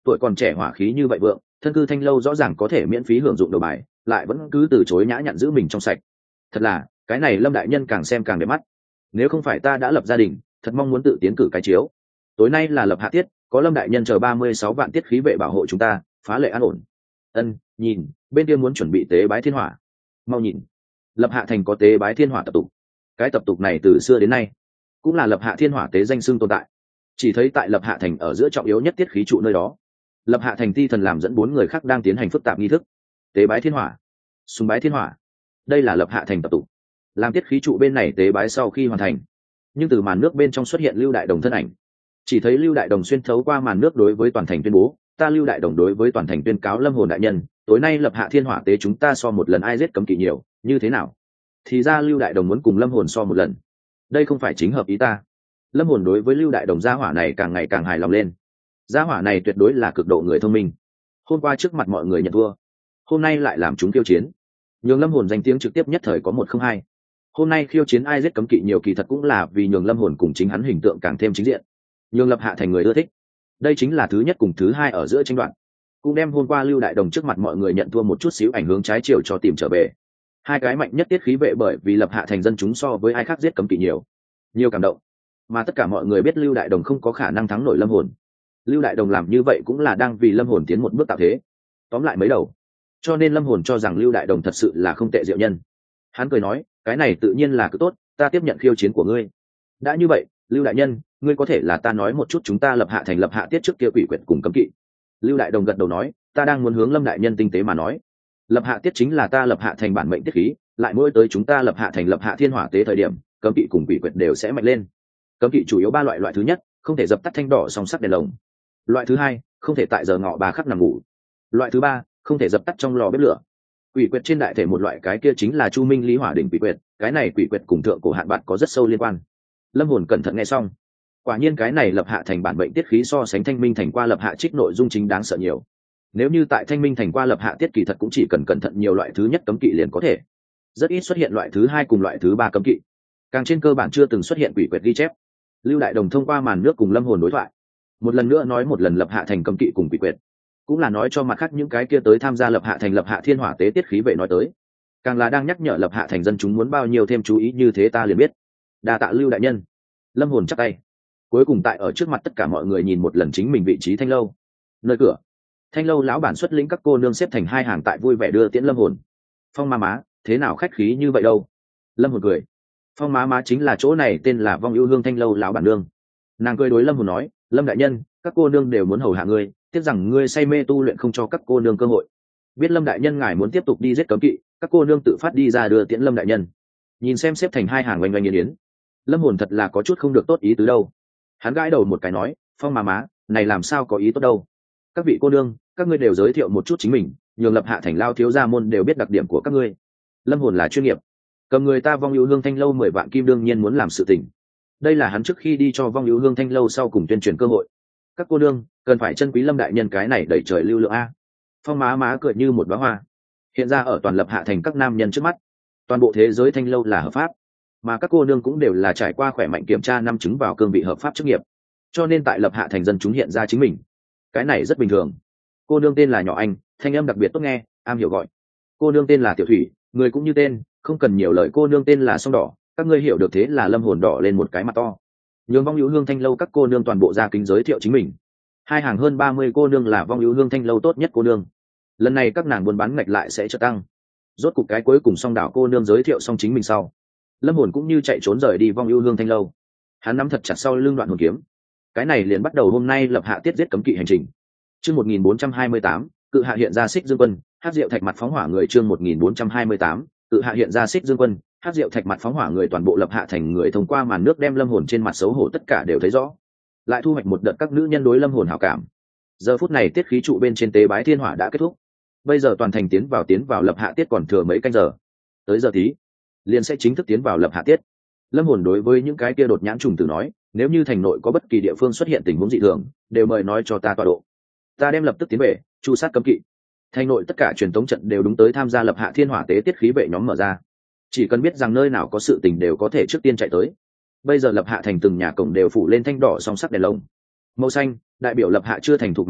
tuổi còn trẻ hỏa khí như vậy vượng, thân cư thanh lâu rõ ràng có thể miễn phí hưởng dụng đầu bài, lại vẫn cứ từ chối nhã nhặn giữ mình trong sạch. Thật là cái này Lâm đại nhân càng xem càng đẹp mắt. Nếu không phải ta đã lập gia đình, thật mong muốn tự tiến cử cái chiếu. Tối nay là lập hạ tiết, có Lâm đại nhân chờ 36 vạn tiết khí vệ bảo hộ chúng ta, phá lệ an ổn. Ân, nhìn, bên kia muốn chuẩn bị tế bái thiên hỏa. Mau nhìn, lập hạ thành có tế bái thiên hỏa tập tục. Cái tập tục này từ xưa đến nay cũng là lập hạ thiên hỏa tế danh xưng tồn tại. Chỉ thấy tại lập hạ thành ở giữa trọng yếu nhất tiết khí trụ nơi đó, lập hạ thành ti thần làm dẫn 4 người khác đang tiến hành phức tạp nghi thức tế bái thiên hỏa, sùng bái thiên hỏa. Đây là lập hạ thành tập tục. Làm tiết khí trụ bên này tế bái sau khi hoàn thành, nhưng từ màn nước bên trong xuất hiện Lưu Đại Đồng thân ảnh. Chỉ thấy Lưu Đại Đồng xuyên thấu qua màn nước đối với toàn thành tuyên bố, ta Lưu Đại Đồng đối với toàn thành tuyên cáo Lâm Hồn đại nhân, tối nay lập hạ thiên hỏa tế chúng ta so một lần ai giết cấm kỵ nhiều, như thế nào? Thì ra Lưu Đại Đồng muốn cùng Lâm Hồn so một lần. Đây không phải chính hợp ý ta. Lâm Hồn đối với Lưu Đại Đồng gia hỏa này càng ngày càng hài lòng lên. Gia hỏa này tuyệt đối là cực độ người thông minh. Hôm qua trước mặt mọi người nhận thua, hôm nay lại làm chúng khiêu chiến, nhường Lâm Hồn danh tiếng trực tiếp nhất thời có 1-0-2. Hôm nay khiêu chiến ai giết cấm kỵ nhiều kỳ thật cũng là vì nhường Lâm Hồn cùng chính hắn hình tượng càng thêm chính diện, nhường lập hạ thành người ưa thích. Đây chính là thứ nhất cùng thứ hai ở giữa tranh đoạn, cũng đem hôm qua Lưu Đại Đồng trước mặt mọi người nhận thua một chút xíu ảnh hướng trái chiều cho tìm trở về. Hai cái mạnh nhất tiết khí vệ bởi vì lập hạ thành dân chúng so với ai khác giết cấm kỵ nhiều cảm động. Mà tất cả mọi người biết Lưu Đại Đồng không có khả năng thắng nổi Lâm Hồn. Lưu Đại Đồng làm như vậy cũng là đang vì Lâm Hồn tiến một bước tạo thế. Tóm lại mấy đầu, cho nên Lâm Hồn cho rằng Lưu Đại Đồng thật sự là không tệ diệu nhân. Hắn cười nói, cái này tự nhiên là cứ tốt, ta tiếp nhận khiêu chiến của ngươi. Đã như vậy, Lưu đại nhân, ngươi có thể là ta nói một chút chúng ta lập hạ thành lập hạ tiết trước kia quỷ quyệt cùng cấm kỵ. Lưu Đại Đồng gật đầu nói, ta đang muốn hướng Lâm đại nhân tinh tế mà nói. Lập hạ tiết chính là ta lập hạ thành bản mệnh tiết khí, lại mỗi tới chúng ta lập hạ thành lập hạ thiên hỏa tế thời điểm, cấm kỵ cùng quỷ quyệt đều sẽ mạnh lên. Cấm kỵ chủ yếu 3 loại, loại thứ nhất, không thể dập tắt thanh đỏ song sắc đèn lồng. Loại thứ hai, không thể tại giờ ngọ bà khắc nằm ngủ. Loại thứ ba, không thể dập tắt trong lò bếp lửa. Quỷ quyệt trên đại thể một loại, cái kia chính là Chu Minh Lý Hỏa đỉnh quỷ quyệt, cái này quỷ quyệt cùng thượng cổ hạn bạc có rất sâu liên quan. Lâm Hồn cẩn thận nghe xong, quả nhiên cái này lập hạ thành bản mệnh tiết khí so sánh thanh minh thành qua lập hạ trích nội dung chính đáng sợ nhiều. Nếu như tại thanh minh thành qua lập hạ tiết kỳ thật cũng chỉ cần cẩn thận nhiều loại thứ nhất cấm kỵ liền có thể, rất ít xuất hiện loại thứ hai cùng loại thứ ba cấm kỵ, càng trên cơ bản chưa từng xuất hiện quỷ quyệt ghi chép. Lưu Đại Đồng thông qua màn nước cùng Lâm Hồn đối thoại, một lần nữa nói một lần lập hạ thành cấm kỵ cùng quỷ quyệt, cũng là nói cho mặt khác những cái kia tới tham gia lập hạ thành lập hạ thiên hỏa tế tiết khí vệ nói tới, càng là đang nhắc nhở lập hạ thành dân chúng muốn bao nhiêu thêm chú ý, như thế ta liền biết. Đa tạ Lưu đại nhân. Lâm Hồn chắp tay, cuối cùng tại ở trước mặt tất cả mọi người nhìn một lần chính mình vị trí thanh lâu. Nơi cửa, thanh lâu lão bản xuất lĩnh các cô nương xếp thành hai hàng tại vui vẻ đưa tiễn Lâm Hồn. Phong má má, thế nào khách khí như vậy đâu? Lâm Hồn cười. Phong má má chính là chỗ này tên là Vong Ưu Hương thanh lâu lão bản nương. Nàng cười đối Lâm Hồn nói, Lâm đại nhân, các cô nương đều muốn hầu hạ ngươi, tiếc rằng ngươi say mê tu luyện không cho các cô nương cơ hội. Biết Lâm đại nhân ngài muốn tiếp tục đi giết cấm kỵ, các cô nương tự phát đi ra đưa tiễn Lâm đại nhân. Nhìn xem xếp thành hai hàng oanh oanh yến yến, Lâm Hồn thật là có chút không được tốt ý tứ đâu. Hắn gãi đầu một cái nói, Phong má má, này làm sao có ý tốt đâu. Các vị cô nương, các ngươi đều giới thiệu một chút chính mình, nhường lập hạ thành lao thiếu gia môn đều biết đặc điểm của các ngươi. Lâm Hồn là chuyên nghiệp, cầm người ta Vong Ưu Hương thanh lâu 10 vạn kim đương nhiên muốn làm sự tình. Đây là hắn trước khi đi cho Vong Ưu Hương thanh lâu sau cùng tuyên truyền cơ hội. Các cô nương cần phải trân quý Lâm đại nhân cái này đẩy trời lưu lượng a. Phong má má cười như một bá hoa, hiện ra ở toàn lập hạ thành các nam nhân trước mắt. Toàn bộ thế giới thanh lâu là hợp pháp, mà các cô nương cũng đều là trải qua khỏe mạnh kiểm tra năm chứng vào cương vị hợp pháp chức nghiệp, cho nên tại lập hạ thành dân chúng hiện ra chính mình, cái này rất bình thường. Cô nương tên là Nhỏ Anh, thanh âm đặc biệt tốt nghe, am hiểu gọi. Cô nương tên là Tiểu Thủy, người cũng như tên, không cần nhiều lời. Cô nương tên là Song Đỏ, các ngươi hiểu được thế là Lâm Hồn đỏ lên một cái mặt to. Nhường Vong Ưu Hương thanh lâu các cô nương toàn bộ ra kính giới thiệu chính mình. Hai hàng hơn 30 cô nương là Vong Ưu Hương thanh lâu tốt nhất cô nương. Lần này các nàng buôn bán ngạch lại sẽ trợ tăng. Rốt cục cái cuối cùng Song Đảo cô nương giới thiệu xong chính mình sau, Lâm Hồn cũng như chạy trốn rời đi Vong Ưu Hương thanh lâu. Hắn nắm thật chặt sau lưng Đoạn Hồn kiếm. Cái này liền bắt đầu hôm nay lập hạ tiết giết cấm kỵ hành trình. Chương 1428, cự hạ hiện ra Xích Dương Quân, hát rượu thạch mặt phóng hỏa người. Chương 1428, cự hạ hiện ra Xích Dương Quân, hát rượu thạch mặt phóng hỏa người. Toàn bộ lập hạ thành người thông qua màn nước đem Lâm Hồn trên mặt xấu hổ tất cả đều thấy rõ, lại thu hoạch một đợt các nữ nhân đối Lâm Hồn hảo cảm. Giờ phút này tiết khí trụ bên trên tế bái thiên hỏa đã kết thúc, bây giờ toàn thành tiến vào lập hạ tiết còn thừa mấy canh giờ, tới giờ tí liền sẽ chính thức tiến vào lập hạ tiết. Lâm Hồn đối với những cái kia đột nhãn trùng tử nói, nếu như thành nội có bất kỳ địa phương xuất hiện tình huống dị thường, đều mời nói cho ta tọa độ, ta đem lập tức tiến về chu sát cấm kỵ. Thành nội tất cả truyền thống trận đều đúng tới tham gia lập hạ thiên hỏa tế tiết khí vệ nhóm mở ra, chỉ cần biết rằng nơi nào có sự tình đều có thể trước tiên chạy tới. Bây giờ lập hạ thành từng nhà cổng đều phủ lên thanh đỏ song sắc đèn lồng màu xanh, đại biểu lập hạ chưa thành thục mạch tuệ,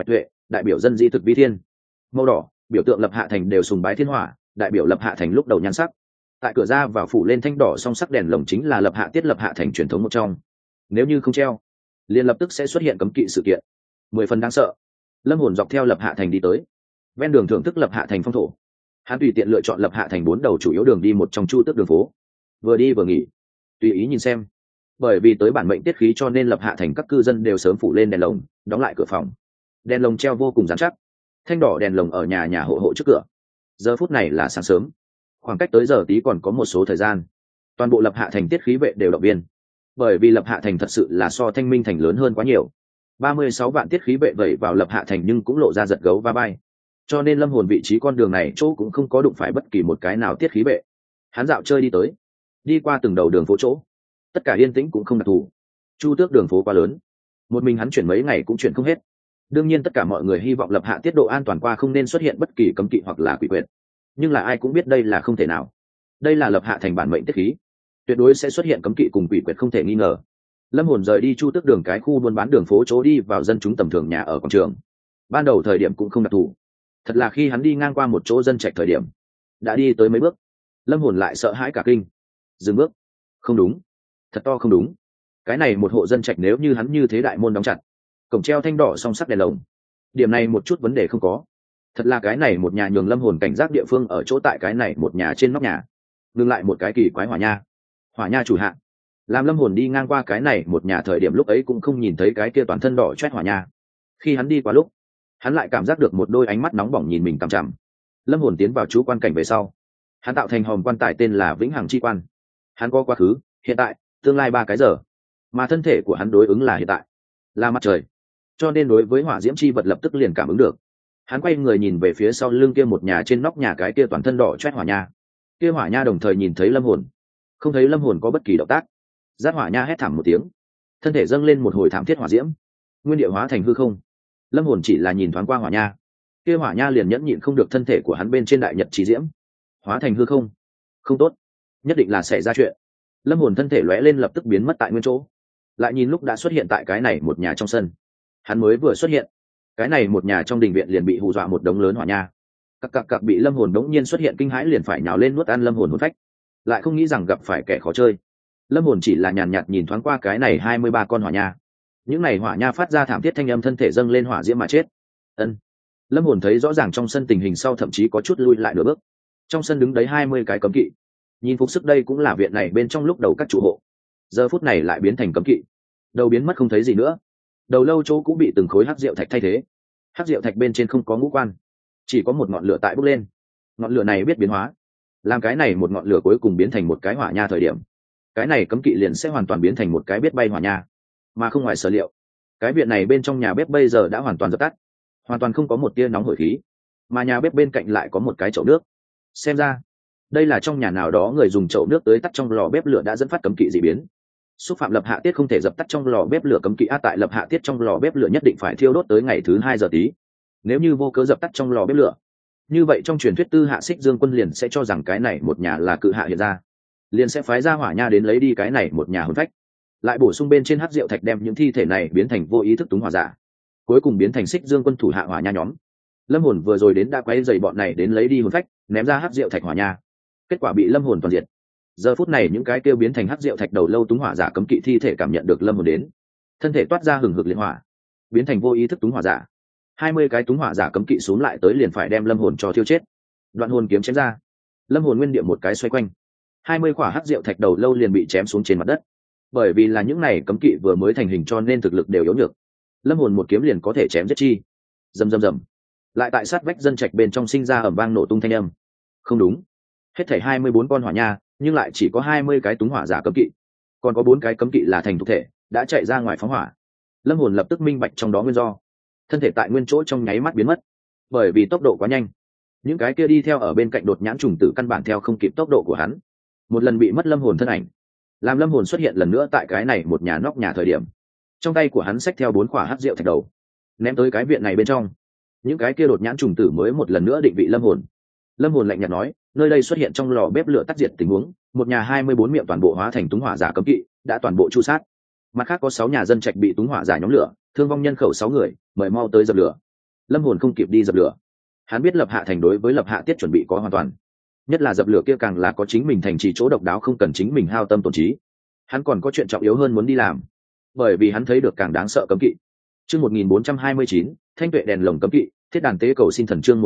đại biểu dân di thực vi thiên. Màu đỏ biểu tượng lập hạ thành đều sùng bái thiên hỏa, đại biểu lập hạ thành lúc đầu nhan sắc. Tại cửa ra vào phủ lên thanh đỏ song sắc đèn lồng chính là lập hạ tiết lập hạ thành truyền thống một trong. Nếu như không treo, liền lập tức sẽ xuất hiện cấm kỵ sự kiện, 10 phần đáng sợ. Lâm Hồn dọc theo lập hạ thành đi tới, ven đường thưởng thức lập hạ thành phong thổ. Hắn tùy tiện lựa chọn lập hạ thành 4 đầu chủ yếu đường đi một trong Chu Tước đường phố, vừa đi vừa nghỉ, tùy ý nhìn xem. Bởi vì tới bản mệnh tiết khí cho nên lập hạ thành các cư dân đều sớm phủ lên đèn lồng, đóng lại cửa phòng. Đèn lồng treo vô cùng dán chắc, thanh đỏ đèn lồng ở nhà nhà hộ hộ trước cửa. Giờ phút này là sáng sớm, khoảng cách tới giờ tí còn có một số thời gian. Toàn bộ lập hạ thành tiết khí vệ đều động viên, bởi vì lập hạ thành thật sự là so Thanh Minh thành lớn hơn quá nhiều. 36 vạn tiết khí vệ vẩy vào lập hạ thành nhưng cũng lộ ra giật gấu va bay, cho nên Lâm Hồn vị trí con đường này chỗ cũng không có đụng phải bất kỳ một cái nào tiết khí vệ. Hắn dạo chơi đi tới, đi qua từng đầu đường phố chỗ, tất cả yên tĩnh cũng không đặc thù. Chu Tước đường phố quá lớn, một mình hắn chuyển mấy ngày cũng chuyển không hết. Đương nhiên tất cả mọi người hy vọng lập hạ tiết độ an toàn qua không nên xuất hiện bất kỳ cấm kỵ hoặc là quỷ quyệt, nhưng là ai cũng biết đây là không thể nào. Đây là lập hạ thành bản mệnh tiết khí, tuyệt đối sẽ xuất hiện cấm kỵ cùng quỷ quyệt không thể nghi ngờ. Lâm Hồn rời đi Chu Tước đường cái khu buôn bán đường phố chỗ đi vào dân chúng tầm thường nhà ở quảng trường. Ban đầu thời điểm cũng không đặc thù, thật là khi hắn đi ngang qua một chỗ dân trạch thời điểm, đã đi tới mấy bước, Lâm Hồn lại sợ hãi cả kinh, dừng bước. Không đúng, thật to không đúng. Cái này một hộ dân trạch nếu như hắn như thế đại môn đóng chặt, cổng treo thanh đỏ song sắc đèn lồng, điểm này một chút vấn đề không có. Thật là cái này một nhà nhường Lâm Hồn cảnh giác địa phương ở chỗ tại cái này một nhà trên nóc nhà ngừng lại một cái kỳ quái hỏa nha. Hỏa nha chủ hạ, làm Lâm Hồn đi ngang qua cái này một nhà thời điểm lúc ấy cũng không nhìn thấy cái kia toàn thân đỏ chét hỏa nha. Khi hắn đi qua lúc, hắn lại cảm giác được một đôi ánh mắt nóng bỏng nhìn mình chằm chằm. Lâm Hồn tiến vào chú quan cảnh về sau, hắn tạo thành hòm quan tài tên là Vĩnh Hằng Chi Quan. Hắn có quá khứ, hiện tại, tương lai 3 cái giờ, mà thân thể của hắn đối ứng là hiện tại, là mặt trời, cho nên đối với hỏa diễm chi vật lập tức liền cảm ứng được. Hắn quay người nhìn về phía sau lưng kia một nhà trên nóc nhà cái kia toàn thân đỏ chét hỏa nha. Kia hỏa nha đồng thời nhìn thấy Lâm Hồn, không thấy Lâm Hồn có bất kỳ động tác. Giác hỏa nha hét thảm một tiếng, thân thể dâng lên một hồi thảm thiết hỏa diễm, nguyên địa hóa thành hư không. Lâm Hồn chỉ là nhìn thoáng qua hỏa nha, kia hỏa nha liền nhẫn nhịn không được thân thể của hắn bên trên đại nhật trí diễm hóa thành hư không. Không tốt, nhất định là xảy ra chuyện. Lâm Hồn thân thể lóe lên lập tức biến mất tại nguyên chỗ, lại nhìn lúc đã xuất hiện tại cái này một nhà trong sân. Hắn mới vừa xuất hiện, cái này một nhà trong đình viện liền bị hù dọa một đống lớn hỏa nha. Cặc bị Lâm Hồn đống nhiên xuất hiện kinh hãi liền phải nhào lên nuốt ăn Lâm Hồn hồn phách, lại không nghĩ rằng gặp phải kẻ khó chơi. Lâm Hồn chỉ là nhàn nhạt nhìn thoáng qua cái này 23 con hỏa nha, những này hỏa nha phát ra thảm thiết thanh âm, thân thể dâng lên hỏa diễm mà chết. Lâm Hồn thấy rõ ràng trong sân tình hình sau thậm chí có chút lui lại nửa bước. Trong sân đứng đấy 20 cái cấm kỵ, nhìn phục sức đây cũng là viện này bên trong lúc đầu các chủ hộ, giờ phút này lại biến thành cấm kỵ, đầu biến mất không thấy gì nữa. Đầu lâu chỗ cũng bị từng khối hắc diệu thạch thay thế. Hắc diệu thạch bên trên không có ngũ quan, chỉ có một ngọn lửa tại bốc lên. Ngọn lửa này biết biến hóa, làm cái này một ngọn lửa cuối cùng biến thành một cái hỏa nha thời điểm, cái này cấm kỵ liền sẽ hoàn toàn biến thành một cái biết bay hỏa nha. Mà không ngoài sở liệu, cái viện này bên trong nhà bếp bây giờ đã hoàn toàn dập tắt, hoàn toàn không có một tia nóng hổi khí, mà nhà bếp bên cạnh lại có một cái chậu nước. Xem ra đây là trong nhà nào đó người dùng chậu nước tới tắt trong lò bếp lửa đã dẫn phát cấm kỵ dị biến. Xúc phạm lập hạ tiết không thể dập tắt trong lò bếp lửa cấm kỵ tại lập hạ tiết trong lò bếp lửa nhất định phải thiêu đốt tới ngày thứ 2 giờ tí. Nếu như vô cớ dập tắt trong lò bếp lửa, như vậy trong truyền thuyết Tư Hạ Xích Dương quân liền sẽ cho rằng cái này một nhà là cự hạ hiện ra, liền sẽ phái ra hỏa nha đến lấy đi cái này một nhà hồn phách, lại bổ sung bên trên hắc diệu thạch đem những thi thể này biến thành vô ý thức túng hỏa giả, cuối cùng biến thành Xích Dương quân thủ hạ hỏa nha nhóm. Lâm Hồn vừa rồi đến đã quấy rầy bọn này đến lấy đi hồn phách, ném ra hắc diệu thạch hỏa nha, kết quả bị Lâm Hồn toàn diệt. Giờ phút này những cái kêu biến thành hắc diệu thạch đầu lâu túng hỏa giả cấm kỵ thi thể cảm nhận được Lâm Hồn đến, thân thể toát ra hừng hực liệt hỏa, biến thành vô ý thức túng hỏa giả. 20 cái túng hỏa giả cấm kỵ xuống lại tới liền phải đem Lâm Hồn cho thiêu chết. Đoạn hồn kiếm chém ra, Lâm Hồn nguyên địa một cái xoay quanh, 20 quả hắc diệu thạch đầu lâu liền bị chém xuống trên mặt đất. Bởi vì là những này cấm kỵ vừa mới thành hình cho nên thực lực đều yếu nhược, Lâm Hồn một kiếm liền có thể chém giết chi. Rầm rầm rầm, lại tại sát vách dân trạch bên trong sinh ra ầm vang nổ tung thanh âm. Không đúng, hết thảy 24 con hỏa nha, nhưng lại chỉ có 20 cái túng hỏa giả cấm kỵ, còn có 4 cái cấm kỵ là thành thực thể đã chạy ra ngoài phóng hỏa. Lâm Hồn lập tức minh bạch trong đó nguyên do, thân thể tại nguyên chỗ trong nháy mắt biến mất. Bởi vì tốc độ quá nhanh, những cái kia đi theo ở bên cạnh đột nhãn trùng tử căn bản theo không kịp tốc độ của hắn, một lần bị mất Lâm Hồn thân ảnh. Làm Lâm Hồn xuất hiện lần nữa tại cái này một nhà nóc nhà thời điểm, trong tay của hắn xách theo 4 quả hắc diệu thạch đầu, ném tới cái viện này bên trong. Những cái kia đột nhãn trùng tử mới một lần nữa định vị Lâm Hồn. Lâm Hồn lạnh nhạt nói, nơi đây xuất hiện trong lò bếp lửa tắt diệt tình huống, một nhà 24 miệng toàn bộ hóa thành túng hỏa giả cấm kỵ, đã toàn bộ chu sát. Mặt khác có 6 nhà dân trạch bị túng hỏa giả nhóm lửa, thương vong nhân khẩu 6 người, mời mau tới dập lửa. Lâm hồn không kịp đi dập lửa. Hắn biết Lập Hạ thành đối với Lập Hạ tiết chuẩn bị có hoàn toàn, nhất là dập lửa kia càng là có chính mình thành trì chỗ độc đáo, không cần chính mình hao tâm tổn trí. Hắn còn có chuyện trọng yếu hơn muốn đi làm, bởi vì hắn thấy được càng đáng sợ cấm kỵ. Chương 1429, Thanh tuệ đèn lồng cấm kỵ, thiết đàn tế cầu xin thần. Chương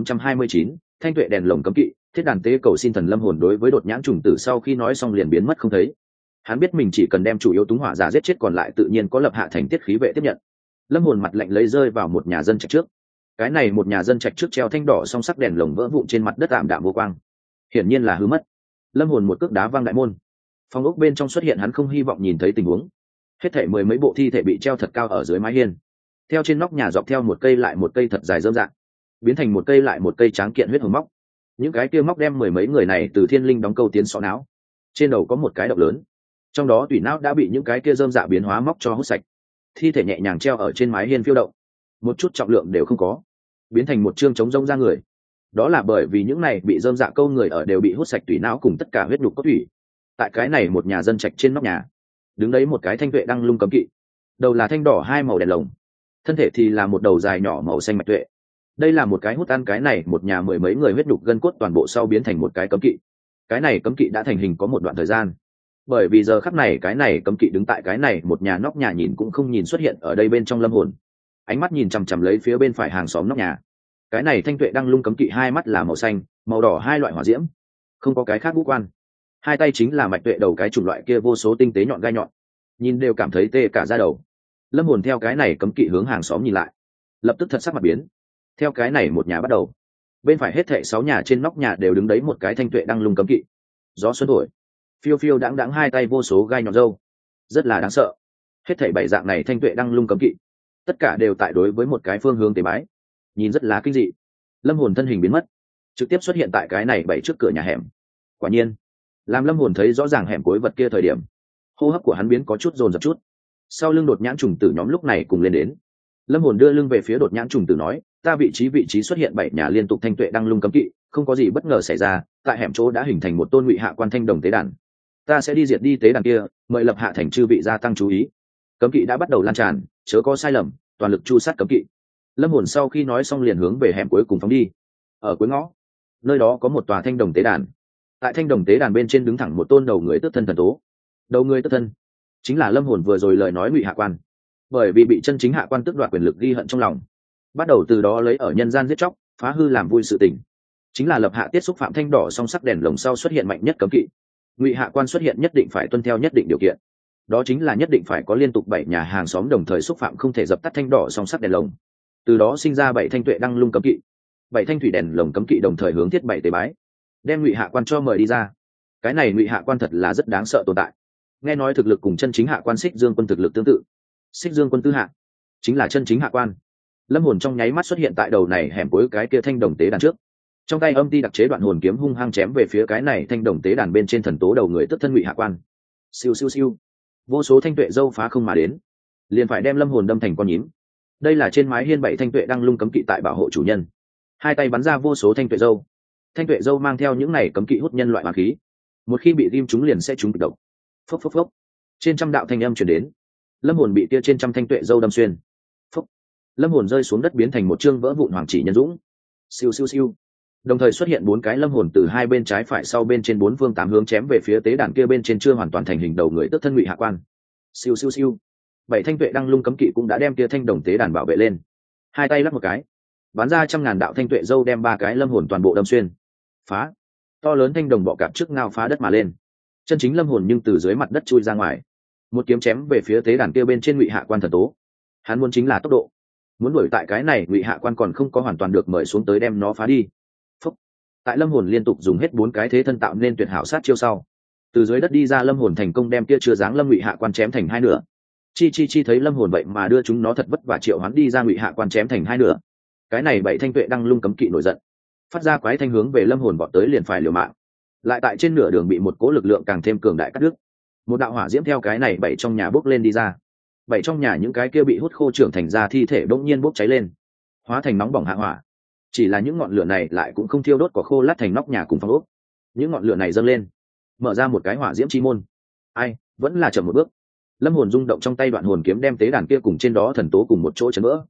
1429, Thanh tuệ đèn lồng cấm kỵ, thiết đàn tế cầu xin thần. Lâm hồn đối với đột nhãn trùng tử sau khi nói xong liền biến mất không thấy. Hắn biết mình chỉ cần đem chủ yếu túng hỏa giả giết chết, còn lại tự nhiên có Lập Hạ thành tiết khí vệ tiếp nhận. Lâm hồn mặt lạnh lấy rơi vào một nhà dân trạch trước. Cái này một nhà dân trạch trước treo thanh đỏ song sắc đèn lồng vỡ vụn trên mặt đất tạm đạm vô quang, hiển nhiên là hư mất. Lâm hồn một cước đá văng đại môn. Phòng ốc bên trong xuất hiện hắn không hy vọng nhìn thấy tình huống. Hết thảy mười mấy bộ thi thể bị treo thật cao ở dưới mái hiên, theo trên nóc nhà dọc theo một cây lại một cây thật dài rơm rạ, biến thành một cây lại một cây tráng kiện huyết hồng móc. Những cái kia móc đem mười mấy người này từ thiên linh đóng câu tiến sọ não. Trên đầu có một cái động lớn, trong đó tủy não đã bị những cái kia rơm rạ biến hóa móc cho hút sạch. Thi thể nhẹ nhàng treo ở trên mái hiên phiêu động, một chút trọng lượng đều không có, biến thành một chương trống rông ra người. Đó là bởi vì những này bị rơm rạ câu người ở đều bị hút sạch tủy não cùng tất cả huyết nhục cốt thủy. Tại cái này một nhà dân trạch trên nóc nhà, đứng đấy một cái thanh tuệ đăng lung cấm kỵ, đầu là thanh đỏ hai màu đèn lồng, thân thể thì là một đầu dài nhỏ màu xanh mạch tuệ. Đây là một cái hút ăn cái này một nhà mười mấy người huyết nhục gân cốt toàn bộ sau biến thành một cái cấm kỵ. Cái này cấm kỵ đã thành hình có một đoạn thời gian, bởi vì giờ khắc này cái này cấm kỵ đứng tại cái này một nhà nóc nhà, nhìn cũng không nhìn xuất hiện ở đây bên trong Lâm hồn, ánh mắt nhìn chằm chằm lấy phía bên phải hàng xóm nóc nhà. Cái này thanh tuệ đăng lung cấm kỵ hai mắt là màu xanh màu đỏ hai loại hỏa diễm, không có cái khác ngũ quan. Hai tay chính là mạch tuệ đầu cái chủng loại kia vô số tinh tế nhọn gai nhọn, nhìn đều cảm thấy tê cả da đầu. Lâm hồn theo cái này cấm kỵ hướng hàng xóm nhìn lại, lập tức thật sắc mặt biến. Theo cái này một nhà bắt đầu, bên phải hết thệ 6 nhà trên nóc nhà đều đứng đấy một cái thanh tuệ đăng lung cấm kỵ. Gió xuân thổi, phiêu phiêu đãng đãng hai tay vô số gai nhọn râu, rất là đáng sợ. Hết thảy 7 dạng này thanh tuệ đăng lung cấm kỵ, tất cả đều tại đối với một cái phương hướng tế bái, nhìn rất là kinh dị. Lâm hồn thân hình biến mất, trực tiếp xuất hiện tại cái này 7 trước cửa nhà hẻm. Quả nhiên, làm Lâm hồn thấy rõ ràng hẻm cuối vật kia thời điểm, hô hấp của hắn biến có chút dồn dập chút. Sau lưng đột nhãn trùng tử nhóm lúc này cùng lên đến. Lâm hồn đưa lưng về phía đột nhãn trùng tử nói, ta vị trí xuất hiện 7 nhà liên tục thanh tuệ đăng lung cấm kỵ, không có gì bất ngờ xảy ra, tại hẻm chỗ đã hình thành một tôn ngụy hạ quan thanh đồng tế đàn. Ta sẽ đi diệt đi tế đàn kia, mời Lập Hạ thành chư vị gia tăng chú ý. Cấm kỵ đã bắt đầu lan tràn, chớ có sai lầm, toàn lực chu sát cấm kỵ. Lâm hồn sau khi nói xong liền hướng về hẻm cuối cùng phóng đi. Ở cuối ngõ, nơi đó có một tòa thanh đồng tế đàn. Tại thanh đồng tế đàn bên trên đứng thẳng một tôn đầu người tước thân thần tố. Đầu người tước thân chính là Lâm hồn vừa rồi lời nói ngụy hạ quan, bởi vì bị chân chính hạ quan tước đoạt quyền lực ghi hận trong lòng, bắt đầu từ đó lấy ở nhân gian giết chóc, phá hư làm vui sự tình, chính là Lập Hạ tiết xúc phạm thanh đỏ song sắc đèn lồng sau xuất hiện mạnh nhất cấm kỵ. Ngụy hạ quan xuất hiện nhất định phải tuân theo nhất định điều kiện, đó chính là nhất định phải có liên tục 7 nhà hàng xóm đồng thời xúc phạm không thể dập tắt thanh đỏ song sắc đèn lồng. Từ đó sinh ra 7 thanh tuệ đăng lung cấm kỵ, 7 thanh thủy đèn lồng cấm kỵ đồng thời hướng thiết 7 tế bái, đem ngụy hạ quan cho mời đi ra. Cái này ngụy hạ quan thật là rất đáng sợ tồn tại. Nghe nói thực lực cùng chân chính hạ quan Xích Dương quân thực lực tương tự. Xích Dương quân tư hạ chính là chân chính hạ quan. Lâm hồn trong nháy mắt xuất hiện tại đầu này hẻm cuối cái kia thanh đồng tế đàn trước, trong tay âm ti đặc chế đoạn hồn kiếm hung hăng chém về phía cái này thanh đồng tế đàn bên trên thần tố đầu người tức thân ngụy hạ quan. Siêu siêu siêu, vô số thanh tuệ dâu phá không mà đến, liền phải đem Lâm hồn đâm thành con nhím. Đây là trên mái hiên 7 thanh tuệ đăng lung cấm kỵ tại bảo hộ chủ nhân, hai tay bắn ra vô số thanh tuệ dâu. Thanh tuệ dâu mang theo những này cấm kỵ hút nhân loại hỏa khí, một khi bị ghim chúng liền sẽ trúng kịch độc. Phốc phốc phốc, trên trăm đạo thanh âm truyền đến. Lâm hồn bị kia trên trăm thanh tuệ dâu đâm xuyên. Phốc, Lâm hồn rơi xuống đất biến thành một chương vỡ vụn hoàng chỉ nhân dũng. Siêu siêu siêu, đồng thời xuất hiện 4 cái lâm hồn từ hai bên trái phải sau bên trên 4 phương 8 hướng chém về phía tế đàn kia bên trên chưa hoàn toàn thành hình đầu người tức thân ngụy hạ quan. Siêu siêu siêu, 7 thanh tuệ đăng lung cấm kỵ cũng đã đem kia thanh đồng tế đàn bảo vệ lên, hai tay lắp một cái, bắn ra trăm ngàn đạo thanh tuệ dâu đem 3 cái lâm hồn toàn bộ đâm xuyên. Phá, to lớn thanh đồng bọ cạp trước ngao phá đất mà lên. Chân chính lâm hồn nhưng từ dưới mặt đất chui ra ngoài, một kiếm chém về phía tế đàn kia bên trên ngụy hạ quan thần tố. Hắn muốn chính là tốc độ, muốn đuổi tại cái này ngụy hạ quan còn không có hoàn toàn được mời xuống tới đem nó phá đi. Phúc, tại lâm hồn liên tục dùng hết 4 cái thế thân tạo nên tuyệt hảo sát chiêu sau, từ dưới đất đi ra lâm hồn thành công đem kia chưa dáng lâm ngụy hạ quan chém thành hai nửa. Chi thấy lâm hồn vậy mà đưa chúng nó thật vất vả triệu hoán đi ra ngụy hạ quan chém thành hai nửa. Cái này 7 thanh tuệ đăng lung cấm kỵ nổi giận, phát ra quái thanh hướng về lâm hồn vọt tới liền phải liều mạng, lại tại trên nửa đường bị một cỗ lực lượng càng thêm cường đại cắt đứt. Một đạo hỏa diễm theo cái này 7 trong nhà bốc lên đi ra. 7 trong nhà những cái kia bị hút khô trưởng thành ra thi thể bỗng nhiên bốc cháy lên, hóa thành nóng bỏng hạ hỏa. Chỉ là những ngọn lửa này lại cũng không thiêu đốt cỏ khô lát thành nóc nhà cùng phòng ốc. Những ngọn lửa này dâng lên, mở ra một cái hỏa diễm chi môn. Ai, vẫn là chậm một bước. Lâm hồn rung động trong tay đoạn hồn kiếm đem tế đàn kia cùng trên đó thần tố cùng một chỗ chấn vỡ.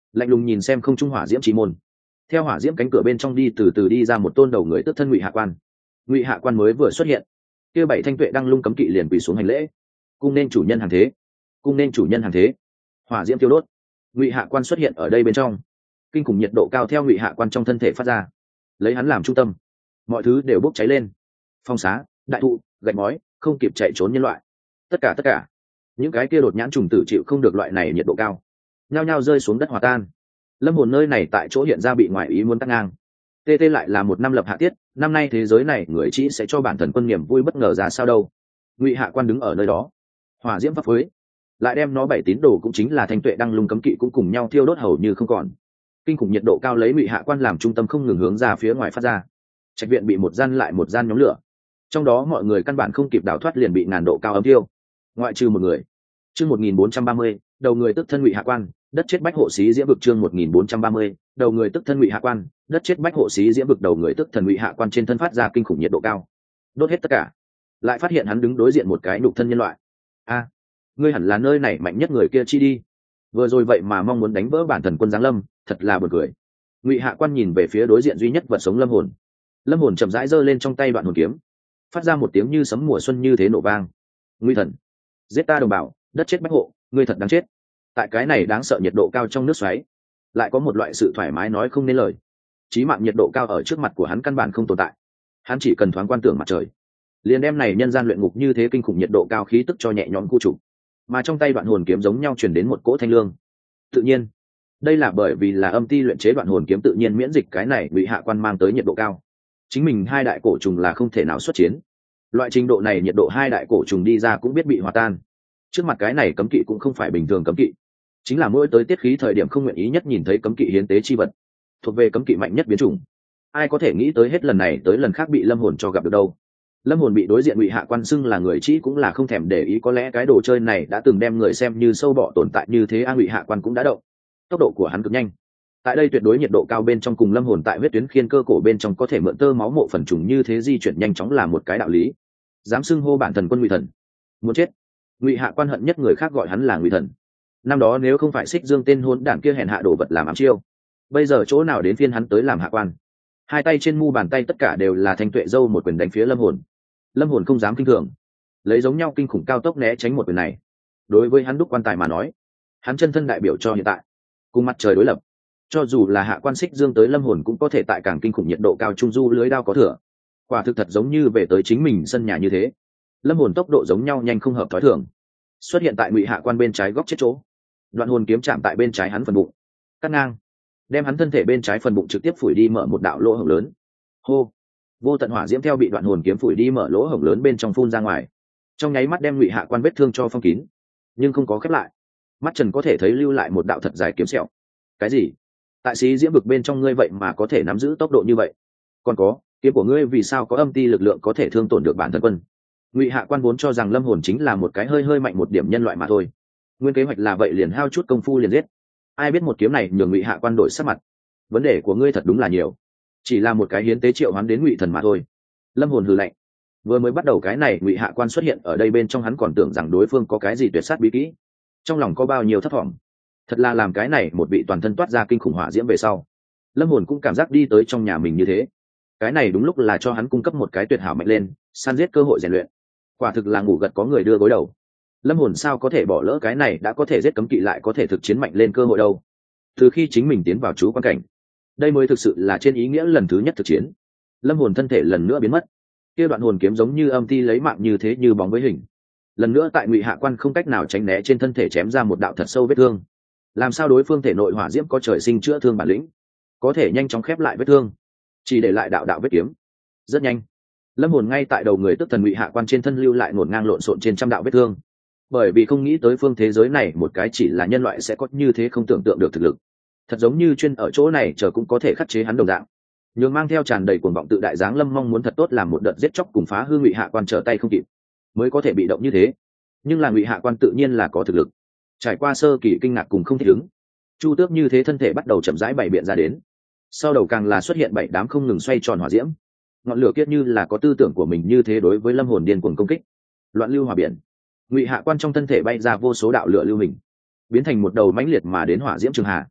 lạnh lùng nhìn xem không trung hỏa diễm chỉ môn. Theo hỏa diễm cánh cửa bên trong đi từ từ đi ra một tôn đầu người tức thân Ngụy Hạ Quan. Ngụy Hạ Quan mới vừa xuất hiện, kia 7 thanh tuệ đăng lung cấm kỵ liền quỳ xuống hành lễ. Cung nên chủ nhân hàng thế, cung nên chủ nhân hàng thế. Hỏa diễm tiêu đốt, Ngụy Hạ Quan xuất hiện ở đây bên trong. Kinh khủng nhiệt độ cao theo Ngụy Hạ Quan trong thân thể phát ra, lấy hắn làm trung tâm, mọi thứ đều bốc cháy lên. Phong xá, đại thụ, gạch ngói, không kịp chạy trốn nhân loại, tất cả những cái kia đột nhãn trùng tử chịu không được loại này nhiệt độ cao, nhao nhao rơi xuống đất hòa tan. Lâm hồn nơi này tại chỗ hiện ra bị ngoại ý muốn tắc ngang. TT lại là một năm lập hạ tiết, năm nay thế giới này người chỉ sẽ cho bản thần quân niềm vui bất ngờ ra sao đâu. Ngụy Hạ Quan đứng ở nơi đó, hỏa diễm pháp phối, lại đem nó 7 tín đồ cũng chính là thanh tuệ đăng lung cấm kỵ cũng cùng nhau thiêu đốt hầu như không còn. Kinh khủng nhiệt độ cao lấy Ngụy Hạ Quan làm trung tâm không ngừng hướng ra phía ngoài phát ra. Trạch viện bị một gian lại một gian nhóm lửa, trong đó mọi người căn bản không kịp đào thoát liền bị ngàn độ cao ấm thiêu, ngoại trừ một người. Chương 1430, đầu người tức thân Ngụy Hạ Quan, đất chết bách hộ sĩ diễm vực. Chương 1430, đầu người tức thân Ngụy Hạ Quan, đất chết bách hộ sĩ diễm vực. Đầu người tức thần Ngụy Hạ Quan trên thân phát ra kinh khủng nhiệt độ cao, đốt hết tất cả. Lại phát hiện hắn đứng đối diện một cái nhục thân nhân loại. A, ngươi hẳn là nơi này mạnh nhất người kia chi đi. Vừa rồi vậy mà mong muốn đánh vỡ bản thần quân giáng lâm, thật là buồn cười. Ngụy Hạ Quan nhìn về phía đối diện duy nhất vật sống lâm hồn. Lâm hồn chậm rãi giơ lên trong tay đoạn hồn kiếm, phát ra một tiếng như sấm mùa xuân như thế nổ vang. Nguy thần, giết ta đồng bào, đất chết bách hộ, ngươi thật đáng chết. Tại cái này đáng sợ nhiệt độ cao trong nước xoáy, lại có một loại sự thoải mái nói không nên lời. Chí mạng nhiệt độ cao ở trước mặt của hắn căn bản không tồn tại. Hắn chỉ cần thoáng quan tưởng mặt trời, liền đem này nhân gian luyện ngục như thế kinh khủng nhiệt độ cao khí tức cho nhẹ nhõm khu trục. Mà trong tay đoạn hồn kiếm giống nhau truyền đến một cỗ thanh lương. Tự nhiên, đây là bởi vì là âm ti luyện chế đoạn hồn kiếm tự nhiên miễn dịch cái này Ngụy Hạ Quan mang tới nhiệt độ cao. Chính mình hai đại cổ trùng là không thể nào xuất chiến. Loại trình độ này nhiệt độ hai đại cổ trùng đi ra cũng biết bị hòa tan. Trước mặt cái này cấm kỵ cũng không phải bình thường cấm kỵ, chính là mỗi tới tiết khí thời điểm không nguyện ý nhất nhìn thấy cấm kỵ hiến tế chi vật, thuộc về cấm kỵ mạnh nhất biến chủng. Ai có thể nghĩ tới hết lần này tới lần khác bị lâm hồn cho gặp được đâu. Lâm hồn bị đối diện Ngụy Hạ Quan xưng là người chỉ cũng là không thèm để ý, có lẽ cái đồ chơi này đã từng đem người xem như sâu bọ tồn tại như thế. Ngụy Hạ Quan cũng đã động, tốc độ của hắn cực nhanh. Tại đây tuyệt đối nhiệt độ cao bên trong cùng lâm hồn tại huyết tuyến khiên cơ cổ bên trong có thể mượn tơ máu mộ phần trùng như thế di chuyển nhanh chóng là một cái đạo lý. Dám xưng hô bản thần quân Ngụy thần, muốn chết. Ngụy Hạ Quan hận nhất người khác gọi hắn là Ngụy thần. Năm đó nếu không phải Xích Dương tên hôn đản kia hèn hạ đồ vật làm ám chiêu, bây giờ chỗ nào đến phiên hắn tới làm hạ quan. Hai tay trên mu bàn tay tất cả đều là thanh tuệ dâu một quyền đánh phía lâm hồn. Lâm hồn không dám kinh thường, lấy giống nhau kinh khủng cao tốc né tránh một quyền này. Đối với hắn đúc quan tài mà nói, hắn chân thân đại biểu cho hiện tại, cùng mặt trời đối lập. Cho dù là hạ quan Xích Dương tới lâm hồn cũng có thể tại càng kinh khủng nhiệt độ cao trung du lưới đao có thừa. Quả thực thật giống như về tới chính mình sân nhà như thế. Lâm hồn tốc độ giống nhau nhanh không hợp thói thường, xuất hiện tại Ngụy Hạ Quan bên trái góc chết chỗ. Đoạn hồn kiếm chạm tại bên trái hắn phần bụng, cắt ngang, đem hắn thân thể bên trái phần bụng trực tiếp phủi đi mở một đạo lỗ hổng lớn. Hô, vô tận hỏa diễm theo bị đoạn hồn kiếm phủi đi mở lỗ hổng lớn bên trong phun ra ngoài, trong nháy mắt đem Ngụy Hạ Quan vết thương cho phong kín, nhưng không có khép lại. Mắt trần có thể thấy lưu lại một đạo thật dài kiếm sẹo. Cái gì? Tại sĩ diễm vực bên trong ngươi vậy mà có thể nắm giữ tốc độ như vậy? Còn có, kiếm của ngươi vì sao có âm ti lực lượng có thể thương tổn được bản thân quân? Ngụy Hạ Quan vốn cho rằng lâm hồn chính là một cái hơi mạnh một điểm nhân loại mà thôi, nguyên kế hoạch là vậy liền hao chút công phu liền giết. Ai biết một kiếm này nhường Ngụy Hạ Quan đổi sắc mặt. Vấn đề của ngươi thật đúng là nhiều, chỉ là một cái hiến tế triệu hoán đến Ngụy thần mà thôi. Lâm hồn hừ lạnh. Vừa mới bắt đầu cái này Ngụy Hạ Quan xuất hiện ở đây bên trong hắn còn tưởng rằng đối phương có cái gì tuyệt sát bí kỹ, trong lòng có bao nhiêu thất vọng. Thật là làm cái này một vị toàn thân toát ra kinh khủng hỏa diễm về sau, lâm hồn cũng cảm giác đi tới trong nhà mình như thế. Cái này đúng lúc là cho hắn cung cấp một cái tuyệt hảo mạnh lên săn giết cơ hội rèn luyện. Quả thực là ngủ gật có người đưa gối đầu. Lâm hồn sao có thể bỏ lỡ cái này đã có thể giết cấm kỵ lại có thể thực chiến mạnh lên cơ hội đâu. Từ khi chính mình tiến vào chú quan cảnh, đây mới thực sự là trên ý nghĩa lần thứ nhất thực chiến. Lâm hồn thân thể lần nữa biến mất, kia đoạn hồn kiếm giống như âm ti lấy mạng như thế như bóng với hình. Lần nữa tại Ngụy Hạ Quan không cách nào tránh né trên thân thể chém ra một đạo thật sâu vết thương. Làm sao đối phương thể nội hỏa diễm có trời sinh chữa thương bản lĩnh, có thể nhanh chóng khép lại vết thương, chỉ để lại đạo đạo vết kiếm. Rất nhanh, lâm hồn ngay tại đầu người tức thần Ngụy Hạ Quan trên thân lưu lại ngổn ngang lộn xộn trên trăm đạo vết thương. Bởi vì không nghĩ tới phương thế giới này một cái chỉ là nhân loại sẽ có như thế không tưởng tượng được thực lực, thật giống như chuyên ở chỗ này chờ cũng có thể khắc chế hắn đồng dạng. Nhưng mang theo tràn đầy cuồng vọng tự đại giáng lâm mong muốn thật tốt làm một đợt giết chóc cùng phá hư Ngụy Hạ Quan trở tay không kịp, mới có thể bị động như thế. Nhưng là Ngụy Hạ Quan tự nhiên là có thực lực. Trải qua sơ kỳ kinh ngạc cùng không thích ứng, Chu Tước như thế thân thể bắt đầu chậm rãi bày biện ra đến. Sau đầu càng là xuất hiện bảy đám không ngừng xoay tròn hỏa diễm, ngọn lửa kiết như là có tư tưởng của mình như thế đối với lâm hồn điên cuồng công kích. Loạn lưu hỏa biển, Ngụy Hạ Quan trong thân thể bay ra vô số đạo lửa lưu hình, biến thành một đầu mãnh liệt mà đến hỏa diễm trường hà.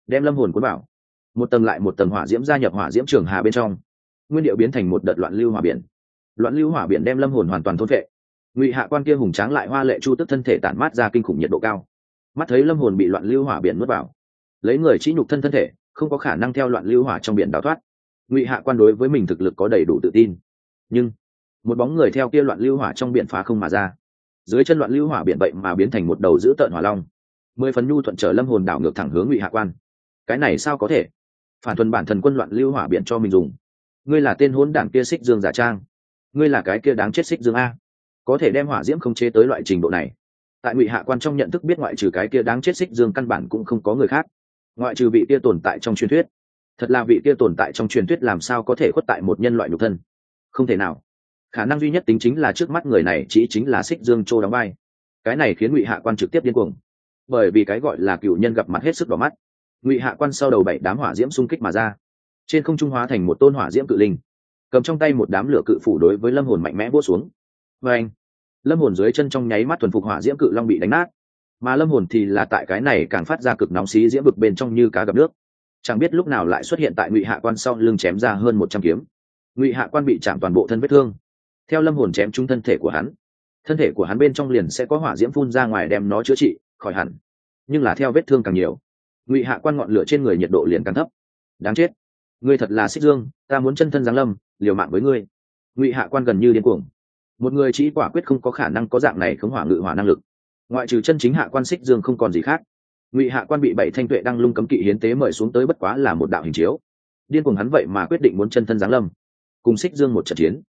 đem lâm hồn cuốn vào. Một tầng lại một tầng hỏa diễm gia nhập hỏa diễm trường hà bên trong, nguyên điệu biến thành một đợt loạn lưu hỏa biển. Loạn lưu hỏa biển đem lâm hồn hoàn toàn thôn vệ. Ngụy Hạ Quan kia hùng tráng lại hoa lệ chu tức thân thể tản mát ra kinh khủng nhiệt độ cao. Mắt thấy lâm hồn bị loạn lưu hỏa biển nuốt vào, lấy người chỉ nhục thân thân thể không có khả năng theo loạn lưu hỏa trong biển đào thoát. Ngụy Hạ Quan đối với mình thực lực có đầy đủ tự tin, nhưng một bóng người theo kia loạn lưu hỏa trong biển phá không mà ra. Dưới chân loạn lưu hỏa biển vậy mà biến thành một đầu dữ tợn hỏa long, 10 phần nhu thuận trở lâm hồn đảo ngược thẳng hướng Ngụy Hạ Quan. Cái này sao có thể? Phản thuần bản thần quân loạn lưu hỏa biển cho mình dùng. Ngươi là tên hỗn đản kia Xích Dương giả trang, ngươi là cái kia đáng chết Xích Dương a, có thể đem hỏa diễm không chế tới loại trình độ này. Tại Ngụy Hạ Quan trong nhận thức biết ngoại trừ cái kia đáng chết Xích Dương căn bản cũng không có người khác, ngoại trừ vị kia tồn tại trong truyền thuyết. Thật là vị kia tồn tại trong truyền thuyết làm sao có thể khuất tại một nhân loại nhục thân? Không thể nào. Khả năng duy nhất tính chính là trước mắt người này chỉ chính là Xích Dương Châu đóng vai. Cái này khiến Ngụy Hạ Quan trực tiếp điên cuồng, bởi vì cái gọi là cựu nhân gặp mặt hết sức đỏ mắt. Ngụy Hạ Quan sau đầu 7 đám hỏa diễm xung kích mà ra, trên không trung hóa thành một tôn hỏa diễm cự linh, cầm trong tay một đám lửa cự phủ đối với lâm hồn mạnh mẽ vỗ xuống. Và anh, lâm hồn dưới chân trong nháy mắt thuần phục hỏa diễm cự long bị đánh nát, mà lâm hồn thì là tại cái này càng phát ra cực nóng xí diễm vực bên trong như cá gặp nước. Chẳng biết lúc nào lại xuất hiện tại Ngụy Hạ Quan sau lưng chém ra hơn 100 kiếm. Ngụy Hạ Quan bị chạm toàn bộ thân vết thương, theo lâm hồn chém trúng thân thể của hắn, thân thể của hắn bên trong liền sẽ có hỏa diễm phun ra ngoài đem nó chữa trị khỏi hẳn. Nhưng là theo vết thương càng nhiều, Ngụy Hạ Quan ngọn lửa trên người nhiệt độ liền càng thấp. Đáng chết, ngươi thật là Xích Dương, ta muốn chân thân giáng lâm liều mạng với ngươi. Ngụy Hạ Quan gần như điên cuồng. Một người chỉ quả quyết không có khả năng có dạng này khống hỏa ngự hỏa năng lực, ngoại trừ chân chính Hạ Quan Xích Dương không còn gì khác. Ngụy Hạ Quan bị 7 thanh tuệ đăng lung cấm kỵ hiến tế mời xuống tới bất quá là một đạo hình chiếu. Điên cuồng hắn vậy mà quyết định muốn chân thân giáng lâm, cùng Xích Dương một trận chiến.